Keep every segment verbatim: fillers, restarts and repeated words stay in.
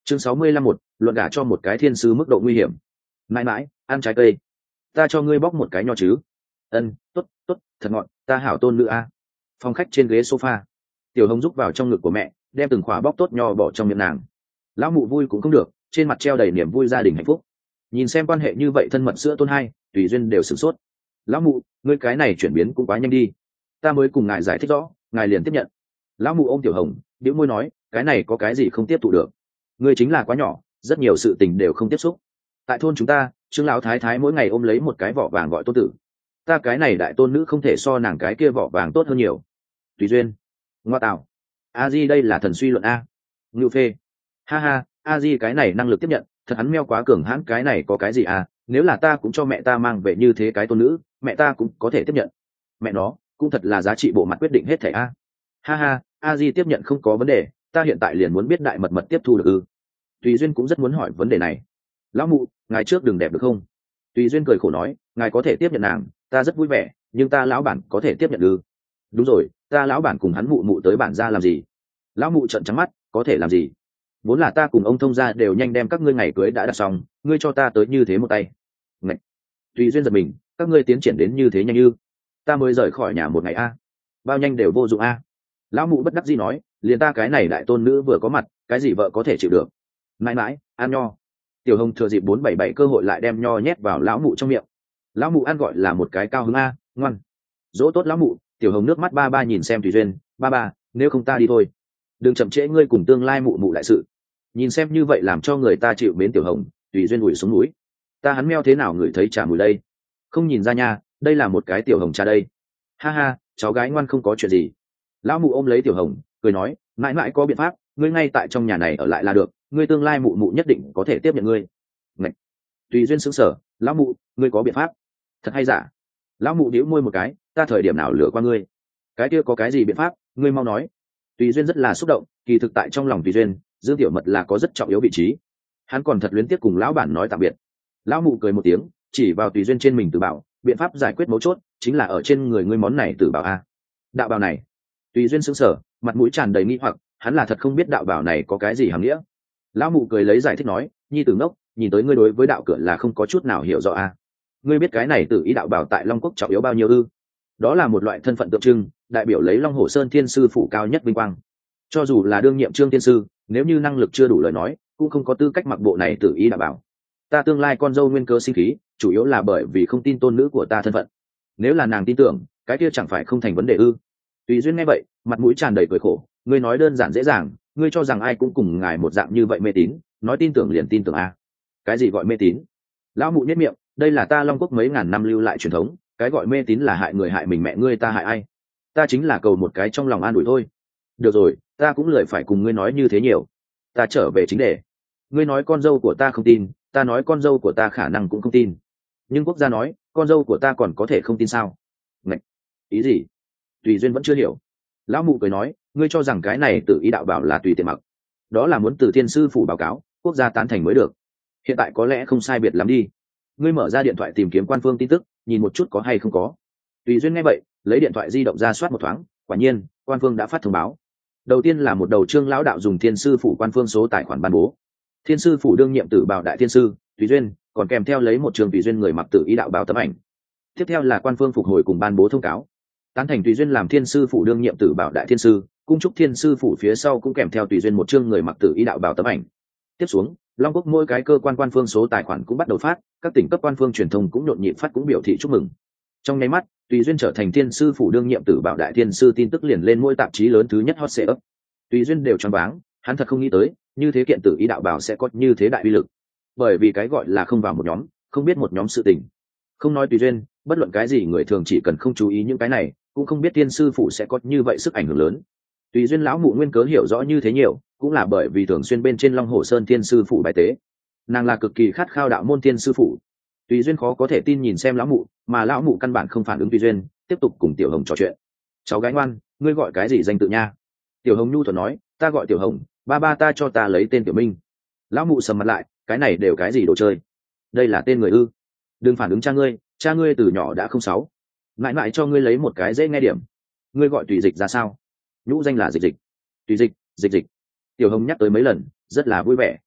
chương sáu mươi lăm một luận gả cho một cái thiên sư mức độ nguy hiểm. Mãi mãi ăn trái cây, ta cho ngươi bóc một cái nho chứ. Ân, tốt tốt, thật ngọt, ta hảo tôn nữ a. Phòng khách trên ghế sofa, Tiểu Hồng rúc vào trong ngực của mẹ, đem từng khỏa bóc tốt nho bỏ trong miệng nàng. Lão mụ vui cũng không được, trên mặt treo đầy niềm vui gia đình hạnh phúc. Nhìn xem quan hệ như vậy thân mật sữa tôn hai, Tùy Duyên đều sửng sốt. Lão mụ, ngươi cái này chuyển biến cũng quá nhanh đi, ta mới cùng ngài giải thích rõ, ngài liền tiếp nhận. Lão mụ ôm Tiểu Hồng, bĩu môi nói, cái này có cái gì không tiếp thụ được, ngươi chính là quá nhỏ, rất nhiều sự tình đều không tiếp xúc. Tại thôn chúng ta, Trương lão thái thái mỗi ngày ôm lấy một cái vỏ vàng gọi tôn tử, ta cái này đại tôn nữ không thể so nàng cái kia vỏ vàng tốt hơn nhiều. Tùy Duyên, ngoa tạo, a di đây là thần suy luận a. Ngưu phê, ha ha, a di cái này năng lực tiếp nhận thật hắn meo quá cường hãn, cái này có cái gì à, nếu là ta cũng cho mẹ ta mang về như thế cái tôn nữ, mẹ ta cũng có thể tiếp nhận. Mẹ nó cũng thật là giá trị bộ mặt quyết định hết thảy a. Ha ha, a di tiếp nhận không có vấn đề, ta hiện tại liền muốn biết đại mật mật tiếp thu được ư. Tùy Duyên cũng rất muốn hỏi vấn đề này. Lão mụ, ngài trước đừng đẹp được không? Tùy Duyên cười khổ nói, ngài có thể tiếp nhận nàng, ta rất vui vẻ, nhưng ta lão bản có thể tiếp nhận ư? Đúng rồi, ta lão bản cùng hắn mụ mụ tới bản ra làm gì? Lão mụ trợn trắng mắt, có thể làm gì? Vốn là ta cùng ông thông gia đều nhanh đem các ngươi ngày cưới đã đặt xong, ngươi cho ta tới như thế một tay. Ngạch. Tùy Duyên giật mình, các ngươi tiến triển đến như thế nhanh như? Ta mới rời khỏi nhà một ngày a, bao nhanh đều vô dụng a. Lão mụ bất đắc dĩ nói, liền ta cái này đại tôn nữ vừa có mặt, cái gì vợ có thể chịu được? Mãi mãi, ăn nho. Tiểu Hồng thừa dịp bốn bảy bảy cơ hội lại đem nho nhét vào lão mụ trong miệng. Lão mụ ăn gọi là một cái cao hứng a, ngoan. Dỗ tốt lão mụ. Tiểu Hồng nước mắt ba ba nhìn xem Tùy Duyên, ba ba, nếu không ta đi thôi, đừng chậm trễ ngươi cùng tương lai mụ mụ lại sự. Nhìn xem như vậy làm cho người ta chịu mến Tiểu Hồng, Tùy Duyên ủi xuống núi. Ta hắn meo thế nào ngửi thấy trà mùi đây? Không nhìn ra nha, đây là một cái Tiểu Hồng trà đây. Ha ha, cháu gái ngoan không có chuyện gì. Lão mụ ôm lấy Tiểu Hồng, cười nói, mãi mãi có biện pháp, ngươi ngay tại trong nhà này ở lại là được, ngươi tương lai mụ mụ nhất định có thể tiếp nhận ngươi. Ngạch. Tùy Duyên sững sờ, lão mụ, ngươi có biện pháp? Thật hay giả? Lão mụ đĩu môi một cái, ta thời điểm nào lừa qua ngươi? Cái kia có cái gì biện pháp, ngươi mau nói. Tùy Duyên rất là xúc động, kỳ thực tại trong lòng Tùy Duyên, Dương Tiểu Mật là có rất trọng yếu vị trí. Hắn còn thật luyến tiếc cùng lão bản nói tạm biệt. Lão mụ cười một tiếng, chỉ vào Tùy Duyên trên mình Tử Bảo, biện pháp giải quyết mấu chốt chính là ở trên người ngươi món này Tử Bảo a. Đạo bào này. Tùy Duyên sững sờ, mặt mũi tràn đầy nghi hoặc, hắn là thật không biết đạo bảo này có cái gì hàm nghĩa. Lão mụ cười lấy giải thích nói, nhi tử ngốc, nhìn tới ngươi đối với đạo cửa là không có chút nào hiểu rõ a. Ngươi biết cái này Tử ý đạo bảo tại Long Quốc trọng yếu bao nhiêu ư? Đó là một loại thân phận tượng trưng, đại biểu lấy Long Hổ Sơn Thiên sư phủ cao nhất vinh quang. Cho dù là đương nhiệm Trương Thiên sư, nếu như năng lực chưa đủ lời nói, cũng không có tư cách mặc bộ này Tử ý đạo bảo. Ta tương lai con dâu nguyên cơ sinh khí, chủ yếu là bởi vì không tin tôn nữ của ta thân phận. Nếu là nàng tin tưởng, cái kia chẳng phải không thành vấn đề ư? Tùy Duyên nghe vậy, mặt mũi tràn đầy cười khổ, ngươi nói đơn giản dễ dàng, ngươi cho rằng ai cũng cùng ngài một dạng như vậy mê tín, nói tin tưởng liền tin tưởng a. Cái gì gọi mê tín? Lão mụ nhếch miệng, đây là ta Long Quốc mấy ngàn năm lưu lại truyền thống, cái gọi mê tín là hại người hại mình, mẹ ngươi ta hại ai? Ta chính là cầu một cái trong lòng an ủi thôi. Được rồi, ta cũng lười phải cùng ngươi nói như thế nhiều. Ta trở về chính đề. Ngươi nói con dâu của ta không tin, ta nói con dâu của ta khả năng cũng không tin. Nhưng quốc gia nói, con dâu của ta còn có thể không tin sao? Ngạch, ý gì? Tùy Duyên vẫn chưa hiểu. Lão mụ cười nói, ngươi cho rằng cái này Tử ý đạo bảo là tùy tiện mặc, đó là muốn từ thiên sư phủ báo cáo, quốc gia tán thành mới được. Hiện tại có lẽ không sai biệt lắm đi. Ngươi mở ra điện thoại tìm kiếm quan phương tin tức, nhìn một chút có hay không có. Tùy Duyên nghe vậy, lấy điện thoại di động ra soát một thoáng, quả nhiên, quan phương đã phát thông báo. Đầu tiên là một đầu Trương lão đạo dùng thiên sư phủ quan phương số tài khoản ban bố. Thiên sư phủ đương nhiệm Tử Bảo đại thiên sư, Tùy Duyên, còn kèm theo lấy một trường Tùy Duyên người mặc Tử ý đạo báo tấm ảnh. Tiếp theo là quan phương phục hồi cùng ban bố thông cáo, tán thành Tùy Duyên làm thiên sư phủ đương nhiệm Tử Bảo đại thiên sư, cung trúc thiên sư phủ phía sau cũng kèm theo Tùy Duyên một chương người mặc Tử ý đạo bào tấm ảnh. Tiếp xuống, Long Quốc mỗi cái cơ quan quan phương số tài khoản cũng bắt đầu phát, các tỉnh cấp quan phương truyền thông cũng nhộn nhịp phát cũng biểu thị chúc mừng. Trong nháy mắt, Tùy Duyên trở thành thiên sư phủ đương nhiệm Tử Bảo đại thiên sư tin tức liền lên mỗi tạp chí lớn thứ nhất hot search. Tùy Duyên đều choáng váng, hắn thật không nghĩ tới, như thế kiện Tử ý đạo bào sẽ có như thế đại uy lực. Bởi vì cái gọi là không vào một nhóm, không biết một nhóm sự tình. Không nói Tùy Duyên, bất luận cái gì người thường chỉ cần không chú ý những cái này, cũng không biết thiên sư phủ sẽ có như vậy sức ảnh hưởng lớn. Tùy Duyên lão mụ nguyên cớ hiểu rõ như thế nhiều, cũng là bởi vì thường xuyên bên trên Long Hổ Sơn thiên sư phủ bài tế, nàng là cực kỳ khát khao đạo môn thiên sư phủ. Tùy Duyên khó có thể tin nhìn xem lão mụ, mà lão mụ căn bản không phản ứng Tùy Duyên, tiếp tục cùng Tiểu Hồng trò chuyện. Cháu gái ngoan, ngươi gọi cái gì danh tự nha? Tiểu Hồng nhu thuận nói, ta gọi Tiểu Hồng, ba ba ta cho ta lấy tên Tiểu Minh. Lão mụ sầm mặt lại, cái này đều cái gì đồ chơi? Đây là tên người ư? Đừng phản ứng cha ngươi, cha ngươi từ nhỏ đã không sáu. Ngại ngại cho ngươi lấy một cái dễ nghe điểm. Ngươi gọi Tùy Dịch ra sao? Nhũ danh là Dịch Dịch. Tùy Dịch, Dịch Dịch. Tiểu Hồng nhắc tới mấy lần, rất là vui vẻ.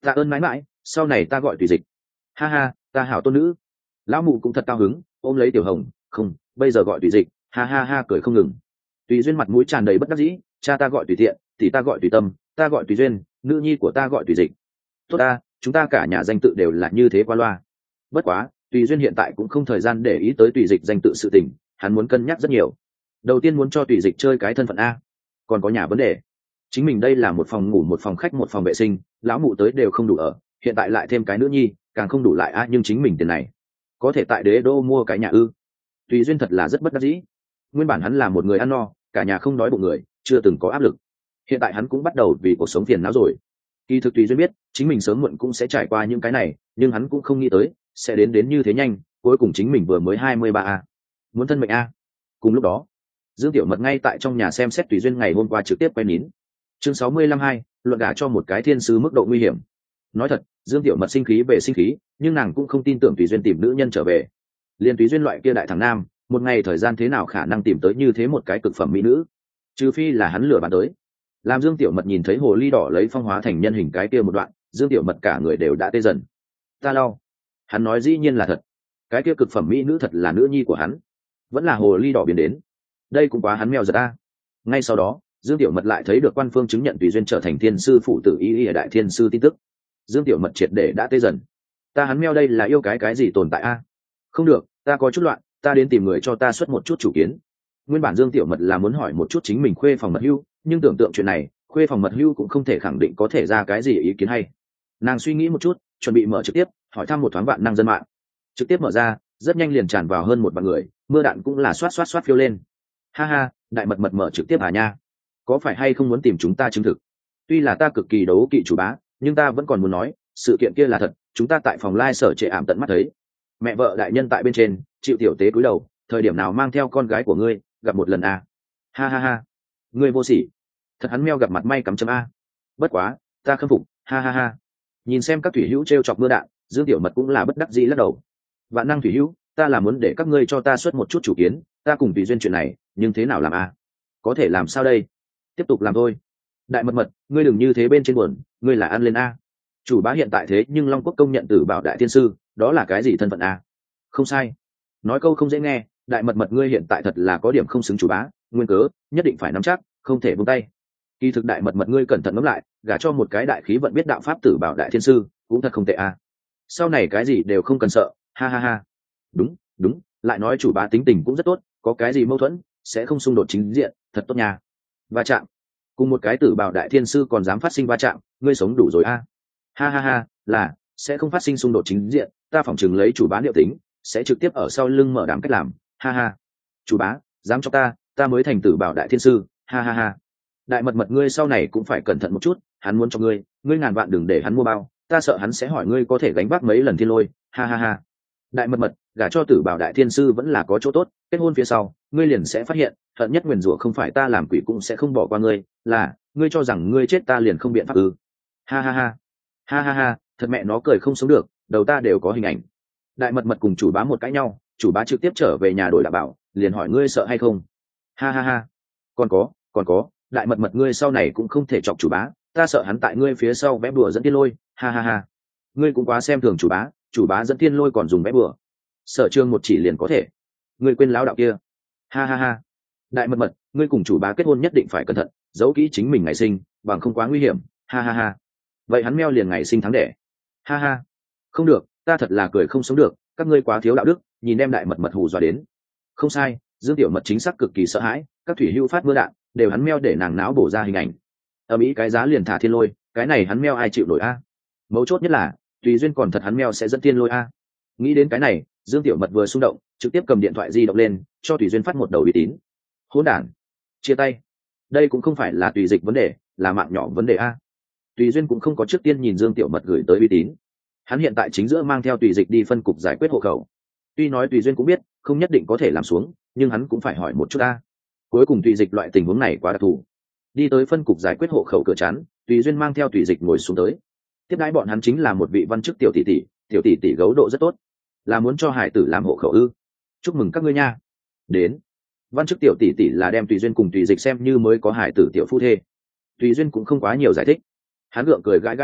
Tạ ơn mãi mãi, sau này ta gọi tùy dịch. Ha ha, ta hảo tôn nữ. Lão mụ cũng thật cao hứng, ôm lấy tiểu hồng. Không, bây giờ gọi tùy dịch. Ha ha ha, cười không ngừng. Tùy duyên mặt mũi tràn đầy bất đắc dĩ. Cha ta gọi tùy tiện, thì ta gọi tùy tâm, ta gọi tùy duyên, nữ nhi của ta gọi tùy dịch. Tốt ta, chúng ta cả nhà danh tự đều là như thế qua loa. Bất quá, tùy duyên hiện tại cũng không thời gian để ý tới tùy dịch danh tự sự tình, hắn muốn cân nhắc rất nhiều. Đầu tiên muốn cho tùy dịch chơi cái thân phận a, còn có nhà vấn đề. Chính mình đây là một phòng ngủ, một phòng khách, một phòng vệ sinh, lão mụ tới đều không đủ ở, hiện tại lại thêm cái nữ nhi, càng không đủ lại a. Nhưng chính mình tiền này có thể tại đế đô mua cái nhà ư? Tùy duyên thật là rất bất đắc dĩ. Nguyên bản hắn là một người ăn no, cả nhà không đói bụng người, chưa từng có áp lực. Hiện tại hắn cũng bắt đầu vì cuộc sống phiền não rồi. Kỳ thực Tùy duyên biết chính mình sớm muộn cũng sẽ trải qua những cái này, nhưng hắn cũng không nghĩ tới sẽ đến đến như thế nhanh. Cuối cùng chính mình vừa mới hai mươi ba a, muốn thân mệnh a. Cùng lúc đó, Dương Tiểu Mật ngay tại trong nhà xem xét Tùy duyên ngày hôm qua trực tiếp quay nín. Chương sáu mươi lăm hai, luận gả cho một cái thiên sứ mức độ nguy hiểm. Nói thật, Dương Tiểu Mật sinh khí về sinh khí, nhưng nàng cũng không tin tưởng Tùy duyên tìm nữ nhân trở về. Liên Tùy duyên loại kia đại thằng nam, một ngày thời gian thế nào khả năng tìm tới như thế một cái cực phẩm mỹ nữ, trừ phi là hắn lừa bán tới. Làm Dương Tiểu Mật nhìn thấy hồ ly đỏ lấy phong hóa thành nhân hình cái kia một đoạn, Dương Tiểu Mật cả người đều đã tê dần. Ta lau. Hắn nói dĩ nhiên là thật. Cái kia cực phẩm mỹ nữ thật là nữ nhi của hắn, vẫn là hồ ly đỏ biến đến. Đây cũng quá hắn mèo giật a. Ngay sau đó, Dương Tiểu Mật lại thấy được quan phương chứng nhận Tùy duyên trở thành thiên sư phụ tử y y đại thiên sư tin tức. Dương Tiểu Mật triệt để đã tê dần. Ta hắn mèo đây là yêu cái cái gì tồn tại a? Không được, ta có chút loạn, ta đến tìm người cho ta xuất một chút chủ kiến. Nguyên bản Dương Tiểu Mật là muốn hỏi một chút chính mình khuê phòng mật hưu, nhưng tưởng tượng chuyện này, khuê phòng mật hưu cũng không thể khẳng định có thể ra cái gì ý kiến hay. Nàng suy nghĩ một chút, chuẩn bị mở trực tiếp, hỏi thăm một thoáng vạn năng dân mạng. Trực tiếp mở ra, rất nhanh liền tràn vào hơn một vạn người, mưa đạn cũng là xoát xoát xoát phiêu lên. Ha ha, đại mật mật mở trực tiếp à nha? Có phải hay không muốn tìm chúng ta chứng thực? Tuy là ta cực kỳ đấu kỵ chủ bá, nhưng ta vẫn còn muốn nói, sự kiện kia là thật, chúng ta tại phòng lai sở trệ ảm tận mắt thấy. Mẹ vợ đại nhân tại bên trên, chịu tiểu tế cúi đầu, thời điểm nào mang theo con gái của ngươi, gặp một lần à? Ha ha ha, ngươi vô sỉ. Thật hắn meo gặp mặt may cắm chấm a. Bất quá, ta khâm phục, ha ha ha. Nhìn xem các thủy hữu trêu chọc mưa đạn, Dương Tiểu Mật cũng là bất đắc dĩ lắc đầu. Vạn năng thủy hữu, ta là muốn để các ngươi cho ta xuất một chút chủ kiến, ta cùng Tùy duyên chuyện này, nhưng thế nào làm a? Có thể làm sao đây? Tiếp tục làm thôi. Đại mật mật, ngươi đừng như thế bên trên buồn, ngươi là ăn lên a. Chủ bá hiện tại thế nhưng Long Quốc công nhận Tử Bảo đại thiên sư, đó là cái gì thân phận a? Không sai. Nói câu không dễ nghe, đại mật mật ngươi hiện tại thật là có điểm không xứng chủ bá, nguyên cớ, nhất định phải nắm chắc, không thể buông tay. Kỳ thực đại mật mật ngươi cẩn thận ngẫm lại, gả cho một cái đại khí vận biết đạo pháp Tử Bảo đại thiên sư, cũng thật không tệ a. Sau này cái gì đều không cần sợ, ha ha ha. Đúng, đúng, lại nói chủ bá tính tình cũng rất tốt, có cái gì mâu thuẫn, sẽ không xung đột chính diện, thật tốt nha. Va chạm. Cùng một cái Tử Bảo đại thiên sư còn dám phát sinh va chạm, ngươi sống đủ rồi a. Ha ha ha, là sẽ không phát sinh xung đột chính diện, ta phỏng chừng lấy chủ bá liệu tính, sẽ trực tiếp ở sau lưng mở đám cách làm, ha ha. Chủ bá, dám cho ta, ta mới thành Tử Bảo đại thiên sư, ha ha ha. Đại mật mật ngươi sau này cũng phải cẩn thận một chút, hắn muốn cho ngươi, ngươi ngàn vạn đừng để hắn mua bao, ta sợ hắn sẽ hỏi ngươi có thể gánh vác mấy lần thiên lôi, ha ha ha. Đại mật mật, gả cho Tử Bảo đại thiên sư vẫn là có chỗ tốt, kết hôn phía sau, ngươi liền sẽ phát hiện, hận nhất nguyền rủa không phải ta làm quỷ cũng sẽ không bỏ qua ngươi, là, ngươi cho rằng ngươi chết ta liền không biện pháp ư? Ha ha ha. Ha ha ha, thật mẹ nó cười không sống được, đầu ta đều có hình ảnh. Đại mật mật cùng chủ bá một cãi nhau, chủ bá trực tiếp trở về nhà đổi đạo bảo, liền hỏi ngươi sợ hay không? Ha ha ha. Còn có, còn có, đại mật mật ngươi sau này cũng không thể chọc chủ bá, ta sợ hắn tại ngươi phía sau vẽ bùa dẫn tiên lôi, ha ha ha. Ngươi cũng quá xem thường chủ bá, chủ bá dẫn tiên lôi còn dùng vẽ bùa. Sở Trường một chỉ liền có thể. Ngươi quên lão đạo kia. Ha ha ha. Đại mật mật, ngươi cùng chủ bá kết hôn nhất định phải cẩn thận, giấu kỹ chính mình ngày sinh, bằng không quá nguy hiểm, ha ha ha. Vậy hắn meo liền ngày sinh tháng đẻ. Ha ha. Không được, ta thật là cười không sống được, các ngươi quá thiếu đạo đức, nhìn đem đại mật mật hù dọa đến. Không sai, Dương Tiểu Mật chính xác cực kỳ sợ hãi, các thủy hưu phát mưa đạn, đều hắn meo để nàng não bổ ra hình ảnh. Ở Mỹ cái giá liền thả thiên lôi, cái này hắn meo ai chịu nổi a? Mấu chốt nhất là, Tùy duyên còn thật hắn meo sẽ dẫn thiên lôi a. Nghĩ đến cái này, Dương Tiểu Mật vừa xung động, trực tiếp cầm điện thoại di động lên, cho Tùy duyên phát một đầu uy tín. Hỗn đản, chia tay. Đây cũng không phải là tùy dịch vấn đề, là mạng nhỏ vấn đề a. Tùy duyên cũng không có trước tiên nhìn Dương Tiểu Mật gửi tới uy tín. Hắn hiện tại chính giữa mang theo tùy dịch đi phân cục giải quyết hộ khẩu. Tuy nói Tùy duyên cũng biết không nhất định có thể làm xuống, nhưng hắn cũng phải hỏi một chút a. Cuối cùng tùy dịch loại tình huống này quá đặc thù. Đi tới phân cục giải quyết hộ khẩu cửa chắn, Tùy duyên mang theo tùy dịch ngồi xuống tới. Tiếp đãi bọn hắn chính là một vị văn chức tiểu tỷ tỷ, tiểu tỷ tỷ gấu độ rất tốt, là muốn cho hải tử làm hộ khẩu ư? Chúc mừng các ngươi nha. Đến. Văn chức tiểu tỷ tỷ là đem Tùy duyên cùng tùy dịch xem như mới có hải tử tiểu phu thê. Tùy duyên cũng không quá nhiều giải thích, hắn gượng cười gãi gãi đầu,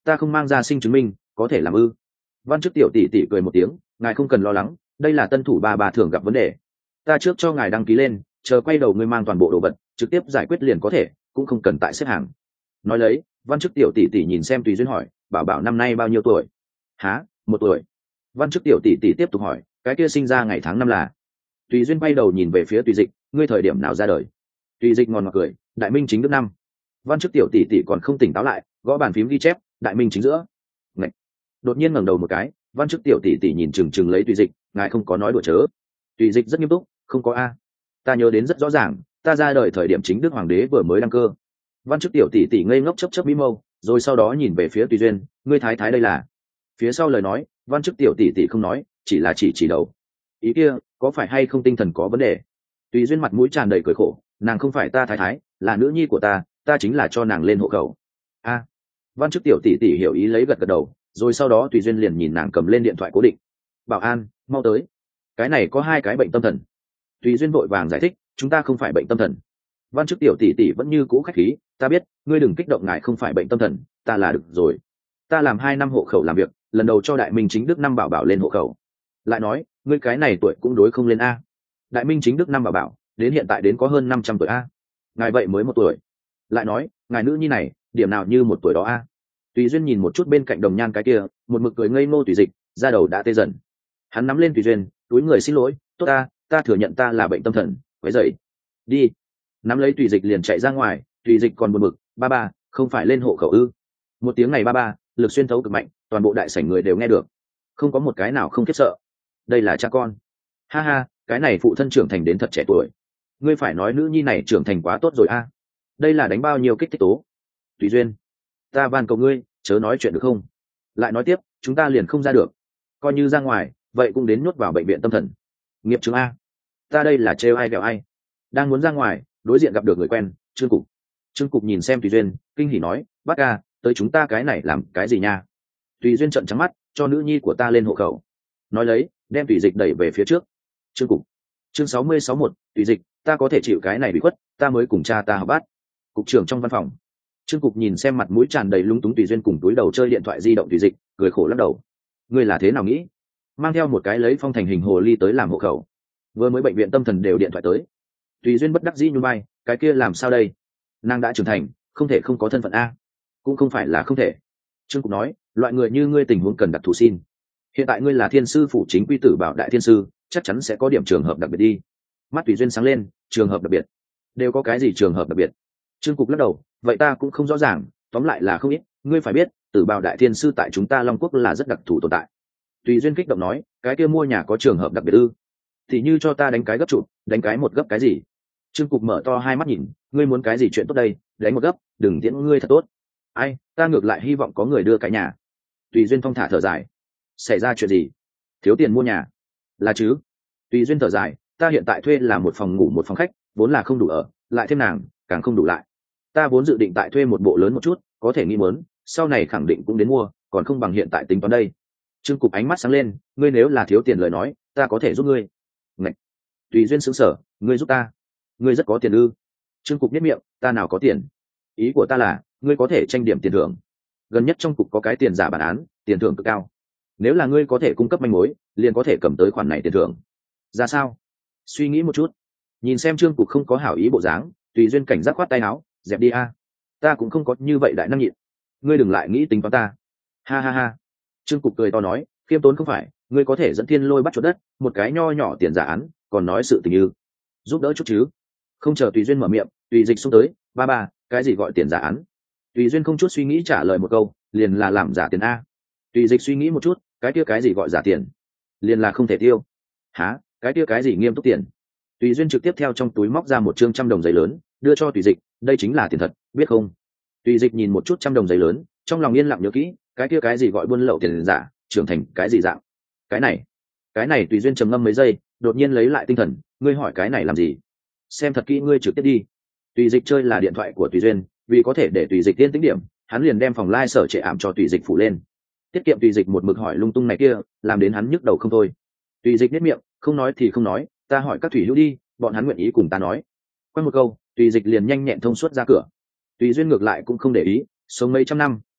ta không mang ra sinh chứng minh có thể làm ư? Văn chức tiểu tỷ tỷ cười một tiếng, ngài không cần lo lắng, đây là tân thủ bà bà thường gặp vấn đề, ta trước cho ngài đăng ký lên, chờ quay đầu ngươi mang toàn bộ đồ vật trực tiếp giải quyết liền có thể, cũng không cần tại xếp hàng. Nói lấy, văn chức tiểu tỷ tỷ nhìn xem Tùy Duyên hỏi, bảo bảo năm nay bao nhiêu tuổi? Há, một tuổi. Văn chức tiểu tỷ tỷ tiếp tục hỏi, cái kia sinh ra ngày tháng năm là? Tùy Duyên quay đầu nhìn về phía Tùy Dịch, ngươi thời điểm nào ra đời? Tùy Dịch ngon ngọt cười, đại minh chính đức năm. Văn chức tiểu tỷ tỷ còn không tỉnh táo lại, gõ bàn phím ghi chép, đại minh chính giữa. Ngậy. Đột nhiên ngẩng đầu một cái, văn chức tiểu tỷ tỷ nhìn chừng chừng lấy Tùy Dịch, ngài không có nói đùa chớ? Tùy Dịch rất nghiêm túc, không có a, ta nhớ đến rất rõ ràng, ta ra đời thời điểm chính đức hoàng đế vừa mới đăng cơ. Văn chức tiểu tỷ tỷ ngây ngốc chấp chấp mỹ mâu, rồi sau đó nhìn về phía Tùy Duyên, ngươi thái thái đây là? Phía sau lời nói, văn chức tiểu tỷ tỷ không nói, chỉ là chỉ chỉ đầu. Ý kia, có phải hay không tinh thần có vấn đề? Tùy Duyên mặt mũi tràn đầy cười khổ, nàng không phải ta thái thái, là nữ nhi của ta, ta chính là cho nàng lên hộ khẩu. A, văn chức tiểu tỷ tỷ hiểu ý lấy gật gật đầu, rồi sau đó Tùy Duyên liền nhìn nàng cầm lên điện thoại cố định. Bảo an, mau tới, cái này có hai cái bệnh tâm thần. Tùy Duyên vội vàng giải thích, chúng ta không phải bệnh tâm thần. Văn chức tiểu tỷ tỷ vẫn như cũ khách khí, ta biết, ngươi đừng kích động, ngài không phải bệnh tâm thần, ta là được rồi. Ta làm hai năm hộ khẩu làm việc, lần đầu cho đại minh chính đức năm bảo bảo lên hộ khẩu. Lại nói, ngươi cái này tuổi cũng đối không lên a. Đại minh chính đức năm bảo bảo, đến hiện tại đến có hơn năm trăm tuổi a. Ngài vậy mới một tuổi. Lại nói, ngài nữ nhi này, điểm nào như một tuổi đó a. Tùy Duyên nhìn một chút bên cạnh đồng nhan cái kia, một mực cười ngây ngô Tùy Dịch, da đầu đã tê dần. Hắn nắm lên Tùy Duyên, túi người xin lỗi, tốt ta, ta thừa nhận ta là bệnh tâm thần, quấy dậy. Đi. Nắm lấy Tùy Dịch liền chạy ra ngoài, Tùy Dịch còn buồn bực, ba ba, không phải lên hộ khẩu ư? Một tiếng này ba ba, lực xuyên thấu cực mạnh, toàn bộ đại sảnh người đều nghe được, không có một cái nào không khiếp sợ. Đây là cha con. Ha ha, cái này phụ thân trưởng thành đến thật trẻ tuổi. Ngươi phải nói nữ nhi này trưởng thành quá tốt rồi a. Đây là đánh bao nhiêu kích thích tố. Tùy Duyên, ta van cầu ngươi, chớ nói chuyện được không? Lại nói tiếp, chúng ta liền không ra được. Coi như ra ngoài, vậy cũng đến nhốt vào bệnh viện tâm thần. Nghiệp chứng a. Ta đây là trêu ai ghẹo ai. Đang muốn ra ngoài, đối diện gặp được người quen, Trương Cục. Trương Cục nhìn xem Tùy Duyên, kinh hỉ nói, bác ca, tới chúng ta cái này làm cái gì nha? Tùy Duyên trợn trắng mắt, cho nữ nhi của ta lên hộ khẩu. Nói lấy, đem Tùy Dịch đẩy về phía trước. Trương Cục. Chương sáu mươi sáu một, Tùy Dịch, ta có thể chịu cái này bị khuất, ta mới cùng cha ta học bát. Cục trưởng trong văn phòng. Trương Cục nhìn xem mặt mũi tràn đầy lúng túng Tùy Duyên cùng túi đầu chơi điện thoại di động Tùy Dịch, cười khổ lắc đầu. Ngươi là thế nào nghĩ? Mang theo một cái lấy phong thành hình hồ ly tới làm hộ khẩu. Vừa mới bệnh viện tâm thần đều điện thoại tới. Tùy Duyên bất đắc dĩ nhún vai, cái kia làm sao đây? Nàng đã trưởng thành, không thể không có thân phận a. Cũng không phải là không thể. Trương Cục nói, loại người như ngươi tình huống cần đặc thù xin. Hiện tại ngươi là thiên sư phủ chính quy tử bảo đại thiên sư, chắc chắn sẽ có điểm trường hợp đặc biệt đi. Mắt Tùy Duyên sáng lên, trường hợp đặc biệt? Đều có cái gì trường hợp đặc biệt? Trương Cục lắc đầu, vậy ta cũng không rõ ràng, tóm lại là không ít, ngươi phải biết, tử bảo đại thiên sư tại chúng ta Long Quốc là rất đặc thù tồn tại. Tùy Duyên kích động nói, cái kia mua nhà có trường hợp đặc biệt ư? Thì như cho ta đánh cái gấp trụ, đánh cái một gấp cái gì? Trương Cục mở to hai mắt nhìn, ngươi muốn cái gì chuyện tốt đây, đánh một gấp, đừng tiễn ngươi thật tốt. Ai, ta ngược lại hy vọng có người đưa cái nhà. Tùy Duyên thong thả thở dài, xảy ra chuyện gì? Thiếu tiền mua nhà? Là chứ? Tùy Duyên thở dài, ta hiện tại thuê là một phòng ngủ một phòng khách, vốn là không đủ ở, lại thêm nàng, càng không đủ lại. Ta vốn dự định tại thuê một bộ lớn một chút, có thể nghĩ muốn, sau này khẳng định cũng đến mua, còn không bằng hiện tại tính toán đây. Trương Cục ánh mắt sáng lên, ngươi nếu là thiếu tiền lời nói, ta có thể giúp ngươi. Ngậy. Tùy Duyên sững sờ, ngươi giúp ta? Ngươi rất có tiền ư? Trương Cục nhếch miệng, ta nào có tiền? Ý của ta là, ngươi có thể tranh điểm tiền thưởng. Gần nhất trong cục có cái tiền giả bản án, tiền thưởng cực cao. Nếu là ngươi có thể cung cấp manh mối, liền có thể cầm tới khoản này tiền thưởng. Ra sao? Suy nghĩ một chút. Nhìn xem Trương Cục không có hảo ý bộ dáng, Tùy Duyên cảnh giác khoát tay áo, dẹp đi a. Ta cũng không có như vậy đại năng nhịn. Ngươi đừng lại nghĩ tính toán ta. Ha ha ha. Trương Cục cười to nói, khiêm tốn không phải, ngươi có thể dẫn thiên lôi bắt chuột đất, một cái nho nhỏ tiền giả án, còn nói sự tình như giúp đỡ chút chứ. Không chờ Tùy Duyên mở miệng, Tùy Dịch xông tới, ba ba, cái gì gọi tiền giả án? Tùy Duyên không chút suy nghĩ trả lời một câu, liền là làm giả tiền a. Tùy Dịch suy nghĩ một chút, cái kia cái gì gọi giả tiền? Liền là không thể tiêu. Hả? Cái kia cái gì nghiêm túc tiền? Tùy Duyên trực tiếp theo trong túi móc ra một trương trăm đồng giấy lớn, đưa cho Tùy Dịch, đây chính là tiền thật, biết không? Tùy Dịch nhìn một chút trăm đồng giấy lớn, trong lòng yên lặng nhớ kỹ, cái kia cái gì gọi buôn lậu tiền giả, trưởng thành cái gì dạng? Cái này, cái này Tùy Duyên trầm ngâm mấy giây, đột nhiên lấy lại tinh thần, ngươi hỏi cái này làm gì? Xem thật kỹ ngươi trực tiếp đi. Tùy Dịch chơi là điện thoại của Tùy Duyên, vì có thể để Tùy Dịch tiên tính điểm, hắn liền đem phòng lai sở trệ ảm cho Tùy Dịch phủ lên. Tiết kiệm Tùy Dịch một mực hỏi lung tung này kia, làm đến hắn nhức đầu không thôi. Tùy Dịch biết miệng, không nói thì không nói, ta hỏi các thủy hữu đi, bọn hắn nguyện ý cùng ta nói. Quay một câu, Tùy Dịch liền nhanh nhẹn thông suốt ra cửa. Tùy Duyên ngược lại cũng không để ý, sống mấy trăm năm,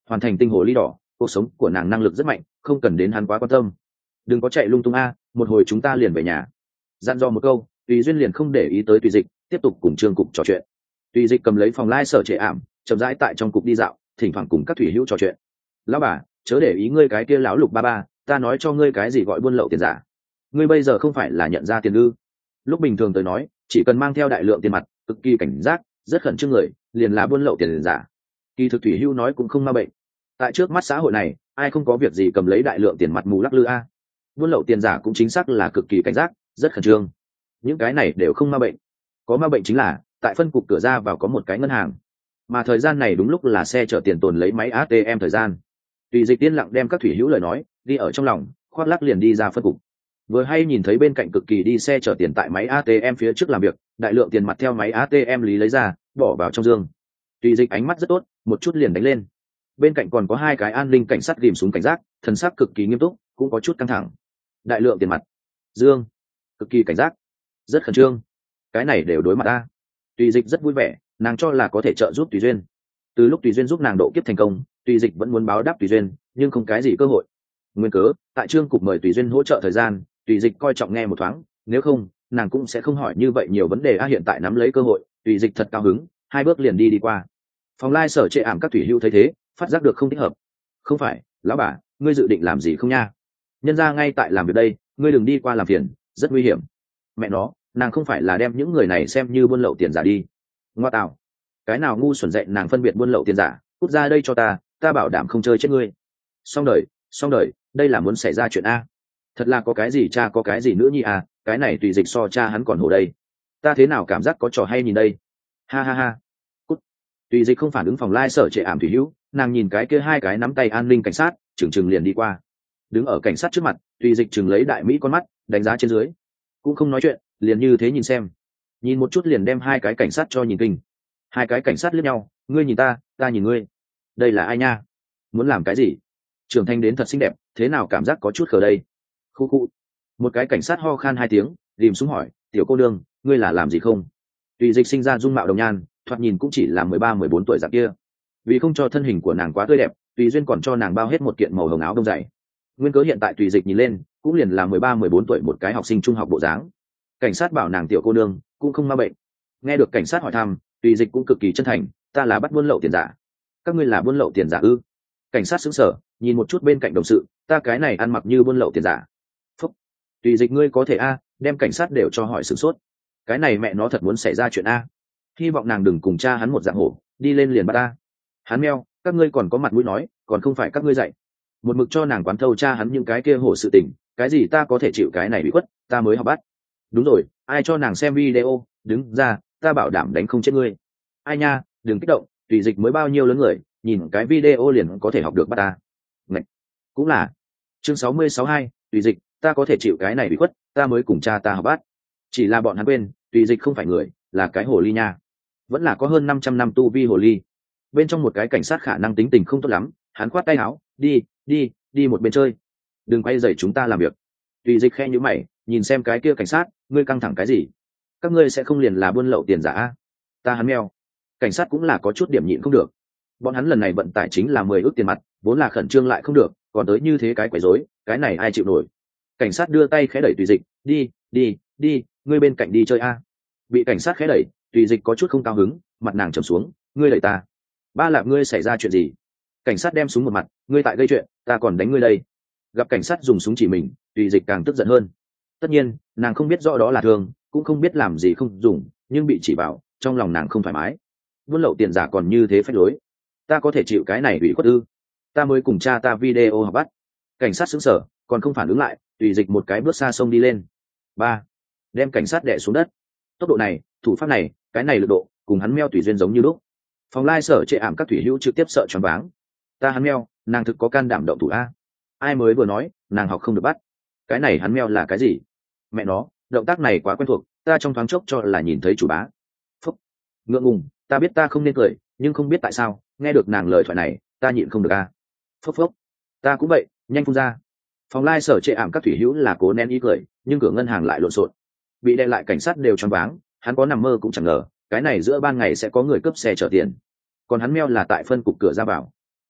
hoàn thành tinh hồ ly đỏ, cuộc sống của nàng năng lực rất mạnh, không cần đến hắn quá quan tâm. Đừng có chạy lung tung a, một hồi chúng ta liền về nhà. Dặn dò một câu, Tùy Duyên liền không để ý tới Tùy Dịch, tiếp tục cùng Trương Cục trò chuyện. Tùy Dịch cầm lấy phòng lai sở trệ ảm, chậm rãi tại trong cục đi dạo, thỉnh thoảng cùng các thủy hữu trò chuyện. Lão bà, chớ để ý ngươi cái kia lão lục ba ba, ta nói cho ngươi cái gì gọi buôn lậu tiền giả. Ngươi bây giờ không phải là nhận ra tiền ư? Lúc bình thường tới nói, chỉ cần mang theo đại lượng tiền mặt, cực kỳ cảnh giác, rất khẩn trương người, liền là buôn lậu tiền giả. Kỳ thực thủy hữu nói cũng không ma bệnh. Tại trước mắt xã hội này, ai không có việc gì cầm lấy đại lượng tiền mặt mù lắc lư a. Buôn lậu tiền giả cũng chính xác là cực kỳ cảnh giác, rất khẩn trương. Những cái này đều không ma bệnh. Có ma bệnh chính là tại phân cục cửa ra vào có một cái ngân hàng, mà thời gian này đúng lúc là xe chở tiền tồn lấy máy a tê em thời gian. Tùy Dịch yên lặng đem các thủy hữu lời nói đi ở trong lòng, khoác lắc liền đi ra phân cục. Vừa hay nhìn thấy bên cạnh cực kỳ đi xe chở tiền tại máy a tê em phía trước làm việc, đại lượng tiền mặt theo máy a tê em lý lấy ra, bỏ vào trong dương. Tùy Dịch ánh mắt rất tốt, một chút liền đánh lên. Bên cạnh còn có hai cái an ninh cảnh sát ghim súng cảnh giác, thần sắc cực kỳ nghiêm túc, cũng có chút căng thẳng. Đại lượng tiền mặt, dương, cực kỳ cảnh giác, rất khẩn trương. Cái này đều đối mặt ta. Tùy Dịch rất vui vẻ, nàng cho là có thể trợ giúp Tùy Duyên. Từ lúc Tùy Duyên giúp nàng độ kiếp thành công, Tùy Dịch vẫn muốn báo đáp Tùy Duyên, nhưng không cái gì cơ hội. Nguyên cớ, tại Trương Cục mời Tùy Duyên hỗ trợ thời gian, Tùy Dịch coi trọng nghe một thoáng, nếu không, nàng cũng sẽ không hỏi như vậy nhiều vấn đề. A hiện tại nắm lấy cơ hội, Tùy Dịch thật cao hứng, hai bước liền đi đi qua. Phòng lai sở trệ ảm các thủy hữu thấy thế, phát giác được không thích hợp. Không phải, lão bà, ngươi dự định làm gì không nha? Nhân ra ngay tại làm việc đây, ngươi đừng đi qua làm phiền, rất nguy hiểm. Mẹ nó, nàng không phải là đem những người này xem như buôn lậu tiền giả đi. Ngoa tạo, cái nào ngu xuẩn dạy nàng phân biệt buôn lậu tiền giả, cút ra đây cho ta, ta bảo đảm không chơi chết ngươi. Xong đời, xong đời, đây là muốn xảy ra chuyện a. Thật là có cái gì cha có cái gì nữa nhi à, cái này Tùy Dịch so cha hắn còn hổ đây. Ta thế nào cảm giác có trò hay nhìn đây. Ha ha ha. Cút. Tùy Dịch không phản ứng phòng lai sở trệ ảm thủy hữu, nàng nhìn cái kia hai cái nắm tay an ninh cảnh sát, chừng chừng liền đi qua. Đứng ở cảnh sát trước mặt, Tùy Dịch chừng lấy đại mỹ con mắt, đánh giá trên dưới. Cũng không nói chuyện, liền như thế nhìn xem. Nhìn một chút liền đem hai cái cảnh sát cho nhìn kinh. Hai cái cảnh sát liếc nhau, ngươi nhìn ta, ta nhìn ngươi. Đây là ai nha? Muốn làm cái gì? Trưởng thành đến thật xinh đẹp, thế nào cảm giác có chút khờ đây? Khu khu. Một cái cảnh sát ho khan hai tiếng, rìm xuống hỏi, tiểu cô nương, ngươi là làm gì không? Tùy Dịch sinh ra dung mạo đồng nhan, thoạt nhìn cũng chỉ là mười ba mười bốn tuổi dạng kia. Vì không cho thân hình của nàng quá tươi đẹp, Tùy Duyên còn cho nàng bao hết một kiện màu hồng áo đông dày. Nguyên cớ hiện tại Tùy Dịch nhìn lên, cũng liền là mười ba mười bốn tuổi một cái học sinh trung học bộ dáng. Cảnh sát bảo nàng tiểu cô nương, cũng không ma bệnh. Nghe được cảnh sát hỏi thăm, Tùy Dịch cũng cực kỳ chân thành, ta là bắt buôn lậu tiền giả. Các ngươi là buôn lậu tiền giả ư? Cảnh sát sững sờ, nhìn một chút bên cạnh đồng sự, ta cái này ăn mặc như buôn lậu tiền giả. Phúc. Tùy Dịch ngươi có thể a, đem cảnh sát đều cho hỏi sửng sốt. Cái này mẹ nó thật muốn xảy ra chuyện a. Hy vọng nàng đừng cùng cha hắn một dạng hổ, đi lên liền bắt ta. Hắn meo, các ngươi còn có mặt mũi nói, còn không phải các ngươi dạy. Một mực cho nàng quán thâu cha hắn những cái kia hổ sự tình, cái gì ta có thể chịu cái này bị khuất, ta mới học bắt. Đúng rồi, ai cho nàng xem video, đứng ra, ta bảo đảm đánh không chết ngươi. Ai nha, đừng kích động, Tùy Dịch mới bao nhiêu lớn người, nhìn cái video liền có thể học được bắt ta. Ngậy. Cũng là. Chương sáu mươi sáu hai, Tùy Dịch, ta có thể chịu cái này bị khuất, ta mới cùng cha ta học bắt. Chỉ là bọn hắn quên, Tùy Dịch không phải người, là cái hồ ly nha. Vẫn là có hơn năm trăm năm tu vi hồ ly. Bên trong một cái cảnh sát khả năng tính tình không tốt lắm, hắn khoát tay áo, đi, đi, đi một bên chơi. Đừng quay rầy chúng ta làm việc. Tùy Dịch khe nhíu mày, nhìn xem cái kia cảnh sát, ngươi căng thẳng cái gì? Các ngươi sẽ không liền là buôn lậu tiền giả a? Ta hắn meo. Cảnh sát cũng là có chút điểm nhịn không được. Bọn hắn lần này vận tải chính là mười ước tiền mặt, vốn là khẩn trương lại không được, còn tới như thế cái quấy rối, cái này ai chịu nổi. Cảnh sát đưa tay khẽ đẩy Tùy Dịch, đi, đi, đi, ngươi bên cạnh đi chơi a. Bị cảnh sát khẽ đẩy, Tùy Dịch có chút không cao hứng, mặt nàng trầm xuống, ngươi đẩy ta. Ba lạp ngươi xảy ra chuyện gì? Cảnh sát đem súng một mặt, ngươi tại gây chuyện, ta còn đánh ngươi đây. Gặp cảnh sát dùng súng chỉ mình, Tùy Dịch càng tức giận hơn. Tất nhiên, nàng không biết rõ đó là thương, cũng không biết làm gì không dùng, nhưng bị chỉ bảo, trong lòng nàng không thoải mái. Buôn lậu tiền giả còn như thế phách lối, ta có thể chịu cái này ủy khuất ư? Ta mới cùng cha ta video học bắt. Cảnh sát sững sờ, còn không phản ứng lại, Tùy Dịch một cái bước xa sông đi lên. Ba, đem cảnh sát đè xuống đất. Tốc độ này, thủ pháp này, cái này lực độ, cùng hắn meo Tùy Duyên giống như lúc. Phòng lai sở trệ ảm các thủy hữu trực tiếp sợ choáng váng. Ta hắn meo, nàng thực có can đảm động thủ a. Ai mới vừa nói, nàng học không được bắt. Cái này hắn meo là cái gì? Mẹ nó, động tác này quá quen thuộc, ta trong thoáng chốc cho là nhìn thấy chủ bá. Phúc. Ngượng ngùng, ta biết ta không nên cười, nhưng không biết tại sao, nghe được nàng lời thoại này, ta nhịn không được a. Phúc phúc. Ta cũng vậy, nhanh phun ra. Phòng lai sở trệ ảm các thủy hữu là cố nén ý cười, nhưng cửa ngân hàng lại lộn xộn. Bị đè lại cảnh sát đều choáng váng, hắn có nằm mơ cũng chẳng ngờ, cái này giữa ban ngày sẽ có người cướp xe chở tiền. Còn hắn meo là tại phân cục cửa ra vào.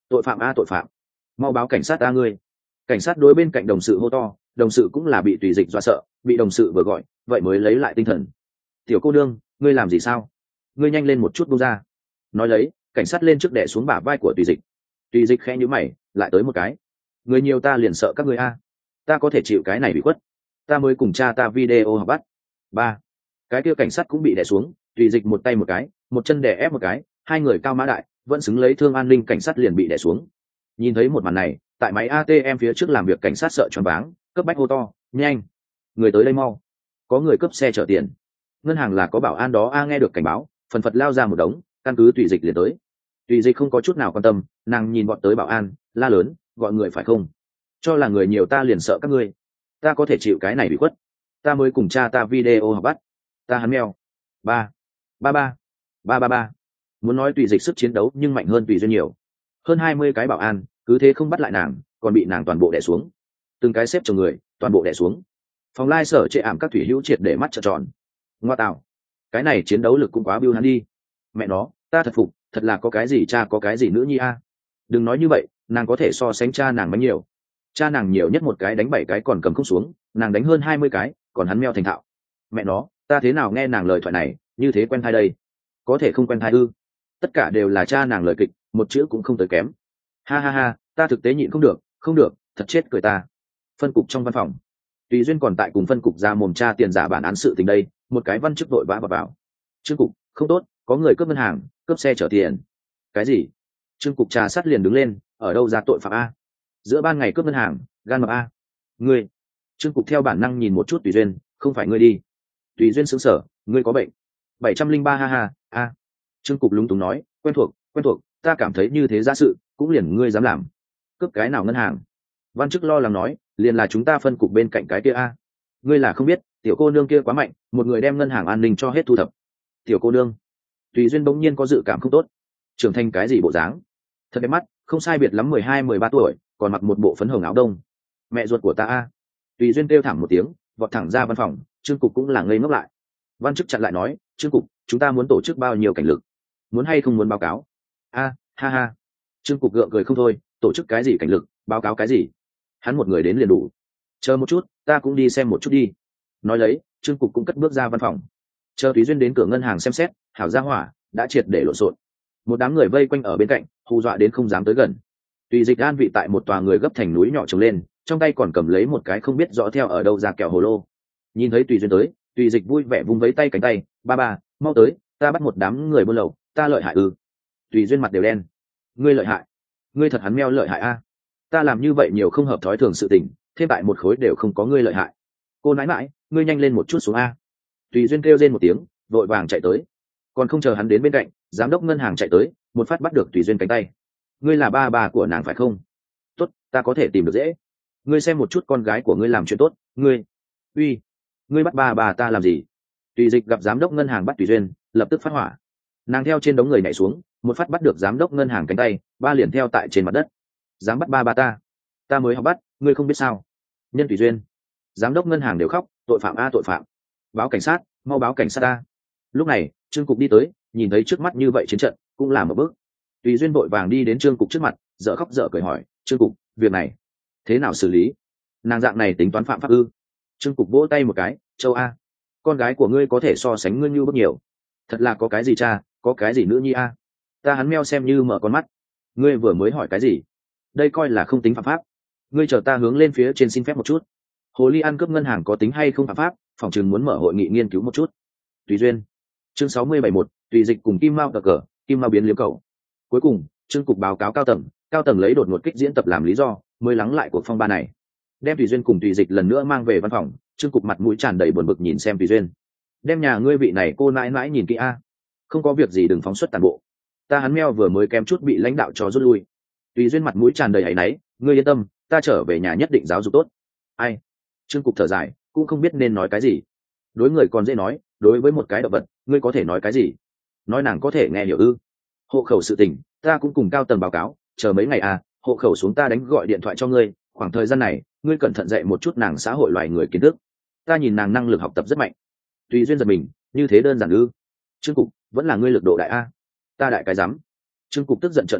tội phạm a tội phạm, mau báo cảnh sát a ngươi. Cảnh sát đối bên cạnh đồng sự hô to, đồng sự cũng là bị tùy dịch dọa sợ, bị đồng sự vừa gọi vậy mới lấy lại tinh thần. Tiểu cô đương, ngươi làm gì sao? Ngươi nhanh lên một chút buông ra. Nói lấy, cảnh sát lên trước đè xuống bả vai của tùy dịch. Tùy dịch khẽ nhíu mày, lại tới một cái. Người nhiều ta liền sợ các ngươi a, ta có thể chịu cái này bị khuất, ta mới cùng cha ta video học bắt. Ba, cái kia cảnh sát cũng bị đè xuống, tùy dịch một tay một cái, một chân đè ép một cái, hai người cao mã đại, vẫn xứng lấy thương an ninh cảnh sát liền bị đè xuống. Nhìn thấy một màn này, tại máy a tê em phía trước làm việc cảnh sát sợ choáng váng, cấp bách hô to, nhanh, người tới đây mau, có người cướp xe chở tiền. Ngân hàng là có bảo an đó a, nghe được cảnh báo, phần phật lao ra một đống, căn cứ tùy dịch liền tới. Tùy dịch không có chút nào quan tâm, nàng nhìn bọn tới bảo an, la lớn, gọi người phải không? Cho là người nhiều ta liền sợ các ngươi, ta có thể chịu cái này bị khuất, ta mới cùng cha ta video học bắt, ta hắn mèo. Ba, ba ba, ba ba ba. Muốn nói tùy dịch sức chiến đấu nhưng mạnh hơn tùy duyên nhiều. Hơn hai mươi cái bảo an, cứ thế không bắt lại nàng, còn bị nàng toàn bộ đè xuống. Từng cái xếp chồng người, toàn bộ đè xuống. Phòng lai sở trệ ảm các thủy hữu triệt để mắt trợn tròn. Ngoa tạo, cái này chiến đấu lực cũng quá biêu hắn đi. Mẹ nó, ta thật phục, thật là có cái gì cha có cái gì nữ nhi a. Đừng nói như vậy, nàng có thể so sánh cha nàng bánh nhiều. Cha nàng nhiều nhất một cái đánh bảy cái còn cầm không xuống, nàng đánh hơn hai mươi cái, còn hắn meo thành thạo. Mẹ nó, ta thế nào nghe nàng lời thoại này, như thế quen thai đây. Có thể không quen thai ư? Tất cả đều là cha nàng lời kịch, một chữ cũng không tới kém. Ha ha ha, ta thực tế nhịn không được, không được, thật chết cười ta. Phân cục trong văn phòng, Tùy Duyên còn tại cùng phân cục ra mồm tra tiền giả bản án sự tình đây, một cái văn chức đội vã vào vào. Trương cục, không tốt, có người cướp ngân hàng, cướp xe chở tiền. Cái gì? Trương cục trà sát liền đứng lên, ở đâu ra tội phạm a? Giữa ban ngày cướp ngân hàng, gan mập a. Ngươi. Trương cục theo bản năng nhìn một chút Tùy Duyên, không phải ngươi đi. Tùy Duyên sững sờ, ngươi có bệnh. Bảy trăm linh ba ha ha, a. Trương cục lúng túng nói, quen thuộc, quen thuộc, ta cảm thấy như thế ra sự, cũng liền ngươi dám làm. Cướp cái nào ngân hàng? Văn chức lo lắng nói, liền là chúng ta phân cục bên cạnh cái kia a. Ngươi là không biết, tiểu cô nương kia quá mạnh, một người đem ngân hàng an ninh cho hết thu thập. Tiểu cô nương. Tùy Duyên bỗng nhiên có dự cảm không tốt. Trưởng thành cái gì bộ dáng? Thật đẹp mắt, không sai biệt lắm mười hai mười ba tuổi, còn mặc một bộ phấn hồng áo đông. Mẹ ruột của ta a. Tùy Duyên kêu thẳng một tiếng, vọt thẳng ra văn phòng. Trương cục cũng là ngây ngốc lại. Văn chức chặn lại nói, Trương cục, chúng ta muốn tổ chức bao nhiêu cảnh lực? Muốn hay không muốn báo cáo? A, ha ha. Trương cục gượng cười không thôi, tổ chức cái gì cảnh lực, báo cáo cái gì? Hắn một người đến liền đủ. Chờ một chút, ta cũng đi xem một chút đi. Nói lấy, Trương cục cũng cất bước ra văn phòng. Chờ Tùy Duyên đến cửa ngân hàng xem xét, hảo gia hỏa đã triệt để lộn xộn. Một đám người vây quanh ở bên cạnh, hù dọa đến không dám tới gần. Tùy dịch an vị tại một tòa người gấp thành núi nhỏ trồng lên, trong tay còn cầm lấy một cái không biết rõ theo ở đâu ra kẹo hồ lô. Nhìn thấy Tùy Duyên tới, Tùy dịch vui vẻ vung vẫy tay cánh tay, ba ba, mau tới, ta bắt một đám người buôn lậu, ta lợi hại ư? Tùy Duyên mặt đều đen. Ngươi lợi hại? Ngươi thật hắn meo lợi hại a. Ta làm như vậy nhiều không hợp thói thường sự tình, thêm tại một khối đều không có ngươi lợi hại. Cô nãi mãi, ngươi nhanh lên một chút xuống a. Tùy Duyên kêu rên một tiếng, vội vàng chạy tới. Còn không chờ hắn đến bên cạnh, giám đốc ngân hàng chạy tới, một phát bắt được Tùy Duyên cánh tay. Ngươi là ba bà của nàng phải không? Tốt, ta có thể tìm được dễ. Ngươi xem một chút con gái của ngươi làm chuyện tốt, ngươi. Uy, ngươi bắt bà bà ta làm gì? Tùy dịch gặp giám đốc ngân hàng bắt Tùy Duyên, lập tức phát hỏa. Nàng theo trên đống người nhảy xuống, một phát bắt được giám đốc ngân hàng cánh tay, ba liền theo tại trên mặt đất. Dám bắt ba bà ta? Ta mới học bắt, ngươi không biết sao? Nhân Tùy Duyên. Giám đốc ngân hàng đều khóc, tội phạm a tội phạm. Báo cảnh sát, mau báo cảnh sát ta. Lúc này, Trương cục đi tới, nhìn thấy trước mắt như vậy chiến trận, cũng làm một bước. Tùy Duyên vội vàng đi đến Trương cục trước mặt, dở khóc dở cười hỏi, Trương cục, việc này thế nào xử lý? Nàng dạng này tính toán phạm pháp ư? Trương cục vỗ tay một cái, châu a, con gái của ngươi có thể so sánh ngươi như bước nhiều. Thật là có cái gì cha, có cái gì nữ nhi a. Ta hắn meo xem như mở con mắt. Ngươi vừa mới hỏi cái gì? Đây coi là không tính phạm pháp. Ngươi chờ ta hướng lên phía trên xin phép một chút. Hồ ly ăn cướp ngân hàng có tính hay không phạm pháp, phòng trường muốn mở hội nghị nghiên cứu một chút. Tùy Duyên. Chương sáu mươi bảy một, Tùy dịch cùng Kim Mao cờ cờ, Kim Mao biến liếm cầu. Cuối cùng, Trương cục báo cáo cao tầng, cao tầng lấy đột ngột kích diễn tập làm lý do, mới lắng lại cuộc phong ba này. Đem Tùy Duyên cùng Tùy dịch lần nữa mang về văn phòng, Trương cục mặt mũi tràn đầy buồn bực nhìn xem Tùy Duyên. Đem nhà ngươi vị này cô nãi nãi nhìn kỹ a. Không có việc gì đừng phóng xuất tàn bộ. Ta hắn meo vừa mới kém chút bị lãnh đạo cho rút lui. Tùy Duyên mặt mũi tràn đầy áy náy, ngươi yên tâm, ta trở về nhà nhất định giáo dục tốt. Ai? Trương cục thở dài, cũng không biết nên nói cái gì. Đối người còn dễ nói, đối với một cái động vật, ngươi có thể nói cái gì? Nói nàng có thể nghe hiểu ư? Hộ khẩu sự tình, ta cũng cùng cao tầng báo cáo, chờ mấy ngày à, hộ khẩu xuống ta đánh gọi điện thoại cho ngươi, khoảng thời gian này, ngươi cẩn thận dạy một chút nàng xã hội loài người kiến thức. Ta nhìn nàng năng lực học tập rất mạnh. Tùy Duyên giật mình, như thế đơn giản ư? Trương cục, vẫn là ngươi lực độ đại a. Ta đại cái rắm. Trương cục tức giận trợn trắng mắt,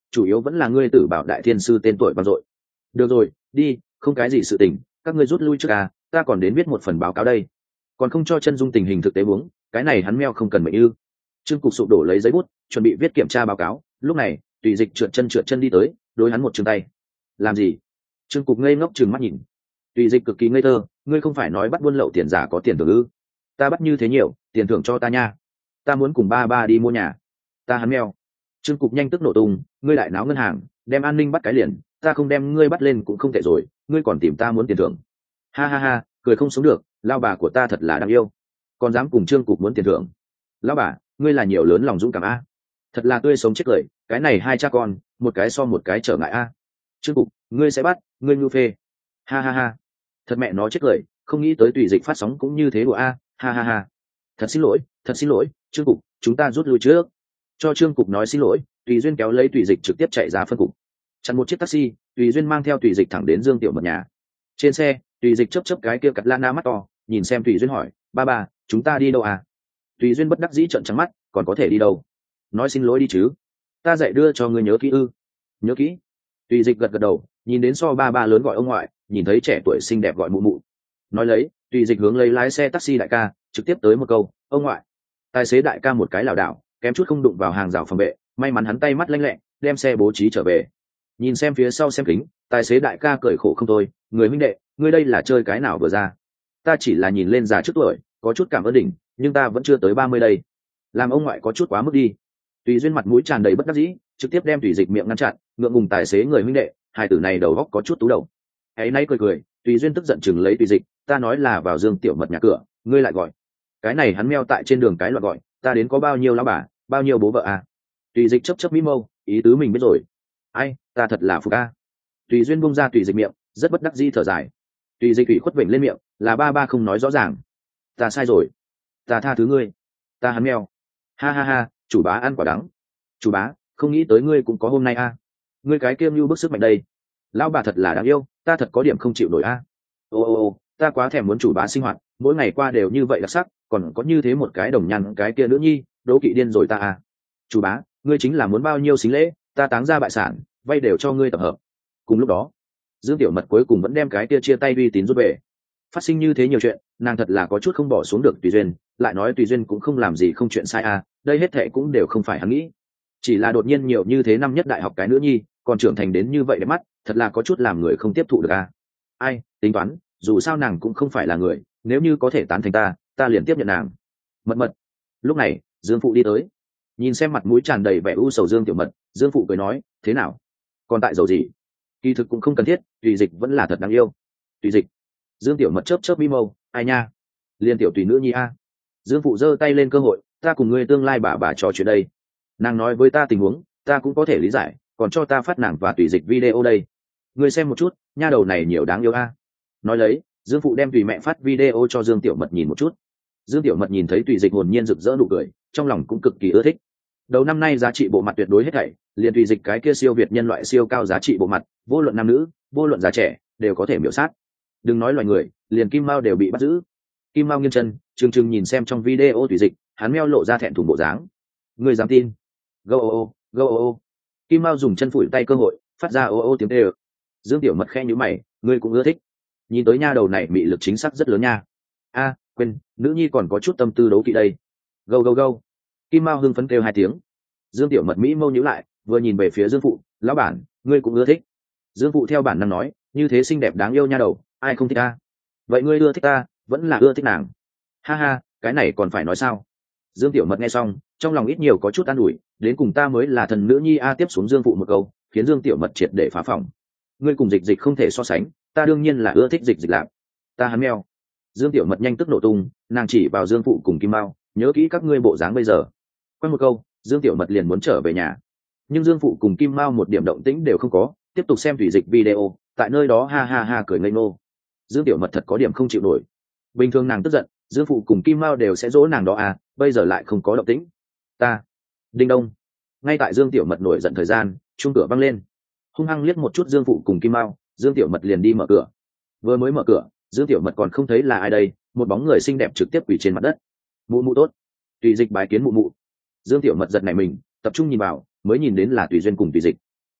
chủ yếu vẫn là ngươi tử bảo đại thiên sư tên tuổi vang dội. Được rồi, đi, không cái gì sự tình, các ngươi rút lui trước à, ta còn đến viết một phần báo cáo đây. Còn không cho chân dung tình hình thực tế uống, cái này hắn meo không cần mệnh ư? Trương Cục sụp đổ lấy giấy bút, chuẩn bị viết kiểm tra báo cáo, lúc này, Tùy Dịch trượt chân trượt chân đi tới, đối hắn một trường tay. Làm gì? Trương Cục ngây ngốc trừng mắt nhìn. Tùy Dịch cực kỳ ngây thơ, ngươi không phải nói bắt buôn lậu tiền giả có tiền thưởng ư? Ta bắt như thế nhiều, tiền thưởng cho ta nha. Ta muốn cùng ba ba đi mua nhà. Ta hắn meo. Trương Cục nhanh tức nổ tung, ngươi đại náo ngân hàng, đem an ninh bắt cái liền, ta không đem ngươi bắt lên cũng không tệ rồi, ngươi còn tìm ta muốn tiền thưởng. Ha ha ha, cười không sống được, lao bà của ta thật là đáng yêu, còn dám cùng Trương Cục muốn tiền thưởng. Lao bà, ngươi là nhiều lớn lòng dũng cảm a, thật là tươi sống chết cười, cái này hai cha con, một cái so một cái trở ngại a. Trương Cục, ngươi sẽ bắt, ngươi ngu phê. Ha ha ha, thật mẹ nó chết cười, không nghĩ tới Tùy Dịch phát sóng cũng như thế đùa a. Ha ha ha, thật xin lỗi, thật xin lỗi, Trương Cục, chúng ta rút lui trước. Cho Trương Cục nói xin lỗi, Tùy Duyên kéo lấy Tùy Dịch trực tiếp chạy ra phân cục. Chặn một chiếc taxi, Tùy Duyên mang theo Tùy Dịch thẳng đến Dương Tiểu Mật nhà. Trên xe, Tùy Dịch chớp chớp cái kia cặp lana mắt to, nhìn xem Tùy Duyên hỏi, ba ba, chúng ta đi đâu à? Tùy Duyên bất đắc dĩ trợn trắng mắt, còn có thể đi đâu? Nói xin lỗi đi chứ. Ta dạy đưa cho ngươi nhớ kỹ ư? Nhớ kỹ. Tùy Dịch gật gật đầu, nhìn đến so ba ba lớn gọi ông ngoại, nhìn thấy trẻ tuổi xinh đẹp gọi mụ mụ. Nói lấy, Tùy Dịch hướng lấy lái xe taxi đại ca, trực tiếp tới một câu, ông ngoại. Tài xế đại ca một cái lảo đảo, kém chút không đụng vào hàng rào phòng vệ, may mắn hắn tay mắt lanh lẹ, đem xe bố trí trở về. Nhìn xem phía sau xem kính, tài xế đại ca cười khổ không thôi, người huynh đệ, ngươi đây là chơi cái nào vừa ra? Ta chỉ là nhìn lên già trước tuổi, có chút cảm ơn đỉnh, nhưng ta vẫn chưa tới ba mươi đây. Làm ông ngoại có chút quá mức đi. Tùy Duyên mặt mũi tràn đầy bất đắc dĩ, trực tiếp đem Tùy Dịch miệng ngăn chặn, ngượng ngùng tài xế người huynh đệ, hai tử này đầu góc có chút tú đầu. Ấy nay cười cười, Tùy Duyên tức giận chừng lấy Tùy Dịch, ta nói là vào Dương Tiểu Mật nhà cửa, ngươi lại gọi. Cái này hắn meo tại trên đường cái loạn gọi, ta đến có bao nhiêu lão bà, bao nhiêu bố vợ à? Tùy Dịch chấp chấp mỹ mâu, ý tứ mình biết rồi. Ai, ta thật là phục a. Tùy Duyên bung ra Tùy Dịch miệng, rất bất đắc dĩ thở dài. Tùy Dịch ủy khuất vểnh lên miệng, là ba ba không nói rõ ràng. Ta sai rồi, ta tha thứ ngươi, ta hắn meo. Ha ha ha, chủ bá ăn quả đắng. Chủ bá, không nghĩ tới ngươi cũng có hôm nay a. Ngươi cái kiêm như bức sức mạnh đây. Lão bà thật là đáng yêu, ta thật có điểm không chịu nổi a. Ô ô ô, ta quá thèm muốn chủ bá sinh hoạt, mỗi ngày qua đều như vậy đặc sắc, còn có như thế một cái đồng nhăn cái kia nữ nhi, đố kỵ điên rồi ta a. Chủ bá, ngươi chính là muốn bao nhiêu xính lễ, ta táng ra bại sản, vay đều cho ngươi tập hợp. Cùng lúc đó, Dương Tiểu Mật cuối cùng vẫn đem cái kia chia tay uy tín rút về. Phát sinh như thế nhiều chuyện, nàng thật là có chút không bỏ xuống được Tùy Duyên, lại nói Tùy Duyên cũng không làm gì không chuyện sai à, đây hết thệ cũng đều không phải hắn nghĩ. Chỉ là đột nhiên nhiều như thế năm nhất đại học cái nữ nhi, còn trưởng thành đến như vậy đẹp mắt, thật là có chút làm người không tiếp thụ được à. Ai, tính toán, dù sao nàng cũng không phải là người, nếu như có thể tán thành ta, ta liền tiếp nhận nàng. Mật mật. Lúc này, Dương Phụ đi tới. Nhìn xem mặt mũi tràn đầy vẻ u sầu Dương Tiểu Mật, Dương Phụ cười nói, thế nào? Còn tại dầu gì? Kỳ thực cũng không cần thiết, Tùy Dịch vẫn là thật đáng yêu. Tùy Dịch. Dương Tiểu Mật chớp chớp mi mâu, ai nha? Liên tiểu Tùy nữ nhi a. Dương Phụ giơ tay lên cơ hội, ta cùng ngươi tương lai bà bà trò chuyện đây. Nàng nói với ta tình huống, ta cũng có thể lý giải, còn cho ta phát nàng và Tùy Dịch video đây. Ngươi xem một chút, nha đầu này nhiều đáng yêu a. Nói lấy, Dương Phụ đem Tùy mẹ phát video cho Dương Tiểu Mật nhìn một chút. Dương Tiểu Mật nhìn thấy Tùy Dịch hồn nhiên rực rỡ nụ cười, trong lòng cũng cực kỳ ưa thích. Đầu năm nay giá trị bộ mặt tuyệt đối hết thảy, liền Tùy Dịch cái kia siêu việt nhân loại siêu cao giá trị bộ mặt, vô luận nam nữ, vô luận già trẻ, đều có thể miểu sát. Đừng nói loài người, liền Kim Mao đều bị bắt giữ. Kim Mao nghiêng chân, trừng trừng nhìn xem trong video Tùy Dịch, hắn meo lộ ra thẹn thùng bộ dáng. Người dám tin? Go ô ô, go ô ô. Kim Mao dùng chân phủi tay cơ hội, phát ra ô ô tiếng tê. Dương Tiểu Mật khe nhíu mày, ngươi cũng ưa thích. Nhìn tới nha đầu này bị lực chính xác rất lớn nha. A, quên, nữ nhi còn có chút tâm tư đấu kỵ đây. Go go go. Kim Mao hưng phấn kêu hai tiếng. Dương Tiểu Mật mỹ mâu nhíu lại, vừa nhìn về phía Dương Phụ, lão bản, ngươi cũng ưa thích. Dương Phụ theo bản năng nói, như thế xinh đẹp đáng yêu nha đầu, ai không thích ta? Vậy ngươi ưa thích ta, vẫn là ưa thích nàng? Ha ha, cái này còn phải nói sao? Dương Tiểu Mật nghe xong, trong lòng ít nhiều có chút an ủi, đến cùng ta mới là thần nữ nhi a. Tiếp xuống Dương Phụ một câu, khiến Dương Tiểu Mật triệt để phá phòng. Ngươi cùng Dịch Dịch không thể so sánh, ta đương nhiên là ưa thích Dịch Dịch lạc. Ta hắn meo. Dương Tiểu Mật nhanh tức nổ tung, nàng chỉ vào Dương Phụ cùng Kim Mao, nhớ kỹ các ngươi bộ dáng bây giờ. Quay một câu, Dương Tiểu Mật liền muốn trở về nhà, nhưng Dương Phụ cùng Kim Mao một điểm động tĩnh đều không có, tiếp tục xem Thủy Dịch video, tại nơi đó ha ha ha cười ngây ngô. Dương Tiểu Mật thật có điểm không chịu nổi. Bình thường nàng tức giận, Dương Phụ cùng Kim Mao đều sẽ dỗ nàng đó à, bây giờ lại không có động tĩnh. Ta. Đinh đông. Ngay tại Dương Tiểu Mật nổi giận thời gian, chuông cửa vang lên. Hung hăng liếc một chút Dương Phụ cùng Kim Mao, Dương Tiểu Mật liền đi mở cửa. Vừa mới mở cửa, Dương Tiểu Mật còn không thấy là ai đây, một bóng người xinh đẹp trực tiếp quỳ trên mặt đất. Mụ mụ tốt. Tùy Dịch bái kiến mụ mụ. Dương Tiểu Mật giật nảy mình, tập trung nhìn vào, mới nhìn đến là Tùy Duyên cùng Tùy Dịch.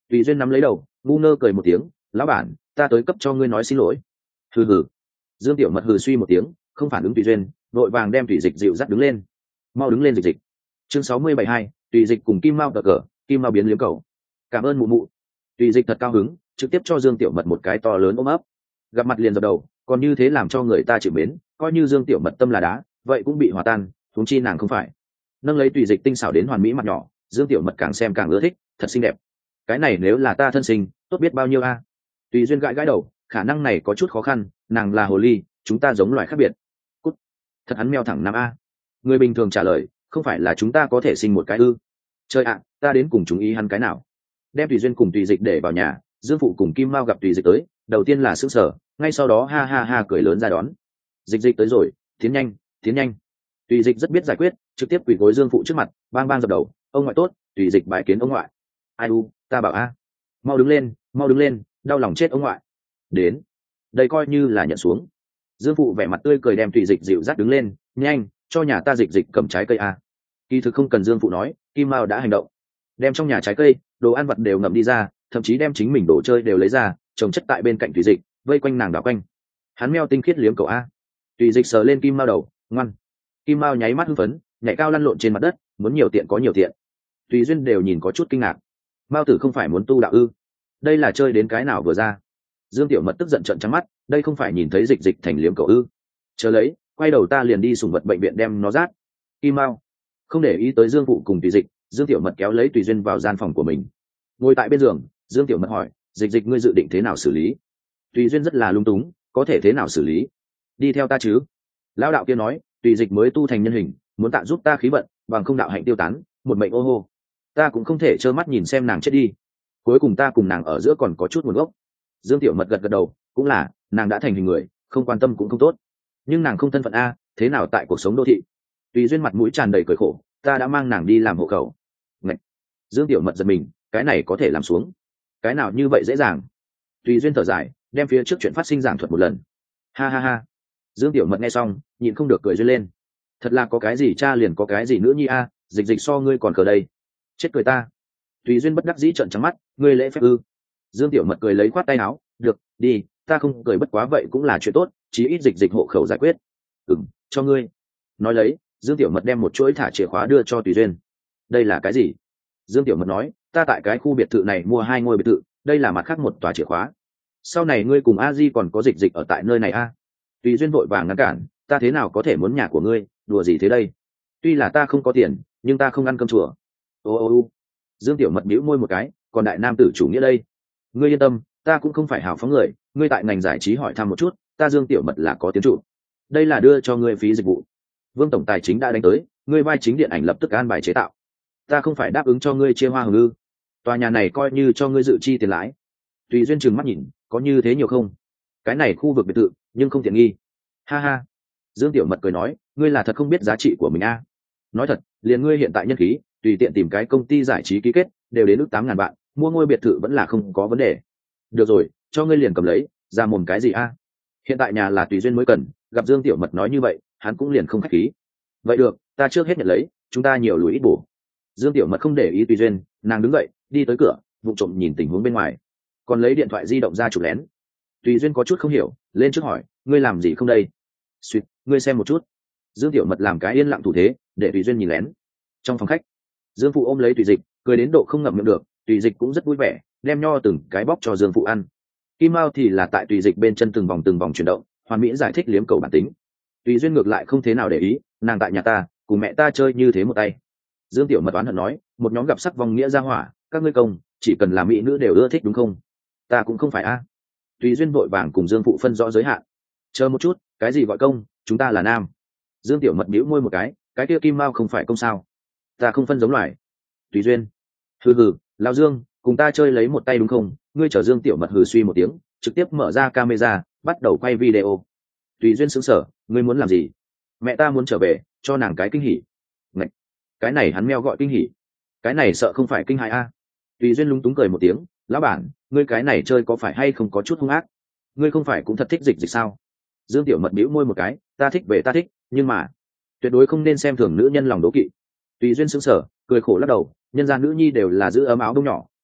Tùy Duyên nắm lấy đầu ngu ngơ cười một tiếng, lão bản ta tới cấp cho ngươi nói xin lỗi. Hừ hừ. Dương Tiểu Mật hừ suy một tiếng, không phản ứng Tùy Duyên, vội vàng đem Tùy Dịch dịu dắt đứng lên. Mau đứng lên Dịch Dịch. Chương sáu mươi bảy hai, Tùy Dịch cùng Kim Mao cờ cờ, Kim Mao biến liếm cầu. Cảm ơn mụ mụ. Tùy Dịch thật cao hứng, trực tiếp cho Dương Tiểu Mật một cái to lớn ôm ấp. Gặp mặt liền dập đầu, còn như thế làm cho người ta chịu mến, coi như Dương Tiểu Mật tâm là đá, vậy cũng bị hòa tan, huống chi nàng không phải. Nâng lấy Tùy Dịch tinh xảo đến hoàn mỹ mặt nhỏ, Dương Tiểu Mật càng xem càng ưa thích, thật xinh đẹp. Cái này nếu là ta thân sinh, tốt biết bao nhiêu a. Tùy Duyên gãi gãi đầu, khả năng này có chút khó khăn, nàng là hồ ly, chúng ta giống loài khác biệt. Cút. Thật hắn meo thẳng nam a. Người bình thường trả lời, không phải là chúng ta có thể sinh một cái ư? Trời ạ, ta đến cùng chúng ý hắn cái nào? Đem Tùy Duyên cùng Tùy Dịch để vào nhà, Dương Phụ cùng Kim Mao gặp Tùy Dịch tới, đầu tiên là sững sờ, ngay sau đó ha ha ha cười lớn ra đón. Dịch Dịch tới rồi, tiến nhanh, tiến nhanh. Tùy Dịch rất biết giải quyết, trực tiếp quỳ gối Dương Phụ trước mặt, bang bang dập đầu, ông ngoại tốt. Tùy Dịch bái kiến ông ngoại. Ai u, ta bảo a, mau đứng lên, mau đứng lên, đau lòng chết ông ngoại. Đến, đây coi như là nhận xuống. Dương Phụ vẻ mặt tươi cười đem Tùy Dịch dịu dắt đứng lên, nhanh, cho nhà ta Dịch Dịch cầm trái cây a. Kỳ thực không cần Dương Phụ nói, Kim Mao đã hành động, đem trong nhà trái cây, đồ ăn vặt đều ngậm đi ra, thậm chí đem chính mình đồ chơi đều lấy ra, trồng chất tại bên cạnh Tùy Dịch, vây quanh nàng đảo quanh. Hắn meo tinh khiết liếm cầu a. Tùy Dịch sờ lên Kim Mao đầu, ngoan. Kim Mao nháy mắt hưng phấn, nhảy cao lăn lộn trên mặt đất, muốn nhiều tiện có nhiều tiện. Tùy Duyên đều nhìn có chút kinh ngạc. Mao tử không phải muốn tu đạo ư? Đây là chơi đến cái nào vừa ra? Dương Tiểu Mật tức giận trợn trắng mắt, đây không phải nhìn thấy Dịch Dịch thành liếm cầu ư? Chờ lấy, quay đầu ta liền đi sủng vật bệnh viện đem nó rát. Kim Mao không để ý tới Dương Phụ cùng Tùy Dịch, Dương Tiểu Mật kéo lấy Tùy Duyên vào gian phòng của mình. Ngồi tại bên giường, Dương Tiểu Mật hỏi, Dịch Dịch ngươi dự định thế nào xử lý? Tùy Duyên rất là lung túng, có thể thế nào xử lý? Đi theo ta chứ? Lão đạo kia nói, Tùy Dịch mới tu thành nhân hình, muốn tạ giúp ta khí vận, bằng không đạo hạnh tiêu tán, một mệnh ô hô. Ta cũng không thể trơ mắt nhìn xem nàng chết đi. Cuối cùng ta cùng nàng ở giữa còn có chút nguồn gốc. Dương Tiểu Mật gật gật đầu, cũng là, nàng đã thành hình người, không quan tâm cũng không tốt. Nhưng nàng không thân phận a, thế nào tại cuộc sống đô thị? Tùy Duyên mặt mũi tràn đầy cười khổ, ta đã mang nàng đi làm hộ khẩu. Ngạch. Dương Tiểu Mật giật mình, cái này có thể làm xuống? Cái nào như vậy dễ dàng? Tùy Duyên thở dài, đem phía trước chuyện phát sinh giảng thuật một lần. Ha ha ha. Dương Tiểu Mật nghe xong, nhịn không được cười duyên lên. Thật là có cái gì cha liền có cái gì nữ nhi a, Dịch Dịch so ngươi còn cờ đây. Chết cười ta. Tùy Duyên bất đắc dĩ trợn trắng mắt, ngươi lễ phép ư? Dương Tiểu Mật cười lấy khoát tay áo, được, đi, ta không cười bất quá vậy cũng là chuyện tốt, chí ít Dịch Dịch hộ khẩu giải quyết. Ừm, cho ngươi. Nói lấy, Dương Tiểu Mật đem một chuỗi thả chìa khóa đưa cho Tùy Duyên. Đây là cái gì? Dương Tiểu Mật nói, ta tại cái khu biệt thự này mua hai ngôi biệt thự, đây là mặt khác một tòa chìa khóa. Sau này ngươi cùng A Di còn có Dịch Dịch ở tại nơi này a? Tùy Duyên vội vàng ngăn cản, ta thế nào có thể muốn nhà của ngươi, đùa gì thế đây? Tuy là ta không có tiền, nhưng ta không ăn cơm chùa. Ô ô ô. Dương Tiểu Mật bĩu môi một cái, còn đại nam tử chủ nghĩa đây. Ngươi yên tâm, ta cũng không phải hào phóng người, ngươi tại ngành giải trí hỏi thăm một chút, ta Dương Tiểu Mật là có tiến trụ. Đây là đưa cho ngươi phí dịch vụ. Vương tổng tài chính đã đánh tới, ngươi vai chính điện ảnh lập tức an bài chế tạo. Ta không phải đáp ứng cho ngươi chia hoa hồng ư? Tòa nhà này coi như cho ngươi dự chi tiền lãi. Tùy Duyên trừng mắt nhìn, có như thế nhiều không? Cái này khu vực biệt thự, nhưng không tiện nghi. Ha ha. Dương Tiểu Mật cười nói, ngươi là thật không biết giá trị của mình a. Nói thật, liền ngươi hiện tại nhân khí, tùy tiện tìm cái công ty giải trí ký kết, đều đến ước tám ngàn bạn, mua ngôi biệt thự vẫn là không có vấn đề. Được rồi, cho ngươi liền cầm lấy, ra mồm cái gì a? Hiện tại nhà là Tùy Duyên mới cần, gặp Dương Tiểu Mật nói như vậy, hắn cũng liền không khách khí. Vậy được, ta trước hết nhận lấy, chúng ta nhiều lùi ít bổ. Dương Tiểu Mật không để ý Tùy Duyên, nàng đứng dậy, đi tới cửa, vụng trộm nhìn tình huống bên ngoài, còn lấy điện thoại di động ra chụp lén. Tùy Duyên có chút không hiểu, lên trước hỏi, ngươi làm gì không đây? Xuyệt, ngươi xem một chút. Dương Tiểu Mật làm cái yên lặng thủ thế, để Tùy Duyên nhìn lén. Trong phòng khách, Dương Phụ ôm lấy Tùy Dịch, cười đến độ không ngậm miệng được, Tùy Dịch cũng rất vui vẻ, đem nho từng cái bóc cho Dương Phụ ăn. Kim Mao thì là tại Tùy Dịch bên chân từng vòng từng vòng chuyển động, hoàn mỹ giải thích liếm cầu bản tính. Tùy Duyên ngược lại không thế nào để ý, nàng tại nhà ta, cùng mẹ ta chơi như thế một tay. Dương Tiểu Mật oán hận nói, một nhóm gặp sắc vong nghĩa gia hỏa, các ngươi công, chỉ cần là mỹ nữ đều ưa thích đúng không? Ta cũng không phải a. Tùy Duyên vội vàng cùng Dương Phụ phân rõ giới hạn. Chờ một chút, cái gì gọi công, chúng ta là nam. Dương Tiểu Mật bĩu môi một cái, cái kia Kim Mao không phải công sao? Ta không phân giống loài. Tùy Duyên, hừ hừ, lão Dương, cùng ta chơi lấy một tay đúng không? Ngươi chở Dương Tiểu Mật hừ suy một tiếng, trực tiếp mở ra camera, bắt đầu quay video. Tùy Duyên sững sờ, ngươi muốn làm gì? Mẹ ta muốn trở về, cho nàng cái kinh hỉ. Ngạch, cái này hắn meo gọi kinh hỉ, cái này sợ không phải kinh hãi a. Tùy Duyên lúng túng cười một tiếng, lão bản, ngươi cái này chơi có phải hay không có chút hung ác? Ngươi không phải cũng thật thích Dịch Dịch sao? Dương Tiểu Mật bĩu môi một cái, ta thích về ta thích, nhưng mà tuyệt đối không nên xem thường nữ nhân lòng đố kỵ. Tùy Duyên sững sờ, cười khổ lắc đầu, nhân gia nữ nhi đều là giữ ấm áo đông nhỏ,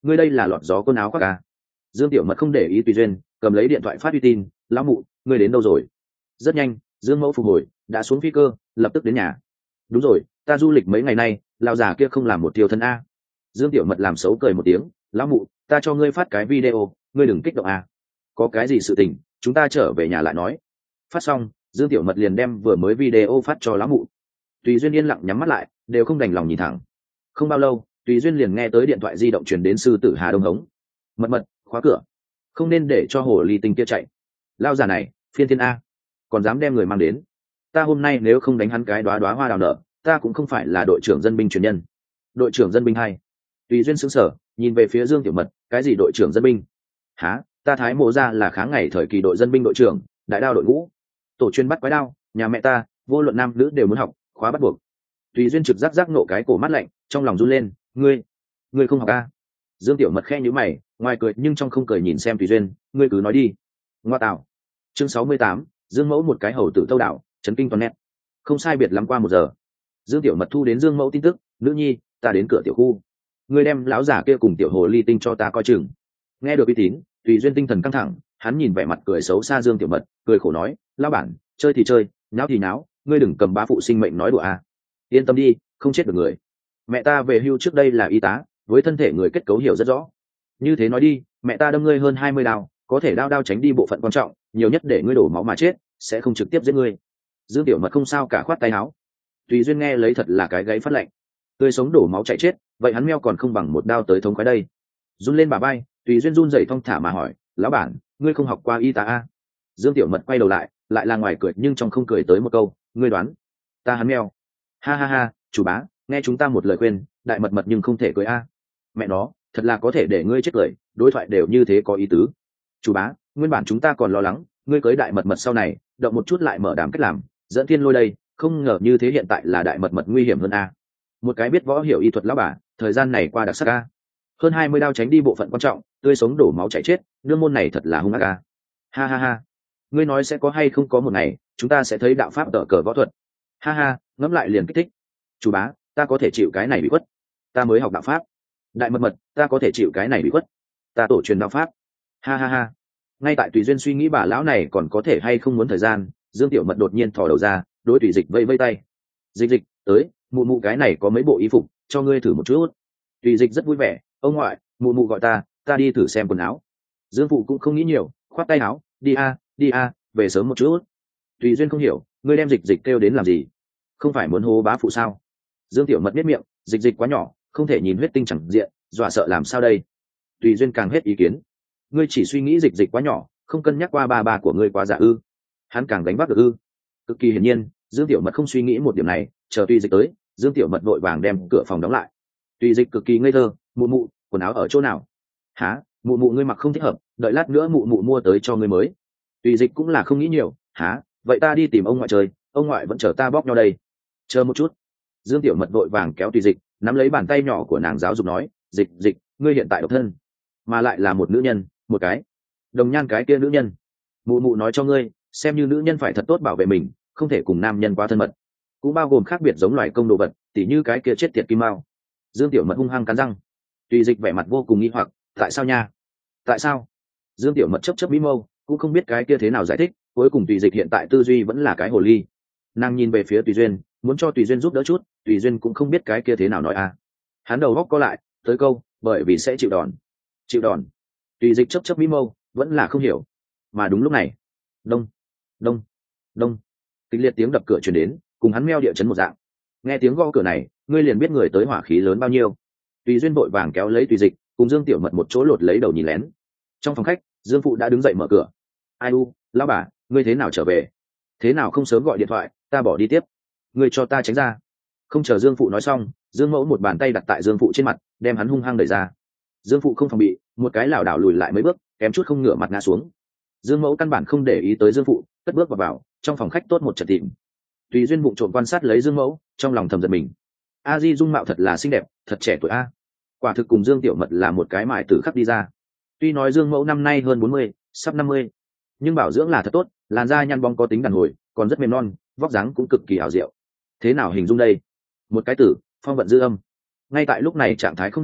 ngươi đây là lọt gió quần áo khoác à? Dương Tiểu Mật không để ý Tùy Duyên, cầm lấy điện thoại phát uy tin, lão mụ, ngươi đến đâu rồi? Rất nhanh, Dương Mẫu phục hồi, đã xuống phi cơ, lập tức đến nhà. Đúng rồi, ta du lịch mấy ngày nay, lão già kia không làm một tiêu thân a. Dương Tiểu Mật làm xấu cười một tiếng, lão mụ, ta cho ngươi phát cái video, ngươi đừng kích động a. Có cái gì sự tình, chúng ta trở về nhà lại nói. Phát xong, Dương Tiểu Mật liền đem vừa mới video phát cho lão mụ. Tùy Duyên yên lặng nhắm mắt lại, đều không đành lòng nhìn thẳng. Không bao lâu, Tùy Duyên liền nghe tới điện thoại di động truyền đến sư tử Hà Đông Hống. Mật mật, khóa cửa, không nên để cho hồ ly tinh kia chạy. Lao già này, phiên thiên a, còn dám đem người mang đến. Ta hôm nay nếu không đánh hắn cái đóa đóa hoa đào nở, ta cũng không phải là đội trưởng dân binh truyền nhân. Đội trưởng dân binh hay? Tùy Duyên sững sờ, nhìn về phía Dương Tiểu Mật, cái gì đội trưởng dân binh? Hả? Ta Thái Mộ ra là kháng ngày thời kỳ đội dân binh đội trưởng, đại đao đội ngũ, tổ chuyên bắt quái đao, nhà mẹ ta, vô luận nam nữ đều muốn học, khóa bắt buộc. Tùy Duyên trực giác giác nộ cái cổ mắt lạnh, trong lòng run lên, ngươi, ngươi không học a? Dương Tiểu Mật khe nhíu mày, ngoài cười nhưng trong không cười nhìn xem Tùy Duyên, ngươi cứ nói đi. Ngoa tạo. Chương sáu mươi tám, Dương Mẫu một cái hầu tử tâu đảo, chấn kinh toàn nét. Không sai biệt lắm qua một giờ, Dương Tiểu Mật thu đến Dương Mẫu tin tức, nữ nhi, ta đến cửa tiểu khu, ngươi đem lão giả kia cùng tiểu hồ ly tinh cho ta coi chừng. Nghe được uy tín, Tùy Duyên tinh thần căng thẳng, hắn nhìn vẻ mặt cười xấu xa Dương Tiểu Mật, cười khổ nói, lão bản, chơi thì chơi, nháo thì nháo, ngươi đừng cầm bá phụ sinh mệnh nói đùa a. Yên tâm đi, không chết được người. Mẹ ta về hưu trước đây là y tá, với thân thể người kết cấu hiểu rất rõ. Như thế nói đi, mẹ ta đâm ngươi hơn hai mươi đao, có thể đao đao tránh đi bộ phận quan trọng, nhiều nhất để ngươi đổ máu mà chết, sẽ không trực tiếp giết ngươi. Dương Tiểu Mật không sao cả, khoát tay áo. Tùy Duyên nghe lấy thật là cái gáy phát lạnh, tươi sống đổ máu chạy chết, vậy hắn meo còn không bằng một đao tới thống khoái đây. Run lên bà bay, Tùy Duyên run rẩy thong thả mà hỏi, lão bản, ngươi không học qua y tá a? Dương Tiểu Mật quay đầu lại, lại là ngoài cười nhưng trong không cười tới một câu, ngươi đoán? Ta hắn meo. Ha ha ha, chủ bá, nghe chúng ta một lời khuyên, đại mật mật nhưng không thể cười a. Mẹ nó, thật là có thể để ngươi chết cười, đối thoại đều như thế có ý tứ. Chủ bá, nguyên bản chúng ta còn lo lắng, ngươi cưới đại mật mật sau này, động một chút lại mở đám cách làm, dẫn thiên lôi đây, không ngờ như thế hiện tại là đại mật mật nguy hiểm hơn a. Một cái biết võ hiểu y thuật lão bà, thời gian này qua đặc sắc a. Hơn hai mươi đao tránh đi bộ phận quan trọng, tươi sống đổ máu chảy chết, nương môn này thật là hung ác a. Ha ha ha, ngươi nói sẽ có hay không có một ngày, chúng ta sẽ thấy đạo pháp tở cờ võ thuật. Ha ha, ngẫm lại liền kích thích. Chủ bá, ta có thể chịu cái này bị khuất, ta mới học đạo pháp. Đại mật mật, ta có thể chịu cái này bị khuất, ta tổ truyền đạo pháp. Ha ha ha. Ngay tại Tùy Duyên suy nghĩ bà lão này còn có thể hay không muốn thời gian, Dương Tiểu Mật đột nhiên thò đầu ra, đối Tùy Dịch vây vây tay. Dịch dịch, tới, mụ mụ cái này có mấy bộ y phục, cho ngươi thử một chút. Tùy Dịch rất vui vẻ, ông ngoại, mụ mụ gọi ta, ta đi thử xem quần áo. Dương phụ cũng không nghĩ nhiều, khoát tay áo, đi a, đi a, về sớm một chút. Tùy Duyên không hiểu, ngươi đem Dịch dịch kêu đến làm gì? Không phải muốn hô bá phụ sao? Dương Tiểu Mật biết miệng, Dịch dịch quá nhỏ, không thể nhìn huyết tinh chẳng diện, dọa sợ làm sao đây? Tùy Duyên càng hết ý kiến, ngươi chỉ suy nghĩ Dịch dịch quá nhỏ, không cân nhắc qua ba ba của ngươi quá giả ư? Hắn càng đánh bắt được ư? Cực kỳ hiển nhiên, Dương Tiểu Mật không suy nghĩ một điểm này, chờ Tùy Dịch tới, Dương Tiểu Mật vội vàng đem cửa phòng đóng lại. Tùy Dịch cực kỳ ngây thơ, mụ mụ, quần áo ở chỗ nào? Hả? Mụ mụ ngươi mặc không thích hợp, đợi lát nữa mụ mụ mua tới cho ngươi mới. Tùy Dịch cũng là không nghĩ nhiều, hả? Vậy ta đi tìm ông ngoại chơi, ông ngoại vẫn chờ ta bóc nhau đây. Chờ một chút. Dương Tiểu Mật vội vàng kéo Tùy Dịch, nắm lấy bàn tay nhỏ của nàng giáo dục nói, Dịch dịch, ngươi hiện tại độc thân, mà lại là một nữ nhân, một cái đồng nhan cái kia nữ nhân. Mụ mụ nói cho ngươi, xem như nữ nhân phải thật tốt bảo vệ mình, không thể cùng nam nhân quá thân mật, cũng bao gồm khác biệt giống loài công đồ vật, tỉ như cái kia chết tiệt kim mao. Dương Tiểu Mật hung hăng cắn răng. Tùy Dịch vẻ mặt vô cùng nghi hoặc, tại sao nha? Tại sao? Dương Tiểu Mật chấp chấp bí mâu, cũng không biết cái kia thế nào giải thích, cuối cùng Tùy Dịch hiện tại tư duy vẫn là cái hồ ly. Nàng nhìn về phía Tùy Duyên, muốn cho Tùy Duyên giúp đỡ chút, Tùy Duyên cũng không biết cái kia thế nào nói à. Hắn đầu góc co lại, tới câu, bởi vì sẽ chịu đòn. Chịu đòn? Tùy Dịch chấp chấp bí mâu, vẫn là không hiểu. Mà đúng lúc này, đông, đông, đông, kịch liệt tiếng đập cửa truyền đến, cùng hắn meo địa chấn một dạng. Nghe tiếng gõ cửa này, ngươi liền biết người tới hỏa khí lớn bao nhiêu. Tùy Duyên vội vàng kéo lấy Tùy Dịch, cùng Dương Tiểu Mật một chỗ lột lấy đầu nhìn lén. Trong phòng khách, Dương phụ đã đứng dậy mở cửa. Ai u, lão bà, ngươi thế nào trở về? Thế nào không sớm gọi điện thoại, ta bỏ đi tiếp. Ngươi cho ta tránh ra. Không chờ Dương phụ nói xong, Dương mẫu một bàn tay đặt tại Dương phụ trên mặt, đem hắn hung hăng đẩy ra. Dương phụ không phòng bị, một cái lảo đảo lùi lại mấy bước, kém chút không ngửa mặt ngã xuống. Dương mẫu căn bản không để ý tới Dương phụ, cất bước vào vào, trong phòng khách tốt một trận tìm. Tùy Duyên bụng trộm quan sát lấy Dương mẫu, trong lòng thầm giận mình. A Di dung mạo thật là xinh đẹp, thật trẻ tuổi a. Quả thực cùng Dương Tiểu Mật là một cái mài tử khắc đi ra. Tuy nói Dương mẫu năm nay hơn bốn mươi, sắp năm mươi, nhưng bảo dưỡng là thật tốt, làn da nhăn bóng có tính đàn hồi, còn rất mềm non, vóc dáng cũng cực kỳ ảo diệu. Thế nào hình dung đây? Một cái tử, phong vận dư âm. Ngay tại lúc này trạng thái không được,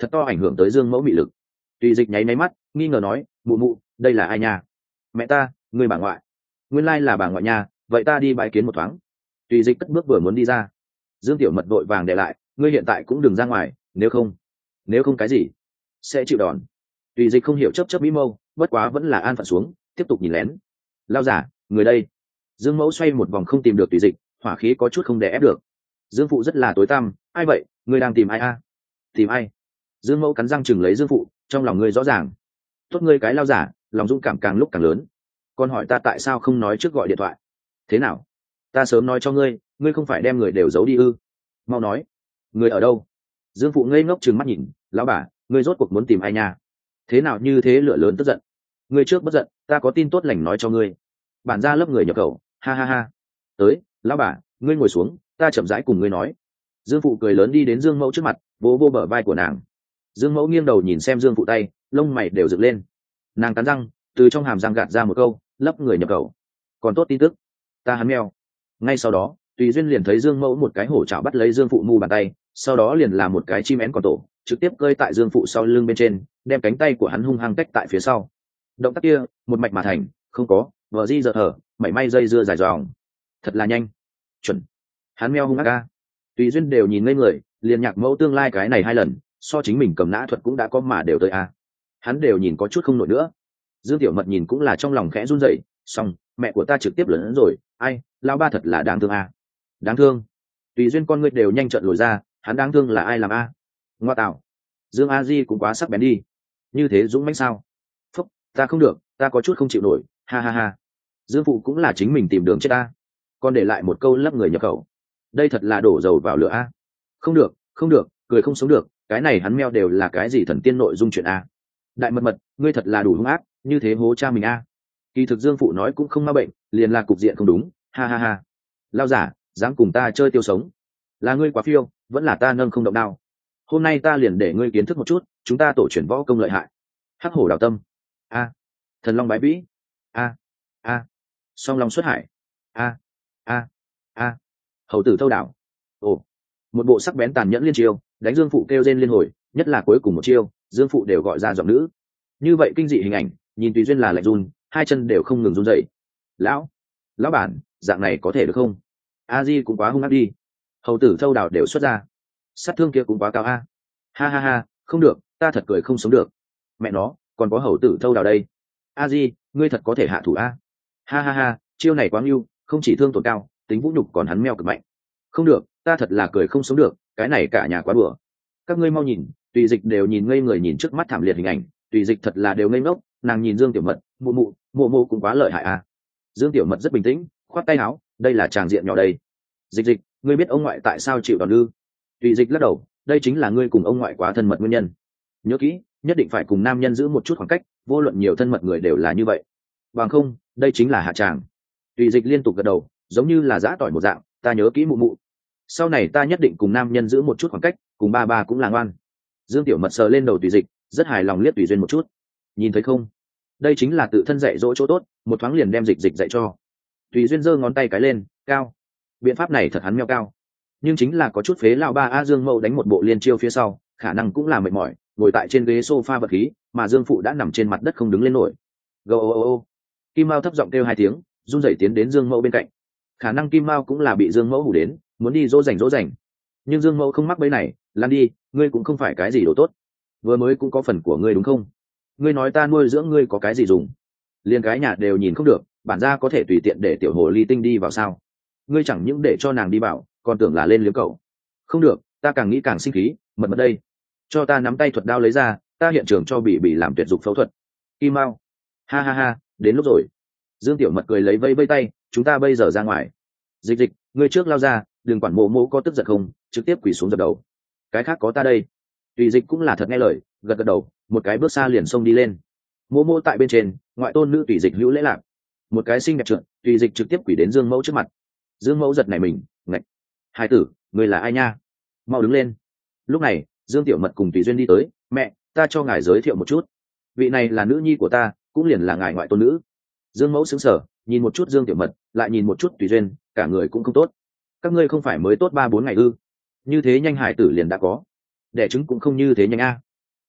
thật to ảnh hưởng tới dương mẫu mị lực. Tùy Dịch nháy máy mắt nghi ngờ nói, mụ mụ đây là ai nha? Mẹ ta, người bà ngoại. Nguyên lai là bà ngoại nha, vậy ta đi bái kiến một thoáng. Tùy Dịch cất bước vừa muốn đi ra, Dương Tiểu Mật vội vàng để lại, ngươi hiện tại cũng đừng ra ngoài, nếu không nếu không cái gì sẽ chịu đòn. Tùy Dịch không hiểu, chớp chớp mỹ mâu, bất quá vẫn là an phận xuống, tiếp tục nhìn lén. Lao giả, người đây. Dương mẫu xoay một vòng không tìm được Tùy Dịch, hỏa khí có chút không đè ép được. Dương phụ rất là tối tăm, ai vậy, ngươi đang tìm ai a? Tìm ai? Dương mẫu cắn răng chừng lấy Dương phụ, trong lòng ngươi rõ ràng. Tốt ngươi cái lao giả, lòng dũng cảm càng lúc càng lớn. Con hỏi ta tại sao không nói trước gọi điện thoại? Thế nào? Ta sớm nói cho ngươi, ngươi không phải đem người đều giấu đi ư? Mau nói, người ở đâu? Dương phụ ngây ngốc trừng mắt nhìn, lão bà, ngươi rốt cuộc muốn tìm ai nha? Thế nào như thế lửa lớn tức giận? Ngươi trước bất giận, ta có tin tốt lành nói cho ngươi. Bản ra lớp người nhập khẩu, ha ha ha. Tới, lão bà, ngươi ngồi xuống, ta chậm rãi cùng ngươi nói. Dương phụ cười lớn đi đến Dương mẫu trước mặt, vỗ vô bờ vai của nàng. Dương mẫu nghiêng đầu nhìn xem Dương phụ tay, lông mày đều dựng lên. Nàng cắn răng, từ trong hàm răng gạt ra một câu, lấp người nhập khẩu. Còn tốt tin tức, ta hắn mèo. Ngay sau đó, Tùy Duyên liền thấy Dương mẫu một cái hổ chảo bắt lấy Dương phụ mu bàn tay, sau đó liền làm một cái chim én còn tổ, trực tiếp cơi tại Dương phụ sau lưng bên trên, đem cánh tay của hắn hung hăng cách tại phía sau. Động tác kia, một mạch mà thành, không có vờ di giờ thở, mảy may dây dưa dài dòng, thật là nhanh, chuẩn. Hắn meo hung ác ca. Tùy Duyên đều nhìn ngây người, liền Nhạc mẫu tương lai cái này hai lần, so chính mình cầm nã thuật cũng đã có mà đều tới a. Hắn đều nhìn có chút không nổi nữa. Dương Tiểu Mật nhìn cũng là trong lòng khẽ run rẩy, xong, mẹ của ta trực tiếp lớn hơn rồi, ai, lão ba thật là đáng thương a. Đáng thương. Tùy Duyên con ngươi đều nhanh trợn lồi ra, hắn đáng thương là ai làm a? Ngoa tạo. Dương A Di cũng quá sắc bén đi. Như thế dũng mãnh sao? Phúc, ta không được, ta có chút không chịu nổi, ha ha ha. Dương phụ cũng là chính mình tìm đường chết ta. Còn để lại một câu lấp người nhập khẩu. Đây thật là đổ dầu vào lửa a. Không được, không được, cười không sống được, cái này hắn meo đều là cái gì thần tiên nội dung chuyện a. Đại mật mật, ngươi thật là đủ hung ác, như thế hố cha mình a. Kỳ thực Dương phụ nói cũng không ma bệnh, liền là cục diện không đúng, ha ha ha. Lao giả, dám cùng ta chơi tiêu sống, là ngươi quá phiêu, vẫn là ta nâng không động đao. Hôm nay ta liền để ngươi kiến thức một chút, chúng ta tổ truyền võ công lợi hại. Hắc hổ đào tâm, a. Thần long bái vĩ, a a. Song long xuất hải, a a a. Hầu tử thâu đảo, ồ. Một bộ sắc bén tàn nhẫn liên chiêu, đánh Dương phụ kêu rên liên hồi, nhất là cuối cùng một chiêu, Dương phụ đều gọi ra giọng nữ. Như vậy kinh dị hình ảnh, nhìn Tùy Duyên là lạnh run, hai chân đều không ngừng run dậy. Lão, lão bản, dạng này có thể được không? A Di cũng quá hung ác đi. Hầu tử thâu đảo đều xuất ra, sát thương kia cũng quá cao a. Ha ha ha, không được, ta thật cười không sống được. Mẹ nó, còn có hầu tử thâu đảo đây. A Di, ngươi thật có thể hạ thủ a. Ha ha ha, chiêu này quá ngưu, không chỉ thương tổn cao, tính vũ nhục còn hắn meo cực mạnh. Không được, ta thật là cười không sống được, cái này cả nhà quá đùa. Các ngươi mau nhìn, Tùy Dịch đều nhìn ngây người nhìn trước mắt thảm liệt hình ảnh, Tùy Dịch thật là đều ngây ngốc, nàng nhìn Dương Tiểu Mật, mụ mụ, mụ mụ cũng quá lợi hại a. Dương Tiểu Mật rất bình tĩnh, khoát tay áo, đây là tràng diện nhỏ đây. Dịch Dịch, ngươi biết ông ngoại tại sao chịu đòn ư? Tùy Dịch lắc đầu, đây chính là ngươi cùng ông ngoại quá thân mật nguyên nhân. Nhớ kỹ, nhất định phải cùng nam nhân giữ một chút khoảng cách, vô luận nhiều thân mật người đều là như vậy. Bằng không, đây chính là hạ tràng. Tùy Dịch liên tục gật đầu, giống như là giã tỏi một dạng, ta nhớ kỹ mụ mụ. Sau này ta nhất định cùng nam nhân giữ một chút khoảng cách, cùng ba ba cũng là ngoan. Dương Tiểu Mật sờ lên đầu Tùy Dịch, rất hài lòng liếc Tùy Duyên một chút. Nhìn thấy không? Đây chính là tự thân dạy dỗ chỗ tốt, một thoáng liền đem Dịch Dịch dạy cho. Tùy Duyên giơ ngón tay cái lên, cao. Biện pháp này thật hắn meo cao, nhưng chính là có chút phế lao ba a. Dương mẫu đánh một bộ liên chiêu phía sau, khả năng cũng là mệt mỏi, ngồi tại trên ghế sofa vật khí, mà Dương phụ đã nằm trên mặt đất không đứng lên nổi. Go ô ô ô. Kim Mao thấp giọng kêu hai tiếng, run rẩy tiến đến Dương mẫu bên cạnh. Khả năng Kim Mao cũng là bị Dương mẫu hủ đến, muốn đi dỗ dành dỗ dành, nhưng Dương mẫu không mắc bẫy này, lan đi, ngươi cũng không phải cái gì đồ tốt, vừa mới cũng có phần của ngươi đúng không? Ngươi nói ta nuôi dưỡng ngươi có cái gì dùng? Liên cái nhà đều nhìn không được, bản gia có thể tùy tiện để tiểu hồ ly tinh đi vào sao? Ngươi chẳng những để cho nàng đi bảo, còn tưởng là lên liếm cầu. Không được, ta càng nghĩ càng sinh khí, mật mật đây, cho ta nắm tay thuật đao lấy ra, ta hiện trường cho bị bị làm tuyệt dục phẫu thuật. Kim Mao, ha ha ha, đến lúc rồi. Dương Tiểu Mật cười lấy vây vây tay, chúng ta bây giờ ra ngoài. Dịch Dịch, ngươi trước lao ra, đừng quản mộ mộ có tức giận không, trực tiếp quỳ xuống dập đầu. Cái khác có ta đây. Tùy Dịch cũng là thật nghe lời, gật gật đầu, một cái bước xa liền xông đi lên. Mộ mộ tại bên trên, ngoại tôn nữ Tùy Dịch hữu lễ lạc, một cái xinh đẹp trượt, Tùy Dịch trực tiếp quỳ đến Dương mẫu trước mặt. Dương mẫu giật nảy mình, ngạch, hai tử, người là ai nha? Mau đứng lên. Lúc này Dương Tiểu Mật cùng Tùy Duyên đi tới, mẹ, ta cho ngài giới thiệu một chút, vị này là nữ nhi của ta, cũng liền là ngài ngoại tôn nữ. Dương mẫu sững sờ, nhìn một chút Dương Tiểu Mật, lại nhìn một chút Tùy Duyên, cả người cũng không tốt. Các ngươi không phải mới tốt ba bốn ngày ư? Như thế nhanh hải tử liền đã có, đẻ trứng cũng không như thế nhanh a.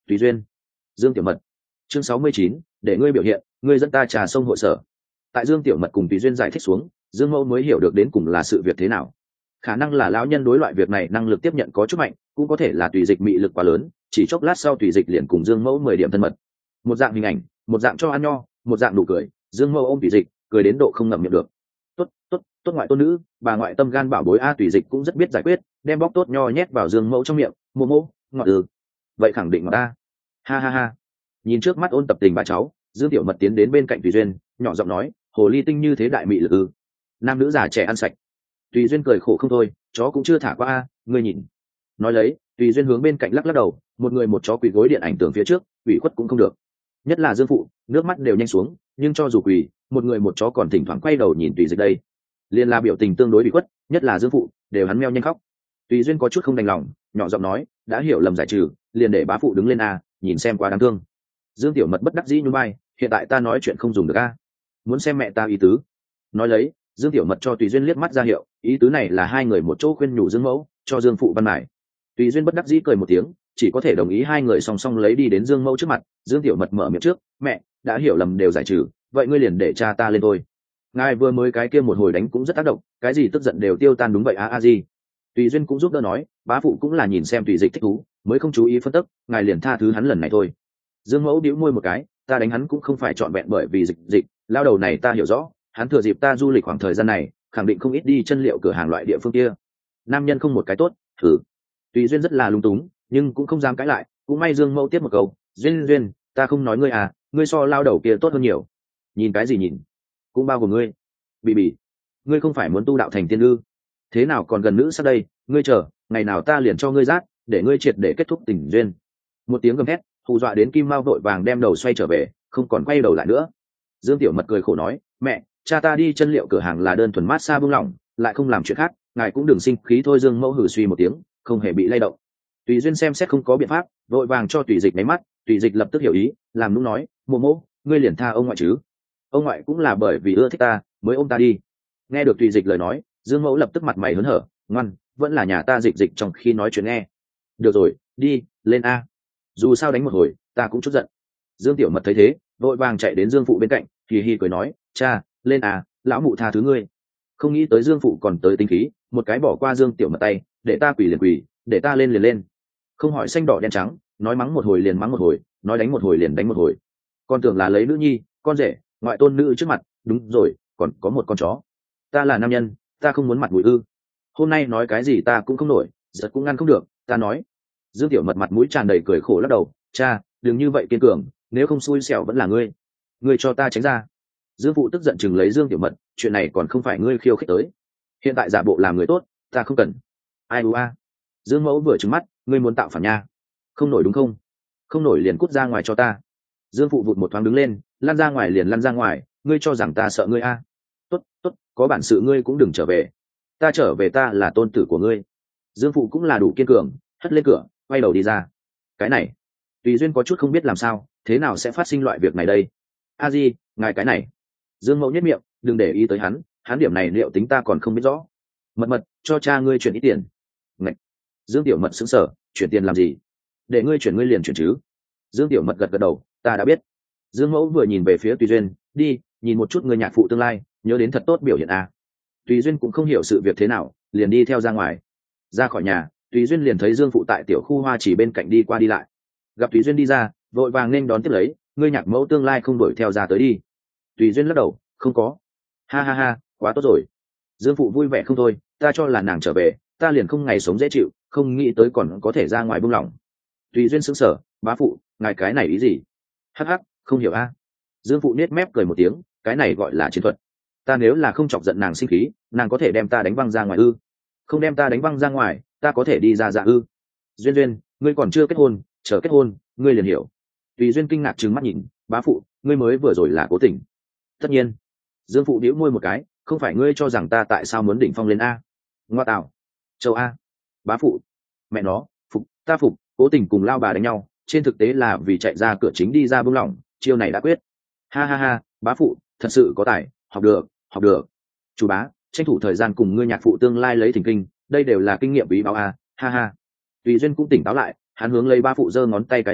Tùy Duyên, Dương Tiểu Mật. Chương sáu mươi chín, để ngươi biểu hiện, ngươi dẫn ta trà sông hội sở. Tại Dương Tiểu Mật cùng Tùy Duyên giải thích xuống, Dương Mẫu mới hiểu được đến cùng là sự việc thế nào. Khả năng là lão nhân đối loại việc này năng lực tiếp nhận có chút mạnh, cũng có thể là tùy dịch mị lực quá lớn, chỉ chốc lát sau tùy dịch liền cùng Dương Mẫu mười điểm thân mật. Một dạng hình ảnh, một dạng cho ăn nho, một dạng nụ cười, Dương Mẫu ôm tùy dịch, cười đến độ không ngậm miệng được. Tốt, tốt, tốt ngoại tôn nữ, bà ngoại tâm gan bảo bối a. Tùy dịch cũng rất biết giải quyết, đem bóc tốt nho nhét vào Dương Mẫu trong miệng, mô mô, ngọt ừ. Vậy khẳng định mà ta. Ha ha ha. Nhìn trước mắt ôn tập tình bà cháu, Dương Tiểu Mật tiến đến bên cạnh Tùy Duyên, nhỏ giọng nói, hồ ly tinh như thế đại mị lực ư? Nam nữ già trẻ ăn sạch. Tùy Duyên cười khổ không thôi, chó cũng chưa thả qua a, ngươi nhìn. Nói lấy, Tùy Duyên hướng bên cạnh lắc lắc đầu, một người một chó quỳ gối điện ảnh tường phía trước, ủy khuất cũng không được. Nhất là Dương phụ, nước mắt đều nhanh xuống, nhưng cho dù quỳ, một người một chó còn thỉnh thoảng quay đầu nhìn Tùy Dịch đây. Liên là biểu tình tương đối ủy khuất, nhất là Dương phụ, đều hắn meo nhanh khóc. Tùy Duyên có chút không đành lòng, nhỏ giọng nói, đã hiểu lầm giải trừ, liền để bá phụ đứng lên a, nhìn xem quá đáng thương. Dương Tiểu Mật bất đắc dĩ nhún vai, hiện tại ta nói chuyện không dùng được a, muốn xem mẹ ta ý tứ. Nói lấy, Dương Tiểu Mật cho Tùy Duyên liếc mắt ra hiệu, ý tứ này là hai người một chỗ khuyên nhủ Dương Mẫu, cho Dương phụ văn mải. Tùy Duyên bất đắc dĩ cười một tiếng, chỉ có thể đồng ý hai người song song lấy đi đến Dương Mẫu trước mặt. Dương Tiểu Mật mở miệng trước, mẹ, đã hiểu lầm đều giải trừ, vậy ngươi liền để cha ta lên thôi. Ngài vừa mới cái kia một hồi đánh cũng rất tác động, cái gì tức giận đều tiêu tan đúng vậy a a gì. Tùy Duyên cũng giúp đỡ nói, bá phụ cũng là nhìn xem Tùy Dịch thích thú, mới không chú ý phân tích, ngài liền tha thứ hắn lần này thôi. Dương Mẫu bĩu môi một cái, ta đánh hắn cũng không phải trọn vẹn bởi vì dịch dịch, lao đầu này ta hiểu rõ, hắn thừa dịp ta du lịch khoảng thời gian này, khẳng định không ít đi chân liệu cửa hàng loại địa phương kia. Nam nhân không một cái tốt, thử. Tùy Duyên rất là lung túng, nhưng cũng không dám cãi lại, cũng may Dương Mẫu tiếp một câu, Duyên Duyên, ta không nói ngươi à, ngươi so lao đầu kia tốt hơn nhiều. Nhìn cái gì nhìn? Cũng bao gồm ngươi. Bỉ bỉ, ngươi không phải muốn tu đạo thành tiên ư? Thế nào còn gần nữ sắc đây, ngươi chờ, ngày nào ta liền cho ngươi rát, để ngươi triệt để kết thúc tình duyên. Một tiếng gầm thét, hù dọa đến Kim Mao vội vàng đem đầu xoay trở về, không còn quay đầu lại nữa. Dương Tiểu Mật cười khổ nói, mẹ, cha ta đi chân liệu cửa hàng là đơn thuần mát xa buông lỏng, lại không làm chuyện khác, ngài cũng đừng sinh khí thôi. Dương Mẫu hử suy một tiếng, không hề bị lay động. Tùy Duyên xem xét không có biện pháp, vội vàng cho Tùy Dịch máy mắt. Tùy Dịch lập tức hiểu ý, làm nũng nói, mộ mộ, ngươi liền tha ông ngoại chứ? Ông ngoại cũng là bởi vì ưa thích ta mới ôm ta đi. Nghe được Tùy Dịch lời nói, Dương Mẫu lập tức mặt mày hớn hở, ngoan, vẫn là nhà ta Dịch Dịch trong khi nói chuyện nghe. Được rồi, đi lên a, dù sao đánh một hồi ta cũng chút giận. Dương Tiểu Mật thấy thế, vội vàng chạy đến Dương phụ bên cạnh, hì hì cười nói, cha, lên à, lão mụ tha thứ ngươi. Không nghĩ tới Dương phụ còn tới tính khí, một cái bỏ qua Dương Tiểu Mật tay, để ta quỳ liền quỳ, để ta lên liền lên, không hỏi xanh đỏ đen trắng, nói mắng một hồi liền mắng một hồi, nói đánh một hồi liền đánh một hồi. Con tưởng là lấy nữ nhi, con rể, ngoại tôn nữ trước mặt, đúng rồi, còn có một con chó. Ta là nam nhân, ta không muốn mặt mũi ư? Hôm nay nói cái gì ta cũng không nổi, giật cũng ngăn không được, ta nói. Dương Tiểu Mật mặt mũi tràn đầy cười khổ lắc đầu, cha, đừng như vậy kiên cường, nếu không xui xẻo vẫn là ngươi, ngươi cho ta tránh ra. Dương phụ tức giận chừng lấy Dương Tiểu Mật, chuyện này còn không phải ngươi khiêu khích tới, hiện tại giả bộ làm người tốt, ta không cần. Ai u a. Dương Mẫu vừa trừng mắt, ngươi muốn tạo phản nha? Không nổi đúng không? Không nổi liền cút ra ngoài cho ta. Dương phụ vụt một thoáng đứng lên, lăn ra ngoài liền lăn ra ngoài, ngươi cho rằng ta sợ ngươi a? À? Tốt, tốt, có bản sự ngươi cũng đừng trở về, ta trở về ta là tôn tử của ngươi. Dương phụ cũng là đủ kiên cường, hất lên cửa, quay đầu đi ra. Cái này, Tùy Duyên có chút không biết làm sao, thế nào sẽ phát sinh loại việc này đây? A di, ngài cái này. Dương Mẫu nhất miệng, đừng để ý tới hắn, hắn điểm này liệu tính ta còn không biết rõ. Mật mật, cho cha ngươi chuyển ít tiền. Ngạch. Dương Tiểu Mật sững sờ, chuyển tiền làm gì? Để ngươi chuyển ngươi liền chuyển chứ. Dương Tiểu Mật gật gật đầu, ta đã biết. Dương Mẫu vừa nhìn về phía Tùy Duyên, đi, nhìn một chút người nhạc phụ tương lai, nhớ đến thật tốt biểu hiện a. Tùy Duyên cũng không hiểu sự việc thế nào, liền đi theo ra ngoài. Ra khỏi nhà, Tùy Duyên liền thấy Dương phụ tại tiểu khu hoa chỉ bên cạnh đi qua đi lại. Gặp Tùy Duyên đi ra, vội vàng nên đón tiếp lấy, ngươi nhạc mẫu tương lai không đuổi theo ra tới đi. Tùy Duyên lắc đầu, không có. Ha ha ha, quá tốt rồi. Dương phụ vui vẻ không thôi, ta cho là nàng trở về, ta liền không ngày sống dễ chịu, không nghĩ tới còn có thể ra ngoài buông lỏng. Tùy Duyên sững sờ, bá phụ, ngài cái này ý gì? Hắc hắc, không hiểu a. Dương phụ nết mép cười một tiếng, cái này gọi là chiến thuật. Ta nếu là không chọc giận nàng sinh khí, nàng có thể đem ta đánh văng ra ngoài ư? Không đem ta đánh văng ra ngoài, ta có thể đi ra dạ ư? Duyên Duyên, ngươi còn chưa kết hôn, chờ kết hôn, ngươi liền hiểu. Tùy Duyên kinh ngạc trừng mắt nhìn, bá phụ, ngươi mới vừa rồi là cố tình. Tất nhiên. Dương phụ đĩu môi một cái, không phải ngươi cho rằng ta tại sao muốn đỉnh phong lên a? Ngoa tạo. Châu a. Bá phụ. Mẹ nó, phục, ta phục, cố tình cùng lao bà đánh nhau, trên thực tế là vì chạy ra cửa chính đi ra buông lỏng, chiêu này đã quyết. Ha ha ha, bá phụ, thật sự có tài, học được, học được. Chú bá, tranh thủ thời gian cùng ngươi nhạc phụ tương lai lấy thỉnh kinh, đây đều là kinh nghiệm quý báo a, ha ha. Tùy Duyên cũng tỉnh táo lại, hắn hướng lấy ba phụ giơ ngón tay cái lên,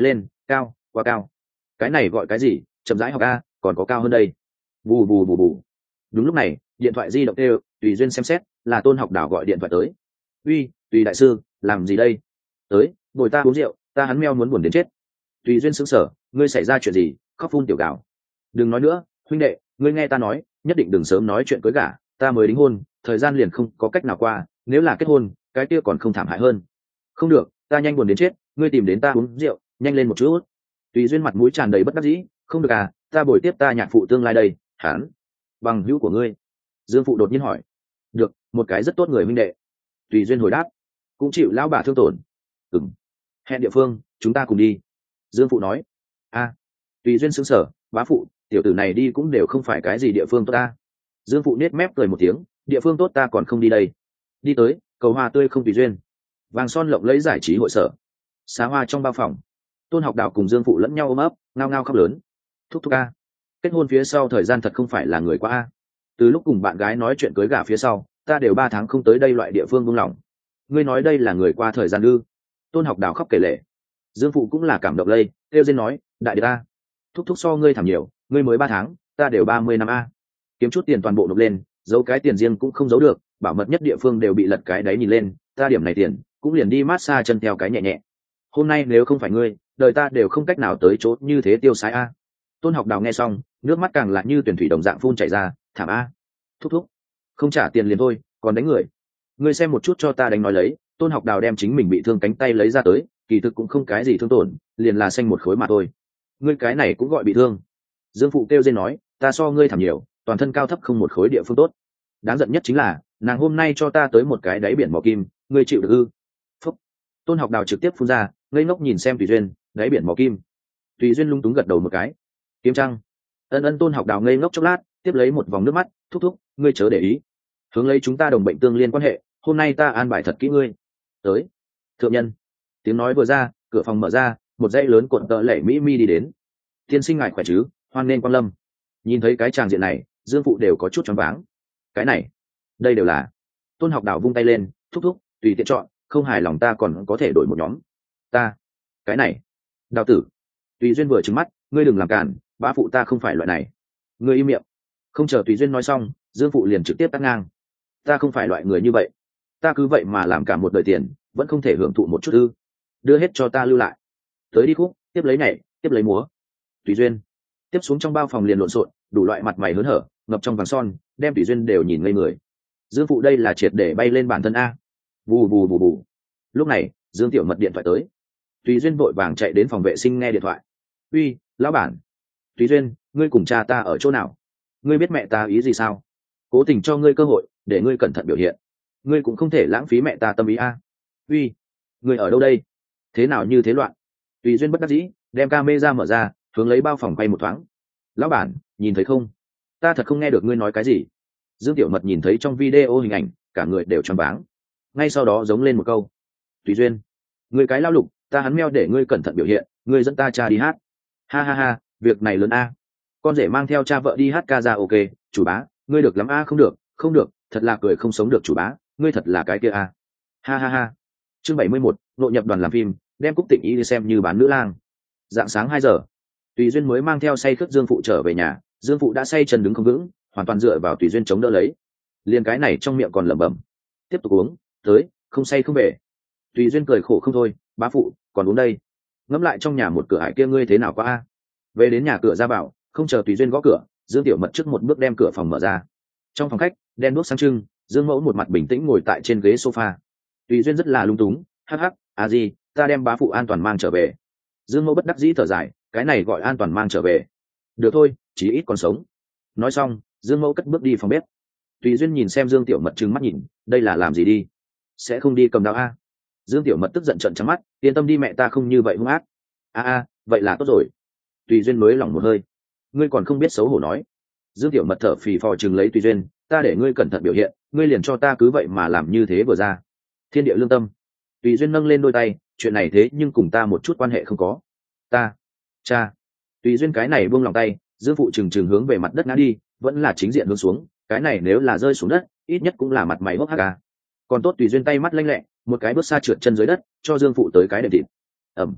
cao quá cao. Cái này gọi cái gì? Chậm rãi học a, còn có cao hơn đây. Bù bù bù bù. Đúng lúc này điện thoại di động kêu, Tùy Duyên xem xét là Tôn Học Đảo gọi điện thoại tới. Uy, Tùy đại sư, làm gì đây? Tới bồi ta uống rượu, ta hắn meo muốn buồn đến chết. Tùy Duyên sững sờ, ngươi xảy ra chuyện gì? Khóc phun tiểu gạo. Đừng nói nữa huynh đệ, ngươi nghe ta nói, nhất định đừng sớm nói chuyện cưới gả, ta mới đính hôn, thời gian liền không có cách nào qua, nếu là kết hôn cái kia còn không thảm hại hơn. Không được, ta nhanh buồn đến chết, ngươi tìm đến ta uống rượu, nhanh lên một chút. Tùy Duyên mặt mũi tràn đầy bất đắc dĩ, không được à, ta bồi tiếp ta nhạc phụ tương lai đây. Hắn bằng hữu của ngươi? Dương phụ đột nhiên hỏi. Được, một cái rất tốt người huynh đệ. Tùy Duyên hồi đáp. Cũng chịu lão bà thương tổn? Ừm. Hẹn địa phương chúng ta cùng đi. Dương phụ nói. A. Tùy Duyên sững sờ, bá phụ, tiểu tử này đi cũng đều không phải cái gì địa phương tốt ta. Dương phụ nết mép cười một tiếng, địa phương tốt ta còn không đi đây. Đi tới cầu hoa tươi không Tùy Duyên. Vàng son lộng lẫy giải trí hội sở. Xá hoa trong bao phòng. Tôn Học Đào cùng Dương phụ lẫn nhau ôm ấp, ngao ngao khóc lớn. Thúc thúc a, kết hôn phía sau thời gian thật không phải là người qua a. Từ lúc cùng bạn gái nói chuyện cưới gả phía sau, ta đều ba tháng không tới đây loại địa phương buông lỏng. Ngươi nói đây là người qua thời gian ư? Tôn Học Đào khóc kể lể. Dương phụ cũng là cảm động lây, kêu dên nói, đại đệ ta, thúc thúc so ngươi thảm nhiều, ngươi mới ba tháng, ta đều ba mươi năm a. Kiếm chút tiền toàn bộ nộp lên, giấu cái tiền riêng cũng không giấu được, bảo mật nhất địa phương đều bị lật cái đấy nhìn lên, ta điểm này tiền cũng liền đi massage chân theo cái nhẹ nhẹ. Hôm nay nếu không phải ngươi, đời ta đều không cách nào tới chỗ như thế tiêu sái a. Tôn Học Đào nghe xong, nước mắt càng lại như tuyển thủy đồng dạng phun chảy ra, thảm a. Thúc thúc, không trả tiền liền thôi, còn đánh người. Ngươi xem một chút cho ta đánh nói lấy. Tôn Học Đào đem chính mình bị thương cánh tay lấy ra tới, kỳ thực cũng không cái gì thương tổn, liền là xanh một khối mà thôi. Ngươi cái này cũng gọi bị thương? Dương phụ kêu dên nói, ta so ngươi thảm nhiều, toàn thân cao thấp không một khối địa phương tốt. Đáng giận nhất chính là nàng hôm nay cho ta tới một cái đáy biển mỏ kim, ngươi chịu được ư? Phúc. Tôn Học Đào trực tiếp phun ra, ngây ngốc nhìn xem Tùy Duyên, đáy biển mỏ kim. Tùy Duyên lung túng gật đầu một cái. Kiếm trăng. Ân ân. Tôn Học Đào ngây ngốc chốc lát, tiếp lấy một vòng nước mắt, thúc thúc, ngươi chớ để ý. Hướng lấy chúng ta đồng bệnh tương liên quan hệ, hôm nay ta an bài thật kỹ ngươi. Tới. Thượng nhân. Tiếng nói vừa ra, cửa phòng mở ra, một dãy lớn cuộn tợ lệ mỹ mi đi đến. Tiên sinh ngài khỏe chứ, hoan nên quan lâm. Nhìn thấy cái tràng diện này, Dương phụ đều có chút choáng váng. Cái này, đây đều là. Tôn Học Đào vung tay lên, thúc thúc, tùy tiện chọn, không hài lòng ta còn có thể đổi một nhóm. Ta, cái này, Đào tử. Tùy Duyên vừa trừng mắt, ngươi đừng làm cản, bá phụ ta không phải loại này. Ngươi im miệng. Không chờ Tùy Duyên nói xong, Dương phụ liền trực tiếp tắt ngang. Ta không phải loại người như vậy, ta cứ vậy mà làm cả một đời tiền, vẫn không thể hưởng thụ một chút ư? Đưa hết cho ta lưu lại. Tới đi khúc, tiếp lấy nhảy, tiếp lấy múa. Tùy Duyên tiếp xuống trong bao phòng liền lộn xộn, đủ loại mặt mày hớn hở, ngập trong vàng son, đem Tùy Duyên đều nhìn ngây người. Dương phụ đây là triệt để bay lên bản thân a. Bù bù bù bù. Lúc này Dương Tiểu Mật điện thoại tới. Tùy Duyên vội vàng chạy đến phòng vệ sinh nghe điện thoại. Uy, lão bản. Tùy Duyên, ngươi cùng cha ta ở chỗ nào? Ngươi biết mẹ ta ý gì sao? Cố tình cho ngươi cơ hội để ngươi cẩn thận biểu hiện, ngươi cũng không thể lãng phí mẹ ta tâm ý a. Uy, ngươi ở đâu đây? Thế nào như thế loạn? Tùy Duyên bất đắc dĩ, đem camera mở ra, hướng lấy bao phòng quay một thoáng. Lão bản, nhìn thấy không? Ta thật không nghe được ngươi nói cái gì. Dương Tiểu Mật nhìn thấy trong video hình ảnh, cả người đều choáng váng. Ngay sau đó giống lên một câu. Tùy Duyên, ngươi cái lao lục, ta hắn meo để ngươi cẩn thận biểu hiện, ngươi dẫn ta cha đi hát. Ha ha ha, việc này lớn a. Con rể mang theo cha vợ đi hát ca ra ok, chủ bá, ngươi được lắm a. Không được, không được, thật là cười không sống được chủ bá, ngươi thật là cái kia a. Ha ha ha. Chương bảy mươi mốt, nội nhập đoàn làm phim, đem Cúc Tịnh Y đi xem như bán nữ lang. Dạng sáng hai giờ, Tùy Duyên mới mang theo say khướt Dương phụ trở về nhà. Dương phụ đã say chân đứng không vững, hoàn toàn dựa vào Tùy Duyên chống đỡ lấy. Liền cái này trong miệng còn lẩm bẩm, tiếp tục uống, tới, không say không về. Tùy Duyên cười khổ không thôi, bá phụ, còn uống đây. Ngẫm lại trong nhà một cửa ải kia ngươi thế nào qua a. Về đến nhà cửa ra vào, không chờ Tùy Duyên gõ cửa, Dương Tiểu Mật trước một bước đem cửa phòng mở ra. Trong phòng khách, đen đuốc sáng trưng, Dương mẫu một mặt bình tĩnh ngồi tại trên ghế sofa. Tùy Duyên rất là lung túng, hắc hắc, à gì, ta đem bá phụ an toàn mang trở về. Dương mẫu bất đắc dĩ thở dài, cái này gọi an toàn mang trở về. Được thôi, chí ít còn sống. Nói xong, Dương mẫu cất bước đi phòng bếp. Tùy Duyên nhìn xem Dương Tiểu Mật trừng mắt nhìn, đây là làm gì đi? Sẽ không đi cầm dao a? Dương Tiểu Mật tức giận trợn trắng mắt, yên tâm đi mẹ ta không như vậy hung ác. A a, vậy là tốt rồi. Tùy Duyên mới lỏng một hơi. Ngươi còn không biết xấu hổ nói. Dương Tiểu Mật thở phì phò chừng lấy Tùy Duyên, ta để ngươi cẩn thận biểu hiện, ngươi liền cho ta cứ vậy mà làm như thế vừa ra. Thiên địa lương tâm. Tùy Duyên nâng lên đôi tay, chuyện này thế nhưng cùng ta một chút quan hệ không có. Ta, cha. Tùy Duyên cái này buông lòng tay, Dương phụ trừng trừng hướng về mặt đất ngã đi, vẫn là chính diện hướng xuống, cái này nếu là rơi xuống đất, ít nhất cũng là mặt mày hốc hác à. Còn tốt Tùy Duyên tay mắt lanh lẹ, một cái bước xa trượt chân dưới đất, cho Dương phụ tới cái đệm thịt. Ẩm.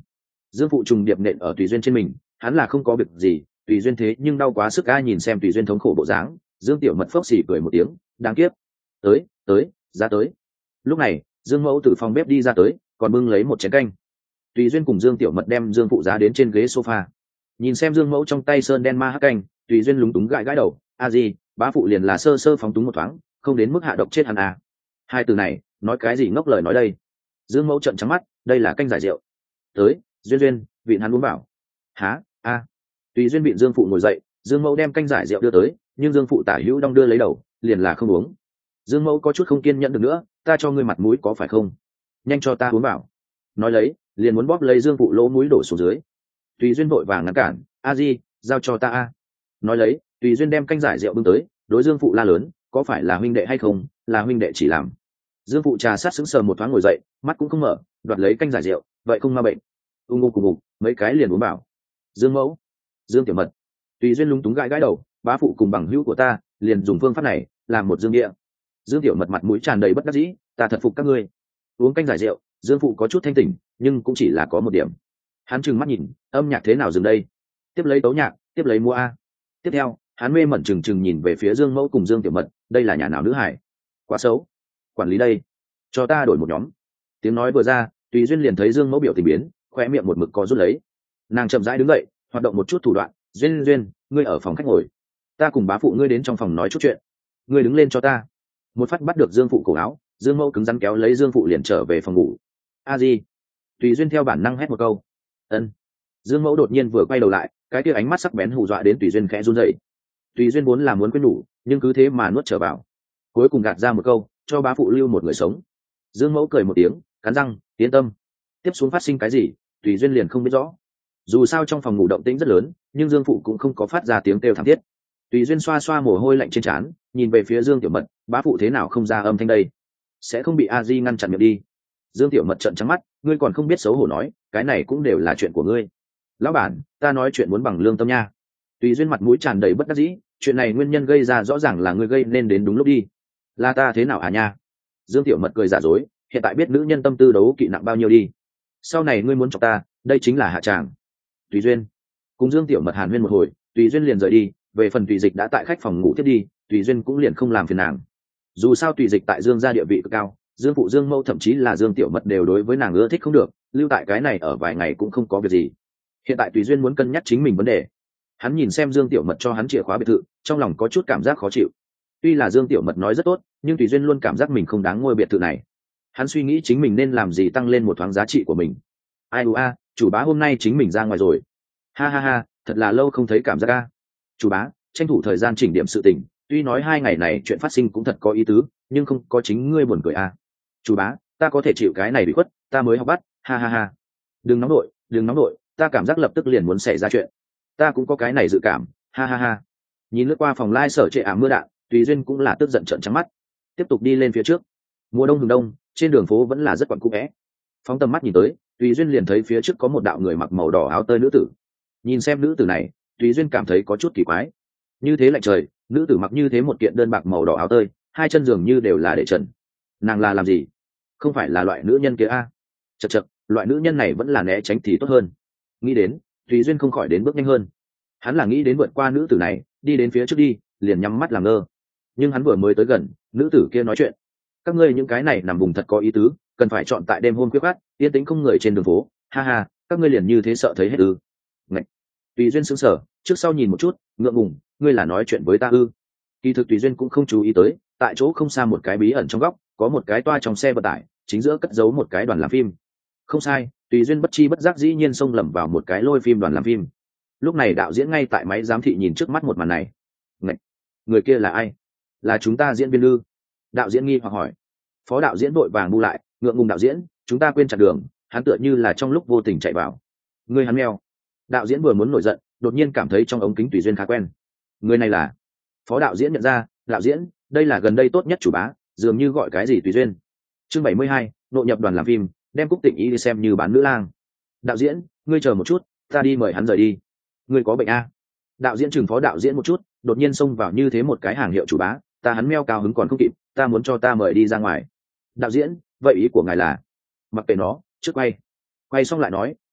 Dương phụ trùng điệp nện ở Tùy Duyên trên mình, hắn là không có việc gì, Tùy Duyên thế nhưng đau quá sức a. Nhìn xem Tùy Duyên thống khổ bộ dáng, Dương Tiểu Mật phốc xỉ cười một tiếng, đáng kiếp. Tới, tới, ra tới. Lúc này, Dương Mẫu từ phòng bếp đi ra tới, còn bưng lấy một chén canh. Tùy Duyên cùng Dương Tiểu Mật đem Dương phụ giá đến trên ghế sofa. Nhìn xem Dương Mẫu trong tay sơn đen ma hắc canh, Tùy Duyên lúng túng gãi gãi đầu, a gì, bá phụ liền là sơ sơ phóng túng một thoáng, không đến mức hạ độc chết hắn à. Hai từ này, nói cái gì ngốc lời nói đây. Dương Mẫu trợn trắng mắt, đây là canh giải rượu. Tới, Duyên Duyên, vịn hắn uống bảo. Há, a. Tùy Duyên vịn Dương phụ ngồi dậy, Dương Mẫu đem canh giải rượu đưa tới, nhưng Dương phụ tả hữu đong đưa lấy đầu, liền là không uống. Dương Mẫu có chút không kiên nhẫn được nữa, ta cho ngươi mặt mũi có phải không? Nhanh cho ta uống bảo. Nói lấy, liền muốn bóp lấy Dương phụ lỗ mũi đổ xuống dưới. Tùy Duyên vội vàng ngăn cản, a di, giao cho ta a. Nói lấy, Tùy Duyên đem canh giải rượu bưng tới, đối Dương phụ la lớn, có phải là huynh đệ hay không? Là huynh đệ chỉ làm. Dương phụ trà sát sững sờ một thoáng ngồi dậy, mắt cũng không mở, đoạt lấy canh giải rượu, vậy không ma bệnh. Ung ung cùng ngục, mấy cái liền uống bảo. Dương Mẫu, Dương Tiểu Mật. Tùy Duyên lúng túng gãi gãi đầu, bá phụ cùng bằng hữu của ta, liền dùng phương pháp này, làm một dương địa. Dương Tiểu Mật mặt mũi tràn đầy bất đắc dĩ, ta thật phục các ngươi. Uống canh giải rượu, Dương phụ có chút thanh tỉnh, nhưng cũng chỉ là có một điểm. Hắn trừng mắt nhìn, âm nhạc thế nào dừng đây? Tiếp lấy tấu nhạc, tiếp lấy mua a. Tiếp theo, hắn mê mẩn trừng trừng nhìn về phía Dương Mẫu cùng Dương Tiểu Mật, đây là nhà nào nữ hải? Quá xấu. Quản lý đây, cho ta đổi một nhóm. Tiếng nói vừa ra, Tùy Duyên liền thấy Dương Mẫu biểu tình biến, khoe miệng một mực co rút lấy. Nàng chậm rãi đứng dậy, hoạt động một chút thủ đoạn, Duyên Duyên, ngươi ở phòng khách ngồi, ta cùng bá phụ ngươi đến trong phòng nói chút chuyện. Ngươi đứng lên cho ta. Một phát bắt được Dương phụ cổ áo, Dương Mẫu cứng rắn kéo lấy Dương phụ liền trở về phòng ngủ. A di. Tùy Duyên theo bản năng hét một câu. Ân. Dương Mẫu đột nhiên vừa quay đầu lại, cái kia ánh mắt sắc bén hù dọa đến Tùy Duyên khẽ run rẩy. Tùy Duyên vốn là muốn quên nhủ, nhưng cứ thế mà nuốt trở vào, cuối cùng gạt ra một câu, cho bá phụ lưu một người sống. Dương Mẫu cười một tiếng, cắn răng, yên tâm. Tiếp xuống phát sinh cái gì, Tùy Duyên liền không biết rõ. Dù sao trong phòng ngủ động tĩnh rất lớn, nhưng Dương phụ cũng không có phát ra tiếng kêu thảm thiết. Tùy Duyên xoa xoa mồ hôi lạnh trên trán, nhìn về phía Dương Tiểu Mật, bá phụ thế nào không ra âm thanh đây? Sẽ không bị A Di ngăn chặn miệng đi? Dương Tiểu Mật trợn trắng mắt, ngươi còn không biết xấu hổ nói, cái này cũng đều là chuyện của ngươi. Lão bản, ta nói chuyện muốn bằng lương tâm nha. Tùy Duyên mặt mũi tràn đầy bất đắc dĩ, chuyện này nguyên nhân gây ra rõ ràng là ngươi gây nên đến đúng lúc đi. Là ta thế nào à nha? Dương Tiểu Mật cười giả dối, hiện tại biết nữ nhân tâm tư đấu kỵ nặng bao nhiêu đi. Sau này ngươi muốn chọc ta, đây chính là hạ tràng. Tùy Duyên cùng Dương Tiểu Mật hàn huyên một hồi, Tùy Duyên liền rời đi. Về phần Tùy Dịch đã tại khách phòng ngủ tiếp đi, Tùy Duyên cũng liền không làm phiền nàng. Dù sao Tùy Dịch tại Dương gia địa vị cực cao, Dương phụ Dương Mẫu thậm chí là Dương Tiểu Mật đều đối với nàng ưa thích không được, lưu tại cái này ở vài ngày cũng không có việc gì. Hiện tại Tùy Duyên muốn cân nhắc chính mình vấn đề. Hắn nhìn xem Dương Tiểu Mật cho hắn chìa khóa biệt thự, trong lòng có chút cảm giác khó chịu. Tuy là Dương Tiểu Mật nói rất tốt, nhưng Tùy Duyên luôn cảm giác mình không đáng ngôi biệt thự này. Hắn suy nghĩ chính mình nên làm gì tăng lên một thoáng giá trị của mình. Ai u a, chủ bá hôm nay chính mình ra ngoài rồi. Ha ha ha, thật là lâu không thấy cảm giác a. Chủ bá, tranh thủ thời gian chỉnh điểm sự tình, tuy nói hai ngày này chuyện phát sinh cũng thật có ý tứ, nhưng không có chính ngươi buồn cười a. Chủ bá, ta có thể chịu cái này bị khuất, ta mới học bắt, ha ha ha. Đừng nóng đội, đừng nóng đội, ta cảm giác lập tức liền muốn xảy ra chuyện. Ta cũng có cái này dự cảm, ha ha ha. Nhìn lướt qua phòng lai sở trệ ảm mưa đạn, Tùy Duyên cũng là tức giận trợn trắng mắt. Tiếp tục đi lên phía trước. Mùa đông hừng đông, trên đường phố vẫn là rất quặn cũ vẽ. Phóng tầm mắt nhìn tới, Tùy Duyên liền thấy phía trước có một đạo người mặc màu đỏ áo tơi nữ tử. Nhìn xem nữ tử này, Tùy Duyên cảm thấy có chút kỳ quái. Như thế lạnh trời, nữ tử mặc như thế một kiện đơn bạc màu đỏ áo tơi, hai chân dường như đều là để trần. Nàng là làm gì? Không phải là loại nữ nhân kia a? À? Chậc chậc, loại nữ nhân này vẫn là né tránh thì tốt hơn. Nghĩ đến, Tùy Duyên không khỏi đến bước nhanh hơn. Hắn là nghĩ đến vượt qua nữ tử này, đi đến phía trước đi, liền nhắm mắt làm ngơ. Nhưng hắn vừa mới tới gần, nữ tử kia nói chuyện. Các ngươi những cái này nằm vùng thật có ý tứ, cần phải chọn tại đêm hôm quyết khát, yên tĩnh không người trên đường phố. Ha ha, các ngươi liền như thế sợ thấy hết ư? Ngạch. Tùy Duyên sững sờ, trước sau nhìn một chút, ngượng ngùng, ngươi là nói chuyện với ta ư? Kỳ thực Tùy Duyên cũng không chú ý tới, tại chỗ không xa một cái bí ẩn trong góc, có một cái toa trong xe vận tải, chính giữa cất giấu một cái đoàn làm phim. Không sai, Tùy Duyên bất chi bất giác dĩ nhiên xông lầm vào một cái lôi phim đoàn làm phim. Lúc này đạo diễn ngay tại máy giám thị nhìn trước mắt một màn này. Ngạch, người kia là ai? Là chúng ta diễn viên ư? Đạo diễn nghi hoặc hỏi. Phó đạo diễn vội vàng bu lại, ngượng ngùng đạo diễn, chúng ta quên chặn đường, hắn tựa như là trong lúc vô tình chạy vào. Người hắn mèo. Đạo diễn vừa muốn nổi giận, đột nhiên cảm thấy trong ống kính Tùy Duyên khá quen. Người này là? Phó đạo diễn nhận ra, đạo diễn, đây là gần đây tốt nhất chủ bá, dường như gọi cái gì Tùy Duyên. Chương bảy mươi hai, nội nhập đoàn làm phim, đem Cúc Tịnh Y đi xem như bán nữ lang. Đạo diễn, ngươi chờ một chút, ta đi mời hắn rời đi. Ngươi có bệnh a? Đạo diễn chừng phó đạo diễn một chút, đột nhiên xông vào như thế một cái hàng hiệu chủ bá, ta hắn meo cao hứng còn không kịp, ta muốn cho ta mời đi ra ngoài. Đạo diễn, vậy ý của ngài là? Mặc kệ nó, trước quay. Quay xong lại nói,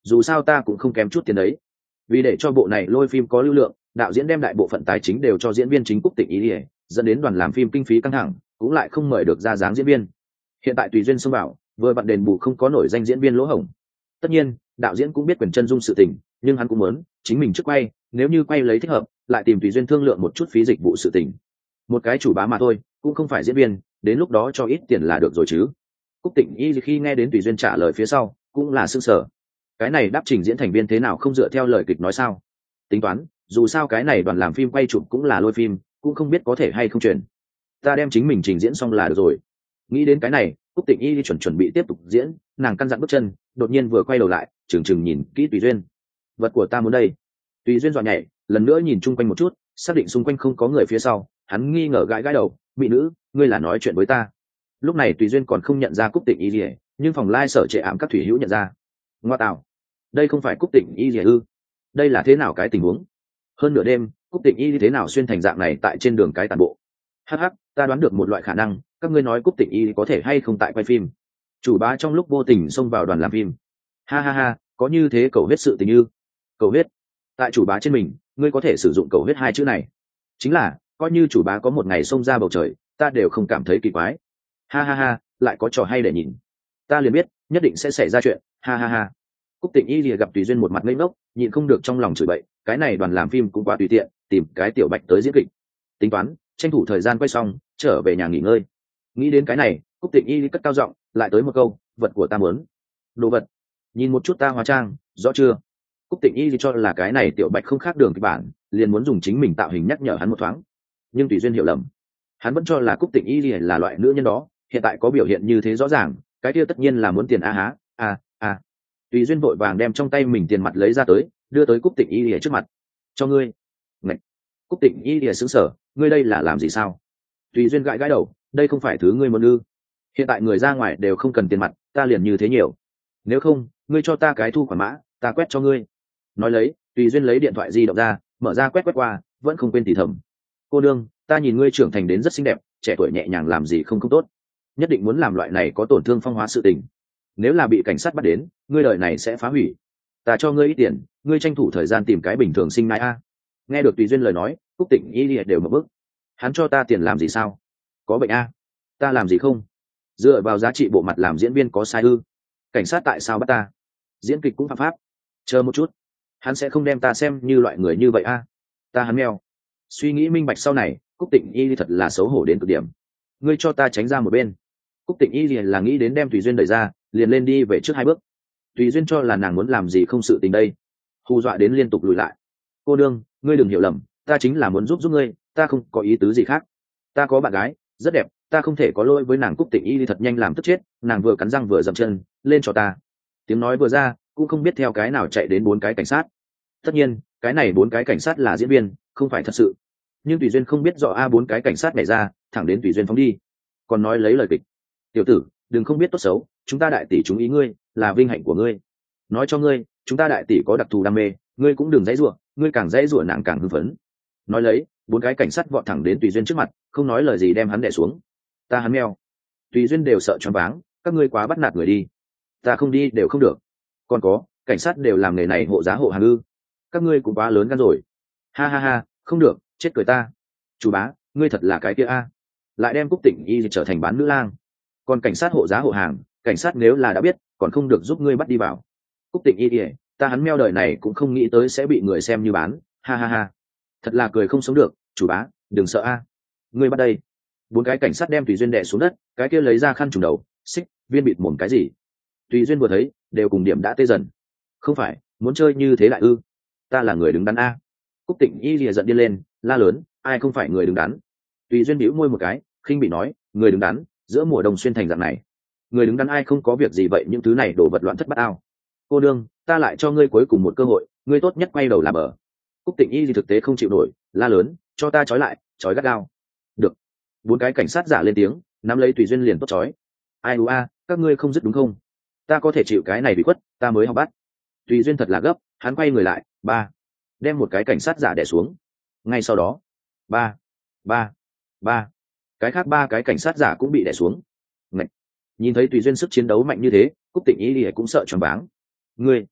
dù sao ta cũng không kém chút tiền đấy. Vì để cho bộ này lôi phim có lưu lượng, đạo diễn đem đại bộ phận tài chính đều cho diễn viên chính Cúc Tịnh Y, dẫn đến đoàn làm phim kinh phí căng thẳng, cũng lại không mời được ra dáng diễn viên. Hiện tại tùy duyên xông vào, vừa bận đền bù không có nổi danh diễn viên lỗ hổng. Tất nhiên, đạo diễn cũng biết quyền chân dung sự tình, nhưng hắn cũng muốn chính mình trước quay, nếu như quay lấy thích hợp, lại tìm tùy duyên thương lượng một chút phí dịch vụ sự tình. Một cái chủ bá mà thôi, cũng không phải diễn viên, đến lúc đó cho ít tiền là được rồi chứ. Cúc Tịnh Y khi nghe đến tùy duyên trả lời phía sau, cũng là sững sờ. Cái này đáp trình diễn thành viên thế nào không dựa theo lời kịch nói sao? Tính toán, dù sao cái này đoàn làm phim quay chụp cũng là lôi phim, cũng không biết có thể hay không truyền. Ta đem chính mình trình diễn xong là được rồi. Nghĩ đến cái này, Cúc Tịnh Y chuẩn chuẩn bị tiếp tục diễn, nàng căn dặn bước chân, đột nhiên vừa quay đầu lại, chừng chừng nhìn kỹ Tùy Duyên. Vật của ta muốn đây. Tùy Duyên dọa nhảy, lần nữa nhìn chung quanh một chút, xác định xung quanh không có người phía sau, hắn nghi ngờ gãi gãi đầu, mỹ nữ, ngươi là nói chuyện với ta. Lúc này Tùy Duyên còn không nhận ra Cúc Tịnh Y gì, nhưng phòng lai sở trệ ảm các thủy hữu nhận ra. Ngoa tạo, đây không phải Cúc Tịnh Y gì ư? Đây là thế nào cái tình huống? Hơn nửa đêm, Cúc Tịnh Y thế nào xuyên thành dạng này tại trên đường cái tàn bộ? Hắc hắc, ta đoán được một loại khả năng, các ngươi nói Cúc Tịnh Y có thể hay không tại quay phim. Chủ bá trong lúc vô tình xông vào đoàn làm phim. Ha ha ha, có như thế cầu huyết sự tình như. Cầu huyết? Tại chủ bá trên mình, ngươi có thể sử dụng cầu huyết hai chữ này. Chính là, coi như chủ bá có một ngày xông ra bầu trời, ta đều không cảm thấy kỳ quái. Ha ha ha, lại có trò hay để nhìn. Ta liền biết, nhất định sẽ xảy ra chuyện, ha ha ha. Cúc Tịnh Y lìa gặp Tùy Duyên một mặt ngây ngốc, nhịn không được trong lòng chửi bậy, cái này đoàn làm phim cũng quá tùy tiện, tìm cái tiểu bạch tới diễn kịch. Tính toán, tranh thủ thời gian quay xong, trở về nhà nghỉ ngơi. Nghĩ đến cái này, Cúc Tịnh Y cất cao giọng, lại tới một câu, vật của ta muốn. Đồ vật? Nhìn một chút ta hóa trang, rõ chưa? Cúc Tịnh Y cho là cái này tiểu bạch không khác đường kịch bản, liền muốn dùng chính mình tạo hình nhắc nhở hắn một thoáng. Nhưng Tùy Duyên hiểu lầm, hắn vẫn cho là Cúc Tịnh Y là loại nữ nhân đó, hiện tại có biểu hiện như thế rõ ràng, cái kia tất nhiên là muốn tiền a há, a a. Tùy Duyên vội vàng đem trong tay mình tiền mặt lấy ra tới, đưa tới Cúc Tịnh Y lìa trước mặt. Cho ngươi. Ngạch. Cúc Tịnh Y lìa sững sờ, ngươi đây là làm gì sao? Tùy Duyên gãi gãi đầu, đây không phải thứ ngươi muốn ư? Hiện tại người ra ngoài đều không cần tiền mặt, ta liền như thế nhiều. Nếu không, ngươi cho ta cái thu khoản mã, ta quét cho ngươi. Nói lấy, Tùy Duyên lấy điện thoại di động ra, mở ra quét quét qua, vẫn không quên thì thầm. Cô đương, ta nhìn ngươi trưởng thành đến rất xinh đẹp, trẻ tuổi nhẹ nhàng làm gì không không tốt. Nhất định muốn làm loại này có tổn thương phong hóa sự tình. Nếu là bị cảnh sát bắt đến, ngươi đời này sẽ phá hủy. Ta cho ngươi ít tiền, ngươi tranh thủ thời gian tìm cái bình thường sinh nai a. Nghe được Tùy Duyên lời nói, Cúc Tịnh Y lìa đều một bước. Hắn cho ta tiền làm gì sao? Có bệnh a? Ta làm gì không? Dựa vào giá trị bộ mặt làm diễn viên có sai ư? Cảnh sát tại sao bắt ta? Diễn kịch cũng phạm pháp. Chờ một chút, hắn sẽ không đem ta xem như loại người như vậy a? Ta hắn mèo. Suy nghĩ minh bạch sau này, Cúc Tịnh Y thật là xấu hổ đến cực điểm. Ngươi cho ta tránh ra một bên. Cúc Tịnh Y liền là nghĩ đến đem Tùy Duyên đẩy ra, liền lên đi về trước hai bước. Tùy Duyên cho là nàng muốn làm gì không sự tình đây, hù dọa đến liên tục lùi lại. Cô đương, ngươi đừng hiểu lầm, ta chính là muốn giúp giúp ngươi, ta không có ý tứ gì khác. Ta có bạn gái rất đẹp, ta không thể có lỗi với nàng. Cúc Tịnh Y thật nhanh làm tức chết, nàng vừa cắn răng vừa dậm chân lên cho ta. Tiếng nói vừa ra, cũng không biết theo cái nào chạy đến bốn cái cảnh sát. Tất nhiên, cái này bốn cái cảnh sát là diễn viên, không phải thật sự. Nhưng Tùy Duyên không biết rõ a bốn cái cảnh sát nhảy ra, thẳng đến Tùy Duyên phóng đi, còn nói lấy lời kịch. Tiểu tử, đừng không biết tốt xấu, chúng ta đại tỷ chúng ý ngươi, là vinh hạnh của ngươi. Nói cho ngươi, chúng ta đại tỷ có đặc thù đam mê, ngươi cũng đừng dãy rủa, ngươi càng dãy rủa nàng càng hưng phấn. Nói lấy, bốn cái cảnh sát vọt thẳng đến Tùy Duyên trước mặt, không nói lời gì đem hắn đè xuống. Ta hắn mèo. Tùy Duyên đều sợ choáng váng, các ngươi quá bắt nạt người đi. Ta không đi đều không được. Còn có, cảnh sát đều làm nghề này hộ giá hộ hàng ư? Các ngươi cũng quá lớn gan rồi. Ha ha ha, không được, chết cười ta. Chủ bá, ngươi thật là cái kia a. Lại đem Cúc Tịnh Y trở thành bán nữ lang. Còn cảnh sát hộ giá hộ hàng, cảnh sát nếu là đã biết, còn không được giúp ngươi bắt đi vào. Cúc Tịnh Y, ta hắn meo đời này cũng không nghĩ tới sẽ bị người xem như bán, ha ha ha. Thật là cười không sống được, chủ bá, đừng sợ a. Ngươi bắt đây. Bốn cái cảnh sát đem Tùy Duyên đè xuống đất, cái kia lấy ra khăn trùm đầu, xích, viên bịt mồm cái gì. Tùy Duyên vừa thấy, đều cùng điểm đã tê dần. Không phải, muốn chơi như thế lại ư? Ta là người đứng đắn a. Cúc Tịnh Y lìa giận điên lên, la lớn, ai không phải người đứng đắn? Tùy Duyên bĩu môi một cái, khinh bị nói, người đứng đắn, giữa mùa đông xuyên thành dạng này, người đứng đắn ai không có việc gì vậy, những thứ này đổ vật loạn thất bát ao. Cô đương, ta lại cho ngươi cuối cùng một cơ hội, ngươi tốt nhất quay đầu làm ở. Cúc Tịnh Y thì thực tế không chịu nổi, la lớn, cho ta trói lại, trói gắt gao. Được. Bốn cái cảnh sát giả lên tiếng, nắm lấy Tùy Duyên liền tốt trói. Ai u a, các ngươi không dứt đúng không? Ta có thể chịu cái này bị khuất, ta mới học bắt. Tùy Duyên thật là gấp, hắn quay người lại, ba, đem một cái cảnh sát giả đè xuống. Ngay sau đó, ba, ba, ba, cái khác ba cái cảnh sát giả cũng bị đè xuống. Ngậy. Nhìn thấy Tùy Duyên sức chiến đấu mạnh như thế, Cúc Tịnh Y cũng sợ choáng váng. Ngươi,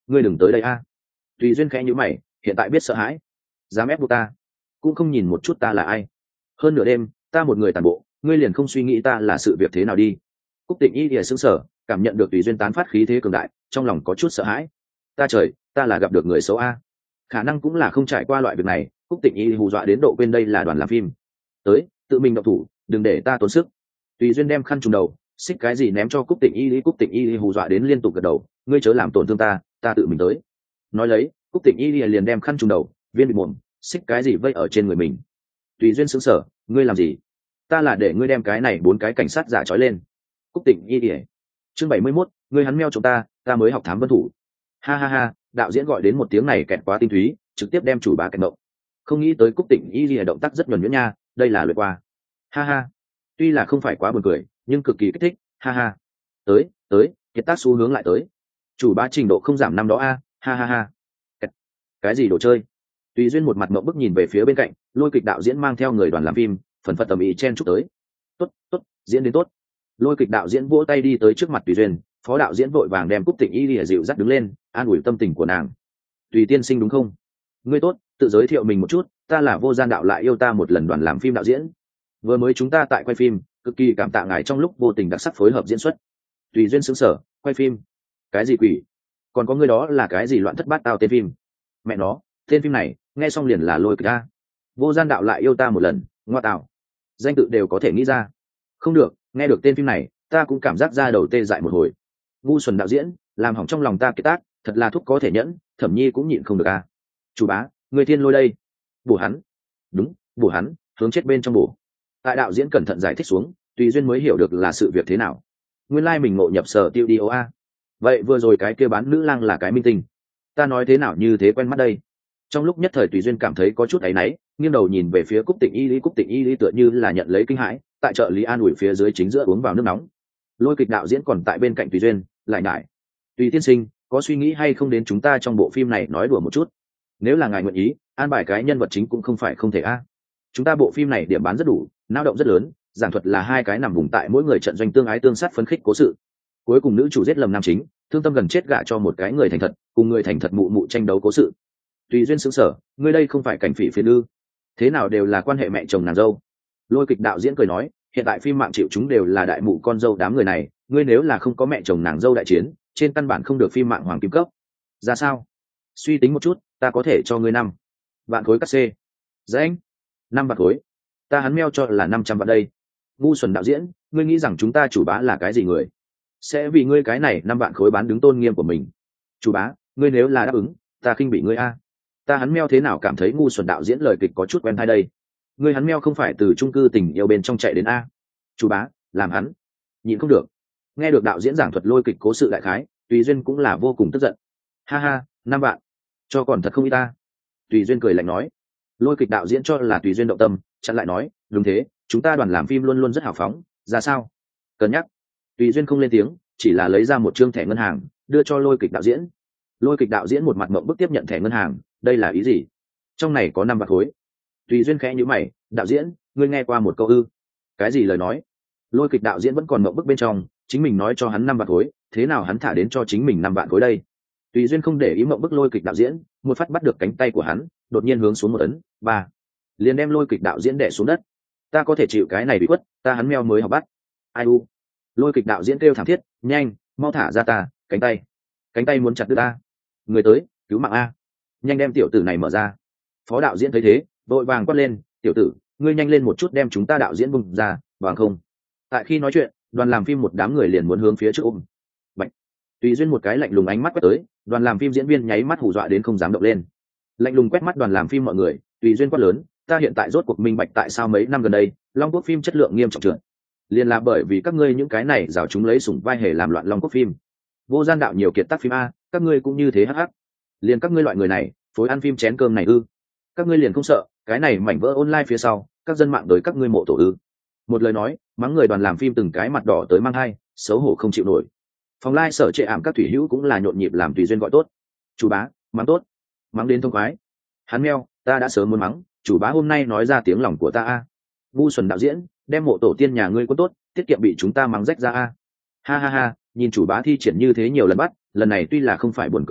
ngươi đừng tới đây a. Tùy Duyên khẽ nhíu mày, hiện tại biết sợ hãi, dám ép buộc ta, cũng không nhìn một chút ta là ai. Hơn nửa đêm ta một người tàn bộ, ngươi liền không suy nghĩ ta là sự việc thế nào đi. Cúc Tịnh Y lìa sững sờ, cảm nhận được Tùy Duyên tán phát khí thế cường đại, trong lòng có chút sợ hãi. Ta trời, ta là gặp được người xấu a. Khả năng cũng là không trải qua loại việc này, Cúc Tịnh Y hù dọa đến độ quên đây là đoàn làm phim. Tới, tự mình động thủ, đừng để ta tốn sức. Tùy Duyên đem khăn trùm đầu, xích cái gì ném cho Cúc Tịnh Y, Cúc Tịnh Y hù dọa đến liên tục gật đầu, ngươi chớ làm tổn thương ta, ta tự mình tới. Nói lấy, Cúc Tịnh Y liền đem khăn trùm đầu, viên bị mồm, xích cái gì vây ở trên người mình. Tùy Duyên sững sờ, ngươi làm gì? Ta là để ngươi đem cái này bốn cái cảnh sát giả trói lên. Cúc Tịnh Y ỉa. Chương bảy mươi mốt, ngươi hắn meo chúng ta, ta mới học thám vân thủ. Ha ha ha, đạo diễn gọi đến một tiếng này kẹt quá tinh thúy, trực tiếp đem chủ bá kẹt động. Không nghĩ tới Cúc Tịnh Y lìa động tác rất nhuần nhuyễn nha, đây là luyện qua. Ha ha, tuy là không phải quá buồn cười, nhưng cực kỳ kích thích. Ha ha, tới tới, kiệt tác xu hướng lại tới. Chủ bá trình độ không giảm năm đó a. Ha ha ha. Kẹt. Cái gì đồ chơi? Tùy Duyên một mặt mộng bức nhìn về phía bên cạnh, Lôi Kịch đạo diễn mang theo người đoàn làm phim, phần phật tầm ý chen chúc tới. Tốt tốt, diễn đến tốt. Lôi Kịch đạo diễn vỗ tay đi tới trước mặt Tùy Duyên, phó đạo diễn vội vàng đem Cúc Tịnh Y lìa dịu dắt đứng lên, an ủi tâm tình của nàng. Tùy tiên sinh đúng không? Ngươi tốt, tự giới thiệu mình một chút, ta là Vô Gian đạo lại yêu ta một lần đoàn làm phim đạo diễn. Vừa mới chúng ta tại quay phim, cực kỳ cảm tạ ngài trong lúc vô tình đặc sắc phối hợp diễn xuất. Tùy Duyên sững sờ, quay phim? Cái gì quỷ? Còn có ngươi đó là cái gì loạn thất bát tao tên phim? Mẹ nó, tên phim này, nghe xong liền là Lôi Kịch a. Vô Gian đạo lại yêu ta một lần, ngoa tạo. Danh tự đều có thể nghĩ ra. Không được, nghe được tên phim này, ta cũng cảm giác ra đầu tê dại một hồi. Ngu xuẩn đạo diễn, làm hỏng trong lòng ta kiệt tác, thật là thúc có thể nhẫn, Thẩm Nhi cũng nhịn không được a. Chủ bá, người thiên lôi đây. Bổ hắn. Đúng, bổ hắn, hướng chết bên trong bổ. Tại đạo diễn cẩn thận giải thích xuống, Tùy Duyên mới hiểu được là sự việc thế nào. Nguyên lai mình ngộ nhập sở tiêu đi ô a. Vậy vừa rồi cái kia bán nữ lang là cái minh tinh. Ta nói thế nào như thế quen mắt đây. Trong lúc nhất thời Tùy Duyên cảm thấy có chút áy náy, nghiêng đầu nhìn về phía Cúc Tịnh Y Lý, Cúc Tịnh Y Lý tựa như là nhận lấy kinh hãi, tại chợ Lý An ủi phía dưới chính giữa uống vào nước nóng. Lôi Kịch đạo diễn còn tại bên cạnh Tùy Duyên, lại nhải. Tùy tiên sinh, có suy nghĩ hay không đến chúng ta trong bộ phim này nói đùa một chút? Nếu là ngài nguyện ý, an bài cái nhân vật chính cũng không phải không thể a. Chúng ta bộ phim này điểm bán rất đủ, nao động rất lớn, giảng thuật là hai cái nằm vùng tại mỗi người trận doanh tương ái tương sát phấn khích cố sự. Cuối cùng nữ chủ giết lầm nam chính, thương tâm gần chết gả cho một cái người thành thật, cùng người thành thật mụ mụ tranh đấu cố sự. Tùy Duyên sững sờ, ngươi đây không phải cảnh phỉ phiền ư? Thế nào đều là quan hệ mẹ chồng nàng dâu. Lôi Kịch đạo diễn cười nói, hiện tại phim mạng chịu chúng đều là đại mụ con dâu đám người này, ngươi nếu là không có mẹ chồng nàng dâu đại chiến, trên căn bản không được phim mạng hoàng kim cấp. Ra sao? Suy tính một chút, ta có thể cho ngươi năm vạn khối cắt xê. Danh, năm vạn khối. Ta hắn meo cho là năm trăm vạn đây. Ngu xuẩn đạo diễn, ngươi nghĩ rằng chúng ta chủ bá là cái gì người? Sẽ vì ngươi cái này năm vạn khối bán đứng tôn nghiêm của mình. Chủ bá, ngươi nếu là đáp ứng, ta khinh bị ngươi a. Ta hắn meo thế nào cảm thấy ngu xuẩn đạo diễn lời kịch có chút quen tai đây. Ngươi hắn meo không phải từ chung cư tình yêu bên trong chạy đến a. Chủ bá, làm hắn nhịn không được. Nghe được đạo diễn giảng thuật lôi kịch cố sự đại khái, Tùy Duyên cũng là vô cùng tức giận. Ha ha, năm vạn, cho còn thật không ít ta. Tùy Duyên cười lạnh nói. Lôi Kịch đạo diễn cho là Tùy Duyên động tâm, chặn lại nói, đúng thế, chúng ta đoàn làm phim luôn luôn rất hào phóng, ra sao? Cân nhắc. Tùy Duyên không lên tiếng, chỉ là lấy ra một trương thẻ ngân hàng, đưa cho Lôi Kịch đạo diễn. Lôi Kịch đạo diễn một mặt mộng bức tiếp nhận thẻ ngân hàng, đây là ý gì? Trong này có năm vạn khối. Tùy Duyên khẽ nhíu mày, đạo diễn, ngươi nghe qua một câu ư? Cái gì lời nói? Lôi Kịch đạo diễn vẫn còn mộng bức bên trong, chính mình nói cho hắn năm vạn khối, thế nào hắn thả đến cho chính mình năm vạn khối đây? Tùy Duyên không để ý mộng bức Lôi Kịch đạo diễn, một phát bắt được cánh tay của hắn, đột nhiên hướng xuống một ấn, ba, liền đem Lôi Kịch đạo diễn đè xuống đất. Ta có thể chịu cái này bị quất, ta hắn meo mới học bắt. Ai u? Lôi Kịch đạo diễn kêu thảm thiết, nhanh, mau thả ra ta, cánh tay, cánh tay muốn chặt đứt ta. Người tới, cứu mạng a, nhanh đem tiểu tử này mở ra. Phó đạo diễn thấy thế, vội vàng quát lên, tiểu tử, ngươi nhanh lên một chút đem chúng ta đạo diễn bung ra, bằng không. Tại khi nói chuyện, đoàn làm phim một đám người liền muốn hướng phía trước ôm. Bạch. Tùy Duyên một cái lạnh lùng ánh mắt quét tới, đoàn làm phim diễn viên nháy mắt hù dọa đến không dám động lên. Lạnh lùng quét mắt đoàn làm phim mọi người, Tùy Duyên quát lớn, ta hiện tại rốt cuộc minh bạch tại sao mấy năm gần đây, Long Quốc phim chất lượng nghiêm trọng trượt. Liên là bởi vì các ngươi những cái này rào chúng lấy sủng vai hề làm loạn Long Quốc phim. Vô Gian đạo nhiều kiệt tác phim a, các ngươi cũng như thế hắc hắc. Liên các ngươi loại người này, phối ăn phim chén cơm này ư? Các ngươi liền không sợ, cái này mảnh vỡ online phía sau, các dân mạng đối các ngươi mộ tổ ư? Một lời nói, mắng người đoàn làm phim từng cái mặt đỏ tới mang hai, xấu hổ không chịu nổi. Phòng lai sở trệ ảm các thủy hữu cũng là nhộn nhịp làm Tùy Duyên gọi tốt. Chủ bá, mắng tốt, mắng đến thông khoái. Hắn meo, ta đã sớm muốn mắng, chủ bá hôm nay nói ra tiếng lòng của ta a. Ngu xuẩn đạo diễn, đem mộ tổ tiên nhà ngươi có tốt, tiết kiệm bị chúng ta mắng rách ra a. Ha ha ha, nhìn chủ bá thi triển như thế nhiều lần bắt, lần này tuy là không phải buồn cười nhất,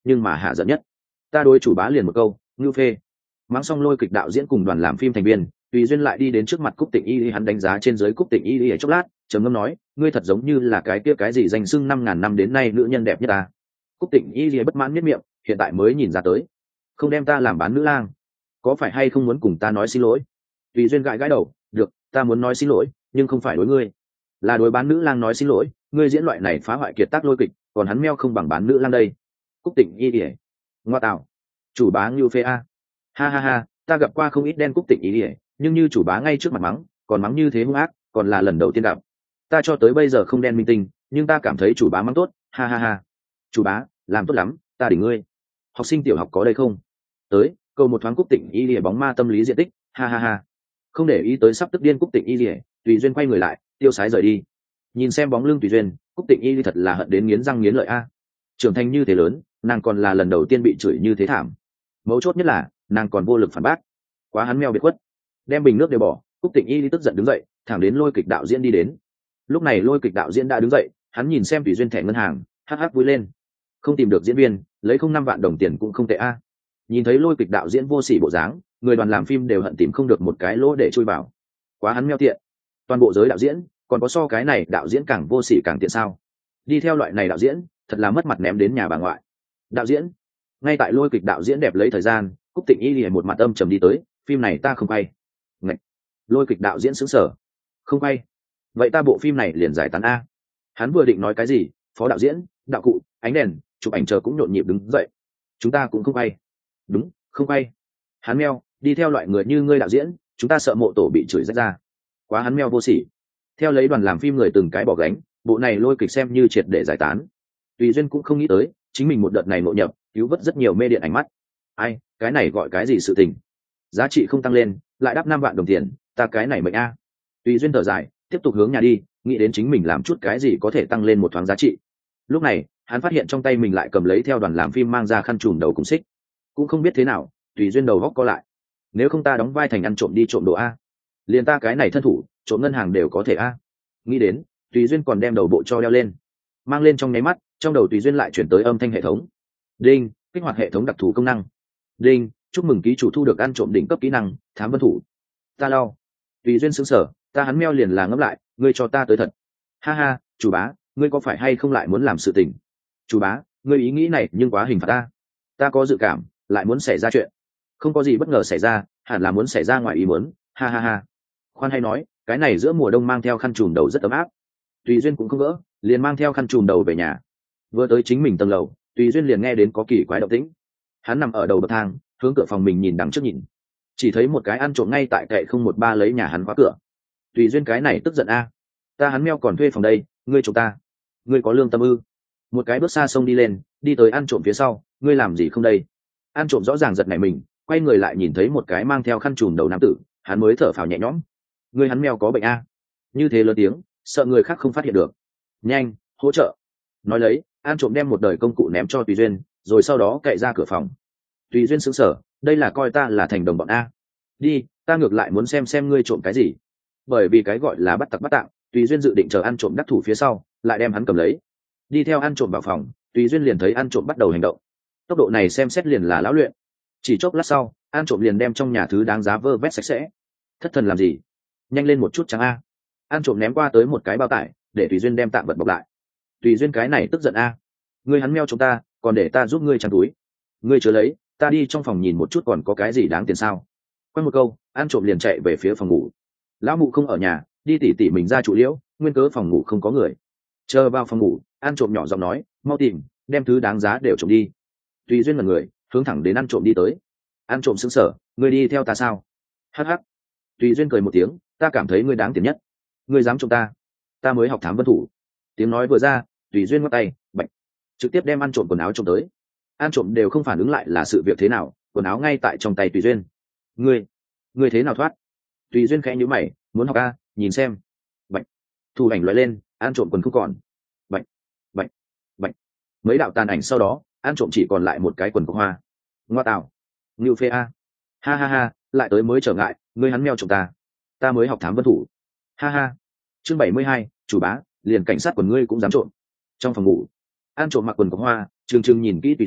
nhưng mà hạ giận nhất. Ta đối chủ bá liền một câu ngưu phê. Mắng xong lôi kịch đạo diễn cùng đoàn làm phim thành viên, Tùy Duyên lại đi đến trước mặt Cúc Tịnh Y, hắn đánh giá trên dưới Cúc Tịnh Y ở chốc lát, trầm ngâm nói, ngươi thật giống như là cái kia cái gì danh xưng năm ngàn năm đến nay nữ nhân đẹp nhất ta. Cúc Tịnh Y bất mãn miết miệng, hiện tại mới nhìn ra tới, không đem ta làm bán nữ lang, có phải hay không muốn cùng ta nói xin lỗi? Tùy Duyên gãi gãi đầu, được, ta muốn nói xin lỗi, nhưng không phải đối ngươi, là đối bán nữ lang nói xin lỗi. Ngươi diễn loại này phá hoại kiệt tác lôi kịch, còn hắn meo không bằng bán nữ lang đây. Cúc Tịnh Y ỉa, ngoa tạo, chủ bá như phê a, ha ha ha, ta gặp qua không ít đen Cúc Tịnh Y ỉa, nhưng như chủ bá ngay trước mặt mắng, còn mắng như thế hung ác, còn là lần đầu tiên gặp. Ta cho tới bây giờ không đen minh tinh, nhưng ta cảm thấy chủ bá mắng tốt, ha ha ha. Chủ bá làm tốt lắm, ta đỉnh ngươi. Học sinh tiểu học có đây không? Tới câu một thoáng Cúc Tịnh Y ỉa bóng ma tâm lý diện tích, ha ha ha. Không để ý tới sắp tức điên Cúc Tịnh Y ỉa, Tùy Duyên quay người lại, tiêu sái rời đi. Nhìn xem bóng lưng Tùy Duyên, Cúc Tịnh Y thật là hận đến nghiến răng nghiến lợi a. Trưởng thành như thế lớn, nàng còn là lần đầu tiên bị chửi như thế thảm. Mấu chốt nhất là nàng còn vô lực phản bác, quá hắn meo biệt khuất. Đem bình nước đều bỏ, Cúc Tịnh Y tức giận đứng dậy, thẳng đến lôi kịch đạo diễn đi đến. Lúc này lôi kịch đạo diễn đã đứng dậy, hắn nhìn xem Tùy Duyên thẻ ngân hàng, hắc hắc vui lên. Không tìm được diễn viên, lấy không năm vạn đồng tiền cũng không tệ a. Nhìn thấy lôi kịch đạo diễn vô sỉ bộ dáng, người đoàn làm phim đều hận tìm không được một cái lỗ để chui vào. Quá hắn meo tiện. Toàn bộ giới đạo diễn, còn có so cái này đạo diễn càng vô sỉ càng tiện sao? Đi theo loại này đạo diễn, thật là mất mặt ném đến nhà bà ngoại. Đạo diễn, ngay tại lôi kịch đạo diễn đẹp lấy thời gian, Cúc Tịnh Y liền một mặt âm trầm đi tới, phim này ta không quay. Ngạch. Lôi kịch đạo diễn sững sờ, không quay, vậy ta bộ phim này liền giải tán a. Hắn vừa định nói cái gì, phó đạo diễn, đạo cụ, ánh đèn, chụp ảnh chờ cũng nhộn nhịp đứng dậy. Chúng ta cũng không quay. Đúng, không quay. Hắn meo, đi theo loại người như ngươi đạo diễn, chúng ta sợ mộ tổ bị chửi rách ra. Quá hắn meo vô sỉ. Theo lấy đoàn làm phim người từng cái bỏ gánh, bộ này lôi kịch xem như triệt để giải tán. Tùy Duyên cũng không nghĩ tới, chính mình một đợt này nội nhập, cứu vớt rất nhiều mê điện ảnh mắt. Ai, cái này gọi cái gì sự tình? Giá trị không tăng lên, lại đắp năm vạn đồng tiền, ta cái này mệnh a. Tùy Duyên thở dài, tiếp tục hướng nhà đi, nghĩ đến chính mình làm chút cái gì có thể tăng lên một thoáng giá trị. Lúc này, hắn phát hiện trong tay mình lại cầm lấy theo đoàn làm phim mang ra khăn trùm đầu cùng xích. Cũng không biết thế nào, Tùy Duyên đầu góc co lại. Nếu không ta đóng vai thành ăn trộm đi trộm đồ a, liền ta cái này thân thủ, trộm ngân hàng đều có thể a. Nghĩ đến, Tùy Duyên còn đem đầu bộ cho đeo lên, mang lên trong nháy mắt, trong đầu Tùy Duyên lại chuyển tới âm thanh hệ thống. Đinh, kích hoạt hệ thống đặc thù công năng. Đinh, chúc mừng ký chủ thu được ăn trộm đỉnh cấp kỹ năng thám vân thủ. Ta lau. Tùy Duyên sững sờ, ta hắn meo liền là ngấp lại, ngươi cho ta tới thật. Ha ha, chủ bá, ngươi có phải hay không lại muốn làm sự tình? Chủ bá, ngươi ý nghĩ này nhưng quá hình phạt ta. Ta có dự cảm, lại muốn xảy ra chuyện. Không có gì bất ngờ xảy ra, hẳn là muốn xảy ra ngoài ý muốn. Ha ha ha. Khoan hay nói, cái này giữa mùa đông mang theo khăn trùm đầu rất ấm áp. Tùy Duyên cũng không gỡ, liền mang theo khăn trùm đầu về nhà. Vừa tới chính mình tầng lầu, Tùy Duyên liền nghe đến có kỳ quái động tĩnh. Hắn nằm ở đầu bậc thang, hướng cửa phòng mình nhìn đằng trước nhìn, chỉ thấy một cái ăn trộm ngay tại kệ không một ba lấy nhà hắn khóa cửa. Tùy Duyên cái này tức giận a, ta hắn meo còn thuê phòng đây, ngươi trộm ta, ngươi có lương tâm ư? Một cái bước xa sông đi lên, đi tới ăn trộm phía sau, ngươi làm gì không đây? Ăn trộm rõ ràng giật nảy mình, quay người lại nhìn thấy một cái mang theo khăn trùm đầu nam tử, hắn mới thở phào nhẹ nhõm. Ngươi hắn meo có bệnh a? Như thế lớn tiếng, sợ người khác không phát hiện được. Nhanh, hỗ trợ. Nói lấy, ăn trộm đem một đời công cụ ném cho Tùy Duyên, rồi sau đó cậy ra cửa phòng. Tùy Duyên sững sờ, đây là coi ta là thành đồng bọn a? Đi, ta ngược lại muốn xem xem ngươi trộm cái gì. Bởi vì cái gọi là bắt tặc bắt tạng, Tùy Duyên dự định chờ ăn trộm đắc thủ phía sau, lại đem hắn cầm lấy. Đi theo ăn trộm vào phòng, Tùy Duyên liền thấy ăn trộm bắt đầu hành động. Tốc độ này xem xét liền là lão luyện. Chỉ chốc lát sau, ăn trộm liền đem trong nhà thứ đáng giá vơ vét sạch sẽ. Thất thần làm gì? Nhanh lên một chút chẳng a. Ăn trộm ném qua tới một cái bao tải, để Tùy Duyên đem tạm vật bọc lại. Tùy Duyên cái này tức giận a, ngươi hắn meo chúng ta, còn để ta giúp ngươi trang túi. Ngươi chớ lấy, ta đi trong phòng nhìn một chút còn có cái gì đáng tiền sao. Quay một câu, ăn trộm liền chạy về phía phòng ngủ. Lão mụ không ở nhà, đi tỉ tỉ mình ra trụ liễu, nguyên cớ phòng ngủ không có người. Chờ vào phòng ngủ, ăn trộm nhỏ giọng nói, mau tìm, đem thứ đáng giá đều trộm đi. Tùy Duyên là người, hướng thẳng đến ăn trộm đi tới. Ăn trộm sững sờ, ngươi đi theo ta sao? Hắc hắc. Tùy Duyên cười một tiếng, ta cảm thấy ngươi đáng tiền nhất. Ngươi dám trộm ta, ta mới học thám vân thủ. Tiếng nói vừa ra, Tùy Duyên ngoắc tay, bạch, trực tiếp đem ăn trộm quần áo trộm tới. Ăn trộm đều không phản ứng lại là sự việc thế nào, quần áo ngay tại trong tay Tùy Duyên. Ngươi, ngươi thế nào thoát? Tùy Duyên khẽ nhíu mày, muốn học a, nhìn xem. Bạch, thu ảnh lóe lên, ăn trộm quần không còn. Bạch, bạch, bạch, mấy đạo tàn ảnh sau đó, ăn trộm chỉ còn lại một cái quần của hoa. Ngoa tạo, ngưu phê a, ha ha ha, lại tới mới trở ngại, ngươi hắn meo trộm ta, ta mới học thám vân thủ. Ha ha. Chương bảy mươi hai, chủ bá, liền cảnh sát của ngươi cũng dám trộm. Trong phòng ngủ, ăn trộm mặc quần của hoa, trừng trừng nhìn kỹ Tùy Duyên,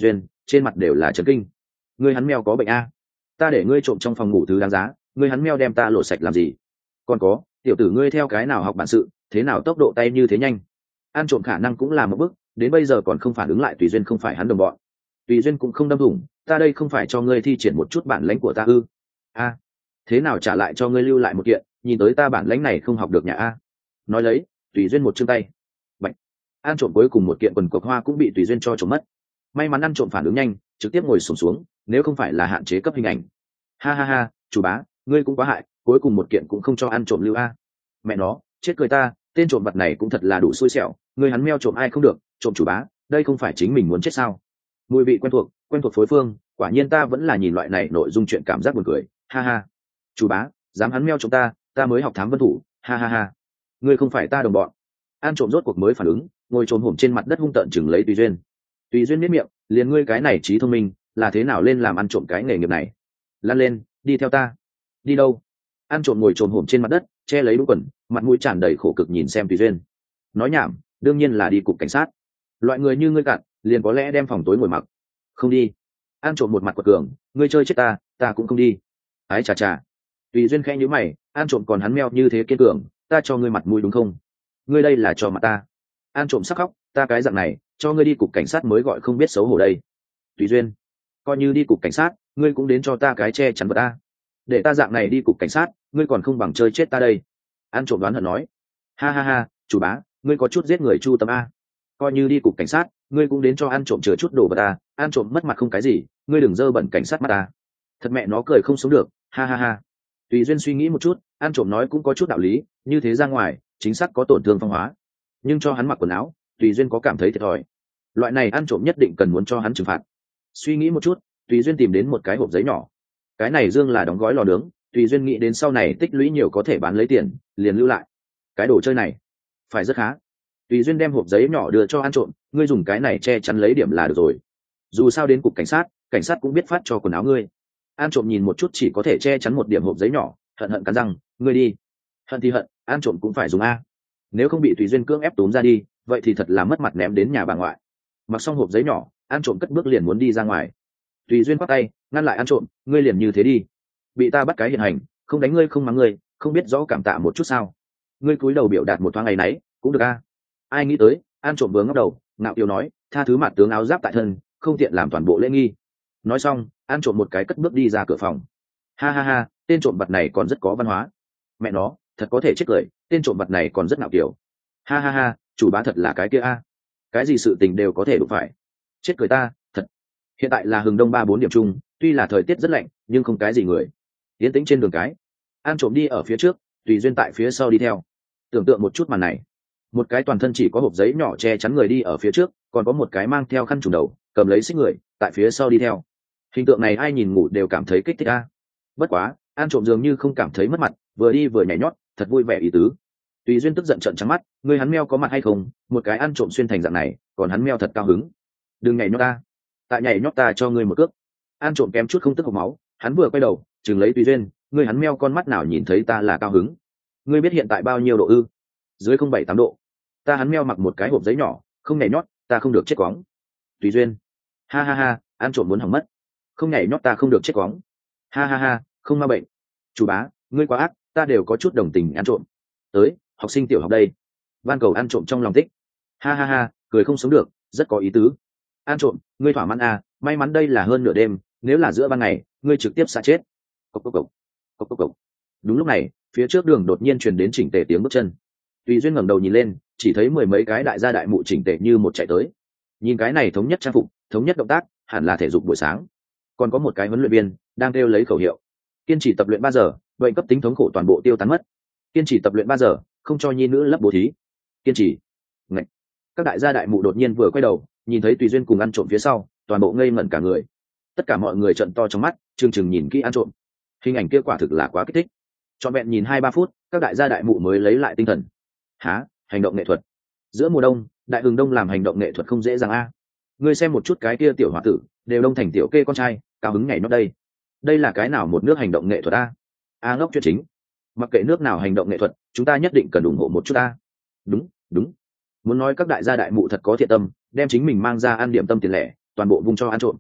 trên mặt đều là trấn kinh. Ngươi hắn meo có bệnh a? Ta để ngươi trộm trong phòng ngủ thứ đáng giá, ngươi hắn meo đem ta lột sạch làm gì? Còn có, tiểu tử ngươi theo cái nào học bản sự, thế nào tốc độ tay như thế nhanh? Ăn trộm khả năng cũng là một bước, đến bây giờ còn không phản ứng lại Tùy Duyên không phải hắn đồng bọn. Tùy Duyên cũng không đâm thủng, ta đây không phải cho ngươi thi triển một chút bản lãnh của ta ư? A, thế nào trả lại cho ngươi lưu lại một kiện, nhìn tới ta bản lãnh này không học được nhà a. Nói lấy, Tùy Duyên một chương tay. Bạch. Ăn trộm cuối cùng một kiện quần cộc hoa cũng bị Tùy Duyên cho trộm mất. May mắn ăn trộm phản ứng nhanh, trực tiếp ngồi xổm xuống, nếu không phải là hạn chế cấp hình ảnh. Ha ha ha, chủ bá, ngươi cũng quá hại, cuối cùng một kiện cũng không cho ăn trộm lưu a. Mẹ nó, chết cười ta, tên trộm vật này cũng thật là đủ xui xẻo, ngươi hắn meo trộm ai không được, trộm chủ bá, đây không phải chính mình muốn chết sao? Mùi vị quen thuộc, quen thuộc phối phương, quả nhiên ta vẫn là nhìn loại này nội dung chuyện cảm giác buồn cười, ha ha. Chủ bá, dám hắn meo trộm ta, ta mới học thám vân thủ, ha ha ha. Ngươi không phải ta đồng bọn. An trộm rốt cuộc mới phản ứng, ngồi trồm hổm trên mặt đất hung tợn chừng lấy Tùy Duyên. Tùy Duyên biết miệng, liền ngươi cái này trí thông minh, là thế nào lên làm ăn trộm cái nghề nghiệp này? Lan lên, đi theo ta. Đi đâu? Ăn trộm ngồi trồm hổm trên mặt đất, che lấy đũng quần, mặt mũi tràn đầy khổ cực nhìn xem Tùy Duyên. Nói nhảm, đương nhiên là đi cục cảnh sát. Loại người như ngươi cạn, liền có lẽ đem phòng tối ngồi mặc. Không đi. Ăn trộm một mặt quật cường, ngươi chơi chết ta, ta cũng không đi. Ái chà chà. Tùy Duyên khẽ nhíu mày, ăn trộm còn hắn meo như thế kiên cường, ta cho ngươi mặt mũi đúng không? Ngươi đây là cho mặt ta. Ăn trộm sắc khóc, ta cái dạng này, cho ngươi đi cục cảnh sát mới gọi không biết xấu hổ đây. Tùy Duyên, coi như đi cục cảnh sát, ngươi cũng đến cho ta cái che chắn vật ta. Để ta dạng này đi cục cảnh sát, ngươi còn không bằng chơi chết ta đây. Ăn trộm đoán hận nói. Ha ha ha, chủ bá, ngươi có chút giết người chu tâm a. Coi như đi cục cảnh sát, ngươi cũng đến cho ăn trộm chừa chút đồ vật ta, ăn trộm mất mặt không cái gì, ngươi đừng dơ bẩn cảnh sát mắt ta. Thật mẹ nó cười không sống được, ha ha ha. Tùy Duyên suy nghĩ một chút, ăn trộm nói cũng có chút đạo lý, như thế ra ngoài, chính xác có tổn thương phong hóa. Nhưng cho hắn mặc quần áo, Tùy Duyên có cảm thấy thiệt thòi. Loại này ăn trộm nhất định cần muốn cho hắn trừng phạt. Suy nghĩ một chút, Tùy Duyên tìm đến một cái hộp giấy nhỏ. Cái này dương là đóng gói lò nướng, Tùy Duyên nghĩ đến sau này tích lũy nhiều có thể bán lấy tiền, liền lưu lại. Cái đồ chơi này phải rất khá. Tùy Duyên đem hộp giấy nhỏ đưa cho ăn trộm, ngươi dùng cái này che chắn lấy điểm là được rồi. Dù sao đến cục cảnh sát, cảnh sát cũng biết phát cho quần áo ngươi. Ăn trộm nhìn một chút chỉ có thể che chắn một điểm hộp giấy nhỏ, hận hận cắn răng, ngươi đi. Hận thì hận, ăn trộm cũng phải dùng a. Nếu không bị Tùy Duyên cưỡng ép tốn ra đi, vậy thì thật là mất mặt ném đến nhà bà ngoại. Mặc xong hộp giấy nhỏ, ăn trộm cất bước liền muốn đi ra ngoài. Tùy Duyên quát tay, ngăn lại ăn trộm, ngươi liền như thế đi. Bị ta bắt cái hiện hành, không đánh ngươi không mắng ngươi, không biết rõ cảm tạ một chút sao? Ngươi cúi đầu biểu đạt một thoáng ngày nấy, cũng được a. Ai nghĩ tới, ăn trộm vừa ngóc đầu, ngạo kiều nói, tha thứ mặt tướng áo giáp tại thân, không tiện làm toàn bộ lễ nghi. Nói xong, ăn trộm một cái cất bước đi ra cửa phòng. Ha ha ha, tên trộm vật này còn rất có văn hóa. Mẹ nó, thật có thể chết cười, tên trộm vật này còn rất ngạo kiều. Ha ha ha, chủ bá thật là cái kia a. Cái gì sự tình đều có thể đụng phải. Chết cười ta, thật. Hiện tại là hừng đông ba bốn điểm chung, tuy là thời tiết rất lạnh, nhưng không cái gì người. Yên tĩnh trên đường cái. Ăn trộm đi ở phía trước, Tùy Duyên tại phía sau đi theo. Tưởng tượng một chút màn này, một cái toàn thân chỉ có hộp giấy nhỏ che chắn người đi ở phía trước, còn có một cái mang theo khăn trùm đầu, cầm lấy xích người, tại phía sau đi theo. Hình tượng này ai nhìn ngủ đều cảm thấy kích thích a. Bất quá, ăn trộm dường như không cảm thấy mất mặt, vừa đi vừa nhảy nhót, thật vui vẻ ý tứ. Tùy Duyên tức giận trợn trắng mắt, người hắn meo có mặt hay không, một cái ăn trộm xuyên thành dạng này, còn hắn meo thật cao hứng. Đừng nhảy nhót ta, tại nhảy nhót ta cho ngươi một cước. Ăn trộm kém chút không tức hộc máu, hắn vừa quay đầu, chừng lấy Tùy Duyên, ngươi hắn meo con mắt nào nhìn thấy ta là cao hứng. Ngươi biết hiện tại bao nhiêu độ ư? Dưới không bảy tám độ. Ta hắn meo mặc một cái hộp giấy nhỏ, không nhảy nhót, ta không được chết quóng. Tùy Duyên, ha ha ha, ăn trộm muốn hỏng mất. Không nhảy nhót ta không được chết quóng. Ha ha ha, không ma bệnh. Chủ bá, ngươi quá ác, ta đều có chút đồng tình ăn trộm. Tới, học sinh tiểu học đây. Van cầu ăn trộm trong lòng tích. Ha ha ha, cười không sống được, rất có ý tứ. Ăn trộm, ngươi thỏa mãn à, may mắn đây là hơn nửa đêm, nếu là giữa ban ngày, ngươi trực tiếp xả chết. Cốc cốc cốc. Cốc cốc cốc. Đúng lúc này, phía trước đường đột nhiên truyền đến chỉnh tề tiếng bước chân. Tùy Duyên ngẩng đầu nhìn lên, chỉ thấy mười mấy cái đại gia đại mụ chỉnh tề như một chạy tới. Nhìn cái này thống nhất trang phục, thống nhất động tác, hẳn là thể dục buổi sáng. Còn có một cái huấn luyện viên đang kêu lấy khẩu hiệu. Kiên trì tập luyện ba giờ, bệnh cấp tính thống khổ toàn bộ tiêu tán mất. Kiên trì tập luyện ba giờ, không cho nhi nữ lấp bố thí. Kiên trì. Ngậy. Các đại gia đại mụ đột nhiên vừa quay đầu, nhìn thấy Tùy Duyên cùng ăn trộm phía sau, toàn bộ ngây ngẩn cả người. Tất cả mọi người trợn to trong mắt, trừng trừng nhìn kỹ ăn trộm. Hình ảnh kia quả thực là quá kích thích. Trọn vẹn nhìn hai ba phút, các đại gia đại mụ mới lấy lại tinh thần. Hả? Hành động nghệ thuật. Giữa mùa đông, đại hừng đông làm hành động nghệ thuật không dễ dàng a. Ngươi xem một chút cái kia tiểu hòa tử, đều đông thành tiểu kê con trai, cao hứng nhảy nó đây. Đây là cái nào một nước hành động nghệ thuật a? A ngốc chuyện chính. Mặc kệ nước nào hành động nghệ thuật, chúng ta nhất định cần ủng hộ một chút a. Đúng, đúng. Muốn nói các đại gia đại mụ thật có thiện tâm, đem chính mình mang ra ăn điểm tâm tiền lẻ, toàn bộ vung cho ăn trộm.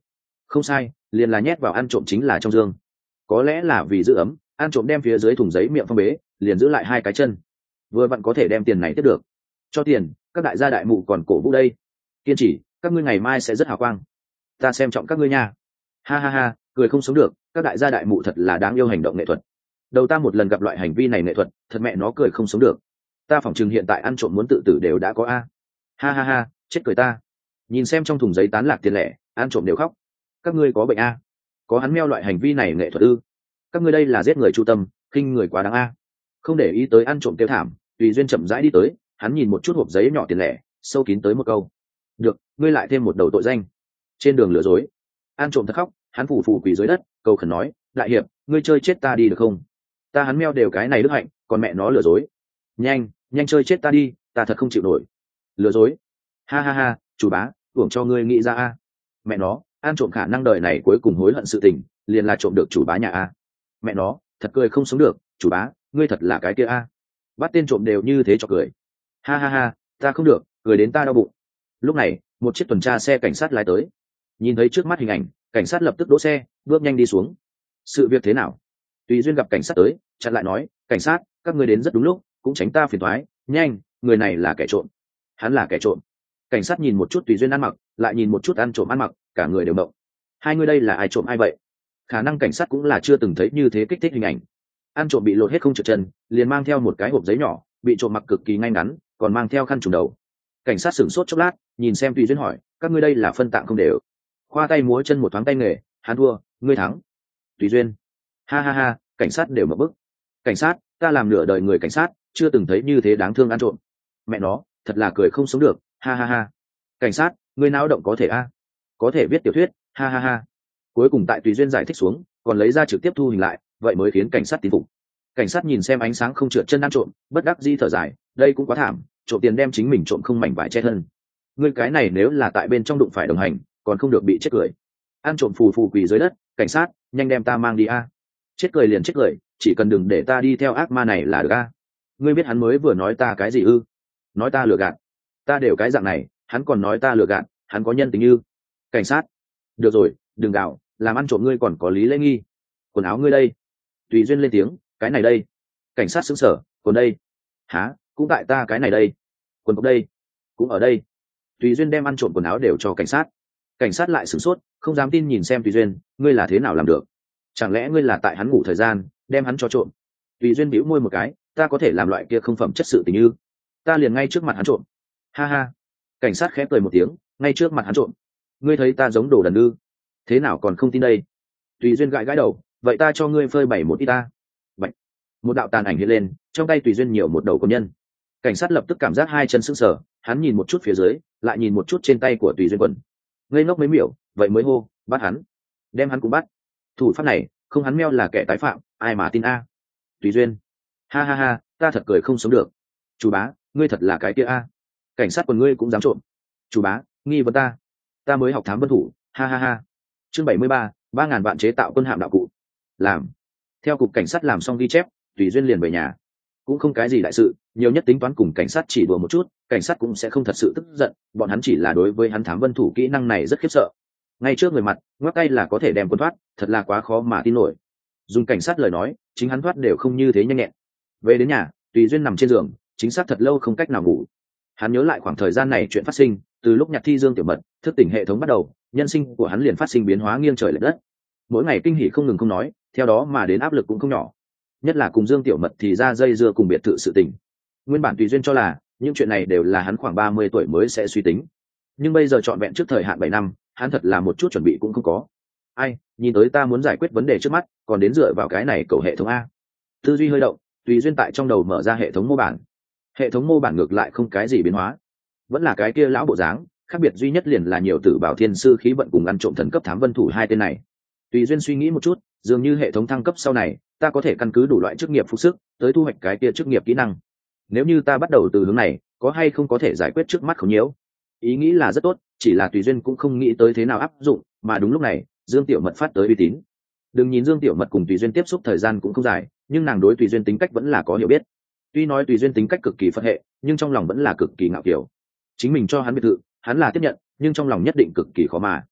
Không sai, liền là nhét vào ăn trộm chính là trong dương. Có lẽ là vì giữ ấm, ăn trộm đem phía dưới thùng giấy miệng phong bế, liền giữ lại hai cái chân, vừa vặn có thể đem tiền này tiếp được. Cho tiền, các đại gia đại mụ còn cổ vũ đây. Kiên trì, các ngươi ngày mai sẽ rất hào quang. Ta xem trọng các ngươi nha. Ha ha ha, cười không sống được, các đại gia đại mụ thật là đáng yêu hành động nghệ thuật. Đầu ta một lần gặp loại hành vi này nghệ thuật, thật mẹ nó cười không sống được. Ta phỏng chừng hiện tại ăn trộm muốn tự tử đều đã có a. Ha ha ha, chết cười ta. Nhìn xem trong thùng giấy tán lạc tiền lẻ, ăn trộm đều khóc. Các ngươi có bệnh a? Có hắn meo loại hành vi này nghệ thuật ư? Các ngươi đây là giết người chu tâm, khinh người quá đáng a. Không để ý tới ăn trộm kêu thảm, Tùy Duyên chậm rãi đi tới, hắn nhìn một chút hộp giấy nhỏ tiền lẻ, sâu kín tới một câu. Được, ngươi lại thêm một đầu tội danh. Trên đường lừa dối. Ăn trộm thật khóc, hắn phủ phủ quỳ dưới đất, cầu khẩn nói, đại hiệp, ngươi chơi chết ta đi được không? Ta hắn meo đều cái này đức hạnh, còn mẹ nó lừa dối. Nhanh, nhanh chơi chết ta đi, ta thật không chịu nổi. Lừa dối. Ha ha ha, chủ bá, hưởng cho ngươi nghĩ ra a. Mẹ nó, ăn trộm khả năng đời này cuối cùng hối hận sự tình, liền là trộm được chủ bá nhà a. Mẹ nó, thật cười không sống được, chủ bá, ngươi thật là cái kia a. Bắt tên trộm đều như thế cho cười. Ha ha ha, ta không được, cười đến ta đau bụng. Lúc này, một chiếc tuần tra xe cảnh sát lái tới. Nhìn thấy trước mắt hình ảnh, cảnh sát lập tức đỗ xe, bước nhanh đi xuống. Sự việc thế nào? Tùy Duyên gặp cảnh sát tới, chặn lại nói, cảnh sát, các ngươi đến rất đúng lúc, cũng tránh ta phiền toái, nhanh, người này là kẻ trộm. Hắn là kẻ trộm. Cảnh sát nhìn một chút Tùy Duyên ăn mặc, lại nhìn một chút ăn trộm ăn mặc, cả người đều động. Hai người đây là ai trộm ai vậy? Khả năng cảnh sát cũng là chưa từng thấy như thế kích thích hình ảnh. Ăn trộm bị lột hết không trượt chân, liền mang theo một cái hộp giấy nhỏ, bị trộm mặc cực kỳ ngay ngắn, còn mang theo khăn trùm đầu. Cảnh sát sửng sốt chốc lát, nhìn xem Tùy Duyên hỏi, các ngươi đây là phân tạng không đều? Khoa tay múa chân một thoáng tay nghề, hắn thua, ngươi thắng. Tùy Duyên. Ha ha ha, cảnh sát đều mở bức. Cảnh sát, ta làm nửa đời người cảnh sát, chưa từng thấy như thế đáng thương ăn trộm. Mẹ nó, thật là cười không sống được, ha ha ha. Cảnh sát, ngươi não động có thể a? Có thể viết tiểu thuyết, ha ha ha. Cuối cùng tại Tùy Duyên giải thích xuống, còn lấy ra trực tiếp thu hình lại, vậy mới khiến cảnh sát tin phục. Cảnh sát nhìn xem ánh sáng không trượt chân ăn trộm, bất đắc dĩ thở dài, đây cũng quá thảm, trộm tiền đem chính mình trộm không mảnh vải che thân. Ngươi cái này nếu là tại bên trong đụng phải đồng hành, còn không được bị chết cười. Ăn trộm phù phù quỳ dưới đất, cảnh sát, nhanh đem ta mang đi a. Chết cười liền chết cười, chỉ cần đừng để ta đi theo ác ma này là được a. Ngươi biết hắn mới vừa nói ta cái gì ư? Nói ta lừa gạt. Ta đều cái dạng này, hắn còn nói ta lừa gạt, hắn có nhân tình như. Cảnh sát, được rồi, đừng gào, làm ăn trộm ngươi còn có lý lễ nghi. Quần áo ngươi đây. Tùy Duyên lên tiếng, cái này đây. Cảnh sát sững sờ, còn đây. Hả, cũng tại ta cái này đây. Quần cộc đây, cũng ở đây. Tùy Duyên đem ăn trộm quần áo đều cho cảnh sát. Cảnh sát lại sửng sốt, không dám tin nhìn xem Tùy Duyên, ngươi là thế nào làm được? Chẳng lẽ ngươi là tại hắn ngủ thời gian đem hắn cho trộm? Tùy Duyên bĩu môi một cái, ta có thể làm loại kia không phẩm chất sự tình như, ta liền ngay trước mặt hắn trộm. Ha ha. Cảnh sát khẽ cười một tiếng, ngay trước mặt hắn trộm. Ngươi thấy ta giống đồ đần ư? Thế nào còn không tin đây? Tùy Duyên gãi gãi đầu, vậy ta cho ngươi phơi bày một ít ta. Bạch. Một đạo tàn ảnh hiện lên, trong tay Tùy Duyên nhiều một đầu con nhân. Cảnh sát lập tức cảm giác hai chân sững sờ, hắn nhìn một chút phía dưới, lại nhìn một chút trên tay của Tùy Duyên quần. Ngây ngốc mấy miểu, vậy mới hô, bắt hắn. Đem hắn cũng bắt. Thủ pháp này, không hắn meo là kẻ tái phạm, ai mà tin a? Tùy Duyên. Ha ha ha, ta thật cười không sống được. Chủ bá, ngươi thật là cái kia a. Cảnh sát quần ngươi cũng dám trộm. Chủ bá, nghi vấn ta. Ta mới học thám vân thủ, ha ha ha. Chương bảy mươi ba, ba ngàn vạn chế tạo quân hạm đạo cụ. Làm. Theo cục cảnh sát làm xong ghi chép, Tùy Duyên liền về nhà. Cũng không cái gì đại sự, nhiều nhất tính toán cùng cảnh sát chỉ đùa một chút, cảnh sát cũng sẽ không thật sự tức giận, bọn hắn chỉ là đối với hắn thám vân thủ kỹ năng này rất khiếp sợ. Ngay trước người mặt, ngoắc tay là có thể đem quân thoát, thật là quá khó mà tin nổi. Dùng cảnh sát lời nói, chính hắn thoát đều không như thế nhanh nhẹn. Về đến nhà, Tùy Duyên nằm trên giường, chính xác thật lâu không cách nào ngủ. Hắn nhớ lại khoảng thời gian này chuyện phát sinh, từ lúc nhặt thi Dương Tiểu Mật, thức tỉnh hệ thống bắt đầu, nhân sinh của hắn liền phát sinh biến hóa nghiêng trời lệch đất. Mỗi ngày kinh hỉ không ngừng không nói, theo đó mà đến áp lực cũng không nhỏ. Nhất là cùng Dương Tiểu Mật thì ra dây dưa cùng biệt thự sự tình. Nguyên bản Tùy Duyên cho là những chuyện này đều là hắn khoảng ba mươi tuổi mới sẽ suy tính, nhưng bây giờ trọn vẹn trước thời hạn bảy năm, hắn thật là một chút chuẩn bị cũng không có. Ai, nhìn tới ta muốn giải quyết vấn đề trước mắt, còn đến dựa vào cái này cầu hệ thống a. Tư duy hơi động, Tùy Duyên tại trong đầu mở ra hệ thống mô bản. Hệ thống mô bản ngược lại không cái gì biến hóa, vẫn là cái kia lão bộ dáng, khác biệt duy nhất liền là nhiều tử bảo thiên sư khí vận cùng ăn trộm thần cấp thám vân thủ hai tên này. Tùy Duyên suy nghĩ một chút, dường như hệ thống thăng cấp sau này, ta có thể căn cứ đủ loại chức nghiệp phục sức, tới thu hoạch cái kia chức nghiệp kỹ năng. Nếu như ta bắt đầu từ hướng này, có hay không có thể giải quyết trước mắt không nhiễu? Ý nghĩ là rất tốt, chỉ là Tùy Duyên cũng không nghĩ tới thế nào áp dụng, mà đúng lúc này, Dương Tiểu Mật phát tới uy tín. Đừng nhìn Dương Tiểu Mật cùng Tùy Duyên tiếp xúc thời gian cũng không dài, nhưng nàng đối Tùy Duyên tính cách vẫn là có hiểu biết. Tuy nói Tùy Duyên tính cách cực kỳ phật hệ, nhưng trong lòng vẫn là cực kỳ ngạo kiều. Chính mình cho hắn biệt thự, hắn là tiếp nhận, nhưng trong lòng nhất định cực kỳ khó mà.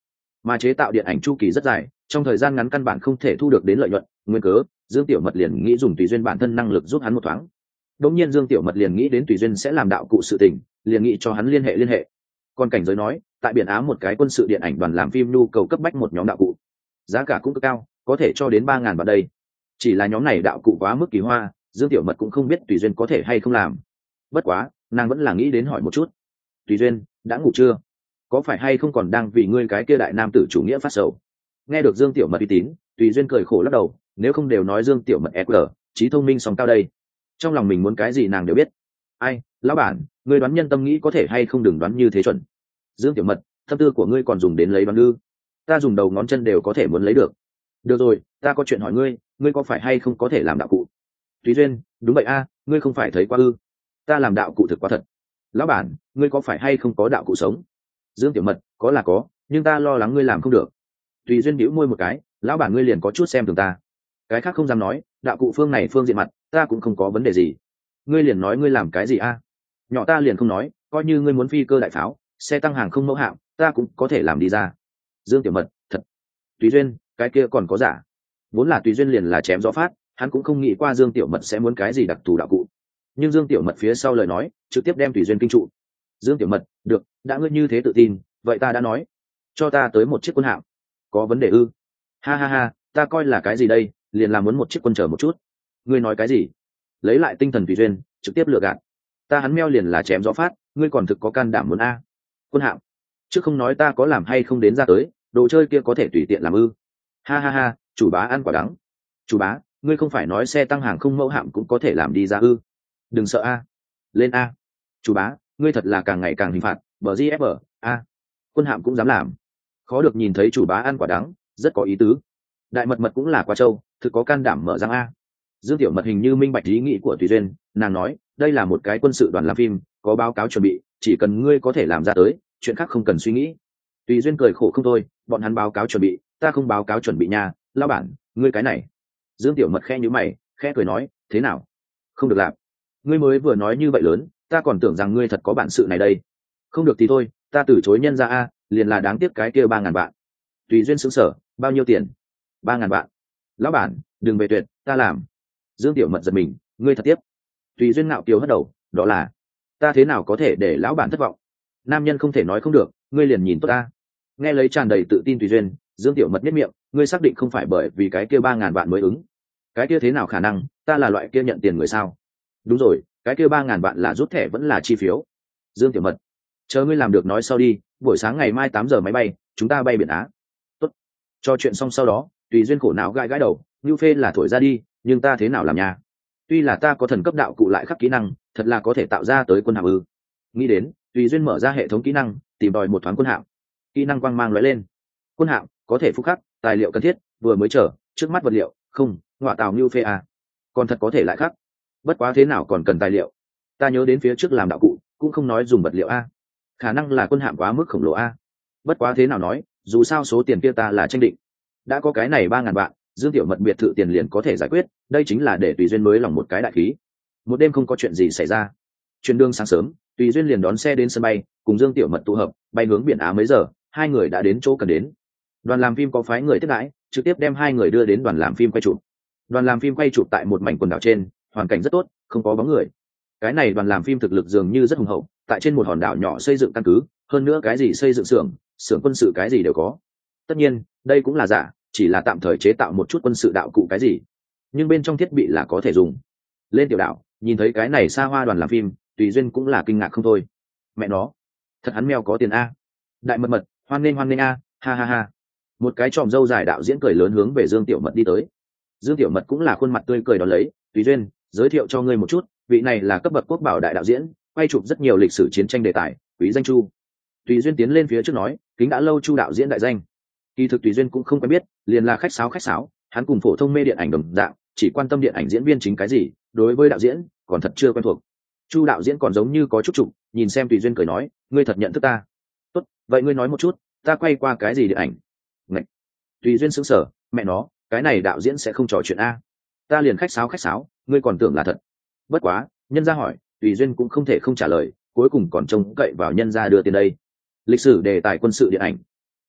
mà chế tạo điện ảnh chu kỳ rất dài, trong thời gian ngắn căn bản không thể thu được đến lợi nhuận, nguyên cớ Dương Tiểu Mật liền nghĩ dùng Tùy Duyên bản thân năng lực giúp hắn một thoáng. Đống nhiên Dương Tiểu Mật liền nghĩ đến Tùy Duyên sẽ làm đạo cụ sự tình, liền nghĩ cho hắn liên hệ liên hệ. Còn cảnh giới nói, tại biển Á một cái quân sự điện ảnh đoàn làm phim nhu cầu cấp bách một nhóm đạo cụ, giá cả cũng cực cao, có thể cho đến ba ngàn vạn đây. Chỉ là nhóm này đạo cụ quá mức kỳ hoa, Dương Tiểu Mật cũng không biết Tùy Duyên có thể hay không làm. Bất quá, nàng vẫn là nghĩ đến hỏi một chút. Tùy Duyên, đã ngủ chưa? Có phải hay không còn đang vì ngươi cái kia đại nam tử chủ nghĩa phát sầu? Nghe được Dương Tiểu Mật uy tín, Tùy Duyên cười khổ lắc đầu, nếu không đều nói Dương Tiểu Mật e quy, trí thông minh song cao đây. Trong lòng mình muốn cái gì nàng đều biết. Ai, lão bản, ngươi đoán nhân tâm nghĩ có thể hay không, đừng đoán như thế chuẩn. Dương Tiểu Mật, tâm tư của ngươi còn dùng đến lấy đoán ư? Ta dùng đầu ngón chân đều có thể muốn lấy được. Được rồi, ta có chuyện hỏi ngươi, ngươi có phải hay không có thể làm đạo cụ? Tùy Duyên, đúng vậy a, ngươi không phải thấy qua ư? Ta làm đạo cụ thực quá thật. Lão bản, ngươi có phải hay không có đạo cụ sống? Dương Tiểu Mật, có là có, nhưng ta lo lắng ngươi làm không được. Tùy Duyên bĩu môi một cái, lão bản ngươi liền có chút xem thường ta. Cái khác không dám nói, đạo cụ phương này phương diện mặt, ta cũng không có vấn đề gì. Ngươi liền nói ngươi làm cái gì a? Nhỏ ta liền không nói, coi như ngươi muốn phi cơ đại pháo, xe tăng hàng không mẫu hạm, ta cũng có thể làm đi ra. Dương Tiểu Mật, thật. Tùy Duyên, cái kia còn có giả. Vốn là Tùy Duyên liền là chém gió phát, hắn cũng không nghĩ qua Dương Tiểu Mật sẽ muốn cái gì đặc thù đạo cụ. Nhưng Dương Tiểu Mật phía sau lời nói, trực tiếp đem Tùy Duyên kinh trụ. Dương Tiểu Mật, được, đã ngươi như thế tự tin, vậy ta đã nói, cho ta tới một chiếc quân hạm. Có vấn đề ư? Ha ha ha, ta coi là cái gì đây, liền là muốn một chiếc quân chờ một chút. Ngươi nói cái gì? Lấy lại tinh thần Tùy Duyên, trực tiếp lừa gạt. Ta hắn meo liền là chém gió phát, ngươi còn thực có can đảm muốn a? Quân hạm? Chứ không nói ta có làm hay không đến ra tới, đồ chơi kia có thể tùy tiện làm ư? Ha ha ha, chủ bá ăn quả đắng. Chủ bá, ngươi không phải nói xe tăng hàng không mẫu hạm cũng có thể làm đi ra ư? Đừng sợ a, lên a. Chủ bá, ngươi thật là càng ngày càng hình phạt, bờ gfb a. Quân hạm cũng dám làm, khó được nhìn thấy chủ bá ăn quả đắng, rất có ý tứ. Đại mật mật cũng là quá trâu, thực có can đảm mở răng a. Dương Tiểu Mật hình như minh bạch ý nghĩ của Tùy Duyên, nàng nói, đây là một cái quân sự đoàn làm phim, có báo cáo chuẩn bị, chỉ cần ngươi có thể làm ra tới, chuyện khác không cần suy nghĩ. Tùy Duyên cười khổ không thôi, bọn hắn báo cáo chuẩn bị, ta không báo cáo chuẩn bị nha, lão bản, ngươi cái này. Dương Tiểu Mật khẽ nhíu mày, khẽ cười nói, thế nào? Không được làm. Ngươi mới vừa nói như vậy lớn, ta còn tưởng rằng ngươi thật có bản sự này đây. Không được thì thôi, ta từ chối nhân ra a, liền là đáng tiếc cái kia ba ngàn vạn. Tùy Duyên sững sờ, bao nhiêu tiền? Ba ngàn vạn. Lão bản, đừng về tuyệt, ta làm. Dương Tiểu Mật giật mình, ngươi thật tiếp. Tùy Duyên ngạo kiều hất đầu, đó là, ta thế nào có thể để lão bản thất vọng? Nam nhân không thể nói không được, ngươi liền nhìn tốt ta. Nghe lấy tràn đầy tự tin Tùy Duyên, Dương Tiểu Mật nhếch miệng, ngươi xác định không phải bởi vì cái kia ba ngàn vạn mới ứng? Cái kia thế nào khả năng, ta là loại kia nhận tiền người sao? Đúng rồi, cái kia ba ngàn vạn là rút thẻ vẫn là chi phiếu? Dương Tiểu Mật, chờ ngươi làm được nói sau đi, buổi sáng ngày mai tám giờ máy bay, chúng ta bay biển Á. Tốt. Cho chuyện xong sau đó, Tùy Duyên khổ não gãi gãi đầu, Nưu Phê là thổi ra đi, nhưng ta thế nào làm nha? Tuy là ta có thần cấp đạo cụ lại khắc kỹ năng, thật là có thể tạo ra tới quân hạm ư? Nghĩ đến, Tùy Duyên mở ra hệ thống kỹ năng, tìm tòi một thoáng quân hạm. Kỹ năng quang mang lóe lên. Quân hạm có thể phúc khắc, tài liệu cần thiết, vừa mới chờ, trước mắt vật liệu, không, ngọa tàu Nưu Phê à. Còn thật có thể lại khắc. Bất quá thế nào còn cần tài liệu? Ta nhớ đến phía trước làm đạo cụ, cũng không nói dùng vật liệu a. Khả năng là quân hạm quá mức khổng lồ a. Bất quá thế nào nói, dù sao số tiền kia ta là tranh định. Đã có cái này ba ngàn vạn, Dương Tiểu Mật biệt thự tiền liền có thể giải quyết, đây chính là để Tùy Duyên mới lòng một cái đại khí. Một đêm không có chuyện gì xảy ra. Chuyến đường sáng sớm, Tùy Duyên liền đón xe đến sân bay, cùng Dương Tiểu Mật tụ hợp, bay hướng biển Á mấy giờ, hai người đã đến chỗ cần đến. Đoàn làm phim có phái người tiếp đãi, trực tiếp đem hai người đưa đến đoàn làm phim quay chụp. Đoàn làm phim quay chụp tại một mảnh quần đảo trên, hoàn cảnh rất tốt, không có bóng người. Cái này đoàn làm phim thực lực dường như rất hùng hậu, tại trên một hòn đảo nhỏ xây dựng căn cứ, hơn nữa cái gì xây dựng xưởng, xưởng quân sự cái gì đều có. Tất nhiên, đây cũng là giả, chỉ là tạm thời chế tạo một chút quân sự đạo cụ cái gì, nhưng bên trong thiết bị là có thể dùng. Lên tiểu đảo, nhìn thấy cái này xa hoa đoàn làm phim, Tùy Duyên cũng là kinh ngạc không thôi. Mẹ nó, thật hắn mèo có tiền a. Đại mật mật, hoan nghênh hoan nghênh a, ha ha ha. Một cái tròm râu dài đạo diễn cười lớn hướng về Dương Tiểu Mật đi tới. Dương Tiểu Mật cũng là khuôn mặt tươi cười đón lấy, Tùy Duyên, giới thiệu cho ngươi một chút, vị này là cấp bậc quốc bảo đại đạo diễn, quay chụp rất nhiều lịch sử chiến tranh đề tài, quý danh Chu. Tùy Duyên tiến lên phía trước nói, kính đã lâu Chu đạo diễn đại danh. Kỳ thực Tùy Duyên cũng không quen biết, liền là khách sáo khách sáo, hắn cùng phổ thông mê điện ảnh đồng dạng, chỉ quan tâm điện ảnh diễn viên chính cái gì, đối với đạo diễn còn thật chưa quen thuộc. Chu đạo diễn còn giống như có chút trục, nhìn xem Tùy Duyên cười nói, ngươi thật nhận thức ta? Tốt, vậy ngươi nói một chút, ta quay qua cái gì điện ảnh? Ngậy. Tùy Duyên sững sờ, mẹ nó, cái này đạo diễn sẽ không trò chuyện a. Ta liền khách sáo khách sáo, ngươi còn tưởng là thật. Bất quá, nhân gia hỏi, Tùy Duyên cũng không thể không trả lời, cuối cùng còn trông cậy vào nhân gia đưa tiền đây. Lịch sử đề tài quân sự điện ảnh.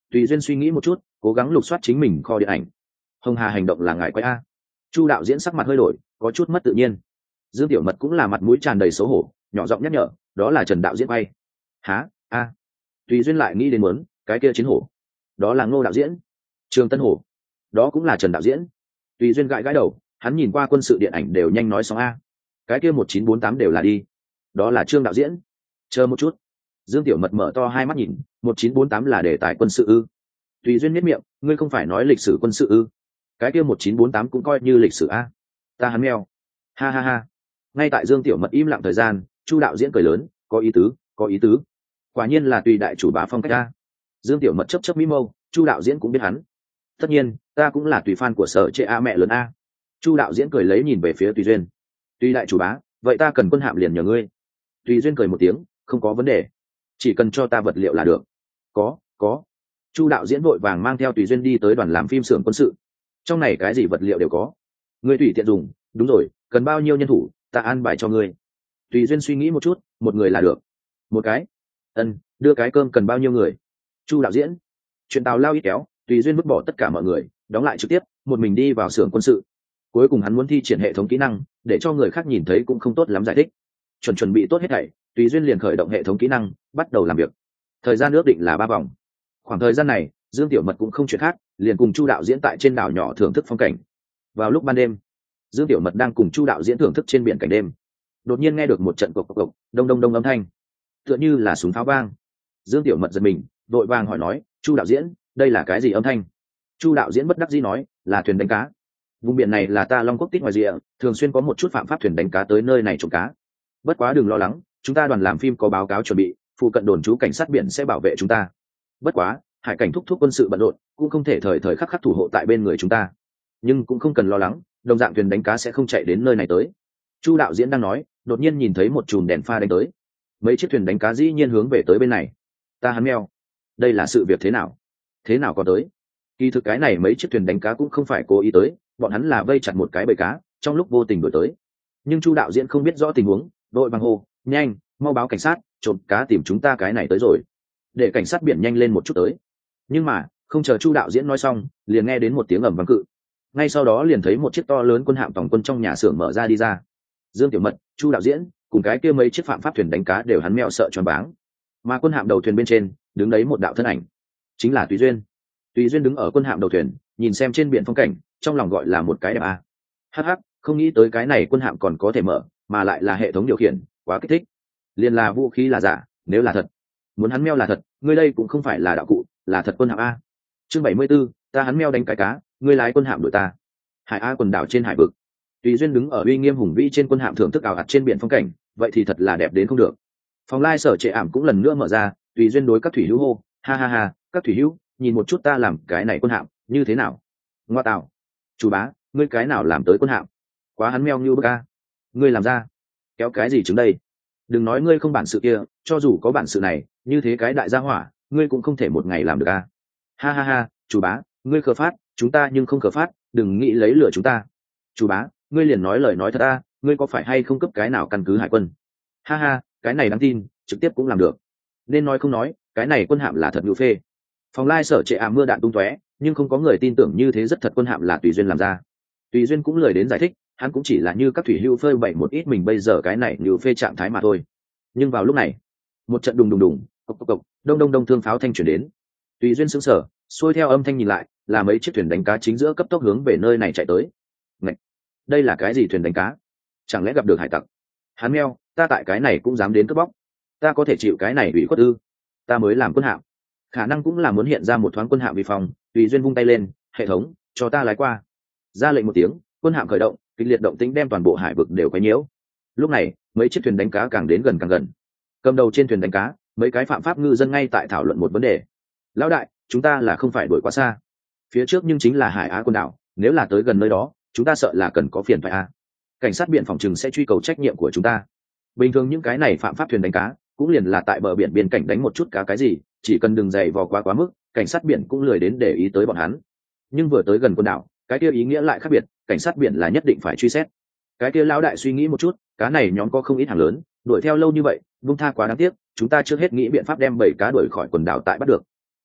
Tùy Duyên suy nghĩ một chút, cố gắng lục soát chính mình kho điện ảnh. Hồng Hà hành động là ngài quay a. Chu đạo diễn sắc mặt hơi đổi, có chút mất tự nhiên. Dương Tiểu Mật cũng là mặt mũi tràn đầy xấu hổ, nhỏ giọng nhắc nhở, đó là Trần đạo diễn quay. Hả? A. Tùy Duyên lại nghĩ đến muốn, cái kia Chiến Hổ, đó là Ngô đạo diễn. Trường Tân Hổ, đó cũng là Trần đạo diễn. Tùy Duyên gãi gãi đầu, hắn nhìn qua quân sự điện ảnh đều nhanh nói xong a. Cái kia một chín bốn tám đều là đi, đó là Trương đạo diễn. Chờ một chút. Dương Tiểu Mật mở to hai mắt nhìn, một chín bốn tám là đề tài quân sự ư? Tùy Duyên nhếch miệng, ngươi không phải nói lịch sử quân sự ư? Cái kia một chín bốn tám cũng coi như lịch sử a. Ta hắn mèo. Ha ha ha. Ngay tại Dương Tiểu Mật im lặng thời gian, Chu đạo diễn cười lớn, có ý tứ, có ý tứ. Quả nhiên là tùy đại chủ bá phong cách a. Dương Tiểu Mật chấp chấp mỹ mâu, Chu đạo diễn cũng biết hắn. Tất nhiên, ta cũng là tùy fan của sở trệ a mẹ lớn a. Chu đạo diễn cười lấy nhìn về phía Tùy Duyên. Tùy đại chủ bá, vậy ta cần quân hạm liền nhờ ngươi. Tùy Duyên cười một tiếng, không có vấn đề, chỉ cần cho ta vật liệu là được. Có, có. Chu đạo diễn vội vàng mang theo Tùy Duyên đi tới đoàn làm phim xưởng quân sự. Trong này cái gì vật liệu đều có, ngươi tùy tiện dùng. Đúng rồi, cần bao nhiêu nhân thủ, ta an bài cho ngươi. Tùy Duyên suy nghĩ một chút, một người là được. Một cái. Ân, đưa cái cơm cần bao nhiêu người? Chu đạo diễn. Chuyện tào lao ít kéo, Tùy Duyên vứt bỏ tất cả mọi người, đóng lại trực tiếp, một mình đi vào xưởng quân sự. Cuối cùng hắn muốn thi triển hệ thống kỹ năng, để cho người khác nhìn thấy cũng không tốt lắm giải thích. Chuẩn chuẩn bị tốt hết thảy, Tùy Duyên liền khởi động hệ thống kỹ năng, bắt đầu làm việc. Thời gian ước định là ba vòng. Khoảng thời gian này, Dương Tiểu Mật cũng không chuyện khác, liền cùng Chu đạo diễn tại trên đảo nhỏ thưởng thức phong cảnh. Vào lúc ban đêm, Dương Tiểu Mật đang cùng Chu đạo diễn thưởng thức trên biển cảnh đêm. Đột nhiên nghe được một trận cộc cộc cộc, đông đông đông âm thanh, tựa như là súng pháo vang. Dương Tiểu Mật giật mình, vội vàng hỏi nói, Chu đạo diễn, đây là cái gì âm thanh? Chu đạo diễn bất đắc dĩ nói, là thuyền đánh cá. Vùng biển này là ta Long Quốc tích ngoài rìa, thường xuyên có một chút phạm pháp thuyền đánh cá tới nơi này trộm cá. Bất quá đừng lo lắng, chúng ta đoàn làm phim có báo cáo chuẩn bị, phụ cận đồn trú cảnh sát biển sẽ bảo vệ chúng ta. Bất quá, hải cảnh thúc thúc quân sự bận rộn, cũng không thể thời thời khắc khắc thủ hộ tại bên người chúng ta. Nhưng cũng không cần lo lắng, đồng dạng thuyền đánh cá sẽ không chạy đến nơi này tới. Chu đạo diễn đang nói, đột nhiên nhìn thấy một chùm đèn pha đánh tới. Mấy chiếc thuyền đánh cá dĩ nhiên hướng về tới bên này. Ta hắn meo, đây là sự việc thế nào? Thế nào có tới? Kỳ thực cái này mấy chiếc thuyền đánh cá cũng không phải cố ý tới, bọn hắn là vây chặt một cái bầy cá, trong lúc vô tình đuổi tới. Nhưng Chu đạo diễn không biết rõ tình huống, đội bằng hô, nhanh, mau báo cảnh sát, trộm cá tìm chúng ta cái này tới rồi. Để cảnh sát biển nhanh lên một chút tới. Nhưng mà, không chờ Chu đạo diễn nói xong, liền nghe đến một tiếng ầm vang cự. Ngay sau đó liền thấy một chiếc to lớn quân hạm tổng quân trong nhà xưởng mở ra đi ra. Dương Tiểu Mật, Chu đạo diễn, cùng cái kia mấy chiếc phạm pháp thuyền đánh cá đều hắn mèo sợ choáng váng. Mà quân hạm đầu thuyền bên trên, đứng đấy một đạo thân ảnh, chính là Tùy Duyên. Tùy Duyên đứng ở quân hạm đầu thuyền, nhìn xem trên biển phong cảnh, trong lòng gọi là một cái đẹp a. Hắc hắc, không nghĩ tới cái này quân hạm còn có thể mở, mà lại là hệ thống điều khiển, quá kích thích. Liên là vũ khí là giả, nếu là thật, muốn hắn meo là thật, ngươi đây cũng không phải là đạo cụ, là thật quân hạm a. Chương bảy mươi 74, ta hắn meo đánh cái cá, ngươi lái quân hạm đuổi ta. Hải A quần đảo trên hải vực. Tùy Duyên đứng ở uy nghiêm hùng vĩ trên quân hạm thưởng thức ảo ạt trên biển phong cảnh, vậy thì thật là đẹp đến không được. Phòng lai sở trệ ảm cũng lần nữa mở ra, Tùy Duyên đối các thủy hữu hô, ha ha ha, các thủy hữu, nhìn một chút ta làm cái này quân hạm, như thế nào? Ngoa tạo, chủ bá, ngươi cái nào làm tới quân hạm? Quá hắn meo như bức a. Ngươi làm ra, kéo cái gì chứng đây? Đừng nói ngươi không bản sự kia, cho dù có bản sự này, như thế cái đại gia hỏa, ngươi cũng không thể một ngày làm được a. Ha ha ha, chủ bá, ngươi khờ phát, chúng ta nhưng không khờ phát, đừng nghĩ lấy lửa chúng ta. Chủ bá, ngươi liền nói lời nói thật a, ngươi có phải hay không cấp cái nào căn cứ hải quân? Ha ha, cái này đáng tin, trực tiếp cũng làm được. Nên nói không nói, cái này quân hạm là thật ngữ phê. Phòng lai sở trệ ảm mưa đạn tung tóe, nhưng không có người tin tưởng như thế rất thật quân hạm là Tùy Duyên làm ra. Tùy Duyên cũng lời đến giải thích, hắn cũng chỉ là như các thủy hữu phơi bày một ít mình bây giờ cái này như phê trạng thái mà thôi. Nhưng vào lúc này, một trận đùng đùng đùng, cộc cộc cộc, đông đông đông thương pháo thanh chuyển đến. Tùy Duyên sững sờ, xuôi theo âm thanh nhìn lại, là mấy chiếc thuyền đánh cá chính giữa cấp tốc hướng về nơi này chạy tới. Ngậy! Đây là cái gì thuyền đánh cá? Chẳng lẽ gặp được hải tặc? Hắn meo, ta tại cái này cũng dám đến cướp bóc. Ta có thể chịu cái này ủy khuất ư? Ta mới làm quân hạm. Khả năng cũng là muốn hiện ra một thoáng quân hạm vi phong. Tùy Duyên vung tay lên, hệ thống, cho ta lái qua. Ra lệnh một tiếng, quân hạm khởi động, kịch liệt động tĩnh đem toàn bộ hải vực đều quấy nhiễu. Lúc này, mấy chiếc thuyền đánh cá càng đến gần càng gần. Cầm đầu trên thuyền đánh cá, mấy cái phạm pháp ngư dân ngay tại thảo luận một vấn đề. Lão đại, chúng ta là không phải đuổi quá xa. Phía trước nhưng chính là Hải Á quần đảo, nếu là tới gần nơi đó, chúng ta sợ là cần có phiền phải a. Cảnh sát biển phòng trừng sẽ truy cầu trách nhiệm của chúng ta. Bình thường những cái này phạm pháp thuyền đánh cá, cũng liền là tại bờ biển biên cảnh đánh một chút cá cái gì, chỉ cần đừng dày vò quá quá mức, cảnh sát biển cũng lười đến để ý tới bọn hắn. Nhưng vừa tới gần quần đảo, cái kia ý nghĩa lại khác biệt, cảnh sát biển là nhất định phải truy xét. Cái kia lão đại suy nghĩ một chút, cá này nhóm có không ít hàng lớn, đuổi theo lâu như vậy, buông tha quá đáng tiếc, chúng ta trước hết nghĩ biện pháp đem bảy cá đuổi khỏi quần đảo tại bắt được.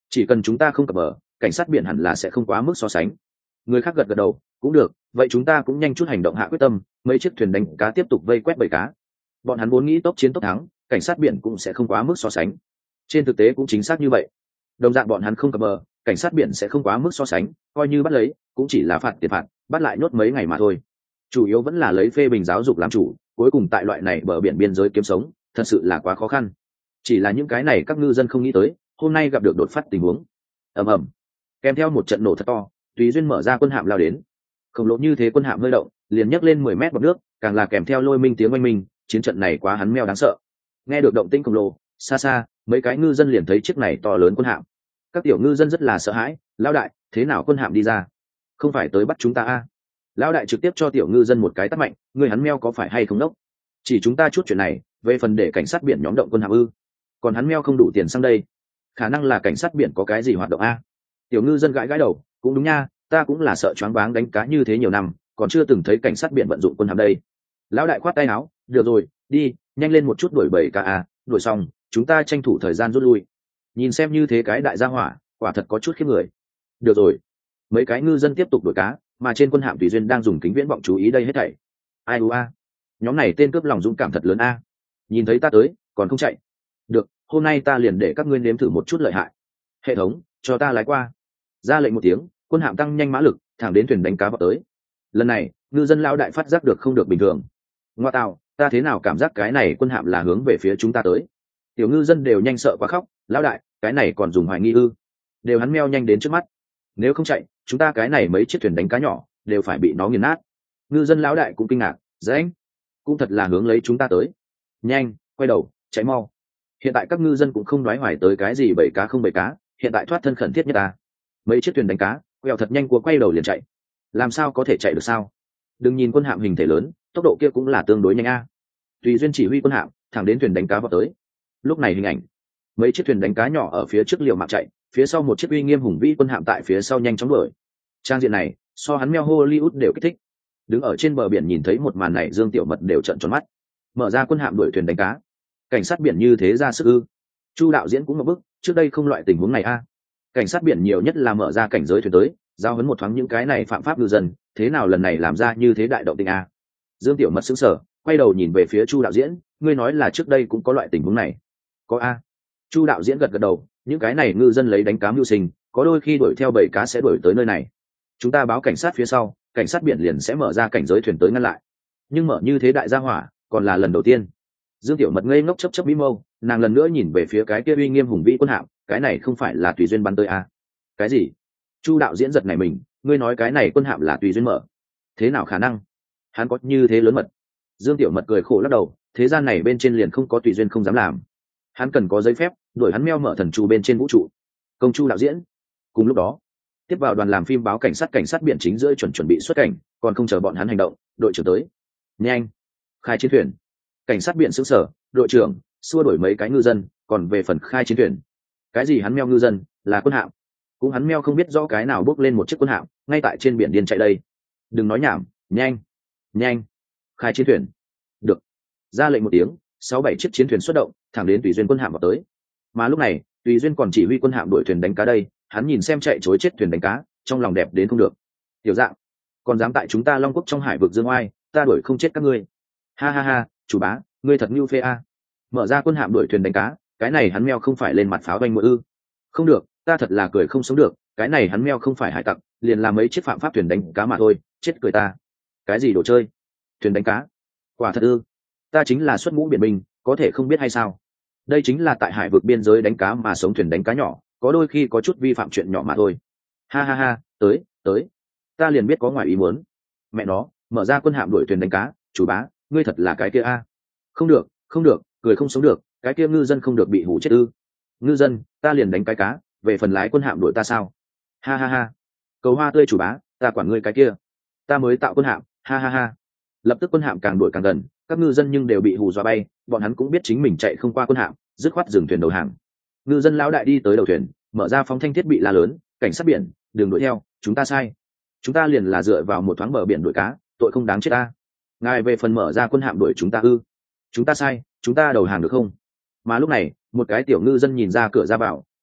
chỉ cần chúng ta không cập bờ, cảnh sát biển hẳn là sẽ không quá mức so sánh. Người khác gật gật đầu, cũng được, vậy chúng ta cũng nhanh chút hành động hạ quyết tâm, mấy chiếc thuyền đánh cá tiếp tục vây quét bầy cá. Bọn hắn vốn nghĩ tốc chiến tốc thắng, cảnh sát biển cũng sẽ không quá mức so sánh. Trên thực tế cũng chính xác như vậy. Đồng dạng bọn hắn không cập bờ, cảnh sát biển sẽ không quá mức so sánh, coi như bắt lấy cũng chỉ là phạt tiền phạt, bắt lại nhốt mấy ngày mà thôi. Chủ yếu vẫn là lấy phê bình giáo dục làm chủ, cuối cùng tại loại này bờ biển biên giới kiếm sống thật sự là quá khó khăn. Chỉ là những cái này các ngư dân không nghĩ tới, hôm nay gặp được đột phát tình huống. Ầm ầm, kèm theo một trận nổ thật to, tùy duyên mở ra quân hạm lao đến. Khổng lồ như thế quân hạm hơi động, liền nhấc lên mười mét bọt nước, càng là kèm theo lôi minh tiếng oanh minh, chiến trận này quá hắn meo đáng sợ. Nghe được động tĩnh khổng lồ, xa xa mấy cái ngư dân liền thấy chiếc này to lớn quân hạm. Các tiểu ngư dân rất là sợ hãi, lão đại, thế nào quân hạm đi ra? Không phải tới bắt chúng ta à? Lão đại trực tiếp cho tiểu ngư dân một cái tát mạnh, người hắn meo có phải hay không đốc? Chỉ chúng ta chút chuyện này, về phần để cảnh sát biển nhóm động quân hạm ư? Còn hắn meo không đủ tiền sang đây, khả năng là cảnh sát biển có cái gì hoạt động a? Tiểu ngư dân gãi gãi đầu, cũng đúng nha, ta cũng là sợ choáng váng đánh cá như thế nhiều năm, còn chưa từng thấy cảnh sát biển vận dụng quân hạm đây. Lão đại khoát tay áo, được rồi, đi, nhanh lên một chút đuổi bầy cá a, đuổi xong chúng ta tranh thủ thời gian rút lui. Nhìn xem như thế cái đại gia hỏa, quả thật có chút khiếp người. Được rồi, mấy cái ngư dân tiếp tục đuổi cá, mà trên quân hạm tùy duyên đang dùng kính viễn vọng chú ý đây hết thảy. Ai u a, nhóm này tên cướp lòng dũng cảm thật lớn a, nhìn thấy ta tới còn không chạy. Được, hôm nay ta liền để các ngươi nếm thử một chút lợi hại. Hệ thống, cho ta lái qua. Ra lệnh một tiếng, quân hạm tăng nhanh mã lực, thẳng đến thuyền đánh cá vào tới. Lần này ngư dân lão đại phát giác được không được bình thường. Ngoa tạo, ta thế nào cảm giác cái này quân hạm là hướng về phía chúng ta tới? Tiểu ngư dân đều nhanh sợ quá khóc, lão đại, cái này còn dùng hoài nghi ư? Đều hắn meo nhanh đến trước mắt, nếu không chạy chúng ta cái này mấy chiếc thuyền đánh cá nhỏ đều phải bị nó nghiền nát. Ngư dân lão đại cũng kinh ngạc, dễ cũng thật là hướng lấy chúng ta tới. Nhanh quay đầu chạy mau. Hiện tại các ngư dân cũng không nói hoài tới cái gì bầy cá không bầy cá, hiện tại thoát thân khẩn thiết nhất ta. Mấy chiếc thuyền đánh cá quẹo thật nhanh của quay đầu liền chạy. Làm sao có thể chạy được sao? Đừng nhìn quân hạm hình thể lớn, tốc độ kia cũng là tương đối nhanh a. Tùy duyên chỉ huy quân hạm thẳng đến thuyền đánh cá vào tới. Lúc này hình ảnh, mấy chiếc thuyền đánh cá nhỏ ở phía trước liều mạng chạy, phía sau một chiếc uy nghiêm hùng vĩ quân hạm tại phía sau nhanh chóng đuổi. Trang diện này so hắn meo Hollywood đều kích thích. Đứng ở trên bờ biển nhìn thấy một màn này, Dương Tiểu Mật đều trợn tròn mắt. Mở ra quân hạm đuổi thuyền đánh cá, cảnh sát biển như thế ra sức ư? Chu đạo diễn cũng một bức, trước đây không loại tình huống này a. Cảnh sát biển nhiều nhất là mở ra cảnh giới thuyền tới, giao huấn một thoáng những cái này phạm pháp ngư dân, thế nào lần này làm ra như thế đại động tình a? Dương Tiểu Mật sững sờ, quay đầu nhìn về phía Chu đạo diễn, ngươi nói là trước đây cũng có loại tình huống này? Có a. Chu đạo diễn gật gật đầu, những cái này ngư dân lấy đánh cá mưu sinh, có đôi khi đuổi theo bầy cá sẽ đuổi tới nơi này. Chúng ta báo cảnh sát phía sau, cảnh sát biển liền sẽ mở ra cảnh giới thuyền tới ngăn lại. Nhưng mở như thế đại gia hỏa, còn là lần đầu tiên. Dương Tiểu Mật ngây ngốc chấp chấp bí mâu, nàng lần nữa nhìn về phía cái kia uy nghiêm hùng vĩ quân hạm, cái này không phải là tùy duyên bắn tới à? Cái gì? Chu đạo diễn giật này mình, ngươi nói cái này quân hạm là tùy duyên mở? Thế nào khả năng? Hắn có như thế lớn mật? Dương Tiểu Mật cười khổ lắc đầu, thế gian này bên trên liền không có tùy duyên không dám làm. Hắn cần có giấy phép, đuổi hắn meo mở thần chu bên trên vũ trụ. Công Chu đạo diễn. Cùng lúc đó, tiếp vào đoàn làm phim báo cảnh sát cảnh sát biển chính giữa chuẩn chuẩn bị xuất cảnh, còn không chờ bọn hắn hành động, đội trưởng tới. Nhanh, khai chiến thuyền. Cảnh sát biển xứng sở, đội trưởng xua đuổi mấy cái ngư dân, còn về phần khai chiến thuyền, cái gì hắn meo ngư dân, là quân hạm. Cũng hắn meo không biết rõ cái nào bốc lên một chiếc quân hạm, ngay tại trên biển điên chạy đây. Đừng nói nhảm, nhanh, nhanh, khai chiến thuyền. Được. Ra lệnh một tiếng, sáu bảy chiếc chiến thuyền xuất động, thẳng đến tùy duyên quân hạm vào tới. Mà lúc này tùy duyên còn chỉ huy quân hạm đuổi thuyền đánh cá đây, hắn nhìn xem chạy chối chết thuyền đánh cá, trong lòng đẹp đến không được. Tiểu dạng, còn dám tại chúng ta Long Quốc trong hải vực dương oai, ta đuổi không chết các ngươi. Ha ha ha, chủ bá, ngươi thật ngưu phê a. Mở ra quân hạm đuổi thuyền đánh cá, cái này hắn meo không phải lên mặt pháo doanh mũi ư? Không được, ta thật là cười không sống được, cái này hắn meo không phải hải tặc, liền làm mấy chiếc phạm pháp thuyền đánh cá mà thôi, chết cười ta. Cái gì đồ chơi? Thuyền đánh cá? Quả thật ư? Ta chính là xuất ngũ biển binh, có thể không biết hay sao? Đây chính là tại hải vực biên giới đánh cá mà sống thuyền đánh cá nhỏ, có đôi khi có chút vi phạm chuyện nhỏ mà thôi. Ha ha ha, tới, tới. Ta liền biết có ngoài ý muốn. Mẹ nó, mở ra quân hạm đuổi thuyền đánh cá, chủ bá, ngươi thật là cái kia a. Không được, không được, cười không sống được, cái kia ngư dân không được bị hủ chết ư? Ngư dân, ta liền đánh cái cá, về phần lái quân hạm đuổi ta sao? Ha ha ha. Cầu hoa tươi chủ bá, ta quản ngươi cái kia. Ta mới tạo quân hạm, ha ha ha. Lập tức quân hạm càng đuổi càng gần, các ngư dân nhưng đều bị hù dọa bay, bọn hắn cũng biết chính mình chạy không qua quân hạm, dứt khoát dừng thuyền đầu hàng. Ngư dân lão đại đi tới đầu thuyền, mở ra phóng thanh thiết bị la lớn, cảnh sát biển, đừng đuổi theo, chúng ta sai. Chúng ta liền là dựa vào một thoáng bờ biển đuổi cá, tội không đáng chết ta. Ngài về phần mở ra quân hạm đuổi chúng ta ư? Chúng ta sai, chúng ta đầu hàng được không? Mà lúc này, một cái tiểu ngư dân nhìn ra cửa ra vào,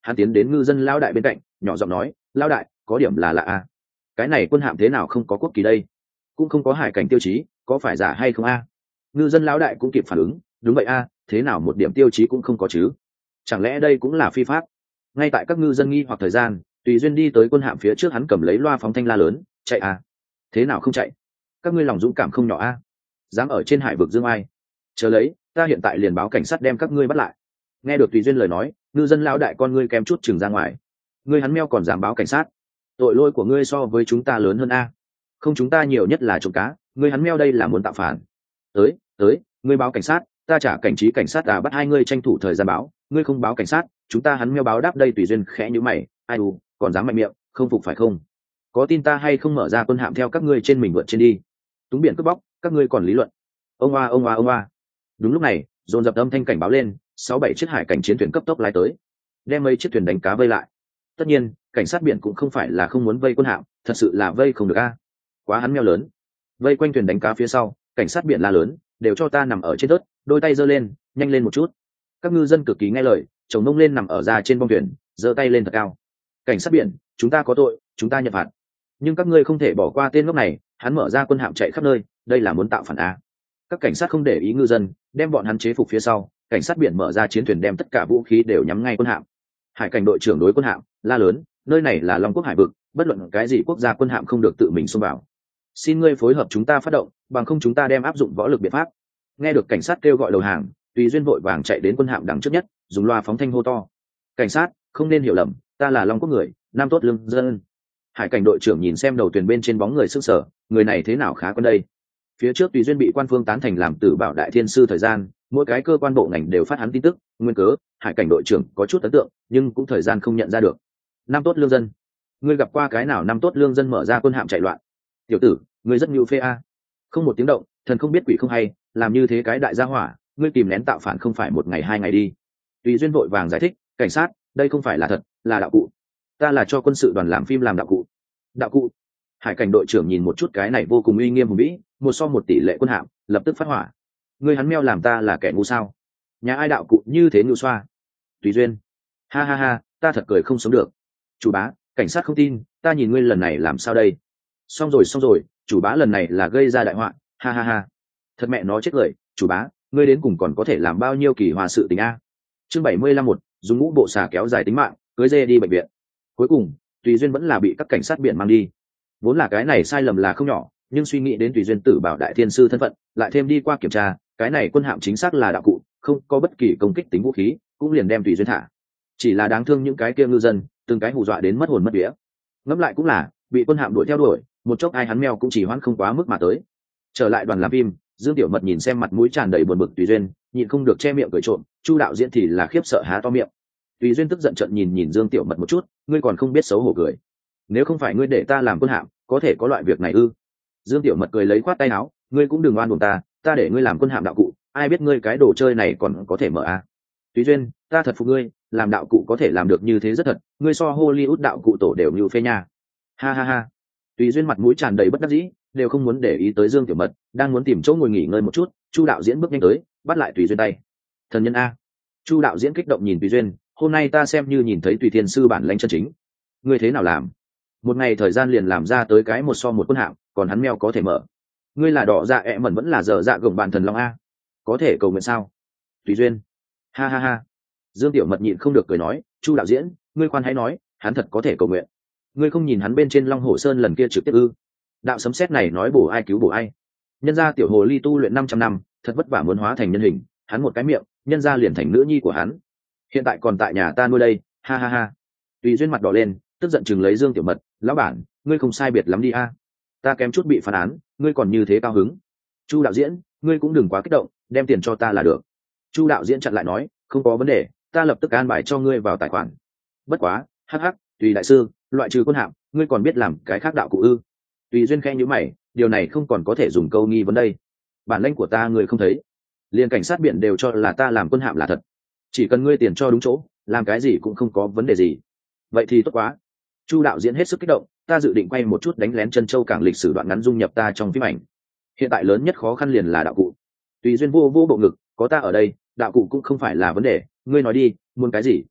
hắn tiến đến ngư dân lao đại bên cạnh nhỏ giọng nói, lao đại có điểm là lạ a, cái này quân hạm thế nào không có quốc kỳ đây, cũng không có hải cảnh tiêu chí, có phải giả hay không a? Ngư dân lão đại cũng kịp phản ứng, đúng vậy a, thế nào một điểm tiêu chí cũng không có chứ, chẳng lẽ đây cũng là phi pháp? Ngay tại các ngư dân nghi hoặc thời gian, Tùy Duyên đi tới quân hạm phía trước, hắn cầm lấy loa phóng thanh la lớn, chạy a, thế nào không chạy, các ngươi lòng dũng cảm không nhỏ a, dám ở trên hải vực dương ai, chờ lấy, ta hiện tại liền báo cảnh sát đem các ngươi bắt lại. Nghe được Tùy Duyên lời nói, ngư dân lão đại con ngươi kém chút chừng ra ngoài, ngươi hắn meo còn dám báo cảnh sát, tội lỗi của ngươi so với chúng ta lớn hơn a, không chúng ta nhiều nhất là trộm cá, ngươi hắn meo đây là muốn tạo phản. Tới tới, ngươi báo cảnh sát, ta trả cảnh trí cảnh sát à, bắt hai ngươi tranh thủ thời gian báo, ngươi không báo cảnh sát chúng ta hắn meo báo đáp đây. Tùy Duyên khẽ nhíu mày, ai u, còn dám mạnh miệng, không phục phải không? Có tin ta hay không mở ra quân hạm theo các ngươi trên mình vượt trên đi, túng biển cướp bóc, các ngươi còn lý luận? Ông oa ông oa ông oa. Đúng lúc này, dồn dập âm thanh cảnh báo lên, sáu bảy chiếc hải cảnh chiến thuyền cấp tốc lái tới, đem mấy chiếc thuyền đánh cá vây lại. Tất nhiên cảnh sát biển cũng không phải là không muốn vây quân hạm, thật sự là vây không được a, quá hắn meo lớn. Vây quanh thuyền đánh cá phía sau, cảnh sát biển la lớn, đều cho ta nằm ở trên đất, đôi tay giơ lên, nhanh lên một chút. Các ngư dân cực kỳ nghe lời, chồng mông lên nằm ở ra trên bong thuyền, giơ tay lên thật cao. Cảnh sát biển, chúng ta có tội, chúng ta nhận phạt, nhưng các ngươi không thể bỏ qua tên ngốc này, hắn mở ra quân hạm chạy khắp nơi, đây là muốn tạo phản a. Các cảnh sát không để ý ngư dân, đem bọn hắn chế phục phía sau, cảnh sát biển mở ra chiến thuyền đem tất cả vũ khí đều nhắm ngay quân hạm. Hải cảnh đội trưởng đối quân hạm la lớn, nơi này là Long Quốc hải vực, bất luận cái gì quốc gia quân hạm không được tự mình xông vào, xin ngươi phối hợp chúng ta phát động, bằng không chúng ta đem áp dụng võ lực biện pháp. Nghe được cảnh sát kêu gọi đầu hàng, Tùy Duyên vội vàng chạy đến quân hạm đằng trước nhất, dùng loa phóng thanh hô to, cảnh sát không nên hiểu lầm, ta là Long Quốc người, nam tốt lương dân. Hải cảnh đội trưởng nhìn xem đầu thuyền bên trên bóng người sức sở, người này thế nào khá quen đây. Phía trước Tùy Duyên bị quan phương tán thành làm tử bảo đại thiên sư thời gian, mỗi cái cơ quan bộ ngành đều phát hắn tin tức, nguyên cớ hải cảnh đội trưởng có chút ấn tượng, nhưng cũng thời gian không nhận ra được. Nam tốt lương dân, ngươi gặp qua cái nào năm tốt lương dân mở ra quân hạm chạy loạn? Tiểu tử, ngươi rất nhu phê a. Không một tiếng động, thần không biết quỷ không hay, làm như thế cái đại gia hỏa, ngươi kìm nén tạo phản không phải một ngày hai ngày đi. Tùy Duyên vội vàng giải thích, cảnh sát, đây không phải là thật, là đạo cụ, ta là cho quân sự đoàn làm phim làm đạo cụ. Đạo cụ? Hải cảnh đội trưởng nhìn một chút cái này vô cùng uy nghiêm hùng vĩ, một so một tỷ lệ quân hạm, lập tức phát hỏa. Ngươi hắn meo làm ta là kẻ ngu sao? Nhà ai đạo cụ như thế nhu xoa? Tùy Duyên, ha ha ha, ta thật cười không sống được. Chủ bá, cảnh sát không tin, ta nhìn ngươi lần này làm sao đây? Xong rồi xong rồi, chủ bá lần này là gây ra đại họa, ha ha ha. Thật mẹ nó chết cười, chủ bá, ngươi đến cùng còn có thể làm bao nhiêu kỳ hòa sự tình a? Chương bảy mươi lăm một, dùng ngũ bộ xà kéo dài tính mạng, cưới dê đi bệnh viện. Cuối cùng, Tùy Duyên vẫn là bị các cảnh sát biển mang đi. Vốn là cái này sai lầm là không nhỏ, nhưng suy nghĩ đến Tùy Duyên tử bảo đại thiên sư thân phận, lại thêm đi qua kiểm tra, cái này quân hạm chính xác là đạo cụ, không có bất kỳ công kích tính vũ khí, cũng liền đem Tùy Duyên thả. Chỉ là đáng thương những cái kia ngư dân, từng cái hù dọa đến mất hồn mất vía. Ngẫm lại cũng là, bị quân hạm đuổi theo đuổi, một chốc ai hắn mèo cũng chỉ hoãn không quá mức mà tới. Trở lại đoàn làm phim, Dương Tiểu Mật nhìn xem mặt mũi tràn đầy buồn bực Tùy Duyên, nhịn không được che miệng cười trộm, Chu đạo diễn thì là khiếp sợ há to miệng. Tùy Duyên tức giận trợn nhìn nhìn Dương Tiểu Mật một chút, ngươi còn không biết xấu hổ cười. Nếu không phải ngươi để ta làm quân hạm, có thể có loại việc này ư? Dương Tiểu Mật cười lấy khoát tay áo, ngươi cũng đừng oan uổng ta, ta để ngươi làm quân hạm đạo cụ, ai biết ngươi cái đồ chơi này còn có thể mở a. Tùy Duyên, ta thật phục ngươi, làm đạo cụ có thể làm được như thế rất thật, ngươi so Hollywood đạo cụ tổ đều như phê nha. Ha ha ha. Tùy Duyên mặt mũi tràn đầy bất đắc dĩ, đều không muốn để ý tới Dương Tiểu Mật, đang muốn tìm chỗ ngồi nghỉ ngơi một chút, Chu đạo diễn bước nhanh tới, bắt lại Tùy Duyên tay. Thần nhân a. Chu đạo diễn kích động nhìn Tùy Duyên, hôm nay ta xem như nhìn thấy Tùy Thiên sư bản lãnh chân chính. Ngươi thế nào làm? Một ngày thời gian liền làm ra tới cái một so một quân hạm, còn hắn mèo có thể mở. Ngươi là đỏ dạ ẹ mẩn vẫn là dở dạ gồng bản thần long a. Có thể cầu nguyện sao? Tùy Duyên. Ha ha ha. Dương Tiểu Mật nhịn không được cười nói, Chu đạo diễn, ngươi khoan hãy nói, hắn thật có thể cầu nguyện. Ngươi không nhìn hắn bên trên Long Hổ Sơn lần kia trực tiếp ư? Đạo sấm sét này nói bổ ai cứu bổ ai. Nhân gia tiểu hồ ly tu luyện năm trăm năm, thật vất vả muốn hóa thành nhân hình, hắn một cái miệng, nhân gia liền thành nữ nhi của hắn. Hiện tại còn tại nhà ta nuôi đây, ha ha ha. Tùy Duyên mặt đỏ lên, tức giận chừng lấy Dương Tiểu Mật, lão bản, ngươi không sai biệt lắm đi a. Ta kém chút bị phán án, ngươi còn như thế cao hứng. Chu đạo diễn, ngươi cũng đừng quá kích động, đem tiền cho ta là được. Chu đạo diễn chặn lại nói, không có vấn đề, ta lập tức an bài cho ngươi vào tài khoản. Bất quá, hắc hắc, Tùy đại sư, loại trừ quân hạm, ngươi còn biết làm cái khác đạo cụ ư? Tùy Duyên khẽ nhíu mày, điều này không còn có thể dùng câu nghi vấn đây. Bản lĩnh của ta ngươi không thấy, liền cảnh sát biển đều cho là ta làm quân hạm là thật. Chỉ cần ngươi tiền cho đúng chỗ, làm cái gì cũng không có vấn đề gì. Vậy thì tốt quá. Chu đạo diễn hết sức kích động, ta dự định quay một chút đánh lén chân châu cảng lịch sử đoạn ngắn dung nhập ta trong phim ảnh. Hiện tại lớn nhất khó khăn liền là đạo cụ. Tùy Duyên vô vô bộ ngực, có ta ở đây, đạo cụ cũng không phải là vấn đề, ngươi nói đi, muốn cái gì?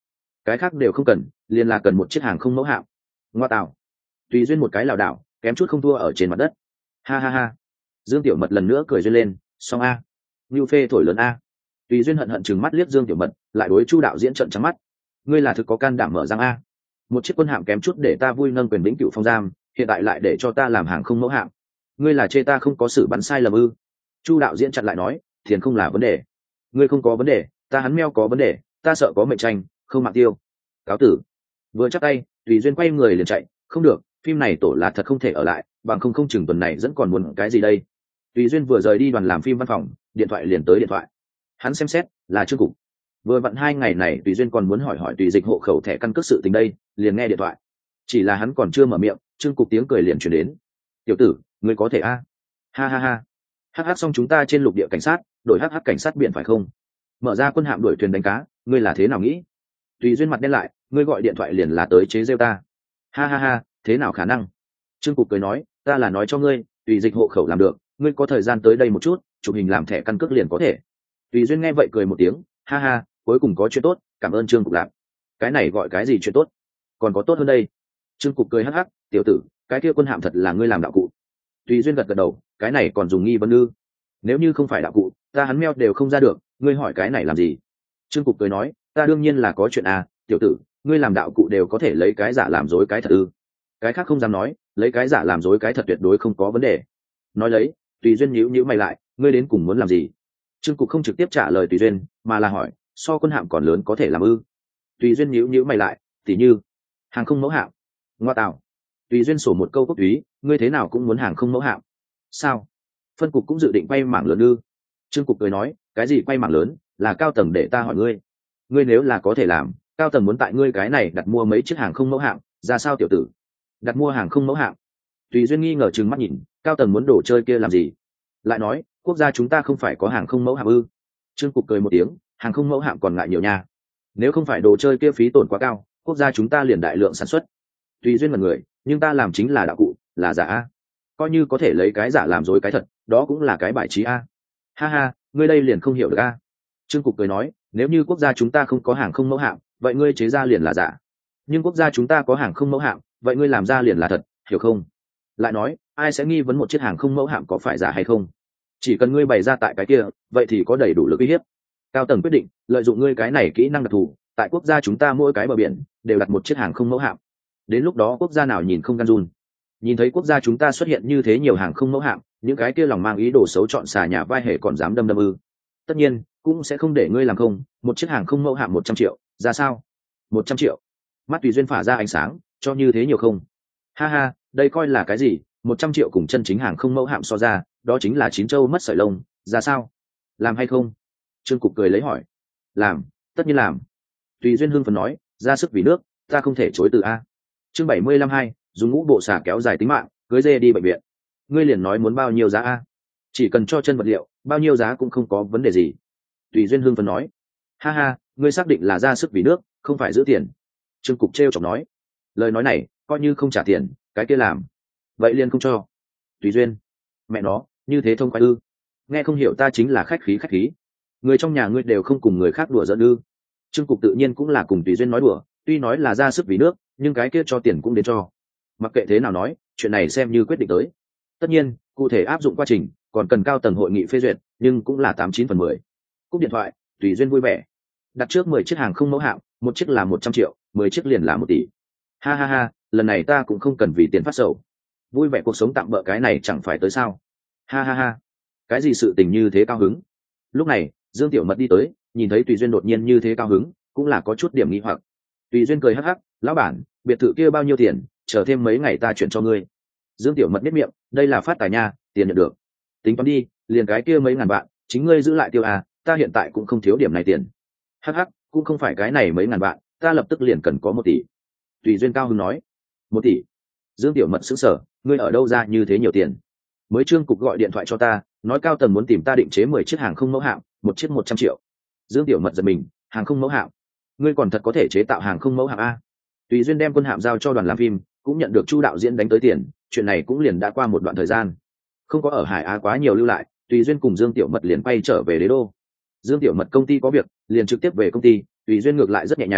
cái khác đều không cần, liền là cần một chiếc hàng không mẫu hạm. Ngoa tạo. Tùy Duyên một cái lảo đảo kém chút không thua ở trên mặt đất. Ha ha ha. Dương Tiểu Mật lần nữa cười duyên lên, xong a. Nưu phê thổi lớn a. Tùy Duyên hận hận chừng mắt liếc Dương Tiểu Mật, lại đối Chu đạo diễn trận trắng mắt. Ngươi là thực có can đảm mở răng a. Một chiếc quân hạm kém chút để ta vui nâng quyền vĩnh cửu phong giam, hiện tại lại để cho ta làm hàng không mẫu hạm. Ngươi là chê ta không có sự bắn sai lầm ư? Chu đạo diễn chặn lại nói, tiền không là vấn đề. Ngươi không có vấn đề, ta hắn meo có vấn đề, ta sợ có mệnh tranh, không mạng tiêu. Cáo tử. Vừa chắc tay, Tùy Duyên quay người liền chạy, không được, phim này tổ là thật không thể ở lại, bằng không không chừng tuần này vẫn còn muốn cái gì đây. Tùy Duyên vừa rời đi đoàn làm phim văn phòng, điện thoại liền tới điện thoại. Hắn xem xét, là Trương Cục. Vừa vặn hai ngày này Tùy Duyên còn muốn hỏi hỏi Tùy Dịch hộ khẩu thẻ căn cước sự tình đây, liền nghe điện thoại. Chỉ là hắn còn chưa mở miệng, Trương Cục tiếng cười liền truyền đến. Tiểu tử, ngươi có thể a? Ha ha ha. Hắc hắc xong chúng ta trên lục địa cảnh sát, đổi hắc hắc cảnh sát biển phải không? Mở ra quân hạm đuổi thuyền đánh cá, ngươi là thế nào nghĩ? Tùy Duyên mặt đen lại, ngươi gọi điện thoại liền là tới chế giễu ta. Ha ha ha, thế nào khả năng? Trương Cục cười nói, ta là nói cho ngươi, Tùy Dịch hộ khẩu làm được, ngươi có thời gian tới đây một chút, chụp hình làm thẻ căn cước liền có thể. Tùy Duyên nghe vậy cười một tiếng, ha ha, cuối cùng có chuyện tốt, cảm ơn Trương Cục làm. Cái này gọi cái gì chuyện tốt? Còn có tốt hơn đây. Trương Cục cười hắc hắc, tiểu tử, cái kia quân hạm thật là ngươi làm đạo cụ. Tùy Duyên gật gật đầu, cái này còn dùng nghi vấn ư? Nếu như không phải đạo cụ, ta hắn meo đều không ra được, ngươi hỏi cái này làm gì? Trương Cục cười nói, ta đương nhiên là có chuyện à, tiểu tử, ngươi làm đạo cụ đều có thể lấy cái giả làm dối cái thật ư? Cái khác không dám nói, lấy cái giả làm dối cái thật tuyệt đối không có vấn đề. Nói lấy, Tùy Duyên nhíu nhíu mày lại, ngươi đến cùng muốn làm gì? Trương Cục không trực tiếp trả lời Tùy Duyên, mà là hỏi, so quân hạm còn lớn có thể làm ư? Tùy Duyên nhíu nhíu mày lại, tỉ như hàng không mẫu hạm. Ngoa tạo. Tùy Duyên sổ một câu cốt túy, ngươi thế nào cũng muốn hàng không mẫu hạm. Sao? Phân cục cũng dự định quay mảng lớn ư? Trương Cục cười nói, cái gì quay mảng lớn, là cao tầng để ta hỏi ngươi. Ngươi nếu là có thể làm, cao tầng muốn tại ngươi cái này đặt mua mấy chiếc hàng không mẫu hạm, ra sao tiểu tử? Đặt mua hàng không mẫu hạm? Tùy Duyên nghi ngờ trừng mắt nhìn, cao tầng muốn đổ chơi kia làm gì? Lại nói, quốc gia chúng ta không phải có hàng không mẫu hạm ư? Trương Cục cười một tiếng, hàng không mẫu hạm còn ngại nhiều nha. Nếu không phải đồ chơi kia phí tổn quá cao, quốc gia chúng ta liền đại lượng sản xuất. Tùy Duyên mật người, nhưng ta làm chính là đạo cụ, là giả a. Coi như có thể lấy cái giả làm dối cái thật, đó cũng là cái bài trí a. Ha ha, ngươi đây liền không hiểu được a. Trương Cục cười nói, nếu như quốc gia chúng ta không có hàng không mẫu hạm, vậy ngươi chế ra liền là giả. Nhưng quốc gia chúng ta có hàng không mẫu hạm, vậy ngươi làm ra liền là thật, hiểu không? Lại nói, ai sẽ nghi vấn một chiếc hàng không mẫu hạm có phải giả hay không? Chỉ cần ngươi bày ra tại cái kia, vậy thì có đầy đủ lực uy hiếp. Cao tầng quyết định lợi dụng ngươi cái này kỹ năng đặc thù, tại quốc gia chúng ta mỗi cái bờ biển đều đặt một chiếc hàng không mẫu hạm. Đến lúc đó quốc gia nào nhìn không gan run. Nhìn thấy quốc gia chúng ta xuất hiện như thế nhiều hàng không mẫu hạm, những cái kia lòng mang ý đồ xấu chọn xà nhà vai hề còn dám đâm đâm ư? Tất nhiên cũng sẽ không để ngươi làm không. Một chiếc hàng không mẫu hạm một trăm triệu, ra sao? Một trăm triệu. Mắt Tùy Duyên phả ra ánh sáng, cho như thế nhiều không? Ha ha, đây coi là cái gì? Một trăm triệu cùng chân chính hàng không mẫu hạm so ra, đó chính là chín châu mất sợi lông, ra sao? Làm hay không? Trương Cục cười lấy hỏi. Làm, tất nhiên làm. Tùy Duyên hưng phấn nói, ra sức vì nước, ta không thể chối từ a. Chương bảy mươi lăm hai, dùng ngũ bộ xà kéo dài tính mạng, cưới dê đi bệnh viện. Ngươi liền nói muốn bao nhiêu giá a? Chỉ cần cho chân vật liệu, bao nhiêu giá cũng không có vấn đề gì. Tùy Duyên hưng phấn nói. Ha ha, ngươi xác định là ra sức vì nước, không phải giữ tiền. Trương Cục trêu chọc nói. Lời nói này, coi như không trả tiền, cái kia làm. Vậy liền không cho. Tùy Duyên. Mẹ nó, như thế thông khoái ư? Nghe không hiểu ta chính là khách khí khách khí. Người trong nhà ngươi đều không cùng người khác đùa giỡn ư? Trương Cục tự nhiên cũng là cùng Tùy Duyên nói đùa, tuy nói là ra sức vì nước, nhưng cái kia cho tiền cũng đến cho. Mặc kệ thế nào nói, chuyện này xem như quyết định tới. Tất nhiên, cụ thể áp dụng quá trình còn cần cao tầng hội nghị phê duyệt, nhưng cũng là tám chín phần mười. Cúp điện thoại, Tùy Duyên vui vẻ. Đặt trước mười chiếc hàng không mẫu hạm, một chiếc là một trăm triệu, mười chiếc liền là một tỷ. Ha ha ha, lần này ta cũng không cần vì tiền phát sầu. Vui vẻ cuộc sống tạm bợ cái này chẳng phải tới sao? Ha ha ha. Cái gì sự tình như thế cao hứng? Lúc này, Dương Tiểu Mật đi tới, nhìn thấy Tùy Duyên đột nhiên như thế cao hứng, cũng là có chút điểm nghi hoặc. Tùy Duyên cười hắc hắc, lão bản, biệt thự kia bao nhiêu tiền, chờ thêm mấy ngày ta chuyển cho ngươi. Dương Tiểu Mật biết miệng, đây là phát tài nha, tiền nhận được. Tính toán đi, liền cái kia mấy ngàn vạn, chính ngươi giữ lại tiêu à, ta hiện tại cũng không thiếu điểm này tiền. Hắc hắc, cũng không phải cái này mấy ngàn vạn, ta lập tức liền cần có một tỷ. Tùy Duyên cao hứng nói. Một tỷ? Dương Tiểu Mật sững sờ, ngươi ở đâu ra như thế nhiều tiền? Mới Trương Cục gọi điện thoại cho ta, nói cao tầng muốn tìm ta định chế mười chiếc hàng không mẫu hạm, một chiếc một trăm triệu. Dương Tiểu Mật giật mình, hàng không mẫu hạm? Ngươi còn thật có thể chế tạo hàng không mẫu hạm a? Tùy Duyên đem quân hạm giao cho đoàn làm phim, cũng nhận được Chu đạo diễn đánh tới tiền, chuyện này cũng liền đã qua một đoạn thời gian. Không có ở Hải Á quá nhiều lưu lại, Tùy Duyên cùng Dương Tiểu Mật liền quay trở về đế đô. Dương Tiểu Mật công ty có việc, liền trực tiếp về công ty, Tùy Duyên ngược lại rất nhẹ nhàng,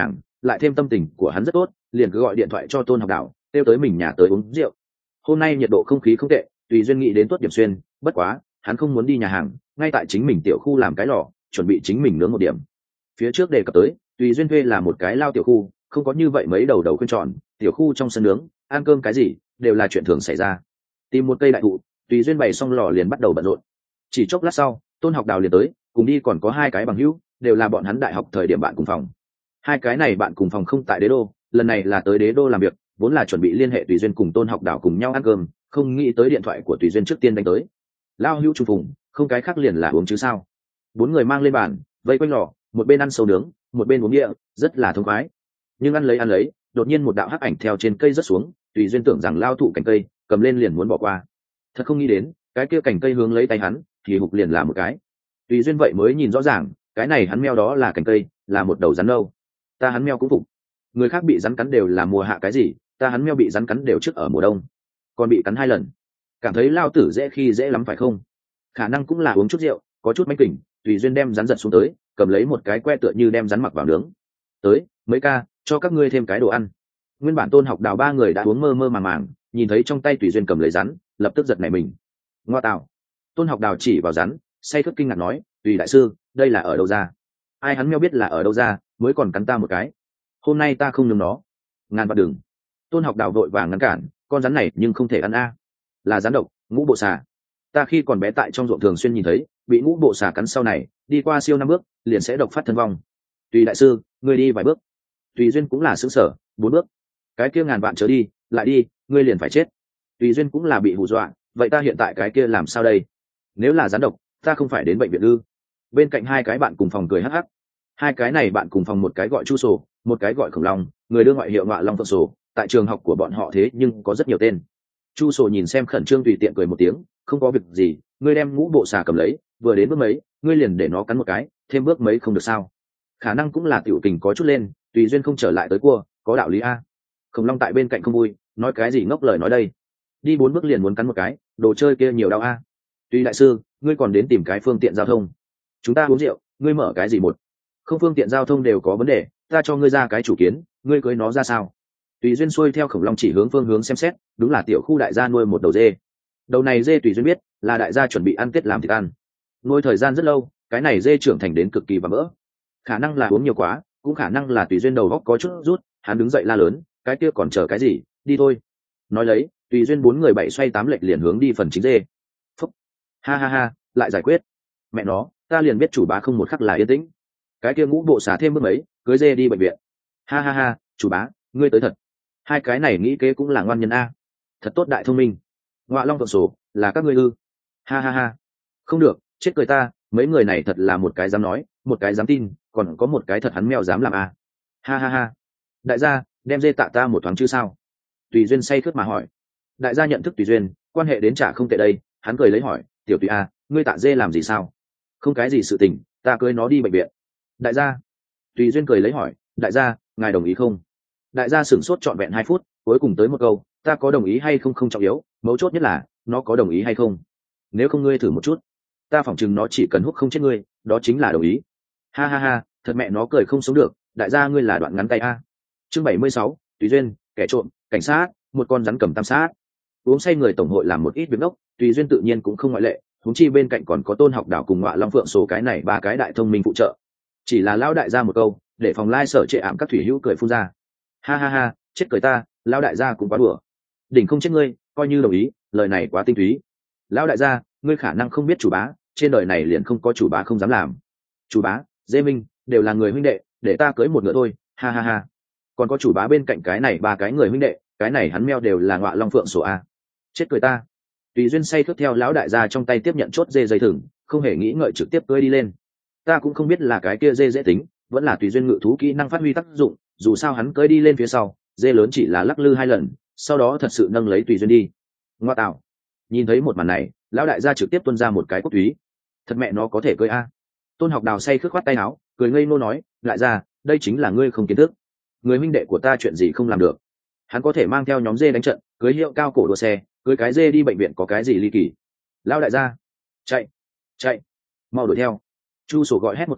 lại thêm tâm tình của hắn rất tốt, liền cứ gọi điện thoại cho Tôn Học Đảo, kêu tới mình nhà tới uống rượu. Hôm nay nhiệt độ không khí không tệ, Tùy Duyên nghĩ đến Tuất Điểm Xuyên, bất quá hắn không muốn đi nhà hàng, ngay tại chính mình tiểu khu làm cái lò, chuẩn bị chính mình nướng một điểm. Phía trước đề cập tới, Tùy Duyên thuê là một cái lao tiểu khu, không có như vậy mấy đầu đầu khuyên tròn, tiểu khu trong sân nướng, ăn cơm cái gì đều là chuyện thường xảy ra. Tìm một cây đại thụ, Tùy Duyên bày xong lò liền bắt đầu bận rộn. Chỉ chốc lát sau, Tôn Học Đào liền tới, cùng đi còn có hai cái bằng hữu, đều là bọn hắn đại học thời điểm bạn cùng phòng. Hai cái này bạn cùng phòng không tại Đế Đô, lần này là tới Đế Đô làm việc, vốn là chuẩn bị liên hệ Tùy Duyên cùng Tôn Học Đào cùng nhau ăn cơm, không nghĩ tới điện thoại của Tùy Duyên trước tiên đánh tới. Lao hữu trùng phùng, không cái khác liền là uống chứ sao? Bốn người mang lên bàn, vây quanh lò, một bên ăn sầu nướng, một bên uống địa, rất là thông khoái. Nhưng ăn lấy ăn lấy, đột nhiên một đạo hắc ảnh theo trên cây rớt xuống, Tùy Duyên tưởng rằng lao thụ cành cây, cầm lên liền muốn bỏ qua. Thật không nghĩ đến, cái kia cành cây hướng lấy tay hắn, thì hụt liền là một cái. Tùy Duyên vậy mới nhìn rõ ràng, cái này hắn meo đó là cành cây, là một đầu rắn đâu. Ta hắn meo cũng phục. Người khác bị rắn cắn đều là mùa hạ cái gì, ta hắn meo bị rắn cắn đều trước ở mùa đông, còn bị cắn hai lần. Cảm thấy lao tử dễ khi dễ lắm phải không? Khả năng cũng là uống chút rượu, có chút mánh kỉnh. Tùy Duyên đem rắn giật xuống tới, cầm lấy một cái que tựa như đem rắn mặc vào nướng. Tới, mấy ca, cho các ngươi thêm cái đồ ăn. Nguyên bản Tôn Học Đào ba người đã uống mơ mơ màng màng, nhìn thấy trong tay Tùy Duyên cầm lấy rắn, lập tức giật nảy mình. Ngoa tạo! Tôn Học Đào chỉ vào rắn, say khướt kinh ngạc nói, Tùy đại sư, đây là ở đâu ra? Ai hắn meo biết là ở đâu ra, mới còn cắn ta một cái. Hôm nay ta không nhường nó. Ngàn vạn đừng! Tôn Học Đào vội vàng ngăn cản, con rắn này nhưng không thể ăn a, là rắn độc, ngũ bộ xà. Ta khi còn bé tại trong ruộng thường xuyên nhìn thấy, bị ngũ bộ xà cắn sau này, đi qua siêu năm bước, liền sẽ độc phát thân vong. Tùy đại sư, ngươi đi vài bước. Tùy Duyên cũng là xứng sở, bốn bước. Cái kia ngàn vạn trở đi, lại đi, ngươi liền phải chết. Tùy Duyên cũng là bị hù dọa, vậy ta hiện tại cái kia làm sao đây? Nếu là rắn độc, ta không phải đến bệnh viện ư? Bên cạnh hai cái bạn cùng phòng cười hắc hắc. Hai cái này bạn cùng phòng một cái gọi Chu Sổ, một cái gọi Khổng Long, người đưa ngoại hiệu Ngọa Long Phượng Sổ, tại trường học của bọn họ thế nhưng có rất nhiều tên. Chu Sổ nhìn xem khẩn trương tùy tiện cười một tiếng, không có việc gì, ngươi đem ngũ bộ xà cầm lấy, vừa đến bước mấy, ngươi liền để nó cắn một cái, thêm bước mấy không được sao? Khả năng cũng là tiểu tình có chút lên, Tùy Duyên không trở lại tới cua, có đạo lý a. Khổng Long tại bên cạnh không vui, nói cái gì ngốc lời nói đây? Đi bốn bước liền muốn cắn một cái, đồ chơi kia nhiều đau a. Tùy đại sư, ngươi còn đến tìm cái phương tiện giao thông. Chúng ta uống rượu, ngươi mở cái gì một? Không phương tiện giao thông đều có vấn đề, ta cho ngươi ra cái chủ kiến, ngươi cưới nó ra sao? Tùy Duyên xuôi theo Khổng Long chỉ hướng phương hướng xem xét, đúng là tiểu khu đại gia nuôi một đầu dê. Đầu này dê Tùy Duyên biết, là đại gia chuẩn bị ăn Tết làm thịt ăn. Nuôi thời gian rất lâu, cái này dê trưởng thành đến cực kỳ và mỡ. Khả năng là uống nhiều quá, cũng khả năng là Tùy Duyên đầu góc có chút rút, hắn đứng dậy la lớn, cái kia còn chờ cái gì, đi thôi. Nói lấy, Tùy Duyên bốn người bảy xoay tám lệch liền hướng đi phần chính dê. Phúc, ha ha ha, lại giải quyết. Mẹ nó, ta liền biết chủ bá không một khắc là yên tĩnh. Cái kia ngũ bộ xả thêm bước mấy, cưới dê đi bệnh viện. Ha ha ha, chủ bá, ngươi tới thật. Hai cái này nghĩ kế cũng là ngoan nhân a. Thật tốt đại thông minh. Ngọa Long Phượng Sổ, là các ngươi ư? Ha ha ha. Không được, chết cười ta, mấy người này thật là một cái dám nói, một cái dám tin, còn có một cái thật hắn mèo dám làm a. Ha ha ha. Đại gia, đem dê tạ ta một thoáng chứ sao? Tùy Duyên say khướt mà hỏi. Đại gia nhận thức Tùy Duyên, quan hệ đến chả không tệ đây, hắn cười lấy hỏi, tiểu Tùy a, ngươi tạ dê làm gì sao? Không cái gì sự tình, ta cưới nó đi bệnh viện. Đại gia. Tùy Duyên cười lấy hỏi, đại gia, ngài đồng ý không? Đại gia sửng sốt trọn vẹn hai phút, cuối cùng tới một câu, ta có đồng ý hay không không trọng yếu, mấu chốt nhất là nó có đồng ý hay không. Nếu không ngươi thử một chút, ta phỏng chừng nó chỉ cần hút không chết ngươi, đó chính là đồng ý. Ha ha ha, thật mẹ nó cười không sống được, đại gia ngươi là đoạn ngắn tay a. Chương bảy mươi sáu, Tùy Duyên, kẻ trộm, cảnh sát, một con rắn cầm tam sát. Uống say người tổng hội làm một ít việc ngốc, Tùy Duyên tự nhiên cũng không ngoại lệ, huống chi bên cạnh còn có Tôn Học Đảo cùng Ngọa Long Phượng số cái này ba cái đại thông minh phụ trợ. Chỉ là lão đại gia một câu, để phòng lai sở trệ ảm các thủy hữu cười phun ra. Ha ha ha, chết cười ta, lão đại gia cũng quá đùa. Đỉnh không chết ngươi, coi như đồng ý, lời này quá tinh túy. Lão đại gia, ngươi khả năng không biết chủ bá, trên đời này liền không có chủ bá không dám làm. Chủ bá, Dê Minh, đều là người huynh đệ, để ta cưới một ngựa thôi, ha ha ha. Còn có chủ bá bên cạnh cái này ba cái người huynh đệ, cái này hắn meo đều là Ngọa Long Phượng sổ a. Chết cười ta. Tùy Duyên say thước theo lão đại gia trong tay tiếp nhận chốt dê dây thừng, không hề nghĩ ngợi trực tiếp cưới đi lên. Ta cũng không biết là cái kia dê dễ tính, vẫn là Tùy Duyên ngự thú kỹ năng phát huy tác dụng, dù sao hắn cưới đi lên phía sau, dê lớn chỉ là lắc lư hai lần, sau đó thật sự nâng lấy Tùy Duyên đi. Ngoa tạo. Nhìn thấy một màn này, lão đại gia trực tiếp tuôn ra một cái cốt túy. Thật mẹ nó có thể cưới a. Tôn Học Đào say khước khoát tay áo, cười ngây ngô nói, lại ra, đây chính là ngươi không kiến thức. Người huynh đệ của ta chuyện gì không làm được. Hắn có thể mang theo nhóm dê đánh trận, cưới hiệu cao cổ đua xe, cưới cái dê đi bệnh viện có cái gì ly kỳ. Lão đại gia, chạy, chạy, mau đuổi theo. Chu Sổ gọi hét một câu,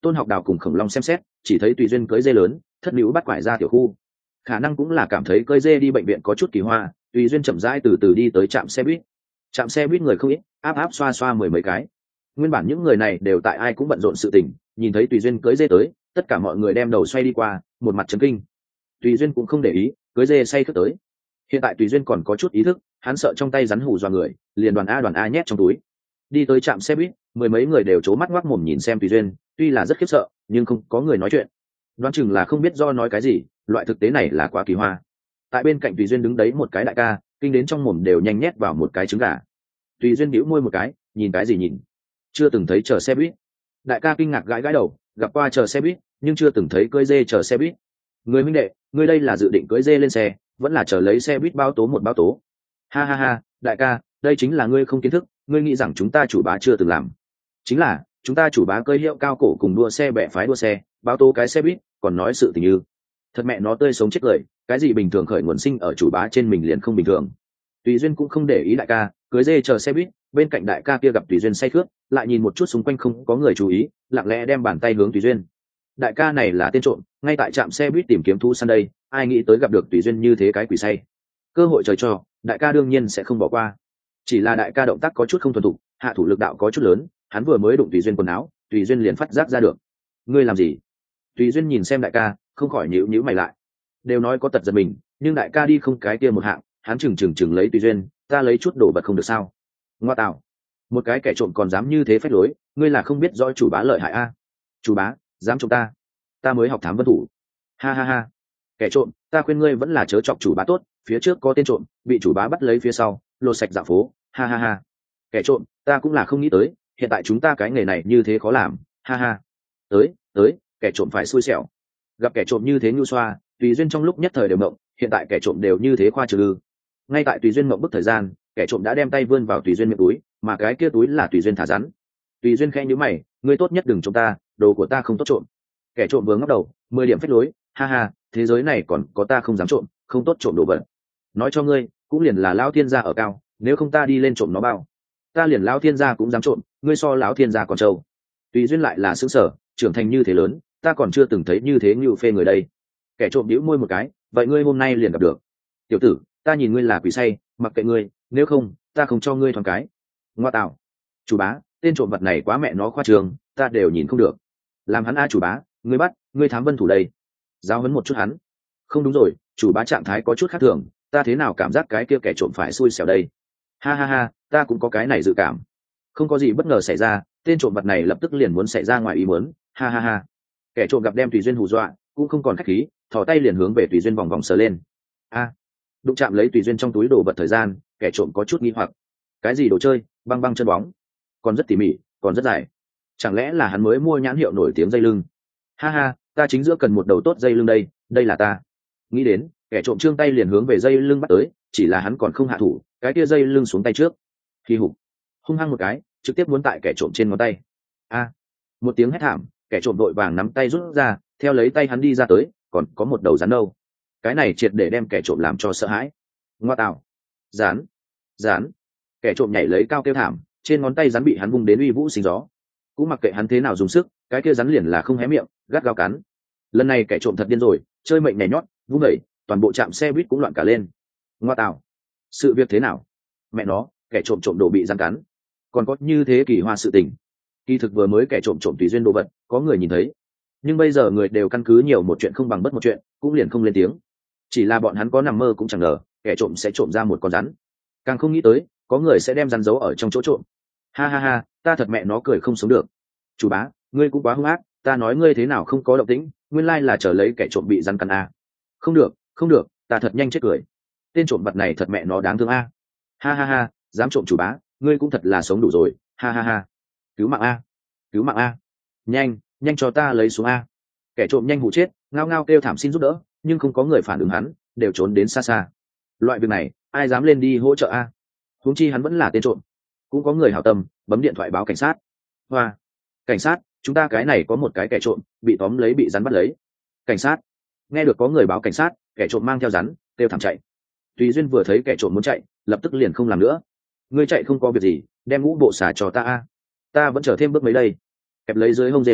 Tôn Học Đào cùng Khổng Long xem xét, chỉ thấy Tùy Duyên cưỡi dê lớn, thất níu bắt quải ra tiểu khu. Khả năng cũng là cảm thấy cưỡi dê đi bệnh viện có chút kỳ hoa, Tùy Duyên chậm rãi từ từ đi tới trạm xe buýt. Trạm xe buýt người không ít, áp áp xoa xoa mười mấy cái. Nguyên bản những người này đều tại ai cũng bận rộn sự tình, nhìn thấy Tùy Duyên cưỡi dê tới, tất cả mọi người đem đầu xoay đi qua, một mặt chấn kinh. Tùy Duyên cũng không để ý, cưỡi dê say khướt tới. Hiện tại Tùy Duyên còn có chút ý thức, hắn sợ trong tay rắn hù dọa người, liền đoàn a đoàn a nhét trong túi. Đi tới trạm xe buýt, mười mấy người đều trố mắt ngoác mồm nhìn xem Tùy Duyên, tuy là rất khiếp sợ, nhưng không có người nói chuyện. Đoán chừng là không biết do nói cái gì, loại thực tế này là quá kỳ hoa. Tại bên cạnh Tùy Duyên đứng đấy một cái đại ca, kinh đến trong mồm đều nhanh nhét vào một cái trứng gà. Tùy Duyên bĩu môi một cái, nhìn cái gì nhìn? Chưa từng thấy chờ xe buýt. Đại ca kinh ngạc gãi gãi đầu, gặp qua chờ xe buýt, nhưng chưa từng thấy cưỡi dê chờ xe buýt. Người huynh đệ, ngươi đây là dự định cưỡi dê lên xe, vẫn là chờ lấy xe buýt bao tố một bao tố? Ha ha ha, đại ca, đây chính là ngươi không kiến thức, ngươi nghĩ rằng chúng ta chủ bá chưa từng làm. Chính là, chúng ta chủ bá cơi hiệu cao cổ cùng đua xe bẻ phái đua xe, bao tố cái xe buýt, còn nói sự tình như. Thật mẹ nó tươi sống chết cười, cái gì bình thường khởi nguồn sinh ở chủ bá trên mình liền không bình thường. Tùy Duyên cũng không để ý đại ca, cưới dê chờ xe buýt, bên cạnh đại ca kia gặp Tùy Duyên say khướt, lại nhìn một chút xung quanh không có người chú ý, lặng lẽ đem bàn tay hướng Tùy Duyên. Đại ca này là tên trộm, ngay tại trạm xe buýt tìm kiếm thu săn đây, ai nghĩ tới gặp được Tùy Duyên như thế cái quỷ say. Cơ hội trời cho, đại ca đương nhiên sẽ không bỏ qua. Chỉ là đại ca động tác có chút không thuần thục, hạ thủ lực đạo có chút lớn, hắn vừa mới đụng Tùy Duyên quần áo, Tùy Duyên liền phát giác ra được. Ngươi làm gì? Tùy Duyên nhìn xem đại ca, không khỏi nhíu nhíu mày lại. Đều nói có tật giật mình, nhưng đại ca đi không cái kia một hạng, hắn chừng chừng chừng lấy Tùy Duyên, ta lấy chút đồ vật không được sao? Ngoa tạo, một cái kẻ trộm còn dám như thế phách lối, ngươi là không biết rõ chủ bá lợi hại a? Chủ bá, dám trộm ta? Ta mới học thám vân thủ. Ha ha ha, kẻ trộm, ta khuyên ngươi vẫn là chớ chọc chủ bá tốt, phía trước có tên trộm, bị chủ bá bắt lấy phía sau, lột sạch dạ phố. Ha ha ha, kẻ trộm, ta cũng là không nghĩ tới, hiện tại chúng ta cái nghề này như thế khó làm. Ha ha, tới, tới, kẻ trộm phải xui xẻo. Gặp kẻ trộm như thế nhu xoa, Tùy Duyên trong lúc nhất thời đều mộng, hiện tại kẻ trộm đều như thế khoa trừ ư? Ngay tại Tùy Duyên mộng bức thời gian, kẻ trộm đã đem tay vươn vào Tùy Duyên miệng túi, mà cái kia túi là Tùy Duyên thả rắn. Tùy Duyên khẽ nhíu mày, ngươi tốt nhất đừng trộm ta, đồ của ta không tốt trộm. Kẻ trộm vừa ngóc đầu, mười điểm phách lối, ha ha, thế giới này còn có ta không dám trộm, không tốt trộm đồ vật. Nói cho ngươi, cũng liền là lão thiên gia ở cao, nếu không ta đi lên trộm nó bao. Ta liền lão thiên gia cũng dám trộm, ngươi so lão thiên gia còn trâu. Tùy Duyên lại là sững sờ, trưởng thành như thế lớn, ta còn chưa từng thấy như thế như phê người đây. Kẻ trộm bĩu môi một cái, vậy ngươi hôm nay liền gặp được. Tiểu tử, ta nhìn ngươi là quỷ say, mặc kệ ngươi, nếu không, ta không cho ngươi thoáng cái. Ngoa tạo, chủ bá, tên trộm vật này quá mẹ nó khoa trường, ta đều nhìn không được. Làm hắn a chủ bá, ngươi bắt, ngươi thám vân thủ đây. Giao hấn một chút hắn. Không đúng rồi, chủ bá trạng thái có chút khác thường, ta thế nào cảm giác cái kia kẻ trộm phải xui xẻo đây. Ha ha ha, ta cũng có cái này dự cảm. Không có gì bất ngờ xảy ra, tên trộm vật này lập tức liền muốn xảy ra ngoài ý muốn. Ha ha ha. Kẻ trộm gặp đem Tùy Duyên hù dọa, cũng không còn khách khí, thò tay liền hướng về Tùy Duyên vòng vòng sờ lên. A, đụng chạm lấy Tùy Duyên trong túi đồ vật thời gian, kẻ trộm có chút nghi hoặc. Cái gì đồ chơi, băng băng chân bóng, còn rất tỉ mỉ, còn rất dài. Chẳng lẽ là hắn mới mua nhãn hiệu nổi tiếng dây lưng? Ha ha, ta chính giữa cần một đầu tốt dây lưng đây, đây là ta. Nghĩ đến, kẻ trộm trương tay liền hướng về dây lưng bắt tới, chỉ là hắn còn không hạ thủ, cái kia dây lưng xuống tay trước. Khi hụt, hung hăng một cái, trực tiếp muốn tại kẻ trộm trên ngón tay. A, một tiếng hét thảm, kẻ trộm đội vàng nắm tay rút ra, theo lấy tay hắn đi ra tới, còn có một đầu rắn đâu. Cái này triệt để đem kẻ trộm làm cho sợ hãi. Ngoa tạo, rắn, rắn. Kẻ trộm nhảy lấy cao kêu thảm, trên ngón tay rắn bị hắn vung đến uy vũ sinh gió. Cũng mặc kệ hắn thế nào dùng sức, cái kia rắn liền là không hé miệng, gắt gao cắn. Lần này kẻ trộm thật điên rồi, chơi mệnh nhảy nhót, vung đẩy, toàn bộ trạm xe buýt cũng loạn cả lên. Ngoa tạo, sự việc thế nào? Mẹ nó, kẻ trộm trộm đồ bị rắn cắn, còn có như thế kỳ hoa sự tình. Kỳ thực vừa mới kẻ trộm trộm Tùy Duyên đồ vật, có người nhìn thấy, nhưng bây giờ người đều căn cứ nhiều một chuyện không bằng bất một chuyện, cũng liền không lên tiếng. Chỉ là bọn hắn có nằm mơ cũng chẳng ngờ, kẻ trộm sẽ trộm ra một con rắn, càng không nghĩ tới có người sẽ đem rắn giấu ở trong chỗ trộm. Ha ha ha, ta thật mẹ nó cười không sống được. Chủ bá, ngươi cũng quá hung ác, ta nói ngươi thế nào không có động tĩnh, nguyên lai là chờ lấy kẻ trộm bị rắn cắn a. Không được, không được, ta thật nhanh chết cười. Tên trộm vật này thật mẹ nó đáng thương a. Ha ha ha, dám trộm chủ bá, ngươi cũng thật là sống đủ rồi. Ha ha ha, cứu mạng a, cứu mạng a, nhanh, nhanh cho ta lấy xuống a. Kẻ trộm nhanh hụ chết, ngao ngao kêu thảm xin giúp đỡ, nhưng không có người phản ứng hắn, đều trốn đến xa xa. Loại việc này, ai dám lên đi hỗ trợ a? Huống chi hắn vẫn là tên trộm. Cũng có người hảo tâm bấm điện thoại báo cảnh sát. Hoa, cảnh sát, chúng ta cái này có một cái kẻ trộm bị tóm lấy, bị rắn bắt lấy. Cảnh sát. Nghe được có người báo cảnh sát, kẻ trộm mang theo rắn kêu thảm chạy. Tùy Duyên vừa thấy kẻ trộm muốn chạy, lập tức liền không làm nữa. Ngươi chạy không có việc gì, đem ngũ bộ xả cho ta a. Ta vẫn chờ thêm bước mấy đây. Kẹp lấy dưới hông dê lớn,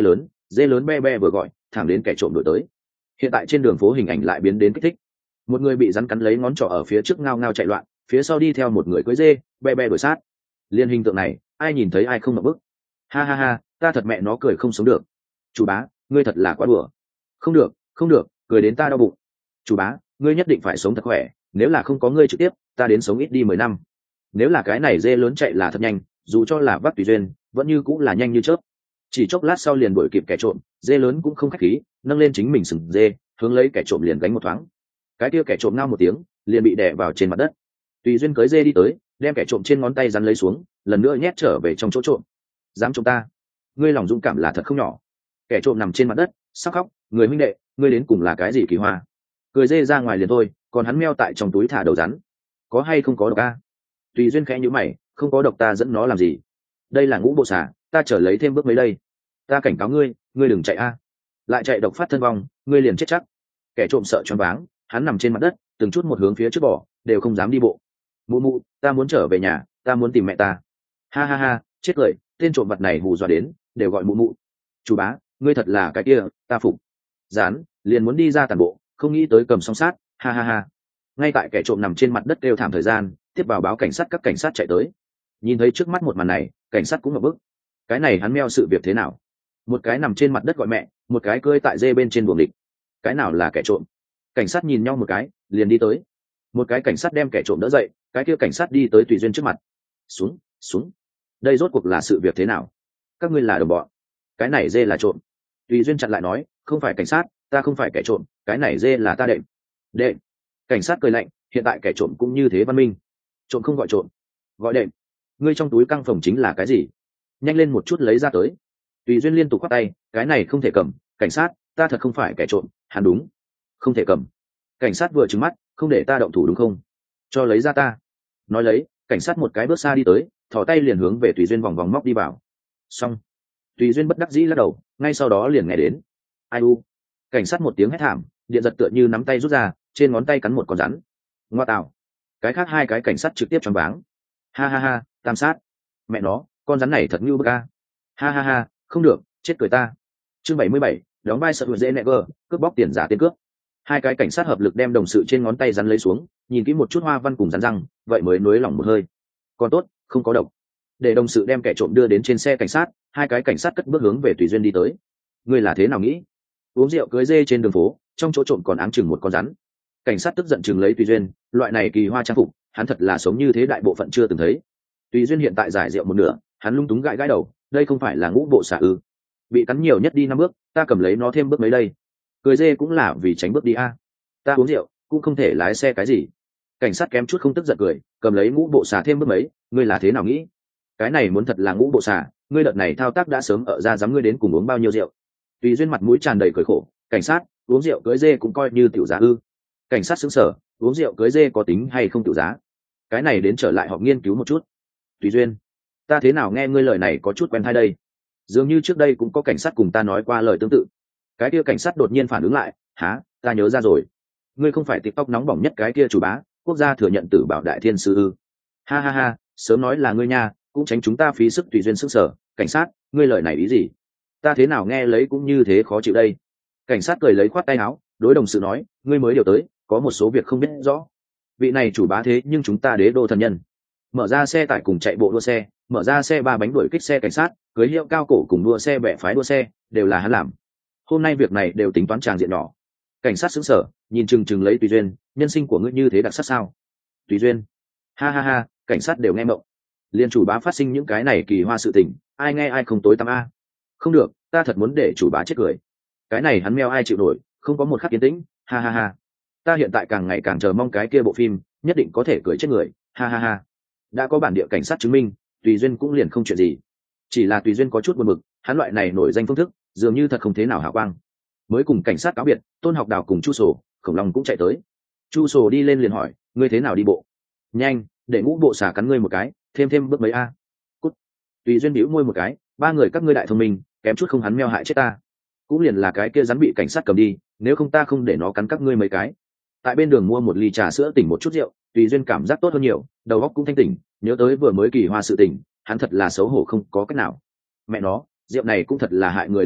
dê lớn be be vừa gọi thẳng đến kẻ trộm đổi tới. Hiện tại trên đường phố hình ảnh lại biến đến kích thích. Một người bị rắn cắn lấy ngón trỏ ở phía trước ngao ngao chạy loạn, phía sau đi theo một người cưỡi dê be be đuổi sát. Liên hình tượng này ai nhìn thấy ai không ngậm bức. Ha ha ha, ta thật mẹ nó cười không sống được. Chủ bá, ngươi thật là quá đùa. Không được, không được, cười đến ta đau bụng. Chủ bá, ngươi nhất định phải sống thật khỏe, nếu là không có ngươi trực tiếp ta đến sống ít đi mười năm. Nếu là cái này dê lớn chạy là thật nhanh, dù cho là vác tùy duyên vẫn như cũng là nhanh như chớp. Chỉ chốc lát sau liền đuổi kịp kẻ trộm, dê lớn cũng không khách khí, nâng lên chính mình sừng dê hướng lấy kẻ trộm liền gánh một thoáng. Cái kia kẻ trộm ngao một tiếng liền bị đè vào trên mặt đất. Tùy duyên cưới dê đi tới, đem kẻ trộm trên ngón tay rắn lấy xuống, lần nữa nhét trở về trong chỗ trộm. Dám trộm ta, ngươi lòng dũng cảm là thật không nhỏ. Kẻ trộm nằm trên mặt đất sắp khóc, người huynh đệ, ngươi đến cùng là cái gì kỳ hoa? Cười dê ra ngoài liền thôi, còn hắn meo tại trong túi thả đầu rắn, có hay không có độc a? Tùy duyên khẽ nhíu mày, không có độc ta dẫn nó làm gì? Đây là ngũ bộ xà, ta trở lấy thêm bước mấy đây. Ta cảnh cáo ngươi, ngươi đừng chạy a, lại chạy độc phát thân vong, ngươi liền chết chắc. Kẻ trộm sợ choáng váng, hắn nằm trên mặt đất từng chút một hướng phía trước bỏ, đều không dám đi bộ. Mụ mụ, ta muốn trở về nhà, ta muốn tìm mẹ ta. Ha ha ha, chết cười, tên trộm vật này hù dọa đến đều gọi mụ mụ. Chủ bá, ngươi thật là cái kia, ta phục. Dán liền muốn đi ra tàn bộ, không nghĩ tới cầm song sát. Ha ha ha. Ngay tại kẻ trộm nằm trên mặt đất kêu thảm thời gian, tiếp vào báo cảnh sát, các cảnh sát chạy tới. Nhìn thấy trước mắt một màn này, cảnh sát cũng ngập bức. Cái này hắn meo sự việc thế nào? Một cái nằm trên mặt đất gọi mẹ, một cái cơi tại dê bên trên buồng địch, cái nào là kẻ trộm? Cảnh sát nhìn nhau một cái liền đi tới. Một cái cảnh sát đem kẻ trộm đỡ dậy, cái kia cảnh sát đi tới Tùy duyên trước mặt. Xuống, xuống. Đây rốt cuộc là sự việc thế nào? Các ngươi là đồng bọn? Cái này dê là trộm. Tùy duyên chặn lại nói, không phải cảnh sát, ta không phải kẻ trộm, cái này dê là ta đệm. Đệm? Cảnh sát cười lạnh, hiện tại kẻ trộm cũng như thế văn minh. Trộm không gọi trộm, gọi đệm. Ngươi trong túi căng phòng chính là cái gì? Nhanh lên một chút lấy ra tới. Tùy duyên liên tục khoác tay, cái này không thể cầm. Cảnh sát, ta thật không phải kẻ trộm, hắn đúng, không thể cầm. Cảnh sát vừa trừng mắt, không để ta động thủ đúng không? Cho lấy ra ta. Nói lấy, cảnh sát một cái bước xa đi tới, thò tay liền hướng về Tùy duyên vòng vòng móc đi vào. Xong. Tùy duyên bất đắc dĩ lắc đầu, ngay sau đó liền nghe đến ai u. Cảnh sát một tiếng hét thảm, điện giật tựa như nắm tay rút ra, trên ngón tay cắn một con rắn. Ngoa tạo. Cái khác hai cái cảnh sát trực tiếp choáng váng. Ha ha ha, tam sát. Mẹ nó, con rắn này thật như bức a. Ha ha ha, không được, chết cười ta. Chương bảy mươi bảy, đóng vai sợ hụt dễ nẹ gờ, cướp bóc tiền giả tiền cướp. Hai cái cảnh sát hợp lực đem đồng sự trên ngón tay rắn lấy xuống, nhìn kỹ một chút hoa văn cùng rắn răng, vậy mới nới lỏng một hơi. Còn tốt, không có độc. Để đồng sự đem kẻ trộm đưa đến trên xe cảnh sát, hai cái cảnh sát cất bước hướng về Tùy duyên đi tới. Ngươi là thế nào nghĩ? Uống rượu cưới dê trên đường phố, trong chỗ trộm còn áng chừng một con rắn. Cảnh sát tức giận chừng lấy Tùy duyên, loại này kỳ hoa trang phục, hắn thật là sống như thế đại bộ phận chưa từng thấy. Tùy duyên hiện tại giải rượu một nửa, hắn lung túng gãi gãi đầu, đây không phải là ngũ bộ xà ư? Bị cắn nhiều nhất đi năm bước, ta cầm lấy nó thêm bước mấy đây. Cười dê cũng là vì tránh bước đi a. Ta uống rượu cũng không thể lái xe cái gì. Cảnh sát kém chút không tức giận cười, cầm lấy ngũ bộ xà thêm bước mấy, ngươi là thế nào nghĩ? Cái này muốn thật là ngũ bộ xà, ngươi đợt này thao tác đã sớm ở ra dám ngươi đến cùng uống bao nhiêu rượu. Tùy duyên mặt mũi tràn đầy cười khổ, cảnh sát, uống rượu cưới dê cũng coi như tiểu giá ư? Cảnh sát sững sờ, uống rượu cưới dê có tính hay không tiểu giá? Cái này đến trở lại họ nghiên cứu một chút. Tùy duyên, ta thế nào nghe ngươi lời này có chút quen tai đây? Dường như trước đây cũng có cảnh sát cùng ta nói qua lời tương tự. Cái kia cảnh sát đột nhiên phản ứng lại, há, ta nhớ ra rồi. Ngươi không phải TikTok nóng bỏng nhất cái kia chủ bá, quốc gia thừa nhận tử bảo đại thiên sư ư? Ha ha ha, sớm nói là ngươi nha, cũng tránh chúng ta phí sức. Tùy duyên sức sở, cảnh sát, ngươi lời này ý gì? Ta thế nào nghe lấy cũng như thế khó chịu đây. Cảnh sát cười lấy khoát tay áo, đối đồng sự nói, ngươi mới điều tới, có một số việc không biết rõ. Vị này chủ bá thế nhưng chúng ta đế đô thần nhân. Mở ra xe tải cùng chạy bộ đua xe, mở ra xe ba bánh đuổi kích xe cảnh sát, cưới hiệu cao cổ cùng đua xe bẻ phái đua xe, đều là hắn làm. Hôm nay việc này đều tính toán tràng diện nhỏ. Cảnh sát sững sờ, nhìn chừng chừng lấy Tùy duyên, nhân sinh của ngươi như thế đặc sắc sao? Tùy duyên, ha ha ha, cảnh sát đều nghe mộng. Liên chủ bá phát sinh những cái này kỳ hoa sự tình, ai nghe ai không tối tăm a. Không được, ta thật muốn để chủ bá chết cười. Cái này hắn meo ai chịu nổi, không có một khắc yên tĩnh. Ha ha ha, ta hiện tại càng ngày càng chờ mong cái kia bộ phim, nhất định có thể cười chết người. Ha ha ha. Đã có bản địa cảnh sát chứng minh, Tùy duyên cũng liền không chuyện gì. Chỉ là Tùy duyên có chút buồn bực, hắn loại này nổi danh phương thức dường như thật không thế nào hào quang. Mới cùng cảnh sát cáo biệt, Tôn Học Đào cùng Chu Sổ, Khổng Long cũng chạy tới. Chu Sổ đi lên liền hỏi, ngươi thế nào đi bộ? Nhanh, để ngũ bộ xà cắn ngươi một cái, thêm thêm bước mấy a. Cút. Tùy duyên bĩu môi một cái, ba người các ngươi đại thông minh, kém chút không hắn meo hại chết ta. Cũng liền là cái kia rắn bị cảnh sát cầm đi, nếu không ta không để nó cắn các ngươi mấy cái. Tại bên đường mua một ly trà sữa tỉnh một chút rượu, Tùy duyên cảm giác tốt hơn nhiều, đầu óc cũng thanh tỉnh, nhớ tới vừa mới kỳ hoa sự tình, hắn thật là xấu hổ không có cách nào. Mẹ nó, rượu này cũng thật là hại người đồ vật,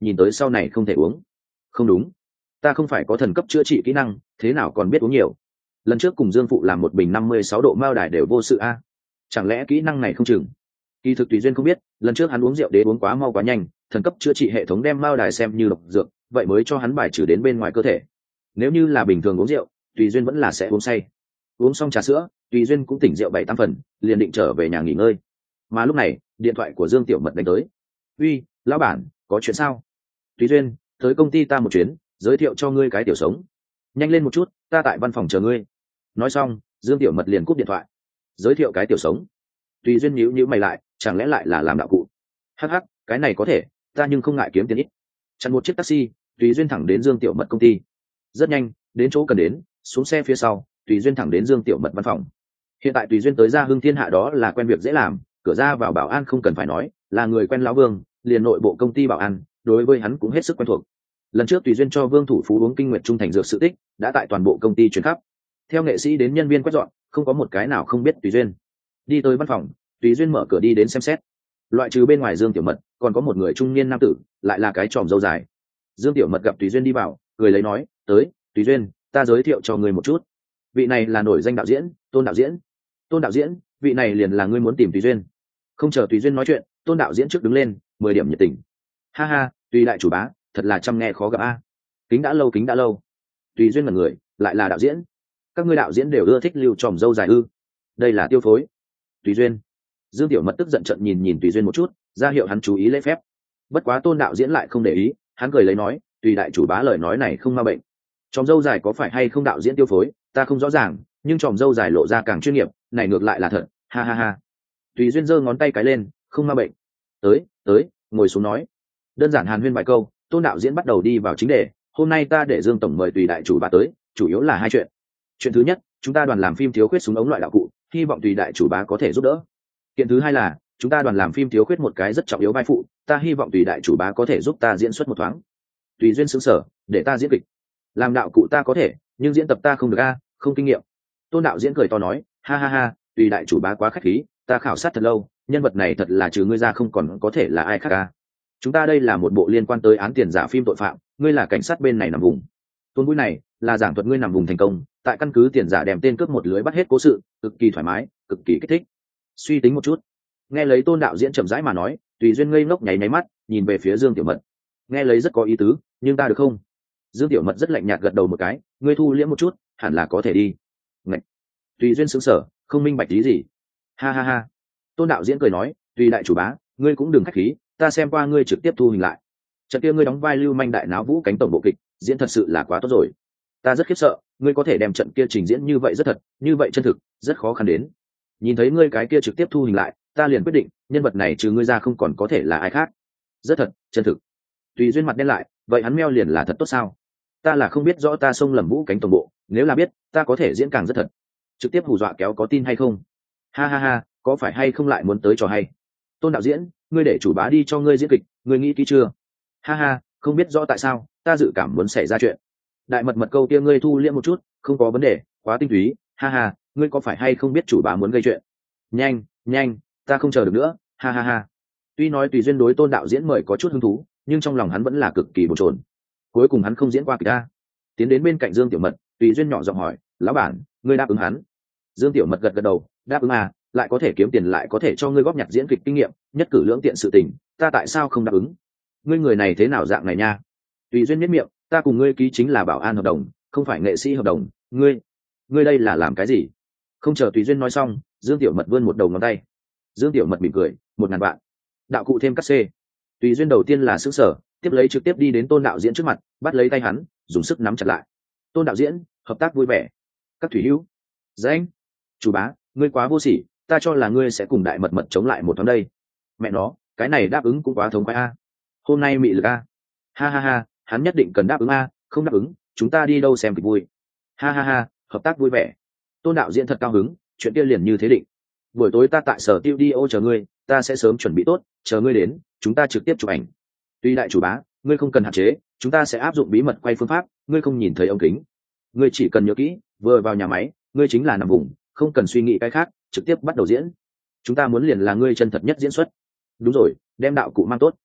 nhìn tới sau này không thể uống. Không đúng, ta không phải có thần cấp chữa trị kỹ năng, thế nào còn biết uống nhiều. Lần trước cùng Dương Phụ làm một bình năm mươi sáu độ mao đài đều vô sự a, chẳng lẽ kỹ năng này không chừng. Kỳ thực Tùy Duyên không biết, lần trước hắn uống rượu đế uống quá mau quá nhanh, thần cấp chữa trị hệ thống đem mao đài xem như độc dược, vậy mới cho hắn bài trừ đến bên ngoài cơ thể. Nếu như là bình thường uống rượu, Tùy Duyên vẫn là sẽ uống say. Uống xong trà sữa, Tùy Duyên cũng tỉnh rượu bảy tám phần, liền định trở về nhà nghỉ ngơi. Mà lúc này, điện thoại của Dương Tiểu Mật đánh tới. "Uy, lão bản, có chuyện sao?" "Tùy Duyên, tới công ty ta một chuyến, giới thiệu cho ngươi cái tiểu sống. Nhanh lên một chút, ta tại văn phòng chờ ngươi." Nói xong, Dương Tiểu Mật liền cúp điện thoại. Giới thiệu cái tiểu sống. Tùy Duyên nhíu nhíu mày lại, chẳng lẽ lại là làm đạo cụ? Hắc hắc, cái này có thể, ta nhưng không ngại kiếm tiền ít. Chặn một chiếc taxi, Tùy Duyên thẳng đến Dương Tiểu Mật công ty. Rất nhanh, đến chỗ cần đến, xuống xe phía sau, Tùy Duyên thẳng đến Dương Tiểu Mật văn phòng. Hiện tại Tùy Duyên tới ra Hưng Thiên Hạ đó là quen việc dễ làm, cửa ra vào bảo an không cần phải nói, là người quen lão Vương, liền nội bộ công ty bảo an, đối với hắn cũng hết sức quen thuộc. Lần trước Tùy Duyên cho Vương Thủ Phú uống kinh nguyệt trung thành dược sự tích, đã tại toàn bộ công ty truyền khắp. Theo nghệ sĩ đến nhân viên quét dọn, không có một cái nào không biết Tùy Duyên. Đi tới văn phòng, Tùy Duyên mở cửa đi đến xem xét. Loại trừ bên ngoài Dương Tiểu Mật, còn có một người trung niên nam tử, lại là cái tròm râu dài. Dương Tiểu Mật gặp Tùy Duyên đi vào, cười lấy nói, "Tới, Tùy Duyên, ta giới thiệu cho ngươi một chút. Vị này là nổi danh đạo diễn, Tôn đạo diễn. Tôn đạo diễn, vị này liền là ngươi muốn tìm Tùy Duyên." Không chờ Tùy Duyên nói chuyện, Tôn đạo diễn trước đứng lên, mười điểm nhiệt tình. "Ha ha, Tùy đại chủ bá, thật là chăm nghe khó gặp a. Kính đã lâu kính đã lâu." Tùy Duyên là người, lại là đạo diễn. Các ngươi đạo diễn đều ưa thích lưu tròm râu dài ư? Đây là tiêu phối. Tùy Duyên. Dương Tiểu Mật tức giận trận nhìn nhìn Tùy Duyên một chút, ra hiệu hắn chú ý lễ phép. Bất quá Tôn đạo diễn lại không để ý, hắn cười lấy nói, "Tùy đại chủ bá lời nói này không ma bệnh. Tròm râu dài có phải hay không đạo diễn tiêu phối, ta không rõ ràng, nhưng tròm râu dài lộ ra càng chuyên nghiệp, này ngược lại là thật, ha ha ha." Tùy Duyên giơ ngón tay cái lên, "Không ma bệnh. Tới, tới, ngồi xuống nói." Đơn giản hàn huyên vài câu, Tôn đạo diễn bắt đầu đi vào chính đề. "Hôm nay ta để Dương tổng mời Tùy đại chủ bá tới, chủ yếu là hai chuyện. Chuyện thứ nhất, chúng ta đoàn làm phim thiếu khuyết súng ống loại đạo cụ, hy vọng Tùy đại chủ bá có thể giúp đỡ. Kiện thứ hai là, chúng ta đoàn làm phim thiếu khuyết một cái rất trọng yếu vai phụ, ta hy vọng Tùy đại chủ bá có thể giúp ta diễn xuất một thoáng." Tùy Duyên sững sờ, "Để ta diễn kịch? Làm đạo cụ ta có thể, nhưng diễn tập ta không được a, không kinh nghiệm." Tôn đạo diễn cười to nói, "Ha ha ha, Tùy đại chủ bá quá khách khí, ta khảo sát thật lâu, nhân vật này thật là trừ ngươi ra không còn có thể là ai khác a. Chúng ta đây là một bộ liên quan tới án tiền giả phim tội phạm, ngươi là cảnh sát bên này nằm vùng. Tôn mũi này là giảng thuật ngươi nằm vùng thành công, tại căn cứ tiền giả đem tên cướp một lưới bắt hết cố sự, cực kỳ thoải mái, cực kỳ kích thích." Suy tính một chút, nghe lấy Tôn đạo diễn chậm rãi mà nói, Tùy Duyên ngây ngốc nháy nháy mắt, nhìn về phía Dương Tiểu Mật. Nghe lấy rất có ý tứ, nhưng ta được không? Dương Tiểu Mật rất lạnh nhạt gật đầu một cái, "Ngươi thu liễm một chút, hẳn là có thể đi." Ngậy. Tùy Duyên sững sờ, không minh bạch ý gì. "Ha ha ha." Tôn đạo diễn cười nói, "Tùy đại chủ bá, ngươi cũng đừng khách khí, ta xem qua ngươi trực tiếp thu hình lại. Trận kia ngươi đóng vai lưu manh đại náo vũ cánh tổng bộ kịch, diễn thật sự là quá tốt rồi. Ta rất khiếp sợ, ngươi có thể đem trận kia trình diễn như vậy rất thật, như vậy chân thực, rất khó khăn đến. Nhìn thấy ngươi cái kia trực tiếp thu hình lại, ta liền quyết định, nhân vật này trừ ngươi ra không còn có thể là ai khác. Rất thật, chân thực." Tùy Duyên mặt đen lại, "Vậy hắn meo liền là thật tốt sao? Ta là không biết rõ ta xông lầm vũ cánh tổng bộ, nếu là biết, ta có thể diễn càng rất thật. Trực tiếp hù dọa kéo có tin hay không? Ha ha ha, có phải hay không lại muốn tới trò hay? Tôn đạo diễn, ngươi để chủ bá đi cho ngươi diễn kịch, ngươi nghĩ kỹ chưa?" "Ha ha, không biết rõ tại sao, ta dự cảm muốn xảy ra chuyện. Đại mật mật câu kia ngươi thu liễm một chút, không có vấn đề, quá tinh túy. Ha ha, ngươi có phải hay không biết chủ bá muốn gây chuyện? Nhanh, nhanh, ta không chờ được nữa, ha ha ha." Tuy nói Tùy Duyên đối Tôn đạo diễn mời có chút hứng thú, nhưng trong lòng hắn vẫn là cực kỳ bồn chồn. Cuối cùng hắn không diễn qua kịch ta. Tiến đến bên cạnh Dương Tiểu Mật, Tùy Duyên nhỏ giọng hỏi, "Lão bản, ngươi đáp ứng hắn?" Dương Tiểu Mật gật gật đầu, "Đáp ứng à, lại có thể kiếm tiền lại có thể cho ngươi góp nhặt diễn kịch kinh nghiệm, nhất cử lưỡng tiện sự tình, ta tại sao không đáp ứng? Ngươi người này thế nào dạng này nha?" Tùy Duyên nhếch miệng, "Ta cùng ngươi ký chính là bảo an hợp đồng, không phải nghệ sĩ hợp đồng, ngươi, ngươi đây là làm cái gì?" Không chờ Tùy Duyên nói xong, Dương Tiểu Mật vươn một đầu ngón tay. Dương Tiểu Mật mỉm cười, "Một ngàn vạn." Đạo cụ thêm cắt xê. Tùy Duyên đầu tiên là sững sờ, tiếp lấy trực tiếp đi đến Tôn đạo diễn trước mặt, bắt lấy tay hắn, dùng sức nắm chặt lại. "Tôn đạo diễn, hợp tác vui vẻ." "Các thủy hữu." "Danh, chủ bá, ngươi quá vô sỉ, ta cho là ngươi sẽ cùng đại mật mật chống lại một tháng đây. Mẹ nó, cái này đáp ứng cũng quá thống khoái a. Hôm nay mị lực a. Ha ha ha, hắn nhất định cần đáp ứng a, không đáp ứng, chúng ta đi đâu xem kịch vui. Ha ha ha, hợp tác vui vẻ." Tôn đạo diễn thật cao hứng, chuyện kia liền như thế định. "Buổi tối ta tại sở tiêu đi ô chờ ngươi, ta sẽ sớm chuẩn bị tốt, chờ ngươi đến, chúng ta trực tiếp chụp ảnh. Tuy đại chủ bá, ngươi không cần hạn chế, chúng ta sẽ áp dụng bí mật quay phương pháp, ngươi không nhìn thấy ống kính. Ngươi chỉ cần nhớ kỹ, vừa vào nhà máy, ngươi chính là nằm vùng, không cần suy nghĩ cái khác, trực tiếp bắt đầu diễn. Chúng ta muốn liền là ngươi chân thật nhất diễn xuất." "Đúng rồi, đem đạo cụ mang tốt."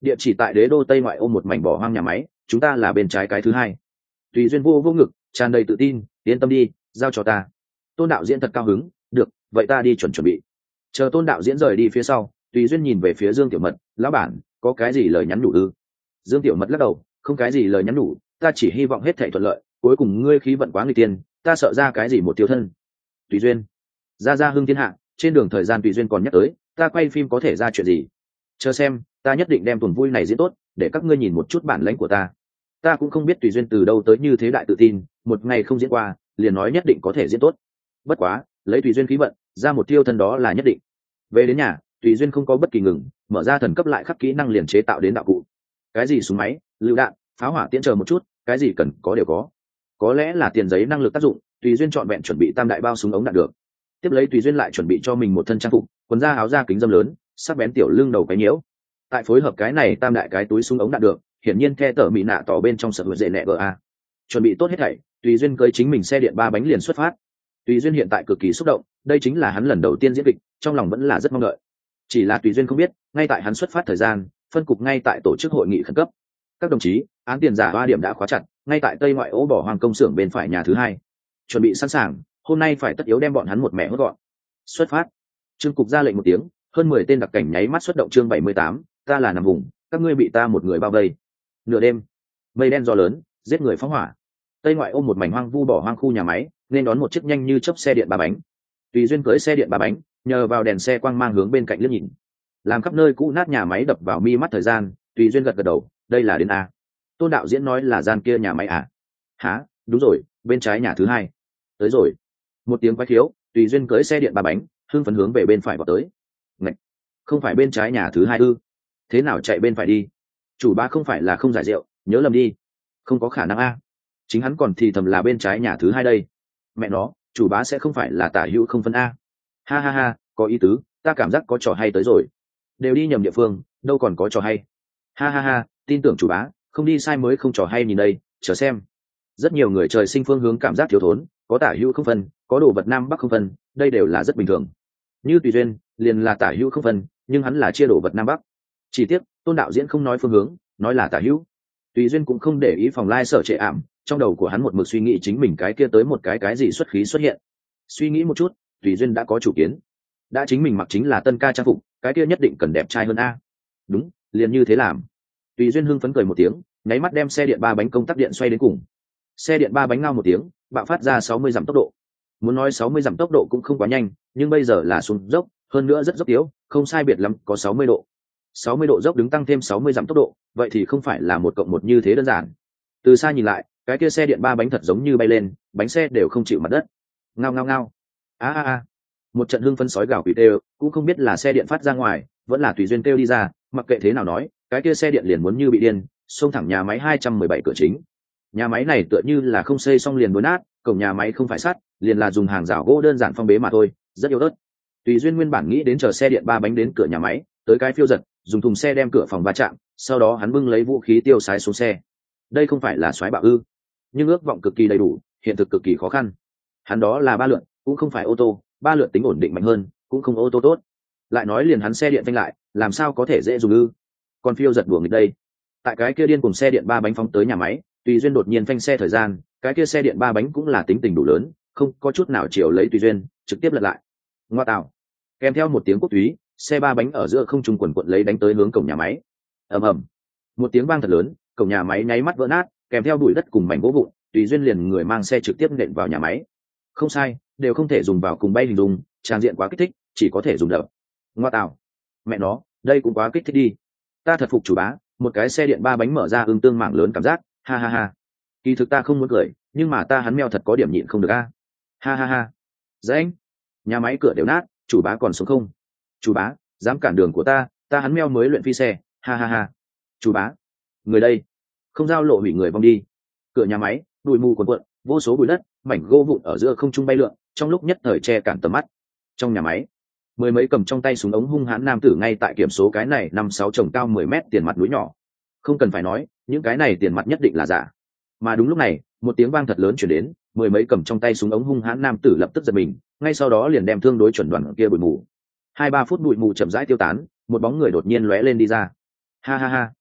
địa chỉ tại đế đô tây ngoại ô một mảnh bỏ hoang nhà máy, chúng ta là bên trái cái thứ hai. Tùy Duyên vô vô ngực, tràn đầy tự tin, yên tâm đi, giao cho ta. Tôn đạo diễn thật cao hứng, được, vậy ta đi chuẩn chuẩn bị. Chờ Tôn đạo diễn rời đi phía sau, Tùy Duyên nhìn về phía Dương Tiểu Mật, lão bản, có cái gì lời nhắn nhủ ư? Dương Tiểu Mật lắc đầu, không cái gì lời nhắn nhủ, ta chỉ hy vọng hết thảy thuận lợi, cuối cùng ngươi khí vận quá người tiên, ta sợ ra cái gì một tiêu thân. Tùy Duyên, ra ra hưng thiên hạ, trên đường thời gian Tùy Duyên còn nhắc tới, ta quay phim có thể ra chuyện gì? Chờ xem, ta nhất định đem tuần vui này diễn tốt, để các ngươi nhìn một chút bản lĩnh của ta. Ta cũng không biết Tùy Duyên từ đâu tới như thế đại tự tin, một ngày không diễn qua, liền nói nhất định có thể diễn tốt. Bất quá, lấy Tùy Duyên khí vận, ra một tiêu thân đó là nhất định. Về đến nhà, Tùy Duyên không có bất kỳ ngừng, mở ra thần cấp lại khắc kỹ năng liền chế tạo đến đạo cụ. Cái gì súng máy, lựu đạn, pháo hỏa tiễn chờ một chút, cái gì cần có đều có. Có lẽ là tiền giấy năng lực tác dụng, Tùy Duyên chọn vẹn chuẩn bị tam đại bao súng ống đạn được. Tiếp lấy Tùy Duyên lại chuẩn bị cho mình một thân trang phục, quần da áo da kính dâm lớn, sắc bén tiểu lưng đầu cái nhiễu. Tại phối hợp cái này tam đại cái túi súng ống đạn được, hiển nhiên the tở mỹ nạ tỏ bên trong sở hữu dễ nẹ ga. Chuẩn bị tốt hết thảy, Tùy Duyên cưỡi chính mình xe điện ba bánh liền xuất phát. Tùy Duyên hiện tại cực kỳ xúc động, đây chính là hắn lần đầu tiên diễn kịch, trong lòng vẫn là rất mong đợi. Chỉ là Tùy Duyên không biết, ngay tại hắn xuất phát thời gian, phân cục ngay tại tổ chức hội nghị khẩn cấp. Các đồng chí, án tiền giả ba điểm đã khóa chặt, ngay tại tây ngoại ô bỏ hoang công xưởng bên phải nhà thứ hai. Chuẩn bị sẵn sàng, hôm nay phải tất yếu đem bọn hắn một mẹ hốt gọn. Xuất phát. Trương cục ra lệnh một tiếng, hơn mười tên đặc cảnh nháy mắt xuất động. Chương bảy mươi tám, ta là nằm vùng, các ngươi bị ta một người bao vây. Nửa đêm, mây đen gió lớn, giết người phóng hỏa. Tây ngoại ô một mảnh hoang vu bỏ hoang khu nhà máy, nên đón một chiếc nhanh như chớp xe điện ba bánh. Tùy Duyên cưỡi xe điện ba bánh, nhờ vào đèn xe quang mang hướng bên cạnh liếc nhìn, làm khắp nơi cũ nát nhà máy đập vào mi mắt thời gian. Tùy Duyên gật gật đầu, đây là đến a. Tôn đạo diễn nói là gian kia nhà máy à? Hả, đúng rồi, bên trái nhà thứ hai. Tới rồi. Một tiếng quái khiếu, Tùy Duyên cưỡi xe điện ba bánh, hưng phấn hướng về bên phải vào tới. Ngạch, không phải bên trái nhà thứ hai ư? Thế nào chạy bên phải đi? Chủ ba không phải là không giải rượu, nhớ lầm đi. Không có khả năng a. Chính hắn còn thì thầm là bên trái nhà thứ hai đây. Mẹ nó, chủ bá sẽ không phải là tả hữu không phân a. Ha ha ha, có ý tứ, ta cảm giác có trò hay tới rồi. Đều đi nhầm địa phương, đâu còn có trò hay. Ha ha ha, tin tưởng chủ bá, không đi sai mới không trò hay. Nhìn đây, chờ xem. Rất nhiều người trời sinh phương hướng cảm giác thiếu thốn, có tả hữu không phân, có đồ vật nam bắc không phân, đây đều là rất bình thường. Như Tùy Duyên liền là tả hữu không phân, nhưng hắn là chia đồ vật nam bắc. Chỉ tiếc Tôn đạo diễn không nói phương hướng, nói là tả hữu. Tùy Duyên cũng không để ý phòng lai sở trệ ảm, trong đầu của hắn một mực suy nghĩ chính mình cái kia tới một cái cái gì xuất khí xuất hiện. Suy nghĩ một chút, Tùy Duyên đã có chủ kiến. Đã chính mình mặc chính là tân ca trang phục, cái kia nhất định cần đẹp trai hơn a. Đúng, liền như thế làm. Tùy Duyên hưng phấn cười một tiếng, nháy mắt đem xe điện ba bánh công tắc điện xoay đến cùng. Xe điện ba bánh ngao một tiếng, bạo phát ra sáu mươi dặm tốc độ. Muốn nói sáu mươi dặm tốc độ cũng không quá nhanh, nhưng bây giờ là xuống dốc, hơn nữa rất dốc yếu, không sai biệt lắm có sáu mươi độ. sáu mươi độ dốc đứng tăng thêm sáu mươi dặm tốc độ, vậy thì không phải là một cộng một như thế đơn giản. Từ xa nhìn lại, cái kia xe điện ba bánh thật giống như bay lên, bánh xe đều không chịu mặt đất. Ngao ngao ngao. A a a. Một trận hưng phấn sói gào quỷ đều, cũng không biết là xe điện phát ra ngoài, vẫn là Tùy Duyên kêu đi ra, mặc kệ thế nào nói, cái kia xe điện liền muốn như bị điên, xông thẳng nhà máy hai trăm mười bảy cửa chính. Nhà máy này tựa như là không xây xong liền đổ nát, cổng nhà máy không phải sắt, liền là dùng hàng rào gỗ đơn giản phong bế mà thôi, rất yếu ớt. Tùy Duyên nguyên bản nghĩ đến chờ xe điện ba bánh đến cửa nhà máy, tới cái phiêu giật, dùng thùng xe đem cửa phòng va chạm, sau đó hắn bưng lấy vũ khí tiêu sái xuống xe. Đây không phải là soái bạo ư? Nhưng ước vọng cực kỳ đầy đủ, hiện thực cực kỳ khó khăn. Hắn đó là ba lượn, cũng không phải ô tô, ba lượn tính ổn định mạnh hơn, cũng không ô tô tốt. Lại nói liền hắn xe điện phanh lại, làm sao có thể dễ dùng ư? Còn phiêu giật đùa nghịch đây. Tại cái kia điên cùng xe điện ba bánh phóng tới nhà máy, Tùy Duyên đột nhiên phanh xe thời gian, cái kia xe điện ba bánh cũng là tính tình đủ lớn, không có chút nào chiều lấy Tùy Duyên, trực tiếp lật lại. Ngoa tạo. Kèm theo một tiếng quốc túy, xe ba bánh ở giữa không trung quần quật lấy đánh tới hướng cổng nhà máy. Ầm ầm. Một tiếng vang thật lớn, cổng nhà máy nháy mắt vỡ nát, kèm theo bụi đất cùng mảnh gỗ vụn, Tùy Duyên liền người mang xe trực tiếp nện vào nhà máy. Không sai, đều không thể dùng vào cùng bay hình dung, trang diện quá kích thích, chỉ có thể dùng đập. Ngoa tạo. Mẹ nó, đây cũng quá kích thích đi. Ta thật phục chủ bá, một cái xe điện ba bánh mở ra ương tương mảng lớn cảm giác, ha ha ha. Kỳ thực ta không muốn cười, nhưng mà ta hắn meo thật có điểm nhịn không được a. Ha ha ha. Dãnh. Nhà máy cửa đều nát, chủ bá còn sống không? Chủ bá, dám cản đường của ta, ta hắn meo mới luyện phi xe, ha ha ha. Chủ bá. Người đây. Không giao lộ hủy người vong đi. Cửa nhà máy, bụi mù cuồn cuộn, vô số bụi đất, mảnh gỗ vụn ở giữa không trung bay lượn, trong lúc nhất thời che cản tầm mắt. Trong nhà máy, mười mấy cầm trong tay súng ống hung hãn nam tử ngay tại kiểm số cái này năm sáu chồng cao mười mét tiền mặt núi nhỏ. Không cần phải nói, những cái này tiền mặt nhất định là giả. Mà đúng lúc này, một tiếng vang thật lớn chuyển đến, mười mấy cầm trong tay súng ống hung hãn nam tử lập tức giật mình, ngay sau đó liền đem thương đối chuẩn đoàn kia bụi mù. Hai ba phút bụi mù chậm rãi tiêu tán, một bóng người đột nhiên lóe lên đi ra. Ha ha ha,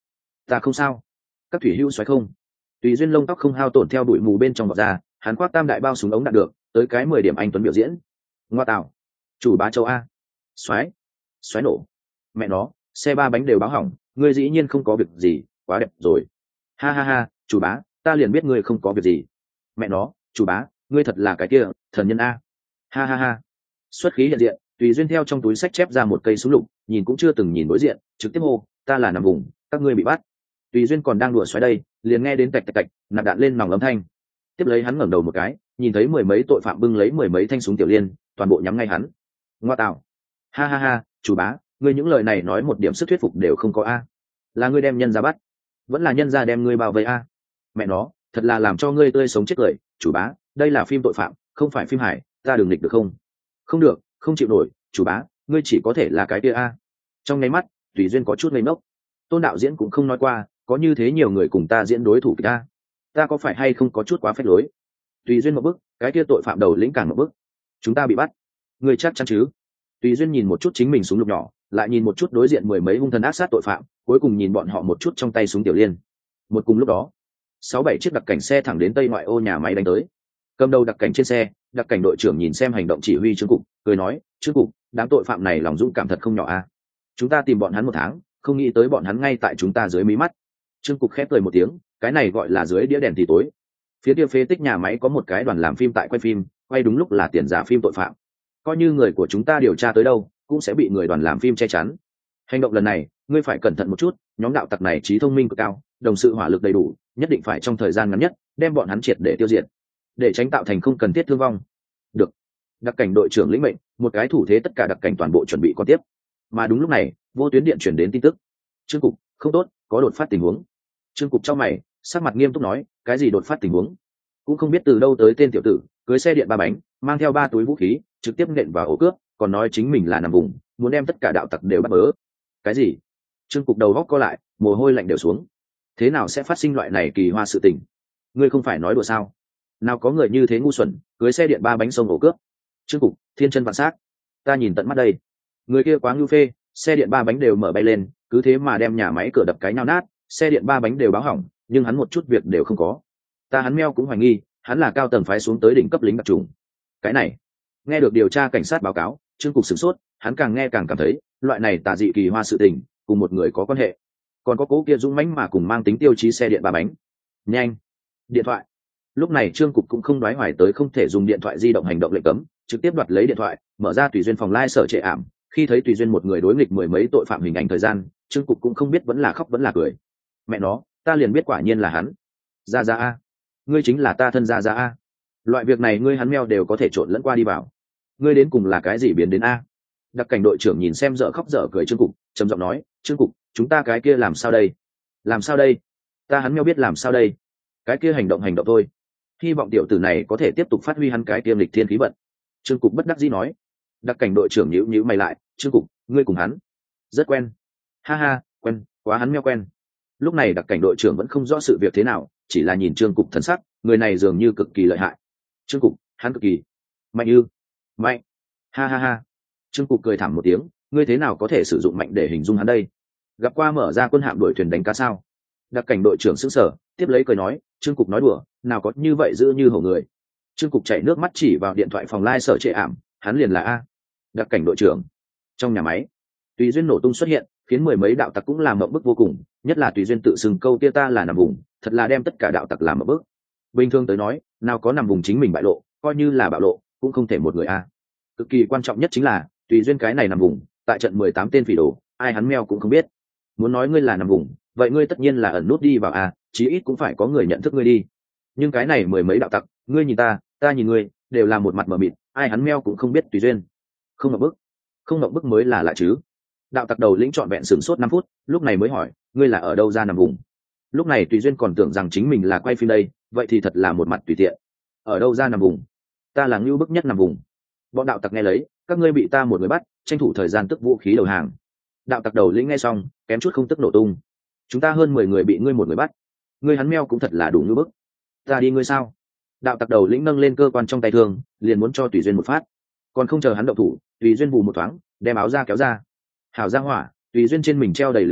Ta không sao. Các thủy hữu xoáy không. Tùy Duyên lông tóc không hao tổn theo bụi mù bên trong bọc ra, hắn khoác tam đại bao súng ống đạn được, tới cái mười điểm anh tuấn biểu diễn. Ngoa tạo. Chủ bá châu a. Xoáy. Xoáy nổ. Mẹ nó, xe ba bánh đều báo hỏng, ngươi dĩ nhiên không có việc gì, quá đẹp rồi. Ha ha ha, chủ bá, ta liền biết ngươi không có việc gì. Mẹ nó, chủ bá, ngươi thật là cái kia thần nhân a. Ha ha ha. Xuất khí hiện diện, Tùy Duyên theo trong túi sách chép ra một cây súng lục, nhìn cũng chưa từng nhìn đối diện, trực tiếp hô, ta là nằm vùng, các ngươi bị bắt. Tùy Duyên còn đang đùa xoáy đây, liền nghe đến tạch tạch tạch, nạp đạn lên nòng âm thanh. Tiếp lấy hắn ngẩng đầu một cái, nhìn thấy mười mấy tội phạm bưng lấy mười mấy thanh súng tiểu liên, toàn bộ nhắm ngay hắn. Ngoa tạo. Ha ha ha, chủ bá, ngươi những lời này nói một điểm sức thuyết phục đều không có a. Là ngươi đem nhân ra bắt, vẫn là nhân ra đem ngươi bao vây a. Mẹ nó, thật là làm cho ngươi tươi sống chết cười, chủ bá, đây là phim tội phạm, không phải phim hài, ta đừng nghịch được không? Không được, không chịu nổi, chủ bá, ngươi chỉ có thể là cái kia a. Trong nháy mắt, Tùy Duyên có chút ngây ngốc. Tôn đạo diễn cũng không nói qua, có như thế nhiều người cùng ta diễn đối thủ ta, ta có phải hay không có chút quá phép lối? Tùy Duyên một bức, cái kia tội phạm đầu lĩnh càng một bức. Chúng ta bị bắt, ngươi chắc chắn chứ? Tùy Duyên nhìn một chút chính mình súng lục nhỏ, lại nhìn một chút đối diện mười mấy hung thần ác sát tội phạm, cuối cùng nhìn bọn họ một chút trong tay súng tiểu liên. Một cùng lúc đó, sáu bảy chiếc đặc cảnh xe thẳng đến tây ngoại ô nhà máy đánh tới. Cầm đầu đặc cảnh trên xe, đặc cảnh đội trưởng nhìn xem hành động chỉ huy Trương Cục, cười nói, Trương Cục, đám tội phạm này lòng dũng cảm thật không nhỏ a. Chúng ta tìm bọn hắn một tháng, không nghĩ tới bọn hắn ngay tại chúng ta dưới mí mắt. Trương Cục khép cười một tiếng, cái này gọi là dưới đĩa đèn thì tối. Phía kia phế tích nhà máy có một cái đoàn làm phim tại quay phim, quay đúng lúc là tiền giả phim tội phạm. Coi như người của chúng ta điều tra tới đâu, cũng sẽ bị người đoàn làm phim che chắn. Hành động lần này, ngươi phải cẩn thận một chút, nhóm đạo tặc này trí thông minh cực cao, đồng sự hỏa lực đầy đủ, nhất định phải trong thời gian ngắn nhất đem bọn hắn triệt để tiêu diệt, để tránh tạo thành không cần thiết thương vong. Được. Đặc cảnh đội trưởng lĩnh mệnh, một cái thủ thế tất cả đặc cảnh toàn bộ chuẩn bị con tiếp. Mà đúng lúc này, vô tuyến điện chuyển đến tin tức. Trương Cục, không tốt, có đột phát tình huống. Trương Cục trong mày, sắc mặt nghiêm túc nói, cái gì đột phát tình huống? Cũng không biết từ đâu tới tên tiểu tử, cưới xe điện ba bánh, mang theo ba túi vũ khí, trực tiếp nện vào ổ cướp, còn nói chính mình là nằm vùng, muốn đem tất cả đạo tặc đều bắt bớ. Cái gì? Trương Cục đầu góc co lại, mồ hôi lạnh đều xuống. Thế nào sẽ phát sinh loại này kỳ hoa sự tình? Ngươi không phải nói đùa sao? Nào có người như thế ngu xuẩn, cưới xe điện ba bánh xông ổ cướp. Trương Cục, thiên chân vạn sát, ta nhìn tận mắt đây. Người kia quá ngu phê, xe điện ba bánh đều mở bay lên, cứ thế mà đem nhà máy cửa đập cái nhao nát, xe điện ba bánh đều báo hỏng, nhưng hắn một chút việc đều không có. Ta hắn meo cũng hoài nghi, hắn là cao tầng phái xuống tới đỉnh cấp lính đặc trùng. Cái này, nghe được điều tra cảnh sát báo cáo, Trương Cục sửng sốt, hắn càng nghe càng cảm thấy, loại này tà dị kỳ hoa sự tình, cùng một người có quan hệ. Còn có cố kia dũng mãnh mà cùng mang tính tiêu chí xe điện ba bánh. Nhanh, điện thoại. Lúc này Trương Cục cũng không đoái hoài tới không thể dùng điện thoại di động hành động lệnh cấm, trực tiếp đoạt lấy điện thoại, mở ra Tùy Duyên phòng lai sở trệ ảm. Khi thấy Tùy Duyên một người đối nghịch mười mấy tội phạm hình ảnh thời gian, Trương Cục cũng không biết vẫn là khóc vẫn là cười. Mẹ nó, ta liền biết quả nhiên là hắn. Ra ra a, ngươi chính là ta thân ra ra a. Loại việc này ngươi hắn meo đều có thể trộn lẫn qua đi vào. Ngươi đến cùng là cái gì biến đến a? Đặc cảnh đội trưởng nhìn xem dở khóc dở cười Trương Cục, trầm giọng nói, Trương Cục, chúng ta cái kia làm sao đây? Làm sao đây? Ta hắn meo biết làm sao đây? Cái kia hành động hành động thôi. Hy vọng tiểu tử này có thể tiếp tục phát huy hắn cái tiêm lịch thiên khí vận. Trương Cục bất đắc dĩ nói. Đặc cảnh đội trưởng nhíu nhíu mày lại, Trương Cục, ngươi cùng hắn rất quen. Ha ha, quen, quá hắn meo quen. Lúc này đặc cảnh đội trưởng vẫn không rõ sự việc thế nào, chỉ là nhìn Trương Cục thần sắc, người này dường như cực kỳ lợi hại. Trương Cục, hắn cực kỳ mạnh ư? Mạnh. Ha ha ha. Trương Cục cười thảm một tiếng, ngươi thế nào có thể sử dụng mạnh để hình dung hắn đây? Gặp qua mở ra quân hạm đội thuyền đánh cá sao? Đặc cảnh đội trưởng sững sờ, tiếp lấy cười nói, Trương Cục nói đùa, nào có như vậy giữ như hổ người. Trương Cục chảy nước mắt chỉ vào điện thoại phòng lai sở trệ ảm, hắn liền là a. Đặc cảnh đội trưởng. Trong nhà máy, Tùy Duyên nổ tung xuất hiện, khiến mười mấy đạo tặc cũng làm mộng bức vô cùng, nhất là Tùy Duyên tự xưng câu kia ta là nằm vùng, thật là đem tất cả đạo tặc làm mộng bức. Bình thường tới nói, nào có nằm vùng chính mình bại lộ, coi như là bạo lộ, cũng không thể một người a. Cực kỳ quan trọng nhất chính là, Tùy Duyên cái này nằm vùng, tại trận mười tám tên phỉ đồ, ai hắn meo cũng không biết. Muốn nói ngươi là nằm vùng, vậy ngươi tất nhiên là ẩn nút đi vào a, chí ít cũng phải có người nhận thức ngươi đi. Nhưng cái này mười mấy đạo tặc, ngươi nhìn ta, ta nhìn ngươi, đều là một mặt mờ mịt, ai hắn meo cũng không biết Tùy Duyên. Không ngậm bức, không ngậm bức mới là lạ chứ. Đạo tặc đầu lĩnh trọn vẹn sửng sốt năm phút, lúc này mới hỏi, ngươi là ở đâu ra nằm vùng? Lúc này Tùy Duyên còn tưởng rằng chính mình là quay phim đây, vậy thì thật là một mặt tùy tiện. Ở đâu ra nằm vùng? Ta là ngưu bức nhất nằm vùng. Bọn đạo tặc nghe lấy, các ngươi bị ta một người bắt, tranh thủ thời gian tức vũ khí đầu hàng. Đạo tặc đầu lĩnh nghe xong, kém chút không tức nổ tung. Chúng ta hơn mười người bị ngươi một người bắt, ngươi hắn meo cũng thật là đủ ngưu bức. Ta đi ngươi sao? Đạo tặc đầu lĩnh nâng lên cơ quan trong tay thương, liền muốn cho Tùy Duyên một phát. Còn không chờ hắn động thủ, Tùy Duyên vù một thoáng, đem áo ra kéo ra. Hảo ra hỏa, Tùy Duyên trên mình treo đầy lựu đạn,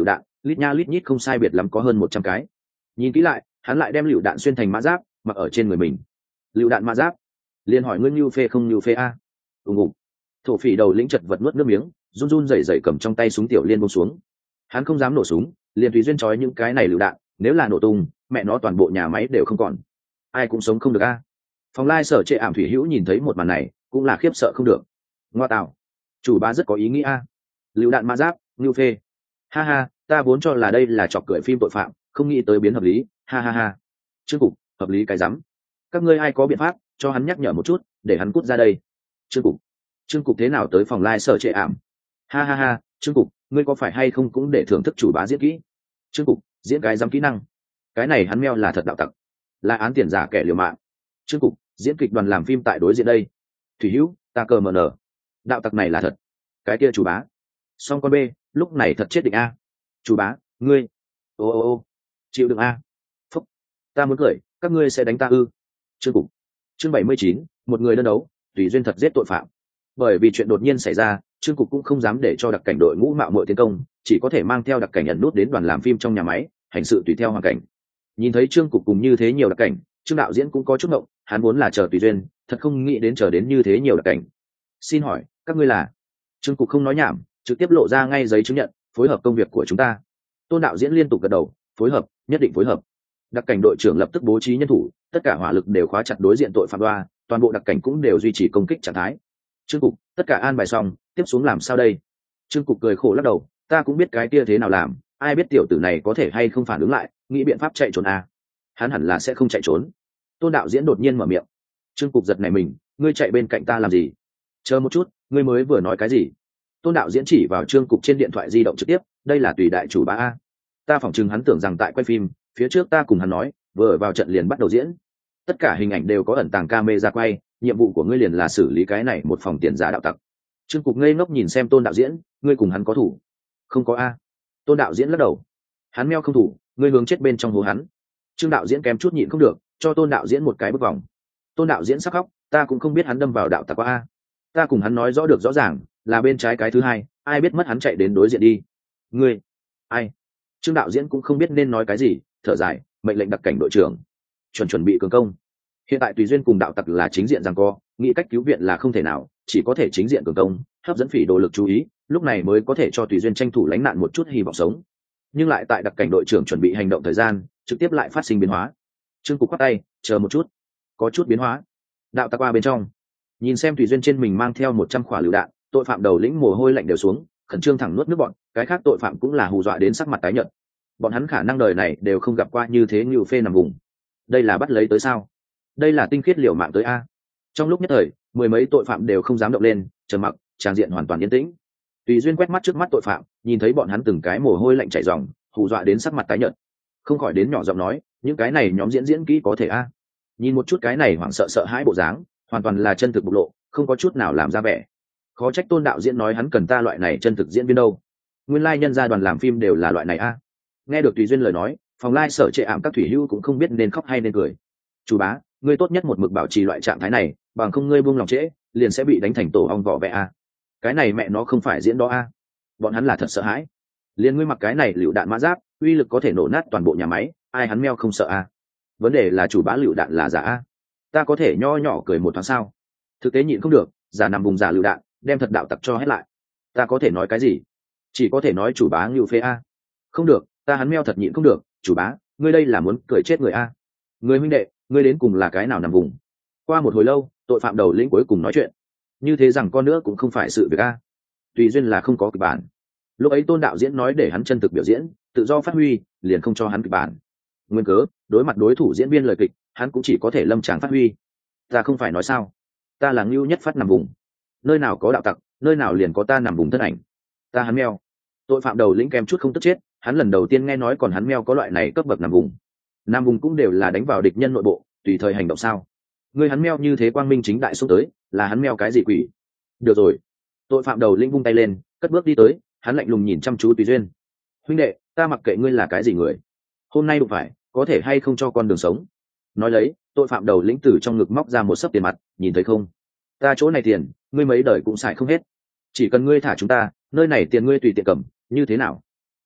lít nha lít nhít không sai biệt lắm có hơn một trăm cái. Nhìn kỹ lại, hắn lại đem lựu đạn xuyên thành mã giáp mặc ở trên người mình. Lựu đạn mã giáp, liền hỏi ngươi như phê không như phê a? Ùng ùng. Thổ phỉ đầu lĩnh chật vật nuốt nước miếng, run run rẩy rẩy cầm trong tay súng tiểu liên buông xuống. Hắn không dám nổ súng, liền tùy duyên trói những cái này lựu đạn, nếu là nổ tung, mẹ nó toàn bộ nhà máy đều không còn, ai cũng sống không được a. Phòng lai sở trệ ảm thủy hữu nhìn thấy một màn này, cũng là khiếp sợ không được. Ngoa tạo, chủ bá rất có ý nghĩa a. Lựu đạn mã giáp, như phê. Ha ha, ta vốn cho là đây là trò cười phim tội phạm, không nghĩ tới biến hợp lý, ha ha ha. Trương Cục, hợp lý cái rắm. Các ngươi ai có biện pháp cho hắn nhắc nhở một chút, để hắn cút ra đây. Trương Cục, Trương Cục thế nào tới phòng lai sở trệ ảm? Ha ha ha, Trương Cục, ngươi có phải hay không cũng để thưởng thức chủ bá diễn kỹ? Trương Cục, diễn cái dám kỹ năng. Cái này hắn meo là thật đạo tặc, là án tiền giả kẻ liều mạng. Trương Cục, diễn kịch đoàn làm phim tại đối diện đây. Thủy hữu, ta cờ mờ nở. Đạo tặc này là thật. Cái kia chủ bá. Song con B, lúc này thật chết định a. Chủ bá, ngươi. Ô ô ô, chịu đựng a. Phúc, ta muốn cười, các ngươi sẽ đánh ta ư? Trương Cục. Chương bảy mươi chín, một người đơn đấu, tùy duyên thật giết tội phạm. Bởi vì chuyện đột nhiên xảy ra, Trương Cục cũng không dám để cho đặc cảnh đội ngũ mạo muội tiến công, chỉ có thể mang theo đặc cảnh ẩn nút đến đoàn làm phim trong nhà máy, hành sự tùy theo hoàn cảnh. Nhìn thấy Trương Cục cùng như thế nhiều đặc cảnh, Trương đạo diễn cũng có chút ngộng, hắn muốn là chờ tùy duyên, thật không nghĩ đến chờ đến như thế nhiều đặc cảnh. Xin hỏi, các ngươi là? Trương Cục không nói nhảm, trực tiếp lộ ra ngay giấy chứng nhận, phối hợp công việc của chúng ta. Tôn đạo diễn liên tục gật đầu, phối hợp, nhất định phối hợp. Đặc cảnh đội trưởng lập tức bố trí nhân thủ, tất cả hỏa lực đều khóa chặt đối diện tội phạm đoa, toàn bộ đặc cảnh cũng đều duy trì công kích trạng thái. Trương Cục, tất cả an bài xong, tiếp xuống làm sao đây? Trương Cục cười khổ lắc đầu, ta cũng biết cái kia thế nào làm, ai biết tiểu tử này có thể hay không phản ứng lại, nghĩ biện pháp chạy trốn à? Hắn hẳn là sẽ không chạy trốn. Tôn đạo diễn đột nhiên mở miệng. Trương Cục giật này mình, ngươi chạy bên cạnh ta làm gì? Chờ một chút, ngươi mới vừa nói cái gì? Tôn đạo diễn chỉ vào Trương Cục trên điện thoại di động trực tiếp, đây là tùy đại chủ bá a. Ta phỏng chừng hắn tưởng rằng tại quay phim, phía trước ta cùng hắn nói, vừa vào trận liền bắt đầu diễn. Tất cả hình ảnh đều có ẩn tàng camera quay, nhiệm vụ của ngươi liền là xử lý cái này một phòng tiền giả đạo tặc. Trương Cục ngây ngốc nhìn xem Tôn đạo diễn, ngươi cùng hắn có thủ? Không có a. Tôn đạo diễn lắc đầu. Hắn meo không thủ, ngươi hướng chết bên trong hố hắn. Trương đạo diễn kém chút nhịn không được, cho Tôn đạo diễn một cái bước vòng. Tôn đạo diễn sắc khóc, ta cũng không biết hắn đâm vào đạo tặc qua a. Ta cùng hắn nói rõ được rõ ràng, là bên trái cái thứ hai, ai biết mất hắn chạy đến đối diện đi. Ngươi, ai? Trương đạo diễn cũng không biết nên nói cái gì, thở dài, mệnh lệnh đặc cảnh đội trưởng chuẩn chuẩn bị cường công. Hiện tại tùy duyên cùng đạo tặc là chính diện giằng co, nghĩ cách cứu viện là không thể nào, chỉ có thể chính diện cường công, hấp dẫn phỉ đồ lực chú ý, lúc này mới có thể cho tùy duyên tranh thủ lánh nạn một chút hy vọng sống. Nhưng lại tại đặc cảnh đội trưởng chuẩn bị hành động thời gian, trực tiếp lại phát sinh biến hóa. Trương Cục quát tay, chờ một chút, có chút biến hóa. Đạo tặc qua bên trong, nhìn xem tùy duyên trên mình mang theo một trăm quả lựu đạn, tội phạm đầu lĩnh mồ hôi lạnh đều xuống, khẩn trương thẳng nuốt nước bọn, cái khác tội phạm cũng là hù dọa đến sắc mặt tái nhợt. Bọn hắn khả năng đời này đều không gặp qua như thế như phê nằm vùng. Đây là bắt lấy tới sao? Đây là tinh khiết liều mạng tới a. Trong lúc nhất thời, mười mấy tội phạm đều không dám động lên, trầm mặc, tràng diện hoàn toàn yên tĩnh. Tùy duyên quét mắt trước mắt tội phạm, nhìn thấy bọn hắn từng cái mồ hôi lạnh chảy ròng, hù dọa đến sắc mặt tái nhợt, không khỏi đến nhỏ giọng nói, những cái này nhóm diễn diễn kỹ có thể a. Nhìn một chút cái này hoảng sợ sợ hãi bộ dáng, hoàn toàn là chân thực bộc lộ, không có chút nào làm ra vẻ. Khó trách Tôn đạo diễn nói hắn cần ta loại này chân thực diễn viên đâu. Nguyên lai nhân gia đoàn làm phim đều là loại này a. Nghe được tùy duyên lời nói, phòng lai sở trệ ảm các thủy hữu cũng không biết nên khóc hay nên cười. Chủ bá, ngươi tốt nhất một mực bảo trì loại trạng thái này, bằng không ngươi buông lòng trễ, liền sẽ bị đánh thành tổ ong vỏ vẽ a. Cái này mẹ nó không phải diễn đó a. Bọn hắn là thật sợ hãi. Liên ngươi mặc cái này lựu đạn mã giáp, uy lực có thể nổ nát toàn bộ nhà máy, ai hắn meo không sợ a. Vấn đề là chủ bá lựu đạn là giả a. Ta có thể nho nhỏ cười một thoáng sao? Thực tế nhịn không được, giả nằm vùng giả lựu đạn, đem thật đạo tặc cho hết lại. Ta có thể nói cái gì? Chỉ có thể nói chủ bá ngưu phê a. Không được, ta hắn meo thật nhịn không được, chủ bá, ngươi đây là muốn cười chết người a. Người huynh đệ, ngươi đến cùng là cái nào nằm vùng? Qua một hồi lâu, tội phạm đầu lĩnh cuối cùng nói chuyện. Như thế rằng con nữa cũng không phải sự việc a. Tùy duyên là không có kịch bản. Lúc ấy Tôn đạo diễn nói để hắn chân thực biểu diễn, tự do phát huy, liền không cho hắn kịch bản. Nguyên cớ, đối mặt đối thủ diễn viên lời kịch, hắn cũng chỉ có thể lâm tràng phát huy. Ta không phải nói sao? Ta là ngưu nhất phát nằm vùng. Nơi nào có đạo tặc, nơi nào liền có ta nằm vùng thân ảnh. Ta hắn meo. Tội phạm đầu lĩnh kèm chút không tức chết, hắn lần đầu tiên nghe nói còn hắn meo có loại này cấp bậc nằm vùng. Nằm vùng cũng đều là đánh vào địch nhân nội bộ, tùy thời hành động sao? Người hắn meo như thế quang minh chính đại xuống tới, là hắn meo cái gì quỷ? Được rồi. Tội phạm đầu lĩnh vung tay lên, cất bước đi tới, hắn lạnh lùng nhìn chăm chú Tùy duyên. Huynh đệ, ta mặc kệ ngươi là cái gì người, hôm nay đụng phải, có thể hay không cho con đường sống? Nói lấy, tội phạm đầu lĩnh từ trong ngực móc ra một xấp tiền mặt, nhìn thấy không? Ta chỗ này tiền, ngươi mấy đời cũng xài không hết. Chỉ cần ngươi thả chúng ta, nơi này tiền ngươi tùy tiện cầm, như thế nào?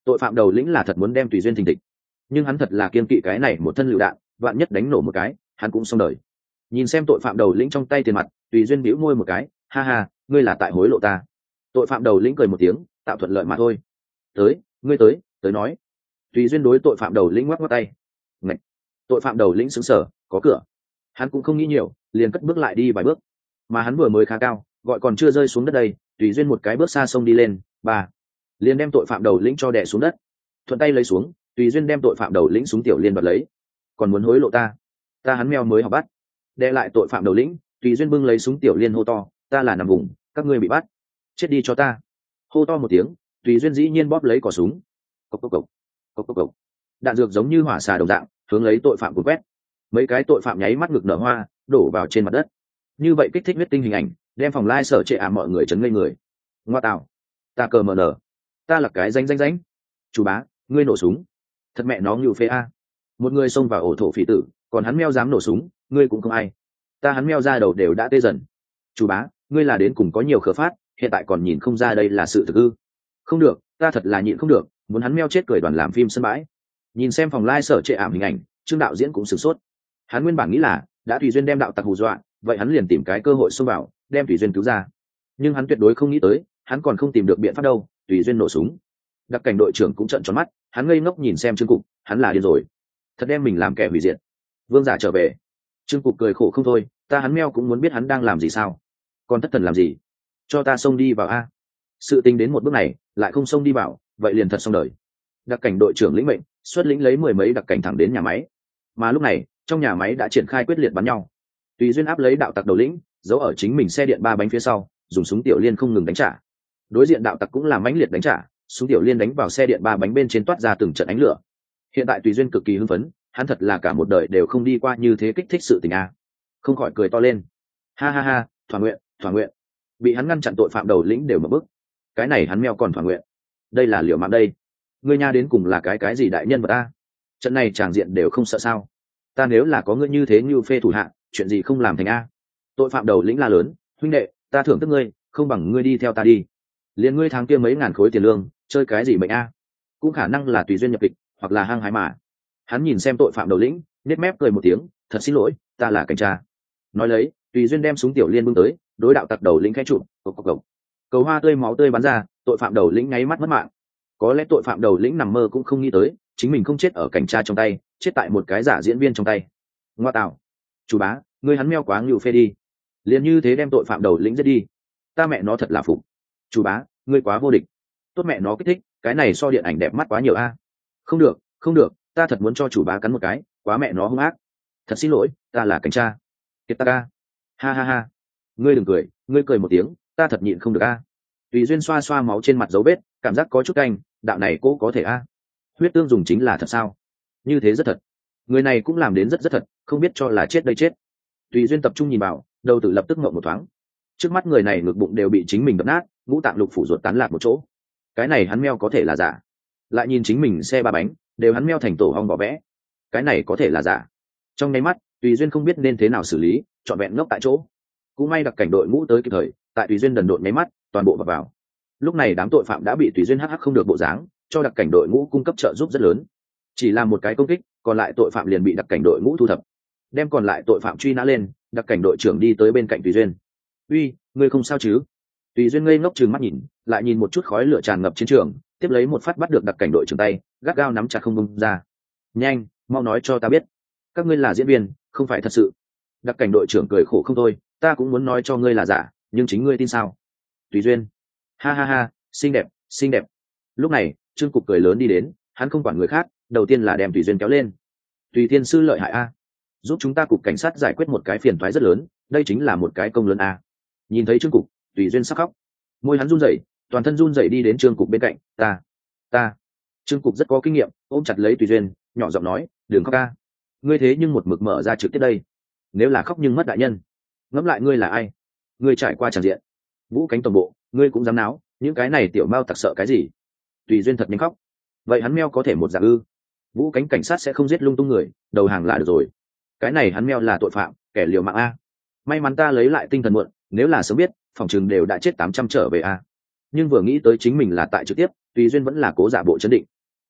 tội phạm đầu lĩnh là thật muốn đem Tùy Duyên thình thịch, nhưng hắn thật là kiên kỵ cái này một thân lựu đạn, vạn nhất đánh nổ một cái hắn cũng xong đời. Nhìn xem tội phạm đầu lĩnh trong tay tiền mặt, Tùy Duyên bĩu môi một cái, ha ha, ngươi là tại hối lộ ta. Tội phạm đầu lĩnh cười một tiếng, tạo thuận lợi mà thôi. Tới, ngươi tới, tới nói. Tùy Duyên đối tội phạm đầu lĩnh ngoắc ngoắc tay. Ngạch. Tội phạm đầu lĩnh sững sờ, có cửa. Hắn cũng không nghĩ nhiều, liền cất bước lại đi vài bước. Mà hắn vừa mới khá cao, gọi còn chưa rơi xuống đất đây, Tùy Duyên một cái bước xa sông đi lên, ba, liền đem tội phạm đầu lĩnh cho đè xuống đất. Thuận tay lấy xuống, Tùy Duyên đem tội phạm đầu lĩnh súng tiểu liên đoạt lấy. Còn muốn hối lộ ta? Ta hắn meo mới học bắt. Đè lại tội phạm đầu lĩnh, Tùy Duyên bưng lấy súng tiểu liên hô to, ta là nằm vùng, các ngươi bị bắt, chết đi cho ta. Hô to một tiếng, Tùy Duyên dĩ nhiên bóp lấy cò súng. Cốc cốc cốc. Cốc cốc cốc. Đạn dược giống như hỏa xà đồng dạng, hướng lấy tội phạm cuốn quét. Mấy cái tội phạm nháy mắt ngực nở hoa, đổ vào trên mặt đất. Như vậy kích thích huyết tinh hình ảnh, đem phòng lai sở trệ ảm mọi người chấn ngây người. Ngoa tạo, ta cờ mờ nở, ta là cái danh danh danh. Chủ bá, ngươi nổ súng, thật mẹ nó nhụ phê a. Một người xông vào ổ thổ phỉ tử, còn hắn meo dám nổ súng, ngươi cũng không ai. Ta hắn meo ra đầu đều đã tê dần. Chủ bá, ngươi là đến cùng có nhiều khờ phát, hiện tại còn nhìn không ra đây là sự thực ư? Không được, ta thật là nhịn không được, muốn hắn meo chết cười đoàn làm phim sân bãi. Nhìn xem phòng lai sở trệ ảm hình ảnh, Trương đạo diễn cũng sửng sốt. Hắn nguyên bản nghĩ là đã Tùy Duyên đem đạo tặc hù dọa, vậy hắn liền tìm cái cơ hội xông vào, đem Tùy Duyên cứu ra. Nhưng hắn tuyệt đối không nghĩ tới, hắn còn không tìm được biện pháp đâu, Tùy Duyên nổ súng. Đặc cảnh đội trưởng cũng trợn tròn mắt, hắn ngây ngốc nhìn xem Trương Cục, hắn là điên rồi, thật đem mình làm kẻ hủy diệt. Vương giả trở về. Trương Cục cười khổ không thôi, ta hắn meo cũng muốn biết hắn đang làm gì sao? Còn thất thần làm gì? Cho ta xông đi vào a. Sự tình đến một bước này, lại không xông đi vào, vậy liền thật xong đời. Đặc cảnh đội trưởng lĩnh mệnh, xuất lĩnh lấy mười mấy đặc cảnh thẳng đến nhà máy. Mà lúc này, trong nhà máy đã triển khai quyết liệt bắn nhau. Tùy Duyên áp lấy đạo tặc đầu lĩnh, giấu ở chính mình xe điện ba bánh phía sau, dùng súng tiểu liên không ngừng đánh trả. Đối diện đạo tặc cũng làm mãnh liệt đánh trả, súng tiểu liên đánh vào xe điện ba bánh bên trên toát ra từng trận ánh lửa. Hiện tại Tùy Duyên cực kỳ hưng phấn, hắn thật là cả một đời đều không đi qua như thế kích thích sự tình a. Không khỏi cười to lên. Ha ha ha, thỏa nguyện, thỏa nguyện. Bị hắn ngăn chặn tội phạm đầu lĩnh đều mở bức. Cái này hắn meo còn thỏa nguyện. Đây là liều mạng đây. Ngươi nha đến cùng là cái cái gì đại nhân vật a? Trận này tràng diện đều không sợ sao? Ta nếu là có ngươi như thế như phê thủ hạ, chuyện gì không làm thành a? Tội phạm đầu lĩnh la lớn, huynh đệ, ta thưởng thức ngươi, không bằng ngươi đi theo ta đi. Liên ngươi tháng kia mấy ngàn khối tiền lương, chơi cái gì mệnh a? Cũng khả năng là Tùy Duyên nhập kịch, hoặc là hăng hái mà. Hắn nhìn xem tội phạm đầu lĩnh, nết mép cười một tiếng, thật xin lỗi, ta là cảnh tra. Nói lấy, Tùy Duyên đem súng tiểu liên bưng tới, đối đạo tặc đầu lĩnh khẽ chụp, cộc cộc cộc. Cầu hoa tươi máu tươi bắn ra, tội phạm đầu lĩnh nháy mắt mất mạng. Có lẽ tội phạm đầu lĩnh nằm mơ cũng không nghĩ tới, chính mình không chết ở cảnh tra trong tay, chết tại một cái giả diễn viên trong tay. Ngoa tạo, chủ bá, ngươi hắn meo quá ngưu phê đi, liền như thế đem tội phạm đầu lĩnh giết đi, ta mẹ nó thật là phục. Chủ bá, ngươi quá vô địch, tốt mẹ nó kích thích, cái này so điện ảnh đẹp mắt quá nhiều a. Không được, không được, ta thật muốn cho chủ bá cắn một cái, quá mẹ nó hung ác. Thật xin lỗi, ta là cảnh tra. Kiệt ta ca. Ha ha ha, ngươi đừng cười, ngươi cười một tiếng, ta thật nhịn không được a. Tùy Duyên xoa xoa máu trên mặt dấu vết, cảm giác có chút canh, đạo này cô có thể a. Huyết tương dùng chính là thật sao? Như thế rất thật. Người này cũng làm đến rất rất thật, không biết cho là chết đây chết. Tùy Duyên tập trung nhìn vào, đầu tử lập tức ngậm một thoáng. Trước mắt người này ngực bụng đều bị chính mình đập nát, ngũ tạng lục phủ ruột tán lạc một chỗ. Cái này hắn meo có thể là giả. Lại nhìn chính mình xe ba bánh, đều hắn meo thành tổ hong vỏ vẽ. Cái này có thể là giả. Trong nháy mắt, Tùy Duyên không biết nên thế nào xử lý, trọn vẹn ngốc tại chỗ. Cũng may đặc cảnh đội ngũ tới kịp thời, tại Tùy Duyên đần độn nháy mắt, toàn bộ vào vào. Lúc này đám tội phạm đã bị Tùy Duyên hắc hắc không được bộ dáng, cho đặc cảnh đội ngũ cung cấp trợ giúp rất lớn. Chỉ là một cái công kích, còn lại tội phạm liền bị đặc cảnh đội ngũ thu thập. Đem còn lại tội phạm truy nã lên, đặc cảnh đội trưởng đi tới bên cạnh Tùy Duyên. "Uy, ngươi không sao chứ?" Tùy Duyên ngây ngốc trừng mắt nhìn, lại nhìn một chút khói lửa tràn ngập chiến trường, tiếp lấy một phát bắt được đặc cảnh đội trưởng tay, gắt gao nắm chặt không buông ra. "Nhanh, mau nói cho ta biết, các ngươi là diễn viên, không phải thật sự." Đặc cảnh đội trưởng cười khổ không thôi, "Ta cũng muốn nói cho ngươi là giả, nhưng chính ngươi tin sao?" Tùy Duyên, ha ha ha, xinh đẹp, xinh đẹp. Lúc này, Trương Cục cười lớn đi đến, hắn không quản người khác, đầu tiên là đem Tùy Duyên kéo lên. "Tùy Thiên sư lợi hại a, giúp chúng ta cục cảnh sát giải quyết một cái phiền toái rất lớn, đây chính là một cái công lớn a." Nhìn thấy Trương Cục, Tùy Duyên sắc khóc, môi hắn run rẩy, toàn thân run rẩy đi đến Trương Cục bên cạnh, "Ta, ta." Trương Cục rất có kinh nghiệm, ôm chặt lấy Tùy Duyên, nhỏ giọng nói, "Đừng khóc ca, ngươi thế nhưng một mực mở ra trực tiếp đây, nếu là khóc nhưng mất đại nhân. Ngẫm lại ngươi là ai, ngươi trải qua tràn diện, Vũ Cánh tổng bộ, ngươi cũng dám náo, những cái này tiểu mao tặc sợ cái gì?" Tùy Duyên thật nhanh khóc, vậy hắn meo có thể một dạng ư? Vũ Cánh cảnh sát sẽ không giết lung tung người, đầu hàng là được rồi. Cái này hắn meo là tội phạm, kẻ liều mạng a. May mắn ta lấy lại tinh thần muộn, nếu là sớm biết, phòng chừng đều đã chết tám trăm trở về a. Nhưng vừa nghĩ tới chính mình là tại trực tiếp, Tùy Duyên vẫn là cố giả bộ chấn định,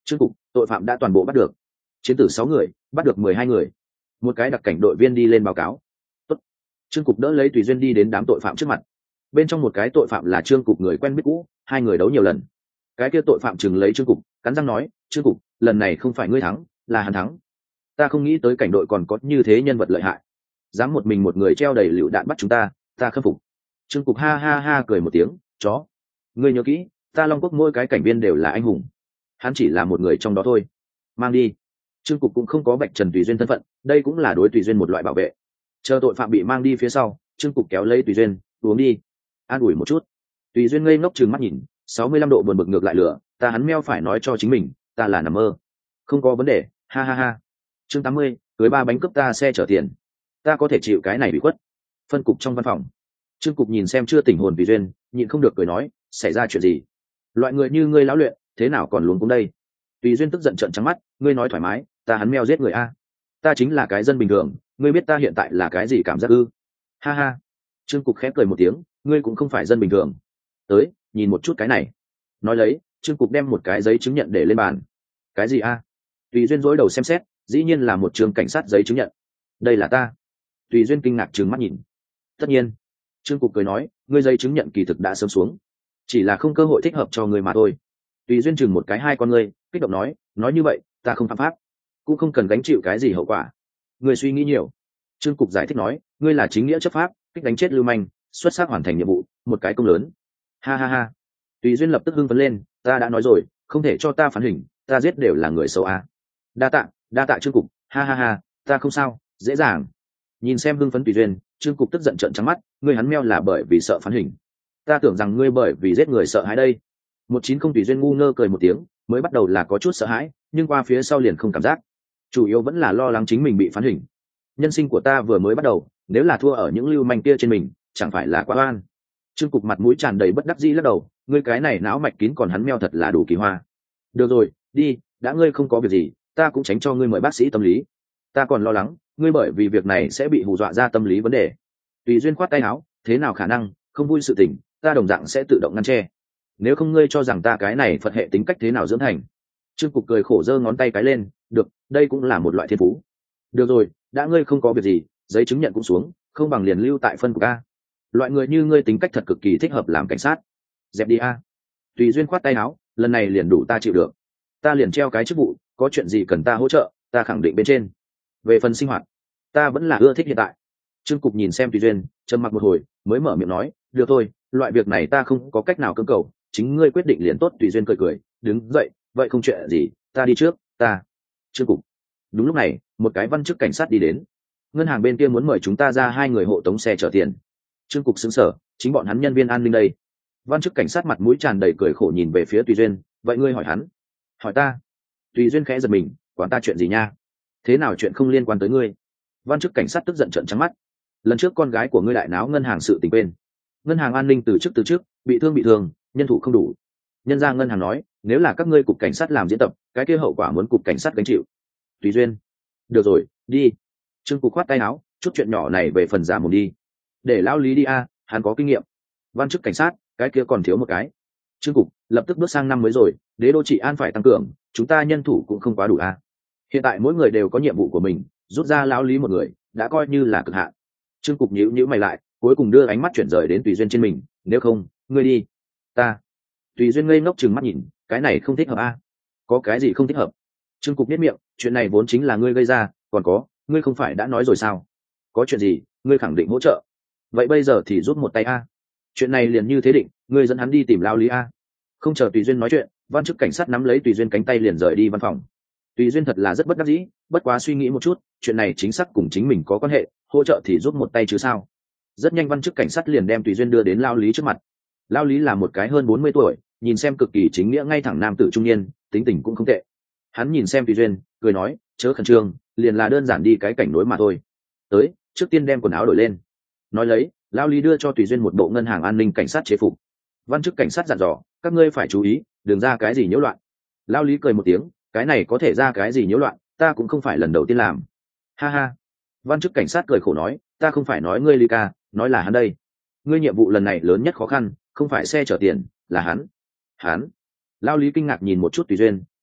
Trương cục, tội phạm đã toàn bộ bắt được. Chiến tử sáu người, bắt được mười hai người. Một cái đặc cảnh đội viên đi lên báo cáo. Tốt. Trương cục đỡ lấy Tùy Duyên đi đến đám tội phạm trước mặt. Bên trong một cái tội phạm là Trương cục người quen biết cũ, hai người đấu nhiều lần. Cái kia tội phạm chừng lấy Trương cục, cắn răng nói, Trương cục, lần này không phải ngươi thắng, là hắn thắng. Ta không nghĩ tới cảnh đội còn có như thế nhân vật lợi hại, dám một mình một người treo đầy lựu đạn bắt chúng ta, ta khâm phục. Trương cục ha ha ha cười một tiếng, chó. Ngươi nhớ kỹ, ta Long Quốc mỗi cái cảnh viên đều là anh hùng, hắn chỉ là một người trong đó thôi. Mang đi. Trương cục cũng không có vạch trần Tùy Duyên thân phận, đây cũng là đối Tùy Duyên một loại bảo vệ. Chờ tội phạm bị mang đi phía sau, Trương cục kéo lấy Tùy Duyên, uống đi, an ủi một chút. Tùy Duyên ngây ngốc trừng mắt nhìn, sáu mươi lăm độ buồn bực ngược lại lửa, ta hắn meo phải nói cho chính mình, ta là nằm mơ. Không có vấn đề, ha ha ha. Chương tám mươi, cưới ba bánh cướp ta xe chở tiền. Ta có thể chịu cái này bị khuất. Phân cục trong văn phòng. Trương cục nhìn xem chưa tỉnh hồn Tùy Duyên, nhịn không được cười nói, xảy ra chuyện gì? Loại người như ngươi lão luyện, thế nào còn luống cuống đây? Tùy Duyên tức giận trợn trắng mắt, ngươi nói thoải mái, ta hắn meo giết người a. Ta chính là cái dân bình thường, ngươi biết ta hiện tại là cái gì cảm giác ư? Ha ha. Trương cục khép cười một tiếng, ngươi cũng không phải dân bình thường. Tới, nhìn một chút cái này. Nói lấy, Trương cục đem một cái giấy chứng nhận để lên bàn. Cái gì a? Tùy Duyên rối đầu xem xét, dĩ nhiên là một trường cảnh sát giấy chứng nhận. Đây là ta. Tùy Duyên kinh ngạc trừng mắt nhìn. Tất nhiên. Trương cục cười nói, ngươi giấy chứng nhận kỳ thực đã sớm xuống, chỉ là không cơ hội thích hợp cho ngươi mà thôi. Tùy Duyên chừng một cái hai con ngươi, kích động nói, nói như vậy, ta không phạm pháp, cũng không cần gánh chịu cái gì hậu quả. Ngươi suy nghĩ nhiều. Trương cục giải thích nói, ngươi là chính nghĩa chấp pháp, kích đánh chết lưu manh, xuất sắc hoàn thành nhiệm vụ, một cái công lớn. Ha ha ha. Tùy Duyên lập tức hưng phấn lên, ta đã nói rồi, không thể cho ta phán hình, ta giết đều là người xấu à. Đa tạ, đa tạ Trương cục, ha ha ha, ta không sao, dễ dàng. Nhìn xem hưng phấn Tùy Duyên, Trương cục tức giận trợn trắng mắt, ngươi hắn meo là bởi vì sợ phán hình, ta tưởng rằng ngươi bởi vì giết người sợ hãi đây. Một chín không Tùy Duyên ngu ngơ cười một tiếng, mới bắt đầu là có chút sợ hãi, nhưng qua phía sau liền không cảm giác, chủ yếu vẫn là lo lắng chính mình bị phán hình. Nhân sinh của ta vừa mới bắt đầu, nếu là thua ở những lưu manh kia trên mình, chẳng phải là quá oan. Trương cục mặt mũi tràn đầy bất đắc dĩ lắc đầu, ngươi cái này não mạch kín còn hắn meo thật là đủ kỳ hoa. Được rồi, đi, đã ngươi không có việc gì, ta cũng tránh cho ngươi mời bác sĩ tâm lý. Ta còn lo lắng, ngươi bởi vì việc này sẽ bị hù dọa ra tâm lý vấn đề. Tùy Duyên khoát tay áo, thế nào khả năng, không vui sự tình, ta đồng dạng sẽ tự động ngăn che. Nếu không ngươi cho rằng ta cái này Phật hệ tính cách thế nào dưỡng thành? Trương cục cười khổ giơ ngón tay cái lên, được, đây cũng là một loại thiên phú. Được rồi, đã ngươi không có việc gì, giấy chứng nhận cũng xuống, không bằng liền lưu tại phân cục a. Loại người như ngươi tính cách thật cực kỳ thích hợp làm cảnh sát. Dẹp đi a. Tùy Duyên khoát tay áo, lần này liền đủ ta chịu được. Ta liền treo cái chức vụ, có chuyện gì cần ta hỗ trợ, ta khẳng định bên trên. Về phần sinh hoạt, ta vẫn là ưa thích hiện tại. Trương cục nhìn xem Tùy Duyên, trầm mặc một hồi, mới mở miệng nói, được thôi, loại việc này ta không có cách nào cưỡng cầu, chính ngươi quyết định liền tốt. Tùy Duyên cười cười, đứng dậy, vậy không chuyện gì, ta đi trước, ta. Trương cục. Đúng lúc này, một cái văn chức cảnh sát đi đến. Ngân hàng bên kia muốn mời chúng ta ra hai người hộ tống xe chở tiền. Trương cục xứng sở, chính bọn hắn nhân viên an ninh đây. Văn chức cảnh sát mặt mũi tràn đầy cười khổ nhìn về phía Tùy Duyên, vậy ngươi hỏi hắn. Hỏi ta. Tùy Duyên khẽ giật mình, quản ta chuyện gì nha? Thế nào chuyện không liên quan tới ngươi? Văn chức cảnh sát tức giận trợn trắng mắt. Lần trước con gái của ngươi đại náo ngân hàng sự tình quên. Ngân hàng an ninh từ trước từ trước, bị thương bị thương, nhân thủ không đủ. Nhân ra ngân hàng nói, nếu là các ngươi cục cảnh sát làm diễn tập, cái kia hậu quả muốn cục cảnh sát gánh chịu. Tùy Duyên. Được rồi, đi. Trương cục khoát tay áo, chút chuyện nhỏ này về phần giả mồm đi. Để lão Lý đi a, hắn có kinh nghiệm. Văn chức cảnh sát, cái kia còn thiếu một cái. Trương cục, lập tức bước sang năm mới rồi, đế đô trị an phải tăng cường, chúng ta nhân thủ cũng không quá đủ a. Hiện tại mỗi người đều có nhiệm vụ của mình, rút ra lão Lý một người, đã coi như là cực hạn. Trương cục nhíu nhíu mày lại, cuối cùng đưa ánh mắt chuyển rời đến Tùy Duyên trên mình, nếu không, ngươi đi. Ta. Tùy Duyên ngây ngốc trừng mắt nhìn, cái này không thích hợp a. Có cái gì không thích hợp? Trương cục biết miệng, chuyện này vốn chính là ngươi gây ra, còn có, ngươi không phải đã nói rồi sao? Có chuyện gì, ngươi khẳng định hỗ trợ. Vậy bây giờ thì rút một tay a. Chuyện này liền như thế định, ngươi dẫn hắn đi tìm lao Lý a. Không chờ Tùy Duyên nói chuyện, văn chức cảnh sát nắm lấy Tùy Duyên cánh tay liền rời đi văn phòng. Tùy Duyên thật là rất bất đắc dĩ, bất quá suy nghĩ một chút, chuyện này chính xác cùng chính mình có quan hệ, hỗ trợ thì rút một tay chứ sao. Rất nhanh văn chức cảnh sát liền đem Tùy Duyên đưa đến lao Lý trước mặt. Lao Lý là một cái hơn bốn mươi tuổi, nhìn xem cực kỳ chính nghĩa ngay thẳng nam tử trung niên, tính tình cũng không tệ. Hắn nhìn xem Tùy Duyên, cười nói, chớ khẩn trương, liền là đơn giản đi cái cảnh nối mà thôi. Tới, trước tiên đem quần áo đổi lên. Nói lấy, lao Lý đưa cho Tùy Duyên một bộ ngân hàng an ninh cảnh sát chế phục. Văn chức cảnh sát dặn dò, các ngươi phải chú ý, đừng ra cái gì nhiễu loạn. Lao Lý cười một tiếng, cái này có thể ra cái gì nhiễu loạn, ta cũng không phải lần đầu tiên làm. Ha ha. Văn chức cảnh sát cười khổ nói, ta không phải nói ngươi Lý ca, nói là hắn đây. Ngươi nhiệm vụ lần này lớn nhất khó khăn, không phải xe chở tiền, là hắn. Hắn. Lao Lý kinh ngạc nhìn một chút Tùy Duyên,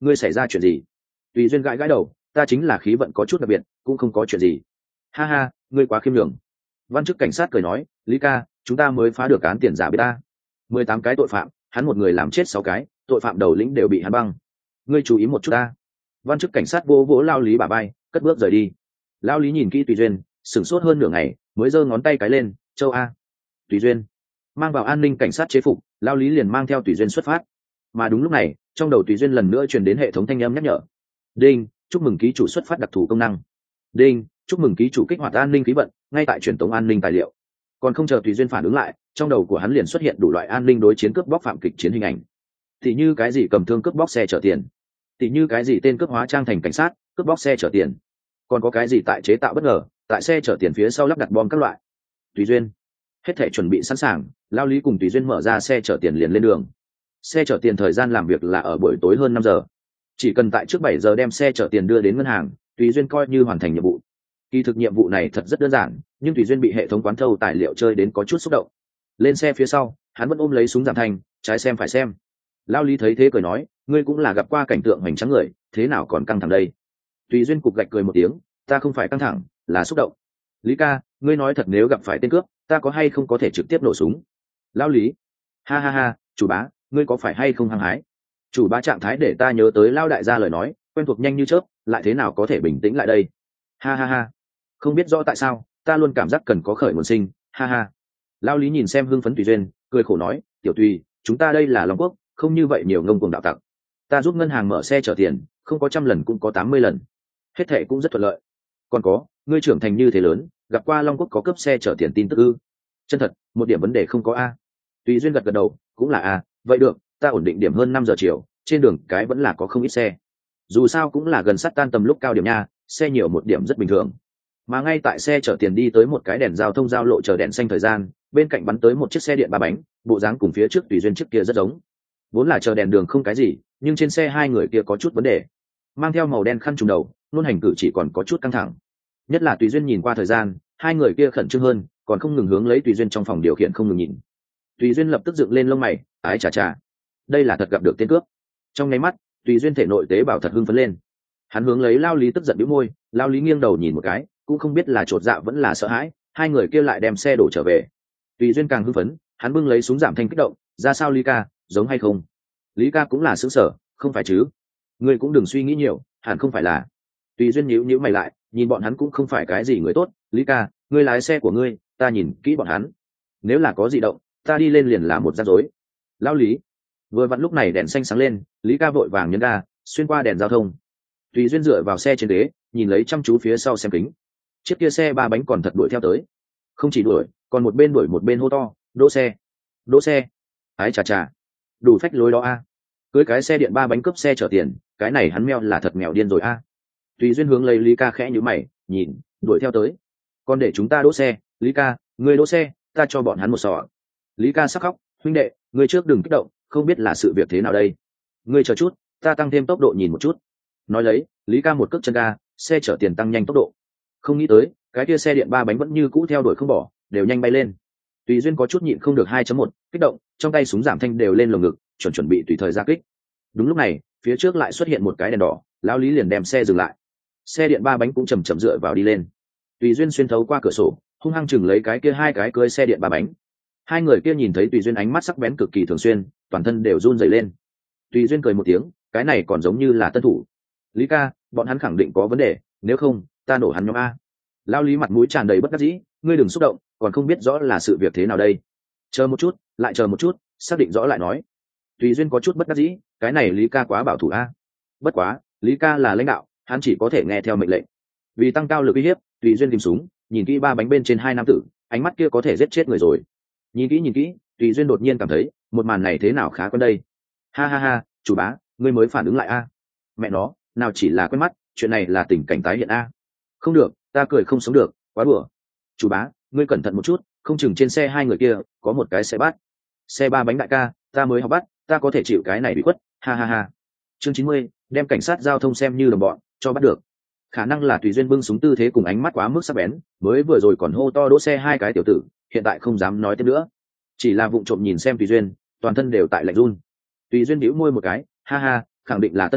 ngươi xảy ra chuyện gì? Tùy duyên gãi gãi đầu, ta chính là khí vận có chút đặc biệt, cũng không có chuyện gì. Ha ha, ngươi quá khiêm nhường. Văn chức cảnh sát cười nói, Lý ca, chúng ta mới phá được án tiền giả bê ta mười tám cái tội phạm, hắn một người làm chết sáu cái, tội phạm đầu lĩnh đều bị hắn băng. Ngươi chú ý một chút ta. Văn chức cảnh sát vô vỗ lao Lý bả vai, cất bước rời đi. Lao Lý nhìn kỹ Tùy duyên, sửng sốt hơn nửa ngày, mới giơ ngón tay cái lên, châu a. Tùy duyên mang vào an ninh cảnh sát chế phục, lao Lý liền mang theo Tùy duyên xuất phát. Mà đúng lúc này, trong đầu Tùy duyên lần nữa truyền đến hệ thống thanh âm nhắc nhở. Đinh, chúc mừng ký chủ xuất phát đặc thù công năng. Đinh, chúc mừng ký chủ kích hoạt an ninh khí vận, ngay tại truyền tống an ninh tài liệu. Còn không chờ Tùy duyên phản ứng lại, trong đầu của hắn liền xuất hiện đủ loại an ninh đối chiến cướp bóc phạm kịch chiến hình ảnh. Tỷ như cái gì cầm thương cướp bóc xe chở tiền, tỷ như cái gì tên cướp hóa trang thành cảnh sát cướp bóc xe chở tiền, còn có cái gì tại chế tạo bất ngờ, tại xe chở tiền phía sau lắp đặt bom các loại. Tùy duyên hết thể chuẩn bị sẵn sàng, lao Lý cùng Tùy duyên mở ra xe chở tiền liền lên đường. Xe chở tiền thời gian làm việc là ở buổi tối hơn năm giờ, chỉ cần tại trước bảy giờ đem xe chở tiền đưa đến ngân hàng, Tùy duyên coi như hoàn thành nhiệm vụ. Kỳ thực nhiệm vụ này thật rất đơn giản, nhưng Tùy duyên bị hệ thống quán thâu tài liệu chơi đến có chút xúc động. Lên xe phía sau, hắn vẫn ôm lấy súng giảm thanh, trái xem phải xem. Lao Lý thấy thế cười nói, ngươi cũng là gặp qua cảnh tượng hoành tráng người, thế nào còn căng thẳng đây? Tùy duyên cục gạch cười một tiếng, ta không phải căng thẳng, là xúc động. Lý ca, ngươi nói thật, nếu gặp phải tên cướp, ta có hay không có thể trực tiếp nổ súng? Lao Lý, ha ha ha, chủ bá, ngươi có phải hay không hăng hái? Chủ bá trạng thái để ta nhớ tới Lao đại gia lời nói, quen thuộc nhanh như chớp, lại thế nào có thể bình tĩnh lại đây? Ha ha ha, không biết rõ tại sao, ta luôn cảm giác cần có khởi nguồn sinh, ha ha. Lao Lý nhìn xem hưng phấn Tùy duyên, cười khổ nói, tiểu Tùy, chúng ta đây là Long Quốc, không như vậy nhiều ngông cuồng đạo tặc. Ta giúp ngân hàng mở xe chở tiền, không có trăm lần cũng có tám mươi lần, hết thệ cũng rất thuận lợi. Còn có, ngươi trưởng thành như thế lớn, gặp qua Long Quốc có cướp xe chở tiền tin tức ư? Chân thật, một điểm vấn đề không có a. Tùy duyên gật gật đầu, cũng là a. Vậy được, ta ổn định điểm hơn năm giờ chiều, trên đường cái vẫn là có không ít xe. Dù sao cũng là gần sát tan tầm lúc cao điểm nha, xe nhiều một điểm rất bình thường. Mà ngay tại xe chở tiền đi tới một cái đèn giao thông giao lộ chờ đèn xanh thời gian, bên cạnh bắn tới một chiếc xe điện ba bánh, bộ dáng cùng phía trước Tùy duyên trước kia rất giống. Vốn là chờ đèn đường không cái gì, nhưng trên xe hai người kia có chút vấn đề. Mang theo màu đen khăn trùm đầu, luôn hành cử chỉ còn có chút căng thẳng. Nhất là Tùy duyên nhìn qua thời gian, hai người kia khẩn trương hơn, còn không ngừng hướng lấy Tùy duyên trong phòng điều khiển không ngừng nhìn. Tùy duyên lập tức dựng lên lông mày, ái chà chà, đây là thật gặp được tên cướp. Trong nháy mắt, Tùy duyên thể nội tế bào thật hưng phấn lên. Hắn hướng lấy Lao Lý tức giận bĩu môi, Lao Lý nghiêng đầu nhìn một cái, cũng không biết là chột dạ vẫn là sợ hãi, hai người kia lại đem xe đổ trở về. Tùy duyên càng hưng phấn, hắn bưng lấy súng giảm thanh kích động, ra sao Lý ca, giống hay không? Lý ca cũng là xứng sở, không phải chứ? Ngươi cũng đừng suy nghĩ nhiều, hẳn không phải là. Tùy duyên nhíu nhíu mày lại, nhìn bọn hắn cũng không phải cái gì người tốt. Lý ca, ngươi lái xe của ngươi, ta nhìn kỹ bọn hắn, nếu là có gì động, ta đi lên liền là một rắc rối. Lão Lý, vừa vặn lúc này đèn xanh sáng lên, Lý ca vội vàng nhấn ga, xuyên qua đèn giao thông. Tùy duyên dựa vào xe trên ghế, nhìn lấy chăm chú phía sau xem kính. Chiếc kia xe ba bánh còn thật đuổi theo tới, không chỉ đuổi, còn một bên đuổi một bên hô to, đỗ xe, đỗ xe. Ái chà chà, đủ phách lối đó a. Cưới cái xe điện ba bánh cướp xe chở tiền, cái này hắn meo là thật mèo điên rồi a. Tùy duyên hướng lấy Lý ca khẽ nhíu mày, nhìn, đuổi theo tới. Còn để chúng ta đỗ xe, Lý ca, ngươi đỗ xe, ta cho bọn hắn một sọ. Lý ca sắc khóc, huynh đệ, ngươi trước đừng kích động, không biết là sự việc thế nào đây. Ngươi chờ chút, ta tăng thêm tốc độ nhìn một chút. Nói lấy, Lý ca một cước chân ga, xe chở tiền tăng nhanh tốc độ. Không nghĩ tới, cái kia xe điện ba bánh vẫn như cũ theo đuổi không bỏ, đều nhanh bay lên. Tùy duyên có chút nhịn không được hai chấm một, kích động, trong tay súng giảm thanh đều lên lồng ngực, chuẩn chuẩn bị tùy thời ra kích. Đúng lúc này, phía trước lại xuất hiện một cái đèn đỏ, lão Lý liền đem xe dừng lại. Xe điện ba bánh cũng chầm chậm dựa vào đi lên. Tùy duyên xuyên thấu qua cửa sổ, hung hăng chừng lấy cái kia hai cái cưới xe điện ba bánh. Hai người kia nhìn thấy Tùy duyên ánh mắt sắc bén cực kỳ thường xuyên, toàn thân đều run rẩy lên. Tùy duyên cười một tiếng, cái này còn giống như là tân thủ. Lý ca, bọn hắn khẳng định có vấn đề, nếu không, ta nổ hắn nhóm a. Lão Lý mặt mũi tràn đầy bất đắc dĩ, ngươi đừng xúc động, còn không biết rõ là sự việc thế nào đây. Chờ một chút, lại chờ một chút, xác định rõ lại nói. Tùy duyên có chút bất đắc dĩ, cái này Lý ca quá bảo thủ a. Bất quá, Lý ca là lãnh đạo, hắn chỉ có thể nghe theo mệnh lệnh. Vì tăng cao lực uy hiếp, Tùy duyên tìm súng, nhìn kỹ ba bánh bên trên hai nam tử, ánh mắt kia có thể giết chết người rồi. Nhìn kỹ nhìn kỹ, Tùy duyên đột nhiên cảm thấy, một màn này thế nào khá quen đây. Ha ha ha, chủ bá, ngươi mới phản ứng lại a. Mẹ nó, nào chỉ là quen mắt, chuyện này là tình cảnh tái hiện a. Không được, ta cười không sống được, quá đùa. Chủ bá, ngươi cẩn thận một chút, không chừng trên xe hai người kia có một cái xe bắt. Xe ba bánh đại ca, ta mới học bắt, ta có thể chịu cái này bị khuất, ha ha ha. Chương chín mươi, đem cảnh sát giao thông xem như đồng bọn, cho bắt được. Khả năng là Tùy duyên bưng súng tư thế cùng ánh mắt quá mức sắc bén, mới vừa rồi còn hô to đỗ xe hai cái tiểu tử, hiện tại không dám nói tiếp nữa, chỉ là vụng trộm nhìn xem Tùy duyên, toàn thân đều tại lạnh run. Tùy duyên bĩu môi một cái, ha ha, khẳng định là tân thủ,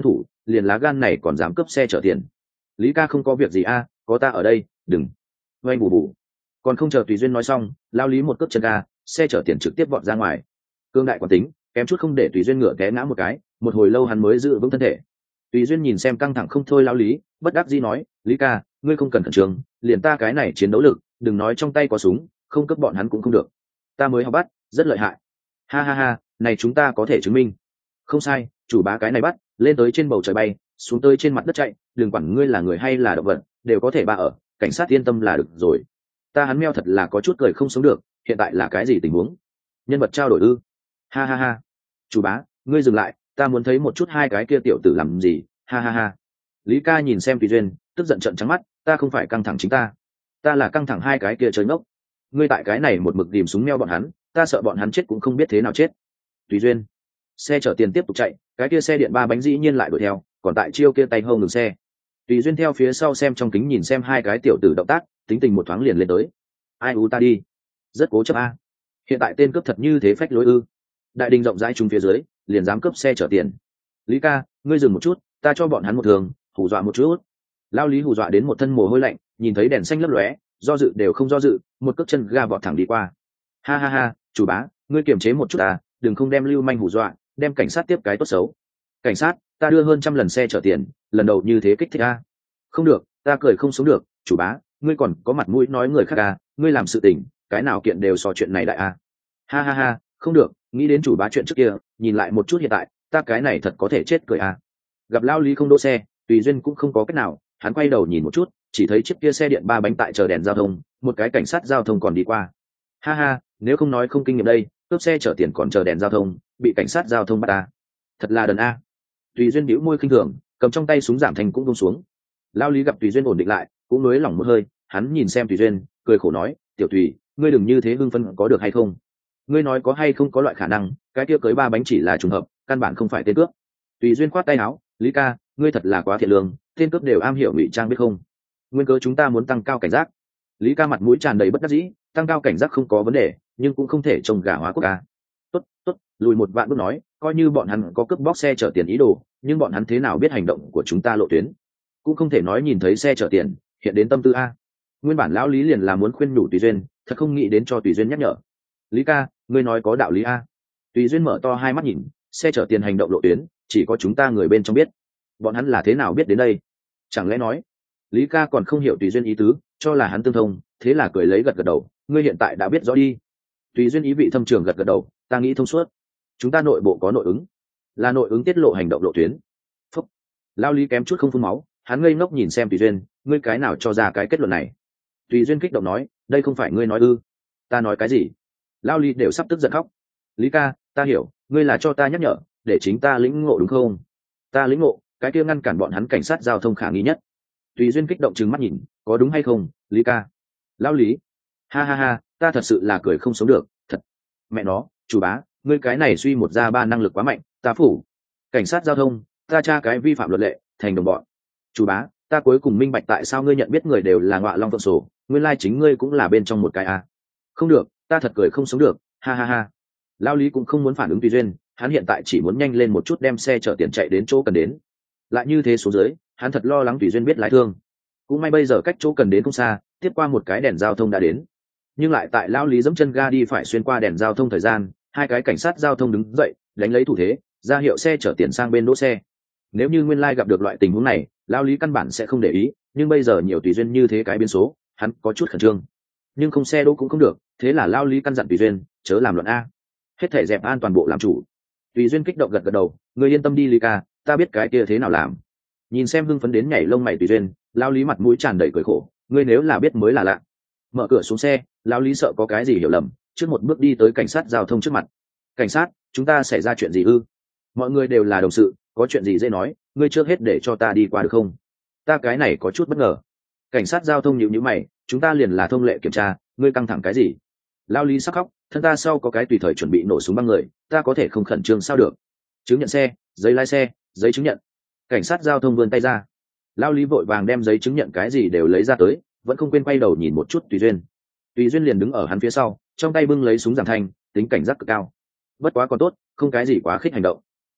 liền lá gan này còn dám cướp xe chở tiền. Lý ca không có việc gì a, có ta ở đây, đừng. Oanh bù bù. Còn không chờ Tùy Duyên nói xong, lao lý một cước chân ga, xe chở tiền trực tiếp vọt ra ngoài. Cương đại quán tính, kém chút không để Tùy Duyên ngửa té ngã một cái, một hồi lâu hắn mới giữ vững thân thể. Tùy Duyên nhìn xem căng thẳng không thôi lao lý, bất đắc dĩ nói, Lý ca, ngươi không cần khẩn trương, liền ta cái này chiến đấu lực, đừng nói trong tay có súng, không cướp bọn hắn cũng không được. Ta mới học bắt, rất lợi hại. Ha ha ha, này chúng ta có thể chứng minh. Không sai, chủ bá cái này bắt, lên tới trên bầu trời bay, xuống tới trên mặt đất chạy, đừng quản ngươi là người hay là động vật, đều có thể ba ở, cảnh sát yên tâm là được rồi. Ta hắn meo thật là có chút cười không sống được, hiện tại là cái gì tình huống? Nhân vật trao đổi ư? Ha ha ha. Chủ bá, ngươi dừng lại, ta muốn thấy một chút hai cái kia tiểu tử làm gì, ha ha ha. Lý ca nhìn xem Tùy Duyên, tức giận trợn trắng mắt, ta không phải căng thẳng chính ta, ta là căng thẳng hai cái kia chơi ngốc. Ngươi tại cái này một mực tìm súng meo bọn hắn, ta sợ bọn hắn chết cũng không biết thế nào chết. Tùy Duyên. Xe chở tiền tiếp tục chạy, cái kia xe điện ba bánh dĩ nhiên lại đuổi theo, còn tại chiêu kia tay hông ngừng xe. Tùy Duyên theo phía sau xem trong kính nhìn xem hai cái tiểu tử động tác, tính tình một thoáng liền lên tới. Ai u ta đi, rất cố chấp a. Hiện tại tên cướp thật như thế phách lối ư? Đại đình rộng rãi trúng phía dưới, liền dám cướp xe chở tiền. Lý ca, ngươi dừng một chút, ta cho bọn hắn một thường, hù dọa một chút. Lao lý hù dọa đến một thân mồ hôi lạnh, nhìn thấy đèn xanh lấp lóe, do dự đều không do dự, một cước chân ga vọt thẳng đi qua. Ha ha ha, chủ bá, ngươi kiềm chế một chút à, đừng không đem lưu manh hù dọa, đem cảnh sát tiếp cái tốt xấu. Cảnh sát, ta đưa hơn trăm lần xe chở tiền, lần đầu như thế kích thích a. Không được, ta cười không sống được, chủ bá, ngươi còn có mặt mũi nói người khác à, ngươi làm sự tình, cái nào kiện đều so chuyện này đại a. Ha ha ha, không được, nghĩ đến chủ bá chuyện trước kia, nhìn lại một chút hiện tại, ta cái này thật có thể chết cười a. Gặp lao lý không đỗ xe, Tùy Duyên cũng không có cách nào, hắn quay đầu nhìn một chút, chỉ thấy chiếc kia xe điện ba bánh tại chờ đèn giao thông, một cái cảnh sát giao thông còn đi qua. Ha ha, nếu không nói không kinh nghiệm đây, cướp xe chở tiền còn chờ đèn giao thông, bị cảnh sát giao thông bắt ta. Thật là đần a. Tùy Duyên bĩu môi khinh thường, cầm trong tay súng giảm thành cũng buông xuống. Lao lý gặp Tùy Duyên ổn định lại, cũng nới lỏng một hơi, hắn nhìn xem Tùy Duyên, cười khổ nói, tiểu Tùy, ngươi đừng như thế hưng phân có được hay không? Ngươi nói có hay không có loại khả năng, cái kia cưới ba bánh chỉ là trùng hợp, căn bản không phải tên cướp. Tùy Duyên khoát tay áo, Lý ca, ngươi thật là quá thiện lương, tên cướp đều am hiểu ngụy trang biết không? Nguyên cớ chúng ta muốn tăng cao cảnh giác. Lý ca mặt mũi tràn đầy bất đắc dĩ, tăng cao cảnh giác không có vấn đề, nhưng cũng không thể trông gà hóa quốc ca. Tốt, tốt, lùi một vạn bước nói, coi như bọn hắn có cướp bóc xe chở tiền ý đồ, nhưng bọn hắn thế nào biết hành động của chúng ta lộ tuyến? Cũng không thể nói nhìn thấy xe chở tiền, hiện đến tâm tư a. Nguyên bản lão Lý liền là muốn khuyên nhủ Tùy Duyên, thật không nghĩ đến cho Tùy Duyên nhắc nhở. Lý ca, ngươi nói có đạo lý a. Tùy Duyên mở to hai mắt nhìn, xe chở tiền hành động lộ tuyến, chỉ có chúng ta người bên trong biết. Bọn hắn là thế nào biết đến đây? Chẳng lẽ nói, Lý ca còn không hiểu Tùy Duyên ý tứ, cho là hắn tương thông, thế là cười lấy gật gật đầu, ngươi hiện tại đã biết rõ đi. Tùy Duyên ý vị thâm trường gật gật đầu, ta nghĩ thông suốt. Chúng ta nội bộ có nội ứng, là nội ứng tiết lộ hành động lộ tuyến. Phúc. Lao Lý kém chút không phun máu, hắn ngây ngốc nhìn xem Tùy Duyên, ngươi cái nào cho ra cái kết luận này? Tùy Duyên kích động nói, đây không phải ngươi nói ư? Ta nói cái gì? Lao Lý đều sắp tức giận khóc. Lý ca, ta hiểu, ngươi là cho ta nhắc nhở, để chính ta lĩnh ngộ đúng không? Ta lĩnh ngộ, cái kia ngăn cản bọn hắn cảnh sát giao thông khả nghi nhất. Tùy Duyên kích động trừng mắt nhìn, có đúng hay không, Lý ca? Lao Lý, ha ha ha, ta thật sự là cười không sống được, thật. Mẹ nó, chủ bá, ngươi cái này suy một ra ba năng lực quá mạnh, ta phủ. Cảnh sát giao thông, ta tra cái vi phạm luật lệ, thành đồng bọn. Chủ bá, ta cuối cùng minh bạch tại sao ngươi nhận biết người đều là ngọa long phượng sổ, nguyên lai chính ngươi cũng là bên trong một cái a. Không được, ta thật cười không sống được, ha ha ha. Lao Lý cũng không muốn phản ứng Tùy Duyên, hắn hiện tại chỉ muốn nhanh lên một chút đem xe chở tiền chạy đến chỗ cần đến. Lại như thế xuống dưới, hắn thật lo lắng Tùy Duyên biết lái thương. Cũng may bây giờ cách chỗ cần đến không xa, tiếp qua một cái đèn giao thông đã đến. Nhưng lại tại Lao Lý dẫm chân ga đi phải xuyên qua đèn giao thông thời gian, hai cái cảnh sát giao thông đứng dậy, đánh lấy thủ thế, ra hiệu xe chở tiền sang bên đỗ xe. Nếu như nguyên lai gặp được loại tình huống này, Lao Lý căn bản sẽ không để ý, nhưng bây giờ nhiều Tùy Duyên như thế cái biến số, hắn có chút khẩn trương. Nhưng không xe đỗ cũng không được, thế là Lao Lý căn dặn Tùy Duyên, chớ làm loạn a. Hết thể dẹp an toàn bộ làm chủ. Tùy Duyên kích động gật gật đầu, ngươi yên tâm đi Lý ca, ta biết cái kia thế nào làm. Nhìn xem hưng phấn đến nhảy lông mày Tùy Duyên, Lao Lý mặt mũi tràn đầy cười khổ, ngươi nếu là biết mới là lạ. Mở cửa xuống xe, Lao Lý sợ có cái gì hiểu lầm, trước một bước đi tới cảnh sát giao thông trước mặt. Cảnh sát, chúng ta xảy ra chuyện gì ư? Mọi người đều là đồng sự, có chuyện gì dễ nói, ngươi trước hết để cho ta đi qua được không? Ta cái này có chút bất ngờ. Cảnh sát giao thông nhíu nhíu mày, chúng ta liền là thông lệ kiểm tra, ngươi căng thẳng cái gì? Lao Lý sắc khóc, thân ta sau có cái tùy thời chuẩn bị nổ súng băng người, ta có thể không khẩn trương sao được? Chứng nhận xe, giấy lái xe, giấy chứng nhận. Cảnh sát giao thông vươn tay ra. Lao Lý vội vàng đem giấy chứng nhận cái gì đều lấy ra tới, vẫn không quên quay đầu nhìn một chút Tùy Duyên. Tùy Duyên liền đứng ở hắn phía sau, trong tay bưng lấy súng giảm thanh, tính cảnh giác cực cao. Bất quá còn tốt, không cái gì quá khích hành động.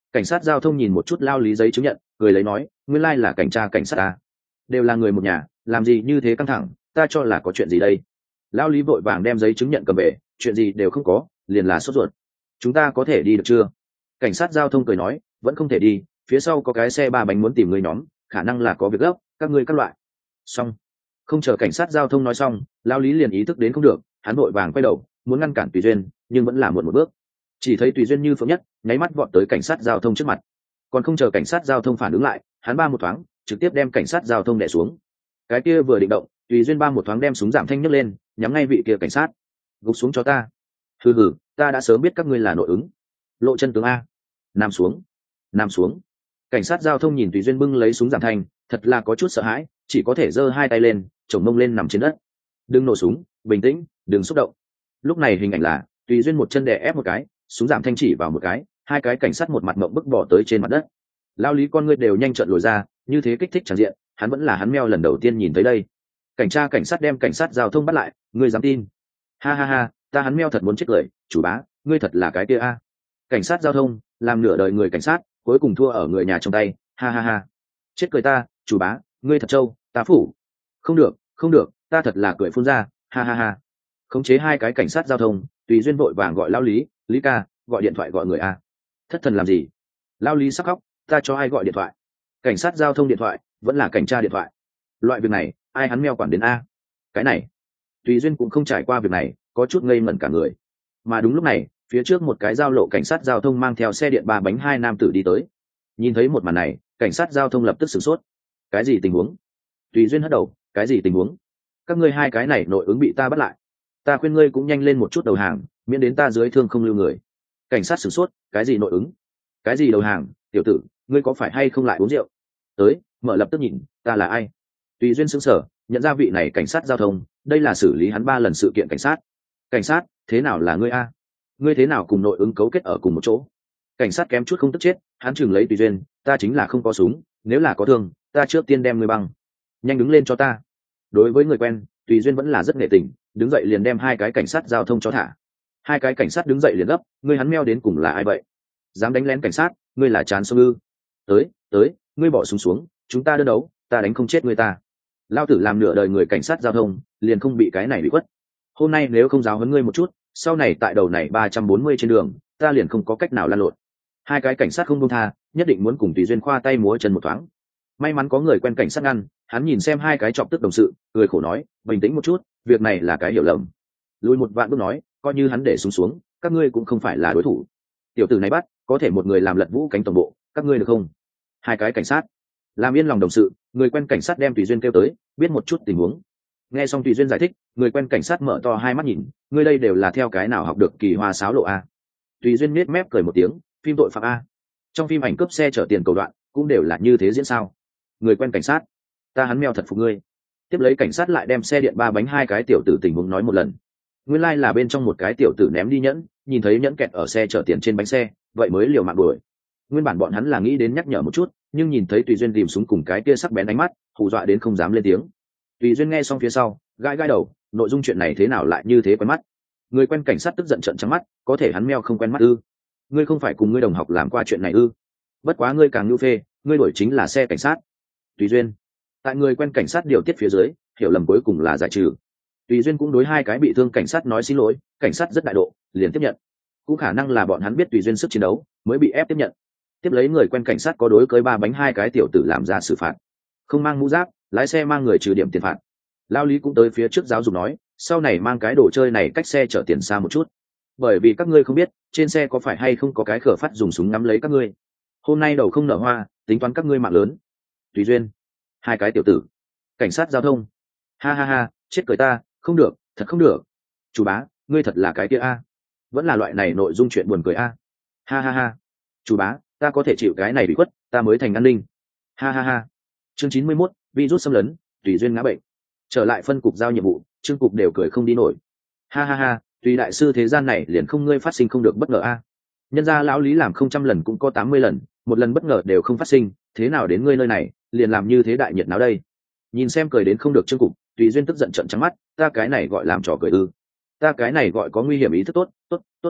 Cảnh sát giao thông nhìn một chút lao lý giấy chứng nhận, cười lấy nói, nguyên lai là cảnh tra cảnh sát ta, đều là người một nhà, làm gì như thế căng thẳng, ta cho là có chuyện gì đây. Lao lý vội vàng đem giấy chứng nhận cầm về, chuyện gì đều không có, liền là sốt ruột. Chúng ta có thể đi được chưa? Cảnh sát giao thông cười nói, vẫn không thể đi, phía sau có cái xe ba bánh muốn tìm người nhóm, khả năng là có việc gấp, các ngươi các loại. Xong. Không chờ cảnh sát giao thông nói xong, lao lý liền ý thức đến không được, hắn vội vàng quay đầu muốn ngăn cản Tùy Duyên, nhưng vẫn là muộn một bước. Chỉ thấy Tùy Duyên như phượng nhất nháy mắt vọt tới cảnh sát giao thông trước mặt, còn không chờ cảnh sát giao thông phản ứng lại, hắn ba một thoáng trực tiếp đem cảnh sát giao thông đè xuống. Cái kia vừa định động, Tùy Duyên ba một thoáng đem súng giảm thanh nhấc lên, nhắm ngay vị kia cảnh sát. Gục xuống cho ta. Hừ hừ, ta đã sớm biết các ngươi là nội ứng. Lộ chân tướng a. Nằm xuống. Nằm xuống. Cảnh sát giao thông nhìn Tùy Duyên bưng lấy súng giảm thanh, thật là có chút sợ hãi, chỉ có thể giơ hai tay lên, chồng mông lên nằm trên đất. Đừng nổ súng, bình tĩnh, đừng xúc động. Lúc này hình ảnh là Tùy Duyên một chân đè ép một cái, súng giảm thanh chỉ vào một cái, hai cái cảnh sát một mặt ngậm bức bỏ tới trên mặt đất. Lao lý con ngươi đều nhanh trợn lồi ra, như thế kích thích tràn diện, hắn vẫn là hắn meo lần đầu tiên nhìn thấy đây. Cảnh tra cảnh sát đem cảnh sát giao thông bắt lại, ngươi dám tin? Ha ha ha, ta hắn meo thật muốn chết cười, chủ bá, ngươi thật là cái kia a. Cảnh sát giao thông làm nửa đời người cảnh sát, cuối cùng thua ở người nhà trong tay, ha ha ha. Chết cười ta, chủ bá, ngươi thật trâu, tá phủ. Không được, không được, ta thật là cười phun ra, ha ha ha. Khống chế hai cái cảnh sát giao thông, Tùy Duyên vội vàng gọi Lao lý, lý ca, gọi điện thoại gọi người a. Thất thần làm gì? Lao lý sắc khóc, ta cho ai gọi điện thoại? Cảnh sát giao thông điện thoại vẫn là cảnh tra điện thoại, loại việc này ai hắn meo quản đến a? Cái này Tùy Duyên cũng không trải qua việc này, có chút ngây ngẩn cả người. Mà đúng lúc này, phía trước một cái giao lộ cảnh sát giao thông mang theo xe điện ba bánh hai nam tử đi tới. Nhìn thấy một màn này, cảnh sát giao thông lập tức sửng sốt. Cái gì tình huống? Tùy Duyên hất đầu, cái gì tình huống? Các ngươi hai cái này nội ứng bị ta bắt lại, ta khuyên ngươi cũng nhanh lên một chút đầu hàng, miễn đến ta dưới thương không lưu người. Cảnh sát sửng sốt, cái gì nội ứng? Cái gì đầu hàng? Tiểu tử, ngươi có phải hay không lại uống rượu? Tới, mở lập tức nhìn, ta là ai? Tùy Duyên sững sờ, nhận ra vị này cảnh sát giao thông, đây là xử lý hắn ba lần sự kiện cảnh sát. Cảnh sát, thế nào là ngươi a? Ngươi thế nào cùng nội ứng cấu kết ở cùng một chỗ? Cảnh sát kém chút không tức chết, hắn chừng lấy Tùy Duyên, ta chính là không có súng, nếu là có thương, ta trước tiên đem ngươi băng. Nhanh đứng lên cho ta. Đối với người quen, Tùy Duyên vẫn là rất nghệ tình, đứng dậy liền đem hai cái cảnh sát giao thông cho thả. Hai cái cảnh sát đứng dậy liền gấp, ngươi hắn meo đến cùng là ai vậy? Dám đánh lén cảnh sát, ngươi là chán sông ư? Tới, tới, ngươi bỏ súng xuống, chúng ta đơn đấu, ta đánh không chết ngươi ta. Lao tử làm nửa đời người cảnh sát giao thông, liền không bị cái này bị quất. Hôm nay nếu không giáo huấn ngươi một chút, sau này tại đầu này ba trăm bốn mươi trên đường, ta liền không có cách nào lan lộn. Hai cái cảnh sát không buông tha, nhất định muốn cùng Tùy Duyên khoa tay múa chân một thoáng. May mắn có người quen cảnh sát ngăn, hắn nhìn xem hai cái chọc tức đồng sự, cười khổ nói, bình tĩnh một chút, việc này là cái hiểu lầm. Lùi một vạn bước nói, coi như hắn để xuống xuống, các ngươi cũng không phải là đối thủ. Tiểu tử này bắt, có thể một người làm lật vũ cánh tổng bộ, các ngươi được không? Hai cái cảnh sát làm yên lòng đồng sự, người quen cảnh sát đem Tùy Duyên kêu tới, biết một chút tình huống. Nghe xong Tùy Duyên giải thích, người quen cảnh sát mở to hai mắt nhìn, ngươi đây đều là theo cái nào học được kỳ hoa sáo lộ a? Tùy Duyên nết mép cười một tiếng, phim tội phạm a. Trong phim ảnh cướp xe chở tiền cầu đoạn, cũng đều là như thế diễn sao? Người quen cảnh sát, ta hắn meo thật phục ngươi. Tiếp lấy cảnh sát lại đem xe điện ba bánh hai cái tiểu tử tình huống nói một lần. Nguyên lai like là bên trong một cái tiểu tử ném đi nhẫn, nhìn thấy nhẫn kẹt ở xe chở tiền trên bánh xe, vậy mới liều mạng đuổi. Nguyên bản bọn hắn là nghĩ đến nhắc nhở một chút, nhưng nhìn thấy Tùy Duyên tìm súng cùng cái kia sắc bén ánh mắt, hù dọa đến không dám lên tiếng. Tùy Duyên nghe xong phía sau, gãi gãi đầu, nội dung chuyện này thế nào lại như thế quen mắt? Người quen cảnh sát tức giận trợn trắng mắt, có thể hắn meo không quen mắt ư? Ngươi không phải cùng ngươi đồng học làm qua chuyện này ư? Bất quá ngươi càng nhu phê, ngươi đổi chính là xe cảnh sát. Tùy Duyên, tại người quen cảnh sát điều tiết phía dưới, hiểu lầm cuối cùng là giải trừ. Tùy Duyên cũng đối hai cái bị thương cảnh sát nói xin lỗi, cảnh sát rất đại độ, liền tiếp nhận. Cũng khả năng là bọn hắn biết Tùy Duyên sức chiến đấu, mới bị ép tiếp nhận. Tiếp lấy người quen cảnh sát có đối cưới ba bánh hai cái tiểu tử làm ra xử phạt, không mang mũ giáp, lái xe mang người trừ điểm tiền phạt. Lao lý cũng tới phía trước giáo dục nói, sau này mang cái đồ chơi này cách xe chở tiền xa một chút, bởi vì các ngươi không biết trên xe có phải hay không có cái khở phát dùng súng ngắm lấy các ngươi. Hôm nay đầu không nở hoa, tính toán các ngươi mạng lớn. Tùy Duyên, hai cái tiểu tử cảnh sát giao thông, ha ha ha, chết cười ta, không được, thật không được. Chủ bá, ngươi thật là cái kia a? Vẫn là loại này nội dung chuyện buồn cười a? Ha ha ha. Chủ bá, ta có thể chịu cái này bị khuất, ta mới thành an ninh. Ha ha ha. Chương chín mươi mốt, virus xâm lấn, Tùy Duyên ngã bệnh. Trở lại phân cục giao nhiệm vụ, Trương cục đều cười không đi nổi. Ha ha ha, Tùy đại sư thế gian này liền không ngươi phát sinh không được bất ngờ a. Nhân gia lão lý làm không trăm lần cũng có tám mươi lần, một lần bất ngờ đều không phát sinh, thế nào đến ngươi nơi này liền làm như thế đại nhiệt náo đây? Nhìn xem cười đến không được Trương cục, Tùy Duyên tức giận trợn trắng mắt, ta cái này gọi làm trò cười ư? Ta cái này gọi có nguy hiểm ý thức tốt, tốt, tốt.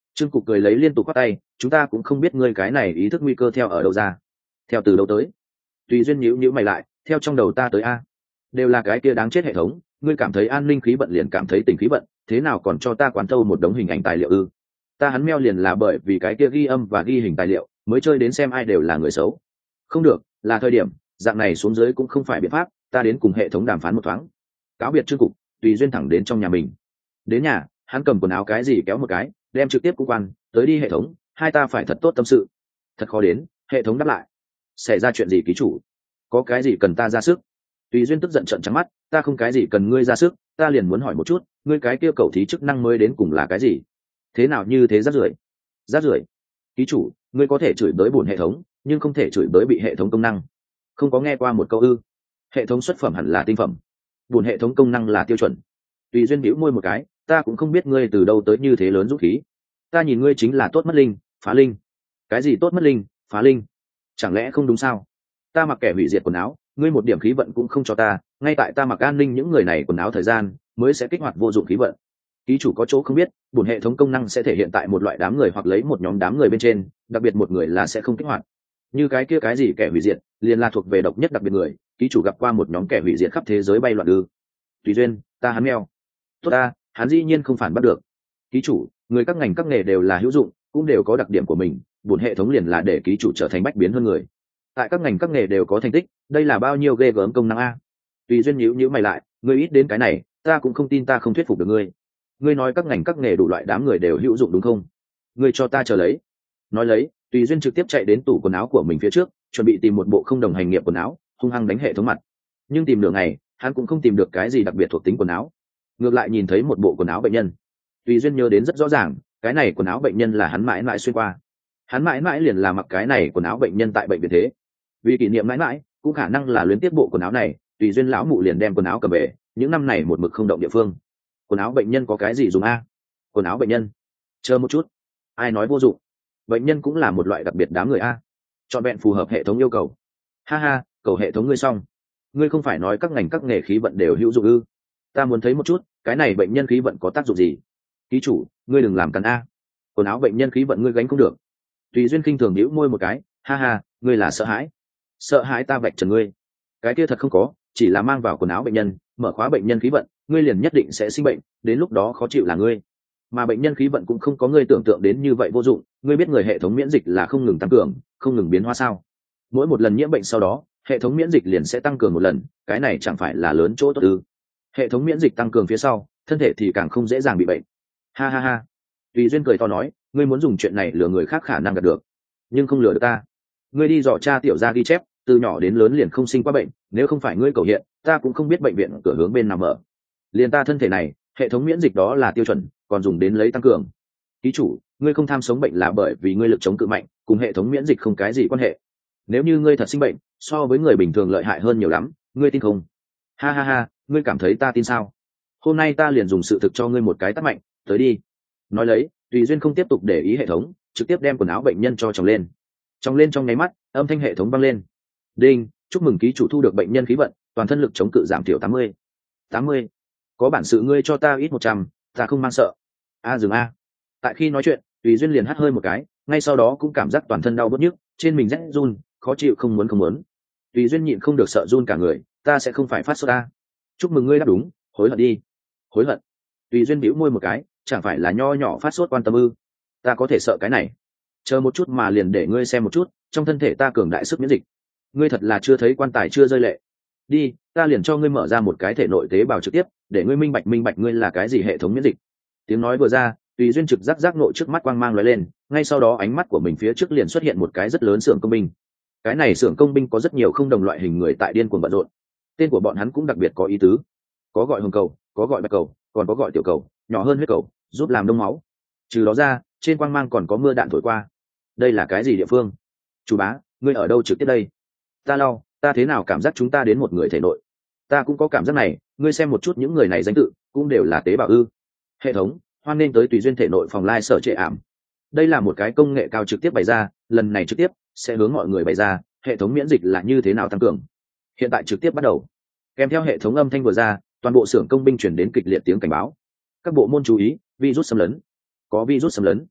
Trương Cục cười lấy liên tục quát tay, chúng ta cũng không biết ngươi cái này ý thức nguy cơ theo ở đâu ra, theo từ đâu tới. Tùy Duyên nhíu nhíu mày lại, theo trong đầu ta tới a, đều là cái kia đáng chết hệ thống, ngươi cảm thấy an ninh khí vận liền cảm thấy tình khí vận, thế nào còn cho ta quán thâu một đống hình ảnh tài liệu ư? Ta hắn meo liền là bởi vì cái kia ghi âm và ghi hình tài liệu mới chơi đến xem ai đều là người xấu. Không được, là thời điểm, dạng này xuống dưới cũng không phải biện pháp, ta đến cùng hệ thống đàm phán một thoáng. Cáo biệt Trương Cục, Tùy Duyên thẳng đến trong nhà mình. Đến nhà, hắn cầm quần áo cái gì kéo một cái, đem trực tiếp cũng quan, tới đi hệ thống, hai ta phải thật tốt tâm sự. Thật khó đến, hệ thống đáp lại. Xảy ra chuyện gì ký chủ? Có cái gì cần ta ra sức? Tùy Duyên tức giận trợn trắng mắt, ta không cái gì cần ngươi ra sức, ta liền muốn hỏi một chút, ngươi cái kia cầu thí chức năng mới đến cùng là cái gì? Thế nào như thế rác rưởi? Rác rưởi? Ký chủ, ngươi có thể chửi bới bổn hệ thống, nhưng không thể chửi bới bị hệ thống công năng. Không có nghe qua một câu ư? Hệ thống xuất phẩm hẳn là tinh phẩm, bổn hệ thống công năng là tiêu chuẩn. Tùy Duyên bĩu môi một cái, ta cũng không biết ngươi từ đâu tới như thế lớn dũng khí. Ta nhìn ngươi chính là tốt mất linh, phá linh. Cái gì tốt mất linh, phá linh? Chẳng lẽ không đúng sao? Ta mặc kẻ hủy diệt quần áo, ngươi một điểm khí vận cũng không cho ta, ngay tại ta mặc an ninh những người này quần áo thời gian mới sẽ kích hoạt vô dụng khí vận. Ký chủ có chỗ không biết, bổn hệ thống công năng sẽ thể hiện tại một loại đám người hoặc lấy một nhóm đám người bên trên, đặc biệt một người là sẽ không kích hoạt. Như cái kia cái gì kẻ hủy diệt, liền là thuộc về độc nhất đặc biệt người, ký chủ gặp qua một nhóm kẻ hủy diệt khắp thế giới bay loạn ư? Tùy Duyên, ta hắn mèo. Tốt ta, hắn dĩ nhiên không phản bắt được. Ký chủ, người các ngành các nghề đều là hữu dụng, cũng đều có đặc điểm của mình, bổn hệ thống liền là để ký chủ trở thành bách biến hơn người. Tại các ngành các nghề đều có thành tích, đây là bao nhiêu ghê gớm công năng a? Tùy Duyên nhíu nhíu mày lại, ngươi ít đến cái này, ta cũng không tin ta không thuyết phục được ngươi. Ngươi nói các ngành các nghề đủ loại đám người đều hữu dụng đúng không? Ngươi cho ta chờ lấy. Nói lấy, Tùy Duyên trực tiếp chạy đến tủ quần áo của mình phía trước, chuẩn bị tìm một bộ không đồng hành nghiệp quần áo, hung hăng đánh hệ thống mặt. Nhưng tìm nửa ngày, hắn cũng không tìm được cái gì đặc biệt thuộc tính quần áo. Ngược lại nhìn thấy một bộ quần áo bệnh nhân. Tùy Duyên nhớ đến rất rõ ràng, cái này quần áo bệnh nhân là hắn mãi mãi xuyên qua. Hắn mãi mãi liền là mặc cái này quần áo bệnh nhân tại bệnh viện thế. Vì kỷ niệm mãi mãi, cũng khả năng là luyến tiếp bộ quần áo này, Tùy Duyên lão mụ liền đem quần áo cầm về, những năm này một mực không động địa phương. Quần áo bệnh nhân có cái gì dùng a? Quần áo bệnh nhân? Chờ một chút, ai nói vô dụng? Bệnh nhân cũng là một loại đặc biệt đám người a. Chọn vẹn phù hợp hệ thống yêu cầu. Ha ha, cầu hệ thống ngươi xong. Ngươi không phải nói các ngành các nghề khí vận đều hữu dụng ư? Ta muốn thấy một chút, cái này bệnh nhân khí vận có tác dụng gì? Ký chủ, ngươi đừng làm cằn a. Quần áo bệnh nhân khí vận ngươi gánh không được. Tùy Duyên khinh thường nhíu môi một cái, ha ha, ngươi là sợ hãi. Sợ hãi ta vạch trần ngươi? Cái kia thật không có, chỉ là mang vào quần áo bệnh nhân, mở khóa bệnh nhân khí vận, ngươi liền nhất định sẽ sinh bệnh, đến lúc đó khó chịu là ngươi. Mà bệnh nhân khí vận cũng không có ngươi tưởng tượng đến như vậy vô dụng, ngươi biết người hệ thống miễn dịch là không ngừng tăng cường, không ngừng biến hóa sao? Mỗi một lần nhiễm bệnh sau đó, hệ thống miễn dịch liền sẽ tăng cường một lần, cái này chẳng phải là lớn chỗ tốt ư? Hệ thống miễn dịch tăng cường phía sau, thân thể thì càng không dễ dàng bị bệnh. Ha ha ha. Tùy Duyên cười to nói, ngươi muốn dùng chuyện này lừa người khác khả năng đạt được, nhưng không lừa được ta. Ngươi đi dò cha tiểu gia ghi chép, từ nhỏ đến lớn liền không sinh qua bệnh, nếu không phải ngươi cầu hiện, ta cũng không biết bệnh viện cửa hướng bên nào mở. Liền ta thân thể này, hệ thống miễn dịch đó là tiêu chuẩn, còn dùng đến lấy tăng cường. Ký chủ, ngươi không tham sống bệnh là bởi vì ngươi lực chống cự mạnh, cùng hệ thống miễn dịch không cái gì quan hệ. Nếu như ngươi thật sinh bệnh, so với người bình thường lợi hại hơn nhiều lắm, ngươi tin không? Ha ha ha, ngươi cảm thấy ta tin sao? Hôm nay ta liền dùng sự thực cho ngươi một cái tát mạnh, tới đi. Nói lấy, Tùy Duyên không tiếp tục để ý hệ thống, trực tiếp đem quần áo bệnh nhân cho chồng lên. Chồng lên trong nháy mắt, âm thanh hệ thống vang lên. Đinh, chúc mừng ký chủ thu được bệnh nhân khí vận, toàn thân lực chống cự giảm thiểu tám mươi. tám mươi. Có bản sự ngươi cho ta ít một trăm, ta không mang sợ. A dừng a. Tại khi nói chuyện, Tùy Duyên liền hắt hơi một cái, ngay sau đó cũng cảm giác toàn thân đau bứt nhức, trên mình rét run, khó chịu không muốn không muốn. Tùy Duyên nhịn không được sợ run cả người, ta sẽ không phải phát sốt ta. Chúc mừng ngươi đáp đúng, hối hận đi. Hối hận? Tùy Duyên bĩu môi một cái, chẳng phải là nho nhỏ phát sốt quan tâm ư? Ta có thể sợ cái này? Chờ một chút mà liền để ngươi xem một chút, trong thân thể ta cường đại sức miễn dịch. Ngươi thật là chưa thấy quan tài chưa rơi lệ. Đi, ta liền cho ngươi mở ra một cái thể nội tế bào trực tiếp, để ngươi minh bạch minh bạch ngươi là cái gì hệ thống miễn dịch. Tiếng nói vừa ra, Tùy Duyên trực giác giác nội trước mắt quang mang lóe lên, ngay sau đó ánh mắt của mình phía trước liền xuất hiện một cái rất lớn xưởng công binh. Cái này xưởng công binh có rất nhiều không đồng loại hình người tại điên cuồng bận rộn. Tên của bọn hắn cũng đặc biệt có ý tứ, có gọi hồng cầu, có gọi bạch cầu, còn có gọi tiểu cầu, nhỏ hơn huyết cầu, giúp làm đông máu. Trừ đó ra, trên quang mang còn có mưa đạn thổi qua. Đây là cái gì địa phương? Chú bá, ngươi ở đâu trực tiếp đây? Ta lau, ta thế nào cảm giác chúng ta đến một người thể nội? Ta cũng có cảm giác này, ngươi xem một chút những người này danh tự, cũng đều là tế bào ư? Hệ thống, hoan nên tới Tùy Duyên thể nội phòng lai sở trệ ảm. Đây là một cái công nghệ cao trực tiếp bày ra, lần này trực tiếp sẽ hướng mọi người bày ra hệ thống miễn dịch là như thế nào tăng cường. Hiện tại trực tiếp bắt đầu. Kèm theo hệ thống âm thanh vừa ra, toàn bộ xưởng công binh chuyển đến kịch liệt tiếng cảnh báo. Các bộ môn chú ý, virus xâm lấn. Có virus xâm lấn.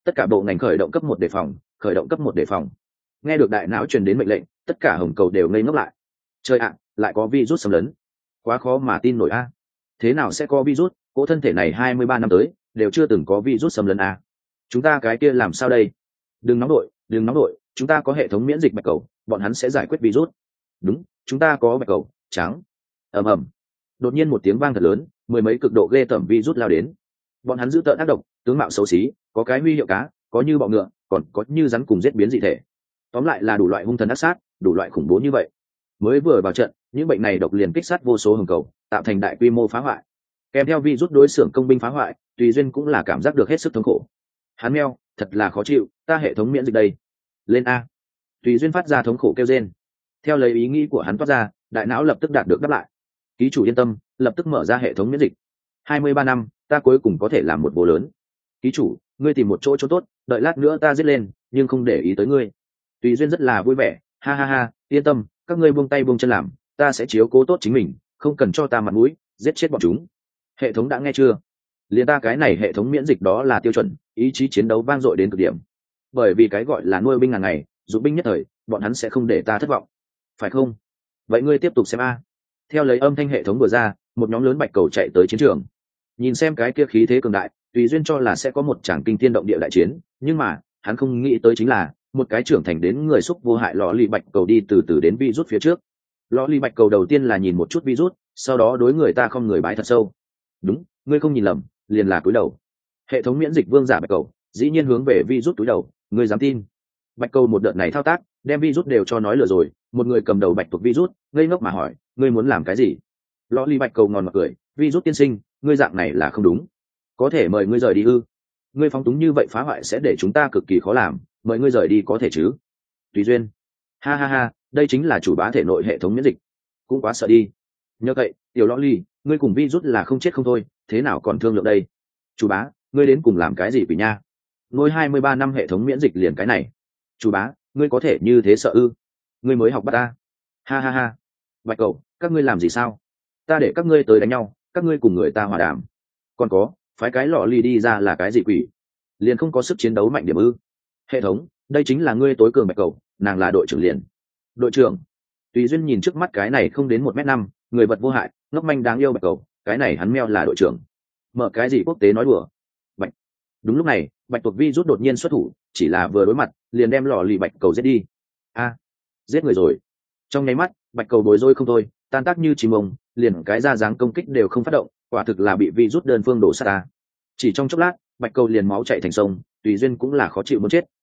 tất cả bộ ngành khởi động cấp một đề phòng, khởi động cấp một đề phòng. Nghe được đại não truyền đến mệnh lệnh, tất cả hồng cầu đều ngây ngốc lại. Trời ạ, lại có virus xâm lấn, quá khó mà tin nổi a. Thế nào sẽ có virus? Cỗ thân thể này hai mươi ba năm tới đều chưa từng có virus xâm lấn a. Chúng ta cái kia làm sao đây? Đừng nóng đội, đừng nóng đội, chúng ta có hệ thống miễn dịch bạch cầu, bọn hắn sẽ giải quyết virus. Đúng, chúng ta có bạch cầu trắng. Ầm ầm. Đột nhiên một tiếng vang thật lớn, mười mấy cực độ ghê tởm virus lao đến. Bọn hắn giữ tợn ác độc, tướng mạo xấu xí, có cái huy hiệu cá, có như bọ ngựa, còn có như rắn cùng giết biến dị thể. Tóm lại là đủ loại hung thần ác sát, đủ loại khủng bố như vậy. Mới vừa vào trận, những bệnh này độc liền kích sát vô số hồng cầu, tạo thành đại quy mô phá hoại. Kèm theo virus đối xưởng công binh phá hoại, Tùy Duyên cũng là cảm giác được hết sức thống khổ. Hắn meo, thật là khó chịu, ta hệ thống miễn dịch đây. Lên a. Tùy Duyên phát ra thống khổ kêu rên. Theo lấy ý nghĩ của hắn toát ra, đại não lập tức đạt được đáp lại. Ký chủ yên tâm, lập tức mở ra hệ thống miễn dịch. hai mươi ba năm, ta cuối cùng có thể làm một bố lớn. Ký chủ, ngươi tìm một chỗ chỗ tốt, đợi lát nữa ta giết lên, nhưng không để ý tới ngươi. Tùy Duyên rất là vui vẻ, ha ha ha, yên tâm, các ngươi buông tay buông chân làm, ta sẽ chiếu cố tốt chính mình, không cần cho ta mặt mũi, giết chết bọn chúng. Hệ thống đã nghe chưa? Liên ta cái này hệ thống miễn dịch đó là tiêu chuẩn, ý chí chiến đấu vang dội đến cực điểm. Bởi vì cái gọi là nuôi binh ngàn ngày, dụng binh nhất thời, bọn hắn sẽ không để ta thất vọng, phải không? Vậy ngươi tiếp tục xem a. Theo lấy âm thanh hệ thống vừa ra, một nhóm lớn bạch cầu chạy tới chiến trường. Nhìn xem cái kia khí thế cường đại, Tùy Duyên cho là sẽ có một tràng kinh thiên động địa đại chiến, nhưng mà hắn không nghĩ tới chính là một cái trưởng thành đến người xúc vô hại lọ lì bạch cầu đi từ từ đến virus phía trước. Lọ lì bạch cầu đầu tiên là nhìn một chút virus, sau đó đối người ta không người bái thật sâu. Đúng, ngươi không nhìn lầm, liền là cúi đầu. Hệ thống miễn dịch vương giả bạch cầu dĩ nhiên hướng về virus cúi đầu, ngươi dám tin? Bạch cầu một đợt này thao tác, đem virus đều cho nói lừa rồi. Một người cầm đầu bạch thuộc virus ngây ngốc mà hỏi, ngươi muốn làm cái gì? Lọ lì bạch cầu ngòn mặt cười, virus tiên sinh, ngươi dạng này là không đúng, có thể mời ngươi rời đi ư? Ngươi phóng túng như vậy phá hoại sẽ để chúng ta cực kỳ khó làm, mời ngươi rời đi có thể chứ? Tùy Duyên, ha ha ha, đây chính là chủ bá thể nội hệ thống miễn dịch, cũng quá sợ đi. Nhờ vậy, tiểu lọ lì, ngươi cùng virus là không chết không thôi, thế nào còn thương lượng đây? Chủ bá, ngươi đến cùng làm cái gì quỷ nha? Ngôi hai mươi ba năm hệ thống miễn dịch liền cái này. Chủ bá, ngươi có thể như thế sợ ư? Ngươi mới học bắt ta. Ha ha ha. Bạch cầu, các ngươi làm gì sao? Ta để các ngươi tới đánh nhau, các ngươi cùng người ta hòa đàm. Còn có, phái cái lọ lì đi ra là cái gì quỷ? Liền không có sức chiến đấu mạnh điểm ư? Hệ thống, đây chính là ngươi tối cường bạch cầu, nàng là đội trưởng liền. Đội trưởng. Tùy Duyên nhìn trước mắt cái này không đến một mét năm, người vật vô hại, ngốc manh đáng yêu bạch cầu, cái này hắn meo là đội trưởng. Mở cái gì quốc tế nói đùa? Bạch. Đúng lúc này, bạch tuộc vi rút đột nhiên xuất thủ, chỉ là vừa đối mặt, liền đem lọ lì bạch cầu giết đi. A, giết người rồi. Trong nháy mắt, bạch cầu bối rối không thôi, tan tác như chim ông, liền cái ra dáng công kích đều không phát động, quả thực là bị vi rút đơn phương đổ sát ta. Chỉ trong chốc lát, bạch cầu liền máu chảy thành sông, Tùy Duyên cũng là khó chịu muốn chết,